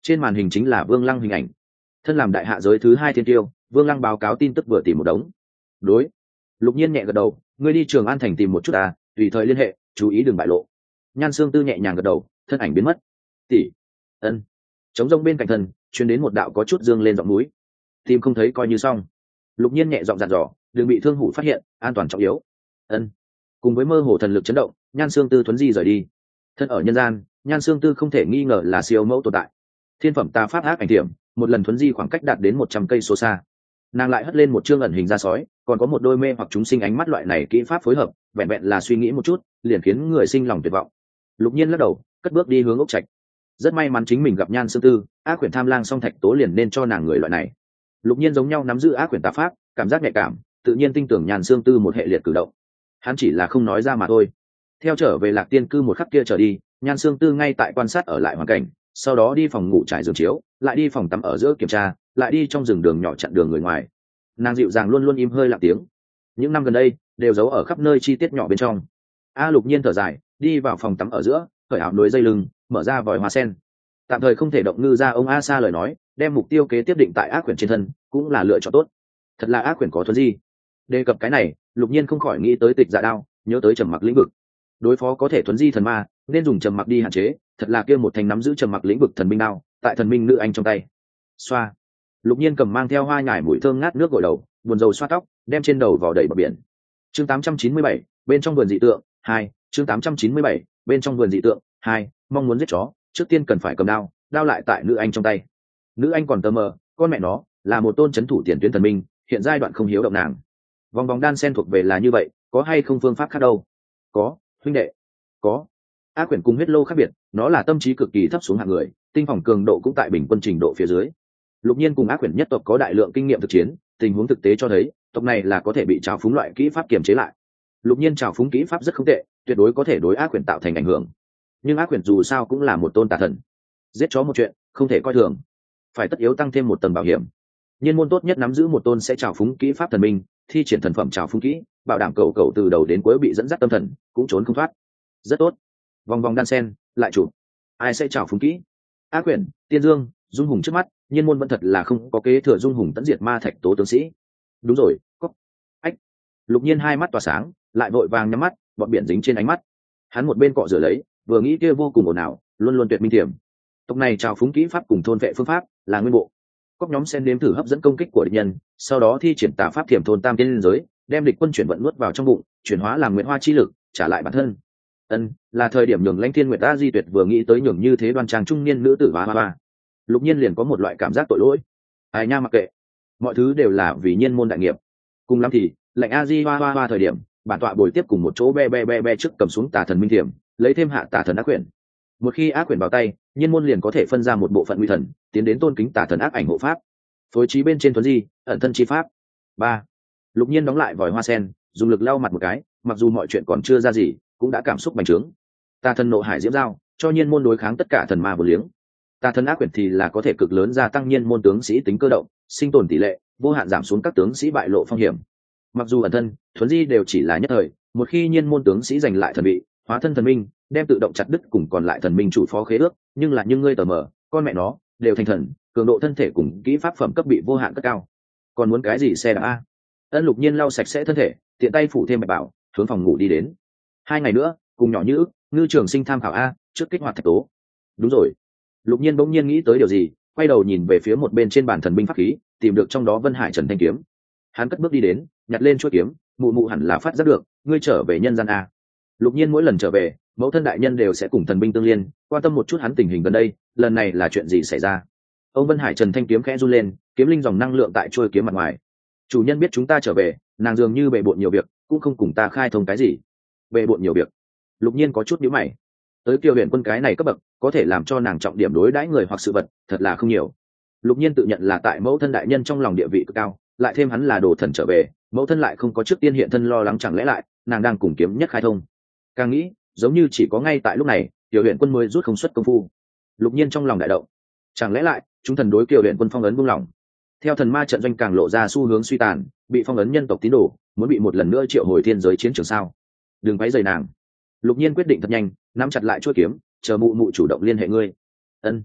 Trên màn hình chính là Vương Lăng hình ảnh. Thân làm đại hạ giới thứ hai thiên tiêu, Vương Lăng báo cáo tin tức vừa tìm một đống. Đối. Lục Nhiên nhẹ gật đầu, ngươi đi Trường An thành tìm một chút à, tùy thời liên hệ, chú ý đừng bại lộ. Nhan Sương Tư nhẹ nhàng gật đầu, thân ảnh biến mất. Tỷ. Ân. Trống rông bên cạnh thân, truyền đến một đạo có chút dương lên giọng núi. Tìm không thấy coi như xong. Lục Nhiên nhẹ giọng dặn dò, đừng bị thương hủ phát hiện, an toàn trọng yếu. Ân. Cùng với mơ hồ thần lực chấn động, Nhan Sương Tư thuấn di rời đi. Thân ở nhân gian, Nhan Sương Tư không thể nghi ngờ là siêu mẫu tồn tại. Thiên phẩm tà pháp ác ảnh tiệm, một lần thuấn di khoảng cách đạt đến một trăm cây số xa. Nàng lại hất lên một chương ẩn hình ra sói, còn có một đôi mê hoặc chúng sinh ánh mắt, loại này kỹ pháp phối hợp, vẹn vẹn là suy nghĩ một chút, liền khiến người sinh lòng tuyệt vọng. Lục Nhiên lắc đầu, cất bước đi hướng ốc trạch. Rất may mắn chính mình gặp Nhan Sương Tư, ác quyển tham lang song thạch tố liền nên cho nàng người loại này. Lục Nhiên giống nhau nắm giữ ác quyển tà pháp, cảm giác nhạy cảm, tự nhiên tin tưởng Nhan Sương Tư một hệ liệt cử động. Hắn chỉ là không nói ra mà thôi. Theo trở về Lạc Tiên cư một khắc kia trở đi, Nhan Sương Tư ngay tại quan sát ở lại hoàn cảnh, sau đó đi phòng ngủ trải giường chiếu, lại đi phòng tắm ở giữa kiểm tra, lại đi trong rừng đường nhỏ chặn đường người ngoài. Nàng dịu dàng luôn luôn im hơi lặng tiếng. Những năm gần đây đều giấu ở khắp nơi chi tiết nhỏ bên trong. A Lục Nhiên thở dài, đi vào phòng tắm ở giữa, cởi áo nối dây lưng, mở ra vòi hoa sen. Tạm thời không thể động ngư ra ông A Sa lời nói, đem mục tiêu kế tiếp định tại ác quyển trên thân, cũng là lựa chọn tốt. Thật là ác quyển có thuần gì? Đề cập cái này, Lục Nhiên không khỏi nghĩ tới Tịch Dạ Đao, nhớ tới trầm mặc lĩnh vực. Đối phó có thể thuần di thần ma, nên dùng trầm mặc đi hạn chế, thật là kia một thành nắm giữ trầm mặc lĩnh vực thần binh đao, tại thần minh nữ anh trong tay. Xoa. Lục Nhiên cầm mang theo hoa nhài mùi thơm ngát nước gội đầu, buồn rầu xoa tóc, đem trên đầu vò đầy bờ biển. Chương tám trăm chín mươi bảy, bên trong vườn dị tượng hai. Chương tám trăm chín mươi bảy, bên trong vườn dị tượng hai. Mong muốn giết chó, trước tiên cần phải cầm đao, đao lại tại nữ anh trong tay. Nữ anh còn tơ mờ, con mẹ nó là một tôn chấn thủ tiền tuyến thần minh, hiện giai đoạn không hiếu động nàng. Vòng vòng đan sen thuộc về là như vậy, có hay không phương pháp khác đâu? Có, huynh đệ. Có. Ác quyển cùng huyết lô khác biệt, nó là tâm trí cực kỳ thấp xuống hạng người, tinh phòng cường độ cũng tại bình quân trình độ phía dưới. Lục Nhiên cùng ác quyển nhất tộc có đại lượng kinh nghiệm thực chiến, tình huống thực tế cho thấy tộc này là có thể bị trào phúng loại kỹ pháp kiềm chế lại. Lục Nhiên trào phúng kỹ pháp rất không tệ, tuyệt đối có thể đối ác quyển tạo thành ảnh hưởng. Nhưng ác quyển dù sao cũng là một tôn tà thần, giết chó một chuyện không thể coi thường, phải tất yếu tăng thêm một tầng bảo hiểm. Nhiên môn tốt nhất nắm giữ một tôn sẽ trào phúng kỹ pháp thần minh, thi triển thần phẩm trào phúng kỹ, bảo đảm cầu cầu từ đầu đến cuối bị dẫn dắt tâm thần, cũng trốn không thoát. Rất tốt. Vòng vòng đan sen lại chủ, ai sẽ trào phúng kỹ? Ác quyển, Tiên Dương, Dung Hùng trước mắt, Nhiên môn vẫn thật là không có kế thừa Dung Hùng tận diệt ma thạch tố tướng sĩ. Đúng rồi, cốc. Ách. Lục Nhiên hai mắt tỏa sáng, lại vội vàng nhắm mắt, bọn biển dính trên ánh mắt. Hắn một bên cọ rửa lấy, vừa nghĩ kia vô cùng ồn ào, luôn luôn tuyệt minh thiểm. Tộc này trào phúng kỹ pháp cùng thôn vệ phương pháp là nguyên bộ. Cốc nhóm sen đếm thử hấp dẫn công kích của địch nhân, sau đó thi triển tà pháp thiểm thôn tam tiên liên giới, đem địch quân chuyển vận nuốt vào trong bụng, chuyển hóa làm nguyện hoa chi lực, trả lại bản thân. Ân, là thời điểm nhường Lãnh Thiên Nguyệt ta di tuyệt vừa nghĩ tới nhường như thế đoan trang trung niên nữ tử hoa hoa. Lục Nhiên liền có một loại cảm giác tội lỗi. Ai nha mặc kệ, mọi thứ đều là vì Nhiên môn đại nghiệp. Cùng lắm thì, lệnh a di hoa hoa hoa thời điểm, bản tọa bồi tiếp cùng một chỗ be be be be trước cầm xuống tà thần minh thiểm, lấy thêm hạ tà thần ác quyển. Một khi ác quyển vào tay, Nhiên môn liền có thể phân ra một bộ phận nguy thần, tiến đến tôn kính tà thần ác ảnh hộ pháp. Phối trí bên trên thuần di, ẩn thân chi pháp. Ba. Lục Nhiên đóng lại vòi hoa sen, dùng lực lau mặt một cái, mặc dù mọi chuyện còn chưa ra gì, cũng đã cảm xúc bành trướng. Tà thần nộ hải diễm giao, cho Nhiên môn đối kháng tất cả thần ma vô liếng. Tà thần ác quyển thì là có thể cực lớn gia tăng Nhiên môn tướng sĩ tính cơ động, sinh tồn tỷ lệ, vô hạn giảm xuống các tướng sĩ bại lộ phong hiểm. Mặc dù ẩn thân, thuần di đều chỉ là nhất thời, một khi Nhiên môn tướng sĩ giành lại thần vị, hóa thân thần minh, đem tự động chặt đứt cùng còn lại thần minh chủ phó khế ước, nhưng là nhưng ngươi tờ mờ, con mẹ nó, đều thành thần, cường độ thân thể cùng kỹ pháp phẩm cấp bị vô hạn cất cao. Còn muốn cái gì xe đạp a? Ân Lục Nhiên lau sạch sẽ thân thể, tiện tay phủ thêm bạch bảo, hướng phòng ngủ đi đến. Hai ngày nữa, cùng nhỏ như Ngư Trường Sinh tham khảo a, trước kích hoạt thạch tố. Đúng rồi. Lục Nhiên bỗng nhiên nghĩ tới điều gì, quay đầu nhìn về phía một bên trên bàn thần binh pháp khí, tìm được trong đó Vân Hải Trần Thanh kiếm. Hắn cất bước đi đến, nhặt lên chuôi kiếm, mụ mụ hẳn là phát giác được, ngươi trở về nhân gian a. Lục Nhiên mỗi lần trở về, mẫu thân đại nhân đều sẽ cùng thần binh tương liên, quan tâm một chút hắn tình hình gần đây, lần này là chuyện gì xảy ra? Ông Vân Hải Trần Thanh kiếm khẽ run lên, kiếm linh dòng năng lượng tại chuôi kiếm mặt ngoài. Chủ nhân biết chúng ta trở về, nàng dường như bệ bội nhiều việc, cũng không cùng ta khai thông cái gì. Bệ bội nhiều việc. Lục Nhiên có chút nhíu mày. Tới Kiều Huyền Quân cái này cấp bậc, có thể làm cho nàng trọng điểm đối đãi người hoặc sự vật, thật là không nhiều. Lục Nhiên tự nhận là tại mẫu thân đại nhân trong lòng địa vị cực cao, lại thêm hắn là đồ thần trở về, mẫu thân lại không có trước tiên hiện thân lo lắng, chẳng lẽ lại nàng đang cùng kiếm nhất khai thông. Càng nghĩ, giống như chỉ có ngay tại lúc này, Kiều Huyền Quân mới rút không xuất công phu. Lục Nhiên trong lòng đại động. Chẳng lẽ lại chúng thần đối Kiều Huyền Quân phong ấn buông lỏng? Theo thần ma trận doanh càng lộ ra xu hướng suy tàn, bị phong ấn nhân tộc tín đồ muốn bị một lần nữa triệu hồi thiên giới chiến trường sao? Đừng quấy rầy nàng. Lục Nhiên quyết định thật nhanh, nắm chặt lại chuôi kiếm, chờ mụ mụ chủ động liên hệ ngươi. Ân.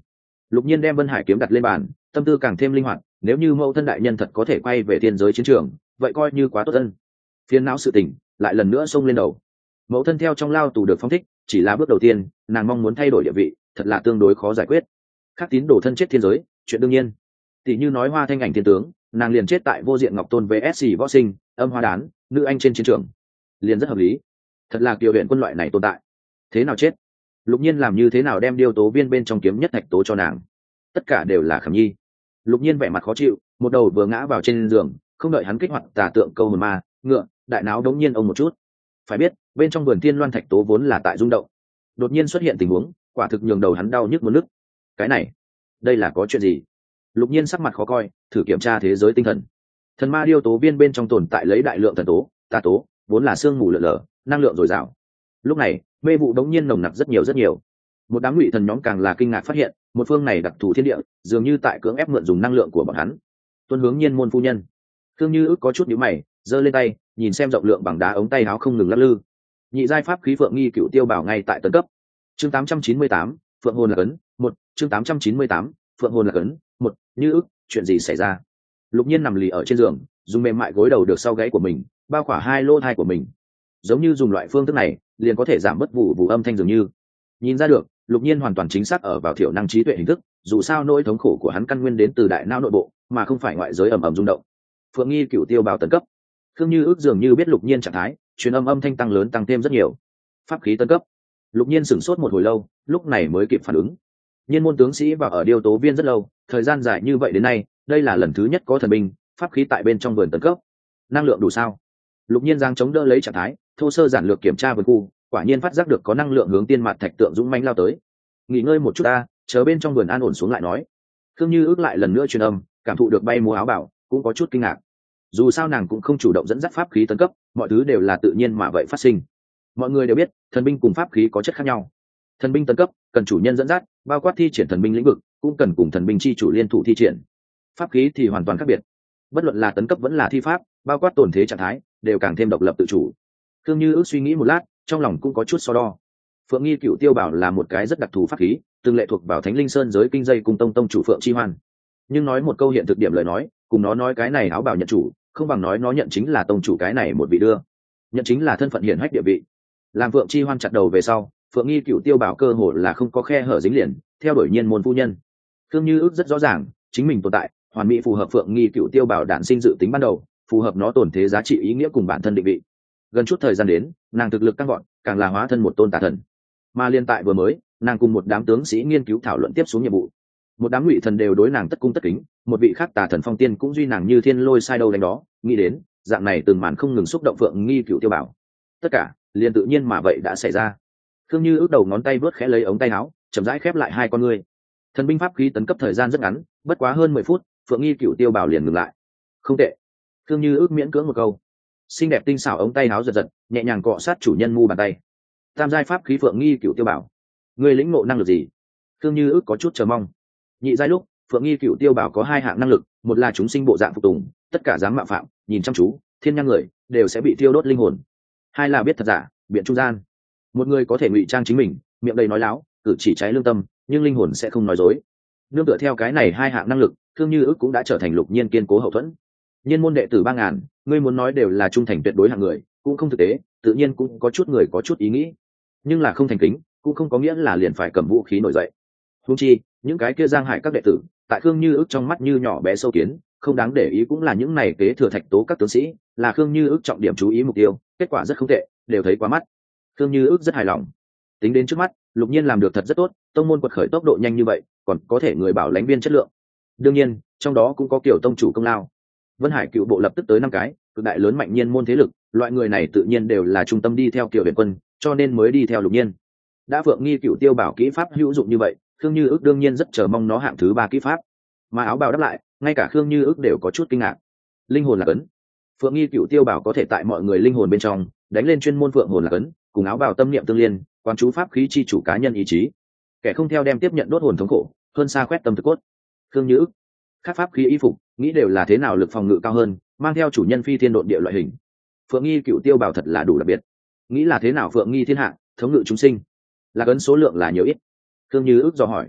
Lục nhiên đem Vân Hải kiếm đặt lên bàn, tâm tư càng thêm linh hoạt. Nếu như mẫu thân đại nhân thật có thể quay về thiên giới chiến trường, vậy coi như quá tốt ân. Phiền não sự tình lại lần nữa xông lên đầu. Mẫu thân theo trong lao tù được phong thích, chỉ là bước đầu tiên, nàng mong muốn thay đổi địa vị, thật là tương đối khó giải quyết. Khác tín đồ thân chết thiên giới, chuyện đương nhiên. Tỷ như nói Hoa Thanh Ảnh thiên tướng, nàng liền chết tại Vô Diện Ngọc Tôn vs Võ Sinh, Âm Hoa Đán, nữ anh trên chiến trường, liền rất hợp lý. Thật là kiều huyện quân loại này tồn tại. Thế nào chết? Lục nhiên làm như thế nào đem điêu tố viên bên trong kiếm nhất thạch tố cho nàng? Tất cả đều là Khảm Nhi. Lục nhiên vẻ mặt khó chịu, một đầu vừa ngã vào trên giường, không đợi hắn kích hoạt tà tượng câu hồn ma ngựa, đại náo đống nhiên ông một chút. Phải biết, bên trong vườn thiên loan thạch tố vốn là tại rung động, đột nhiên xuất hiện tình huống, quả thực nhường đầu hắn đau nhức muốn nứt. Cái này, đây là có chuyện gì? Lục nhiên sắc mặt khó coi, thử kiểm tra thế giới tinh thần. Thần ma điêu tố viên bên trong tồn tại lấy đại lượng thần tố, tà tố, vốn là sương mù lở lở, năng lượng dồi dào. Lúc này, mê vụ đống nhiên nồng nặc rất nhiều rất nhiều. Một đám ngụy thần nhóm càng là kinh ngạc phát hiện, một phương này đặc thù thiên địa, dường như tại cưỡng ép mượn dùng năng lượng của bọn hắn. Tuân hướng Nhiên môn phu nhân, thương như ước có chút nhíu mày, giơ lên tay, nhìn xem rộng lượng bằng đá ống tay áo không ngừng lắc lư. Nhị giai pháp khí Phượng Nghi Cựu Tiêu Bảo ngay tại tấn cấp. Chương tám trăm chín mươi tám, Phượng hồn là cấn, một, chương tám trăm chín mươi tám, Phượng hồn là cấn, một, như ước, chuyện gì xảy ra? Lục Nhiên nằm lì ở trên giường, dùng mềm mại gối đầu được sau gáy của mình, bao khỏa hai lỗ tai của mình. Giống như dùng loại phương thức này, liền có thể giảm bớt vụ vụ âm thanh dường như. Nhìn ra được, Lục Nhiên hoàn toàn chính xác ở vào thiểu năng trí tuệ hình thức, dù sao nỗi thống khổ của hắn căn nguyên đến từ đại não nội bộ, mà không phải ngoại giới ầm ầm rung động. Phượng Nghi Cựu Tiêu Bảo tấn cấp. Khương Như ước dường như biết Lục Nhiên trạng thái, truyền âm âm thanh tăng lớn tăng thêm rất nhiều. Pháp khí tấn cấp. Lục Nhiên sửng sốt một hồi lâu, lúc này mới kịp phản ứng. Nhiên môn tướng sĩ vào ở điêu tố viên rất lâu, thời gian dài như vậy đến nay, đây là lần thứ nhất có thần binh, pháp khí tại bên trong vườn tấn cấp. Năng lượng đủ sao? Lục Nhiên giang chống đỡ lấy trạng thái, thô sơ giản lược kiểm tra vườn khu, quả nhiên phát giác được có năng lượng hướng tiên mặt thạch tượng dũng mãnh lao tới. Nghỉ ngơi một chút ta, chờ bên trong vườn an ổn xuống lại nói. Khương Như ước lại lần nữa truyền âm, cảm thụ được bay múa áo bảo, cũng có chút kinh ngạc. Dù sao nàng cũng không chủ động dẫn dắt pháp khí tấn cấp, mọi thứ đều là tự nhiên mà vậy phát sinh. Mọi người đều biết, thần binh cùng pháp khí có chất khác nhau. Thần binh tấn cấp cần chủ nhân dẫn dắt, bao quát thi triển thần binh lĩnh vực, cũng cần cùng thần binh chi chủ liên thủ thi triển. Pháp khí thì hoàn toàn khác biệt. Bất luận là tấn cấp vẫn là thi pháp, bao quát tổn thế trạng thái, đều càng thêm độc lập tự chủ. Khương Như ước suy nghĩ một lát, trong lòng cũng có chút so đo. Phượng Nghi Cựu Tiêu Bảo là một cái rất đặc thù pháp khí, từng lệ thuộc vào Thánh Linh Sơn giới kinh dây cùng tông tông chủ Phượng Chi Hoan. Nhưng nói một câu hiện thực điểm lời nói, cùng nó nói cái này áo bảo nhận chủ, không bằng nói nó nhận chính là tông chủ cái này một vị đưa. Nhận chính là thân phận hiển hách địa vị. Làm Phượng Chi Hoan chặt đầu về sau, Phượng Nghi Cựu Tiêu Bảo cơ hồ là không có khe hở dính liền, theo đuổi Nhiên môn phu nhân. Khương Như ước rất rõ ràng, chính mình tồn tại, hoàn mỹ phù hợp Phượng Nghi Cựu Tiêu Bảo đản sinh dự tính ban đầu, phù hợp nó tổn thế giá trị ý nghĩa cùng bản thân định vị. Gần chút thời gian đến, nàng thực lực tăng vọt, càng là hóa thân một tôn tà thần. Mà liên tại vừa mới, nàng cùng một đám tướng sĩ nghiên cứu thảo luận tiếp xuống nhiệm vụ. Một đám ngụy thần đều đối nàng tất cung tất kính, một vị khác tà thần Phong Tiên cũng duy nàng như thiên lôi sai đâu đánh đó, nghĩ đến, dạng này từng màn không ngừng xúc động Phượng Nghi Cựu Tiêu Bảo. Tất cả, liền tự nhiên mà vậy đã xảy ra. Khương Như ước đầu ngón tay vớt khẽ lấy ống tay áo, chậm rãi khép lại hai con ngươi. Thần binh pháp khí tấn cấp thời gian rất ngắn, bất quá hơn mười phút, Phượng Nghi Cựu Tiêu Bảo liền ngừng lại. Không tệ. Khương Như ước miễn cưỡng một câu. Xinh đẹp tinh xảo ống tay áo giật giật, nhẹ nhàng cọ sát chủ nhân mu bàn tay. Tam giai pháp khí Phượng Nghi Cựu Tiêu Bảo, ngươi lĩnh ngộ năng lực gì? Khương Như ước có chút chờ mong. Nhị giai lúc, Phượng Nghi Cựu Tiêu Bảo có hai hạng năng lực, một là chúng sinh bộ dạng phục tùng, tất cả dám mạo phạm, nhìn chăm chú, thiên nhang người đều sẽ bị tiêu đốt linh hồn. Hai là biết thật giả, biện trung gian. Một người có thể ngụy trang chính mình, miệng đầy nói láo, cử chỉ trái lương tâm, nhưng linh hồn sẽ không nói dối. Nương tựa theo cái này hai hạng năng lực, Khương Như ước cũng đã trở thành Lục Nhiên kiên cố hậu thuẫn. Nhiên môn đệ tử ba ngàn, ngươi muốn nói đều là trung thành tuyệt đối hạng người, cũng không thực tế, tự nhiên cũng có chút người có chút ý nghĩ. Nhưng là không thành kính, cũng không có nghĩa là liền phải cầm vũ khí nổi dậy. Huống chi, những cái kia giang hại các đệ tử, tại Khương Như ước trong mắt như nhỏ bé sâu kiến, không đáng để ý cũng là những này kế thừa thạch tố các tướng sĩ, là Khương Như ước trọng điểm chú ý mục tiêu, kết quả rất không tệ, đều thấy quá mắt. Khương Như ước rất hài lòng. Tính đến trước mắt, Lục Nhiên làm được thật rất tốt, tông môn quật khởi tốc độ nhanh như vậy, còn có thể người bảo lãnh viên chất lượng. Đương nhiên, trong đó cũng có kiểu tông chủ công lao. Vân Hải cựu bộ lập tức tới năm cái, cực đại lớn mạnh nhiên môn thế lực, loại người này tự nhiên đều là trung tâm đi theo kiểu Huyền Quân, cho nên mới đi theo Lục Nhiên. Đã Phượng Nghi Cựu Tiêu Bảo kỹ pháp hữu dụng như vậy, Khương Như ước đương nhiên rất chờ mong nó hạng thứ ba kỹ pháp. Mà áo bào đáp lại, ngay cả Khương Như ước đều có chút kinh ngạc. Linh hồn là cấn. Phượng Nghi Cựu Tiêu Bảo có thể tại mọi người linh hồn bên trong đánh lên chuyên môn phượng hồn là cấn, cùng áo bào tâm niệm tương liên, quan chú pháp khí chi chủ cá nhân ý chí. Kẻ không theo đem tiếp nhận đốt hồn thống khổ, hơn xa quét tâm thực cốt. Khương Như ước, khác pháp khí y phục, nghĩ đều là thế nào lực phòng ngự cao hơn, mang theo chủ nhân phi thiên độn địa loại hình. Phượng Nghi Cựu Tiêu Bảo thật là đủ đặc biệt. Nghĩ là thế nào Phượng Nghi thiên hạ, thống ngự chúng sinh, là cấn số lượng là nhiều ít. Khương Như ước dò hỏi.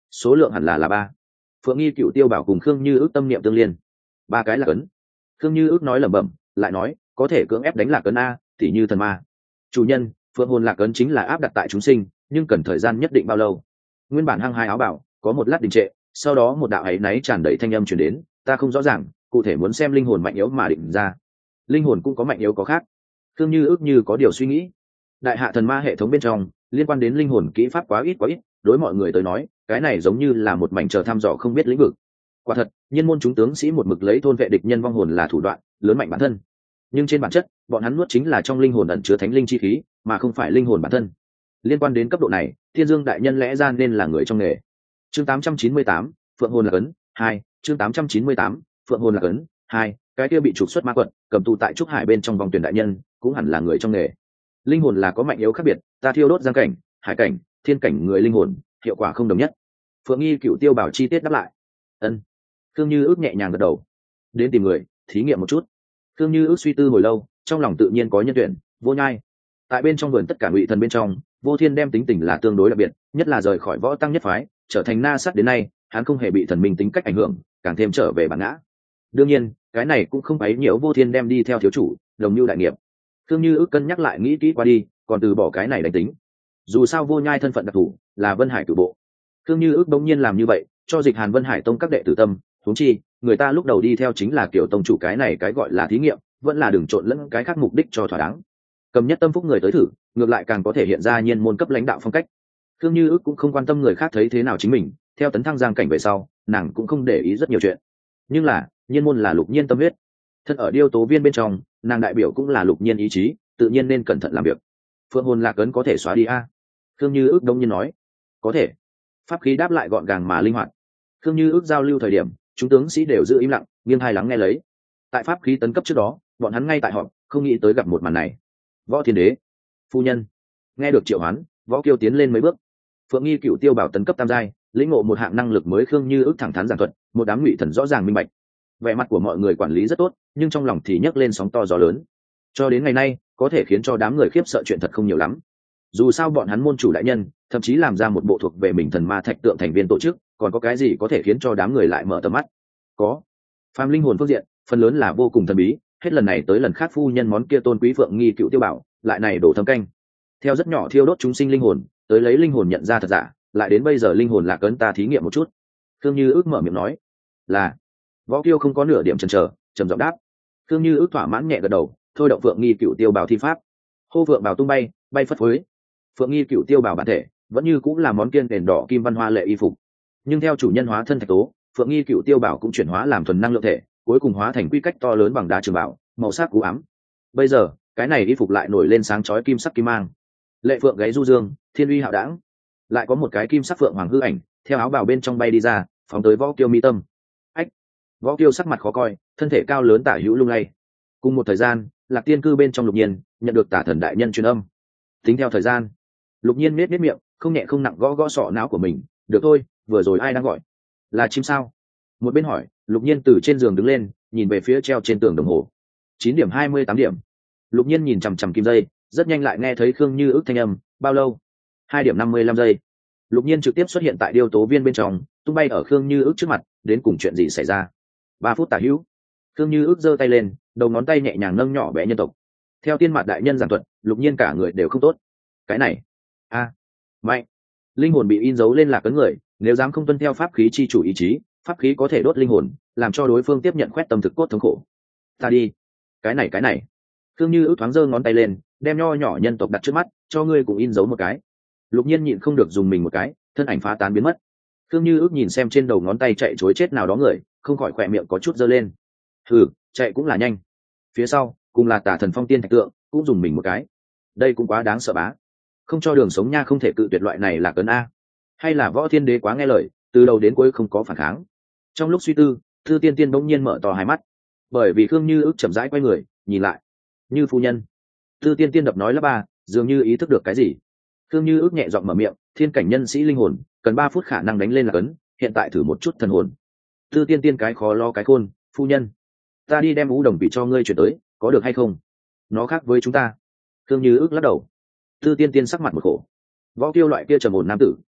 số lượng hẳn là là ba. Phượng Nghi Cựu Tiêu Bảo cùng Khương Như Ước tâm niệm tương liên. Ba cái là cấn. Khương Như Ước nói lẩm bẩm, lại nói, có thể cưỡng ép đánh lạc cấn a, thì như thần ma. Chủ nhân, phượng hồn lạc cấn chính là áp đặt tại chúng sinh, nhưng cần thời gian nhất định bao lâu? Nguyên bản hăng hai áo bảo, có một lát đình trệ, sau đó một đạo ấy náy tràn đầy thanh âm truyền đến, ta không rõ ràng, cụ thể muốn xem linh hồn mạnh yếu mà định ra. Linh hồn cũng có mạnh yếu có khác. Khương Như Ước như có điều suy nghĩ. Đại hạ thần ma hệ thống bên trong, liên quan đến linh hồn kỹ pháp quá ít quá ít, đối mọi người tới nói, cái này giống như là một mảnh chờ thăm dò không biết lĩnh vực. Quả thật, nhân môn chúng tướng sĩ một mực lấy thôn vệ địch nhân vong hồn là thủ đoạn lớn mạnh bản thân, nhưng trên bản chất bọn hắn nuốt chính là trong linh hồn ẩn chứa thánh linh chi khí, mà không phải linh hồn bản thân. Liên quan đến cấp độ này, Thiên Dương đại nhân lẽ ra nên là người trong nghề. Chương tám trăm chín mươi tám, Phượng hồn là cấn hai. Chương tám trăm chín mươi tám, Phượng hồn là cấn hai. Cái kia bị trục xuất ma quật, cầm tù tại trúc hải bên trong vòng tuyển đại nhân, cũng hẳn là người trong nghề. Linh hồn là có mạnh yếu khác biệt, ta thiêu đốt giang cảnh, hải cảnh, thiên cảnh người linh hồn, hiệu quả không đồng nhất. Phượng Nghi Cựu Tiêu Bảo chi tiết đáp lại. Ân. Khương Như Ước nhẹ nhàng gật đầu. Đến tìm người thí nghiệm một chút. Khương Như Ước suy tư hồi lâu, trong lòng tự nhiên có nhân tuyển. Vô Nhai. Tại bên trong vườn tất cả ngụy thần bên trong, Vô Thiên đem tính tình là tương đối đặc biệt, nhất là rời khỏi võ tăng nhất phái, trở thành na sát đến nay, hắn không hề bị thần minh tính cách ảnh hưởng, càng thêm trở về bản ngã. Đương nhiên, cái này cũng không ấy nhiễu Vô Thiên đem đi theo thiếu chủ, đồng như đại nghiệp. Khương Như Ước cân nhắc lại nghĩ kỹ qua đi, còn từ bỏ cái này đánh tính. Dù sao Vô Nhai thân phận đặc thù, là Vân Hải cử bộ. Khương Như Ước bỗng nhiên làm như vậy, cho Dịch Hàn Vân Hải tông các đệ tử tâm, huống chi, người ta lúc đầu đi theo chính là kiểu tông chủ, cái này cái gọi là thí nghiệm, vẫn là đừng trộn lẫn cái khác mục đích cho thỏa đáng. Cầm nhất tâm phúc người tới thử, ngược lại càng có thể hiện ra nhiên môn cấp lãnh đạo phong cách. Khương Như Ước cũng không quan tâm người khác thấy thế nào chính mình, theo tấn thăng giang cảnh về sau, nàng cũng không để ý rất nhiều chuyện. Nhưng là, nhiên môn là Lục Nhiên tâm huyết. Thân ở điêu tố viên bên trong, nàng đại biểu cũng là Lục Nhiên ý chí, tự nhiên nên cẩn thận làm việc. Phượng hồn lạc ấn có thể xóa đi a? Khương Như Ước đông nhiên nói. Có thể. Pháp khí đáp lại gọn gàng mà linh hoạt. Khương Như Ước giao lưu thời điểm, chúng tướng sĩ đều giữ im lặng, nghiêng hai lắng nghe lấy. Tại pháp khí tấn cấp trước đó, bọn hắn ngay tại họp, không nghĩ tới gặp một màn này. Võ Thiên Đế, phu nhân. Nghe được triệu hoán, Võ Kiêu tiến lên mấy bước. Phượng Nghi Cựu Tiêu Bảo tấn cấp tam giai, lĩnh ngộ một hạng năng lực mới. Khương Như Ước thẳng thắn giảng thuật, một đám ngụy thần rõ ràng minh bạch. Vẻ mặt của mọi người quản lý rất tốt, nhưng trong lòng thì nhấc lên sóng to gió lớn. Cho đến ngày nay, có thể khiến cho đám người khiếp sợ chuyện thật không nhiều lắm. Dù sao bọn hắn môn chủ đại nhân, thậm chí làm ra một bộ thuộc về mình thần ma thạch tượng thành viên tổ chức, còn có cái gì có thể khiến cho đám người lại mở tầm mắt? Có. Phàm linh hồn phương diện, phần lớn là vô cùng thần bí, hết lần này tới lần khác phu nhân món kia tôn quý Phượng Nghi Cựu Tiêu Bảo, lại này đổ thâm canh. Theo rất nhỏ thiêu đốt chúng sinh linh hồn, tới lấy linh hồn nhận ra thật giả, lại đến bây giờ linh hồn là cấn ta thí nghiệm một chút. Khương Như Ước mở miệng nói, là. Võ Kiêu không có nửa điểm chần chờ, trầm giọng đáp. Khương Như Ước thỏa mãn nhẹ gật đầu, thôi động Phượng Nghi Cựu Tiêu Bảo thi pháp. Hô Phượng Bảo tung bay, bay phất phới. Phượng Nghi Cựu Tiêu Bảo bản thể vẫn như cũng là món kiên đèn đỏ kim văn hoa lệ y phục, nhưng theo chủ nhân hóa thân thạch tố, Phượng Nghi Cựu Tiêu Bảo cũng chuyển hóa làm thuần năng lượng thể, cuối cùng hóa thành quy cách to lớn bằng đá trường bảo, màu sắc cú ám. Bây giờ, cái này y phục lại nổi lên sáng chói kim sắc kim mang. Lệ phượng gáy du dương, thiên uy hạo đãng. Lại có một cái kim sắc phượng hoàng hư ảnh, theo áo bào bên trong bay đi ra, phóng tới Võ Kiêu mi tâm. Ách! Võ Kiêu sắc mặt khó coi, thân thể cao lớn tả hữu lung lay. Cùng một thời gian, Lạc Tiên cư bên trong Lục Nhiên nhận được Tả Thần đại nhân truyền âm. Tính theo thời gian, Lục Nhiên nết nết miệng, không nhẹ không nặng gõ gõ sọ não của mình. Được thôi, vừa rồi ai đang gọi? Là chim sao? Một bên hỏi, Lục Nhiên từ trên giường đứng lên, nhìn về phía treo trên tường đồng hồ. Chín điểm hai mươi tám điểm. Lục Nhiên nhìn chằm chằm kim dây, rất nhanh lại nghe thấy Khương Như Ước thanh âm. Bao lâu? Hai điểm năm mươi lăm giây. Lục Nhiên trực tiếp xuất hiện tại điêu tố viên bên trong, tung bay ở Khương Như Ước trước mặt. Đến cùng chuyện gì xảy ra? Ba phút tả hữu. Khương Như Ước giơ tay lên, đầu ngón tay nhẹ nhàng nâng nhỏ bé nhân tộc. Theo tiên mạt đại nhân giảng thuật, Lục Nhiên cả người đều không tốt. Cái này, a, à, mạnh. Linh hồn bị in dấu lên là cấn người, nếu dám không tuân theo pháp khí chi chủ ý chí, pháp khí có thể đốt linh hồn, làm cho đối phương tiếp nhận khoét tâm thực cốt thống khổ. Ta đi. Cái này cái này. Khương Như Ước thoáng giơ ngón tay lên, đem nho nhỏ nhân tộc đặt trước mắt, cho ngươi cũng in dấu một cái. Lục Nhiên nhịn không được dùng mình một cái, thân ảnh phá tán biến mất. Khương Như Ước nhìn xem trên đầu ngón tay chạy chối chết nào đó người, không khỏi khỏe miệng có chút giơ lên. Thử, chạy cũng là nhanh. Phía sau, cùng là Tả Thần phong tiên thạch tượng, cũng dùng mình một cái. Đây cũng quá đáng sợ bá. Không cho đường sống nha, không thể cự tuyệt loại này là cấn a. Hay là Võ Thiên Đế quá nghe lời, từ đầu đến cuối không có phản kháng? Trong lúc suy tư, Thư Tiên Tiên bỗng nhiên mở to hai mắt, bởi vì Khương Như Ước chậm rãi quay người, nhìn lại. Như phu nhân. Thư Tiên Tiên đập nói lắp ba, dường như ý thức được cái gì. Khương Như Ước nhẹ giọng mở miệng, thiên cảnh nhân sĩ linh hồn, cần ba phút khả năng đánh lên là cấn, hiện tại thử một chút thần hồn. Thư Tiên Tiên cái khó lo cái khôn, phu nhân. Ta đi đem ú đồng bị cho ngươi chuyển tới, có được hay không? Nó khác với chúng ta. Khương Như Ước lắc đầu. Thư Tiên Tiên sắc mặt một khổ. Võ Kiêu loại kia trầm ổn nam tử,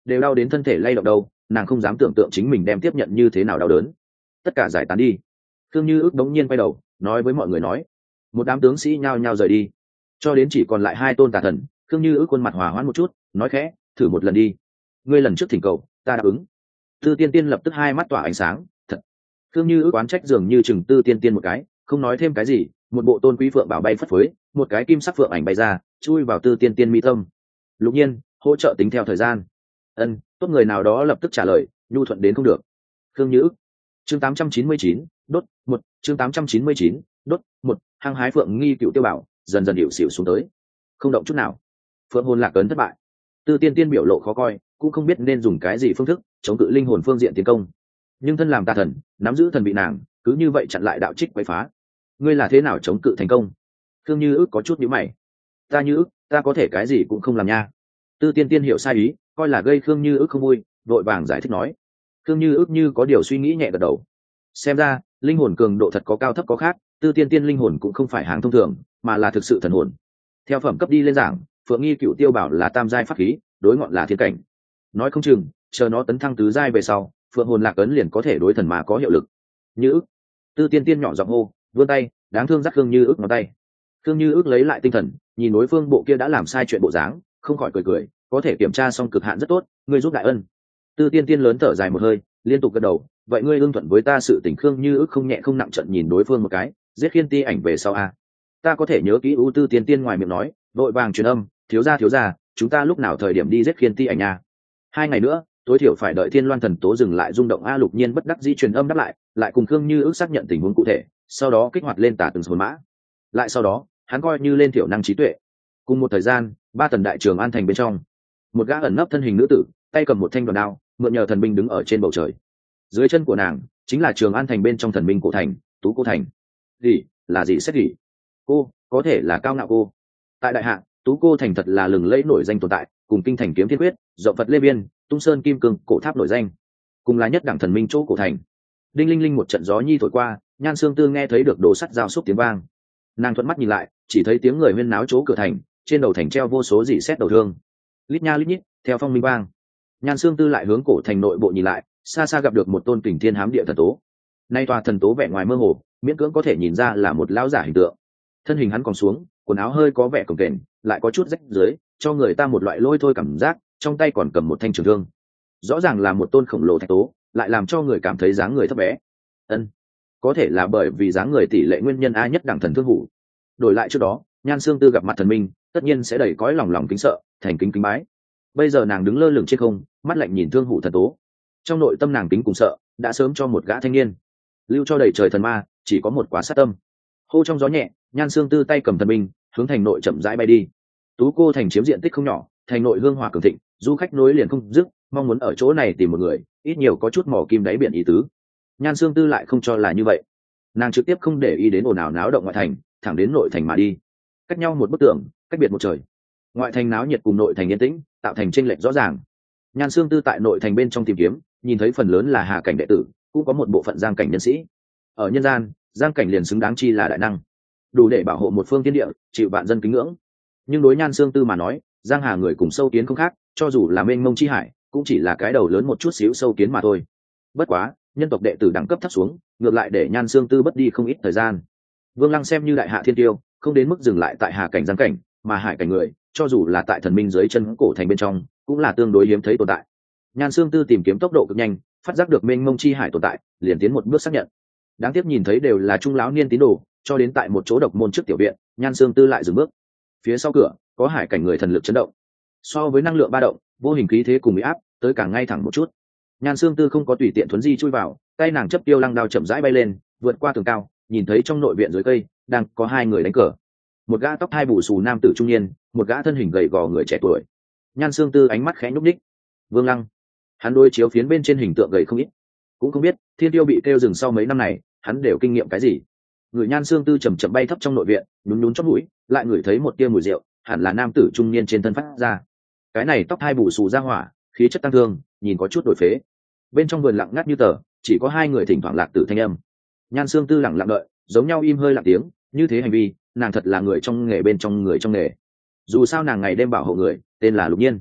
đều đau đến thân thể lay động đâu, nàng không dám tưởng tượng chính mình đem tiếp nhận như thế nào đau đớn. Tất cả giải tán đi. Thương Như Ước đống nhiên quay đầu nói với mọi người nói. Một đám tướng sĩ nhao nhao rời đi, cho đến chỉ còn lại hai tôn tà thần. Thương Như Ước khuôn mặt hòa hoãn một chút, nói khẽ, thử một lần đi, ngươi lần trước thỉnh cầu ta đáp ứng. Tư Tiên Tiên lập tức hai mắt tỏa ánh sáng. Thật. Thương Như Ước oán trách dường như chừng Tư Tiên Tiên một cái, không nói thêm cái gì. Một bộ tôn quý phượng bảo bay phất phới, một cái kim sắc phượng ảnh bay ra, chui vào Tư Tiên Tiên mi tâm. Lục Nhiên hỗ trợ tính theo thời gian. Ân, tốt, người nào đó lập tức trả lời, nhu thuận đến không được. Thương Như Ước. Chương tám trăm chín mươi chín, đốt một. Chương tám trăm chín mươi chín, đốt một. Hăng hái phượng nghi cựu tiêu bảo dần dần hiệu xỉu xuống tới, không động chút nào. Phượng hồn lạc ấn thất bại. Tư Tiên Tiên biểu lộ khó coi, cũng không biết nên dùng cái gì phương thức chống cự linh hồn phương diện tiến công. Nhưng thân làm tà thần, nắm giữ thần bị nàng, cứ như vậy chặn lại đạo trích quấy phá. Ngươi là thế nào chống cự thành công? Thương Như Ước có chút nhíu mày. Ta Như Ước, ta có thể cái gì cũng không làm nha. Tư Tiên Tiên hiểu sai ý, coi là gây Khương Như Ước không vui, vội vàng giải thích nói. Khương Như Ước như có điều suy nghĩ nhẹ gật đầu. Xem ra linh hồn cường độ thật có cao thấp có khác, Tư Tiên Tiên linh hồn cũng không phải hàng thông thường, mà là thực sự thần hồn. Theo phẩm cấp đi lên giảng, Phượng Nghi Cựu Tiêu Bảo là tam giai pháp khí, đối ngọn là thiên cảnh. Nói không chừng, chờ nó tấn thăng tứ giai về sau, Phượng hồn lạc ấn liền có thể đối thần mà có hiệu lực. Như Ước. Tư Tiên Tiên nhỏ giọng hô, vươn tay, đáng thương dắt Khương Như Ước ngón tay. Khương Như Ước lấy lại tinh thần, nhìn đối phương bộ kia đã làm sai chuyện bộ dáng, không khỏi cười cười, có thể kiểm tra xong cực hạn rất tốt, ngươi giúp đại ân. Tư Tiên Tiên lớn thở dài một hơi, liên tục gật đầu, vậy ngươi ưng thuận với ta sự tình. Khương Như Ước không nhẹ không nặng trận nhìn đối phương một cái, giết Khiên Ti ảnh về sau a. Ta có thể nhớ kỹ. ưu Tư Tiên Tiên ngoài miệng nói, vội vàng truyền âm, thiếu gia thiếu gia, chúng ta lúc nào thời điểm đi giết Khiên Ti ảnh nha? Hai ngày nữa, tối thiểu phải đợi Thiên Loan thần tố dừng lại rung động. A Lục Nhiên bất đắc dĩ truyền âm đáp lại, lại cùng Khương Như Ước xác nhận tình huống cụ thể, sau đó kích hoạt lên tả từng hồn mã. Lại sau đó, hắn coi như lên thiểu năng trí tuệ. Cùng một thời gian, ba tần đại trường an thành bên trong, một gã ẩn nấp thân hình nữ tử, tay cầm một thanh đoàn đao, mượn nhờ thần binh đứng ở trên bầu trời. Dưới chân của nàng chính là trường an thành bên trong thần binh cổ thành, Tú Cô thành. Gì? Là gì xét gì? Cô có thể là Cao Ngạo cô. Tại đại hạ, Tú Cô thành thật là lừng lẫy nổi danh tồn tại, cùng kinh thành kiếm thiên quyết, rộng Phật Lê Biên, tung sơn kim cương cổ tháp nổi danh, cùng là nhất đẳng thần minh chỗ cổ thành. Đinh linh linh một trận gió nhi thổi qua, Nhan Sương Tư nghe thấy được đồ sắt giao xúc tiếng vang. Nàng thuận mắt nhìn lại, chỉ thấy tiếng người huyên náo chỗ cửa thành, trên đầu thành treo vô số dị xét đầu thương, lít nha lít nhít, theo phong minh vang. Nhan Sương Tư lại hướng cổ thành nội bộ nhìn lại, xa xa gặp được một tôn kình thiên hám địa thần tố. Nay tòa thần tố vẻ ngoài mơ hồ, miễn cưỡng có thể nhìn ra là một lão giả hình tượng. Thân hình hắn còn xuống, quần áo hơi có vẻ cồng kềnh, lại có chút rách dưới, cho người ta một loại lôi thôi cảm giác, trong tay còn cầm một thanh trường thương. Rõ ràng là một tôn khổng lồ thạch tố, lại làm cho người cảm thấy dáng người thấp bé. Ân, có thể là bởi vì dáng người tỷ lệ nguyên nhân a nhất đẳng thần thương hủ. Đổi lại trước đó, Nhan Sương Tư gặp mặt thần minh, tất nhiên sẽ đầy cõi lòng lòng kính sợ, thành kính kính bái. Bây giờ nàng đứng lơ lửng trên không, mắt lạnh nhìn thương hủ thần tố. Trong nội tâm nàng kính cùng sợ, đã sớm cho một gã thanh niên lưu cho đầy trời thần ma, chỉ có một quá sát tâm. Hô trong gió nhẹ, Nhan Sương Tư tay cầm thần binh, hướng thành nội chậm rãi bay đi. Tú Cô thành chiếm diện tích không nhỏ, thành nội hương hòa cường thịnh, du khách nối liền không dứt, mong muốn ở chỗ này tìm một người, ít nhiều có chút mỏ kim đáy biển ý tứ. Nhan Sương Tư lại không cho là như vậy, nàng trực tiếp không để ý đến ồn ào náo động ngoại thành, thẳng đến nội thành mà đi. Cách nhau một bức tường, cách biệt một trời. Ngoại thành náo nhiệt cùng nội thành yên tĩnh, tạo thành chênh lệch rõ ràng. Nhan Sương Tư tại nội thành bên trong tìm kiếm, nhìn thấy phần lớn là Hà cảnh đệ tử, cũng có một bộ phận Giang cảnh nhân sĩ. Ở nhân gian, Giang cảnh liền xứng đáng chi là đại năng, đủ để bảo hộ một phương thiên địa, chịu vạn dân kính ngưỡng. Nhưng đối Nhan Sương Tư mà nói, Giang Hà người cùng sâu kiến không khác, cho dù là mênh mông chi hải, cũng chỉ là cái đầu lớn một chút xíu sâu kiến mà thôi. Bất quá, nhân tộc đệ tử đẳng cấp thấp xuống, ngược lại để Nhan Sương Tư bất đi không ít thời gian. Vương Lăng xem như đại hạ thiên tiêu, không đến mức dừng lại tại Hà cảnh Giang cảnh, mà hải cảnh người, cho dù là tại thần minh dưới chân cổ thành bên trong, cũng là tương đối hiếm thấy tồn tại. Nhan Sương Tư tìm kiếm tốc độ cực nhanh, phát giác được mênh mông chi hải tồn tại, liền tiến một bước xác nhận. Đáng tiếc nhìn thấy đều là trung lão niên tín đồ, cho đến tại một chỗ độc môn trước tiểu viện, Nhan Sương Tư lại dừng bước. Phía sau cửa có hải cảnh người thần lực chấn động, so với năng lượng ba động, vô hình khí thế cùng bị áp tới càng ngay thẳng một chút. Nhan Sương Tư không có tùy tiện thuấn di chui vào, tay nàng chấp tiêu lăng đao chậm rãi bay lên, vượt qua tường cao, nhìn thấy trong nội viện dưới cây đang có hai người đánh cờ. Một gã tóc hai bù xù nam tử trung niên, một gã thân hình gầy gò người trẻ tuổi. Nhan Sương Tư ánh mắt khẽ nhúc nhích. Vương Lăng, hắn đối chiếu phiến bên trên hình tượng gầy không ít, cũng không biết thiên tiêu bị kêu dừng sau mấy năm này hắn đều kinh nghiệm cái gì. Người Nhan Sương Tư chầm chậm bay thấp trong nội viện, nhún nhún chóp mũi, lại ngửi thấy một tia mùi rượu, hẳn là nam tử trung niên trên thân phát ra. Cái này tóc hai bù xù ra hỏa, khí chất tăng thương, nhìn có chút đổi phế. Bên trong vườn lặng ngắt như tờ, chỉ có hai người thỉnh thoảng lạc tử thanh âm. Nhan Sương Tư lặng lặng đợi, giống nhau im hơi lặng tiếng, như thế hành vi, nàng thật là người trong nghề bên trong người trong nghề. Dù sao nàng ngày đêm bảo hộ người, tên là Lục Nhiên.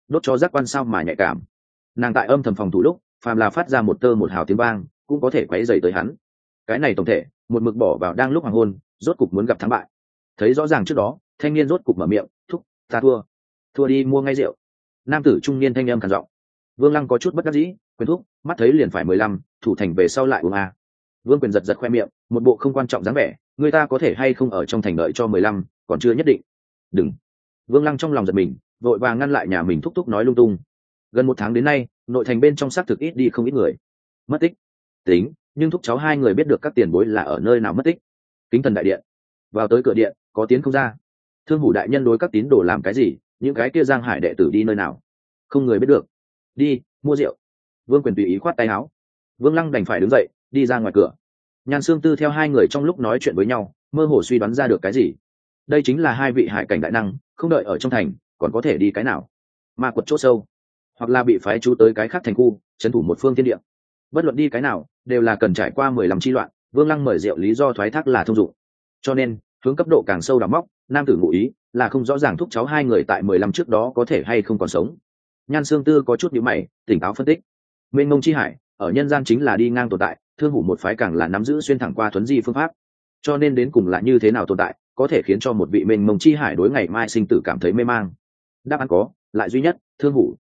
đốt cho giác quan sao mà nhạy cảm. Nàng tại âm thầm phòng thủ lúc phàm là phát ra một tơ một hào tiếng vang cũng có thể quấy dày tới hắn. Cái này tổng thể một mực bỏ vào đang lúc hoàng hôn, rốt cục muốn gặp thắng bại. Thấy rõ ràng trước đó, thanh niên rốt cục mở miệng, thúc, ta thua, thua đi mua ngay rượu. Nam tử trung niên thanh âm khàn giọng. Vương Lăng có chút bất đắc dĩ, quyền thúc, mắt thấy liền phải mười lăm, thủ thành về sau lại uống a. Vương Quyền giật giật khoe miệng, một bộ không quan trọng dáng vẻ, người ta có thể hay không ở trong thành đợi cho mười lăm, còn chưa nhất định. Đừng. Vương Lăng trong lòng giật mình, vội vàng ngăn lại nhà mình thúc thúc nói lung tung. Gần một tháng đến nay, nội thành bên trong xác thực ít đi không ít người. Mất tích. Tính, nhưng thúc cháu hai người biết được các tiền bối là ở nơi nào mất tích. Kính thần đại điện. Vào tới cửa điện, có tiếng không ra. Thương Hủ đại nhân đối các tín đồ làm cái gì, những cái kia Giang Hải đệ tử đi nơi nào? Không người biết được. Đi, mua rượu. Vương Quyền tùy ý khoát tay áo. Vương Lăng đành phải đứng dậy, đi ra ngoài cửa. Nhan Sương Tư theo hai người trong lúc nói chuyện với nhau, mơ hồ suy đoán ra được cái gì. Đây chính là hai vị hải cảnh đại năng, không đợi ở trong thành, còn có thể đi cái nào? Ma quật chỗ sâu, hoặc là bị phái chú tới cái khác thành khu, trấn thủ một phương thiên địa. Bất luận đi cái nào, đều là cần trải qua mười lăm chi loạn. Vương Lăng mời rượu lý do thoái thác là thông dụng. Cho nên, hướng cấp độ càng sâu đào móc, nam tử ngụ ý là không rõ ràng thúc cháu hai người tại mười lăm trước đó có thể hay không còn sống. Nhan Sương Tư có chút nhíu mày, tỉnh táo phân tích. Mênh mông chi hải, ở nhân gian chính là đi ngang tồn tại, Thương Hủ một phái càng là nắm giữ xuyên thẳng qua thuấn di phương pháp. Cho nên đến cùng là như thế nào tồn tại, có thể khiến cho một vị mênh mông chi hải đối ngày mai sinh tử cảm thấy mê mang. Đáp án có, lại duy nhất, Thương Hủ.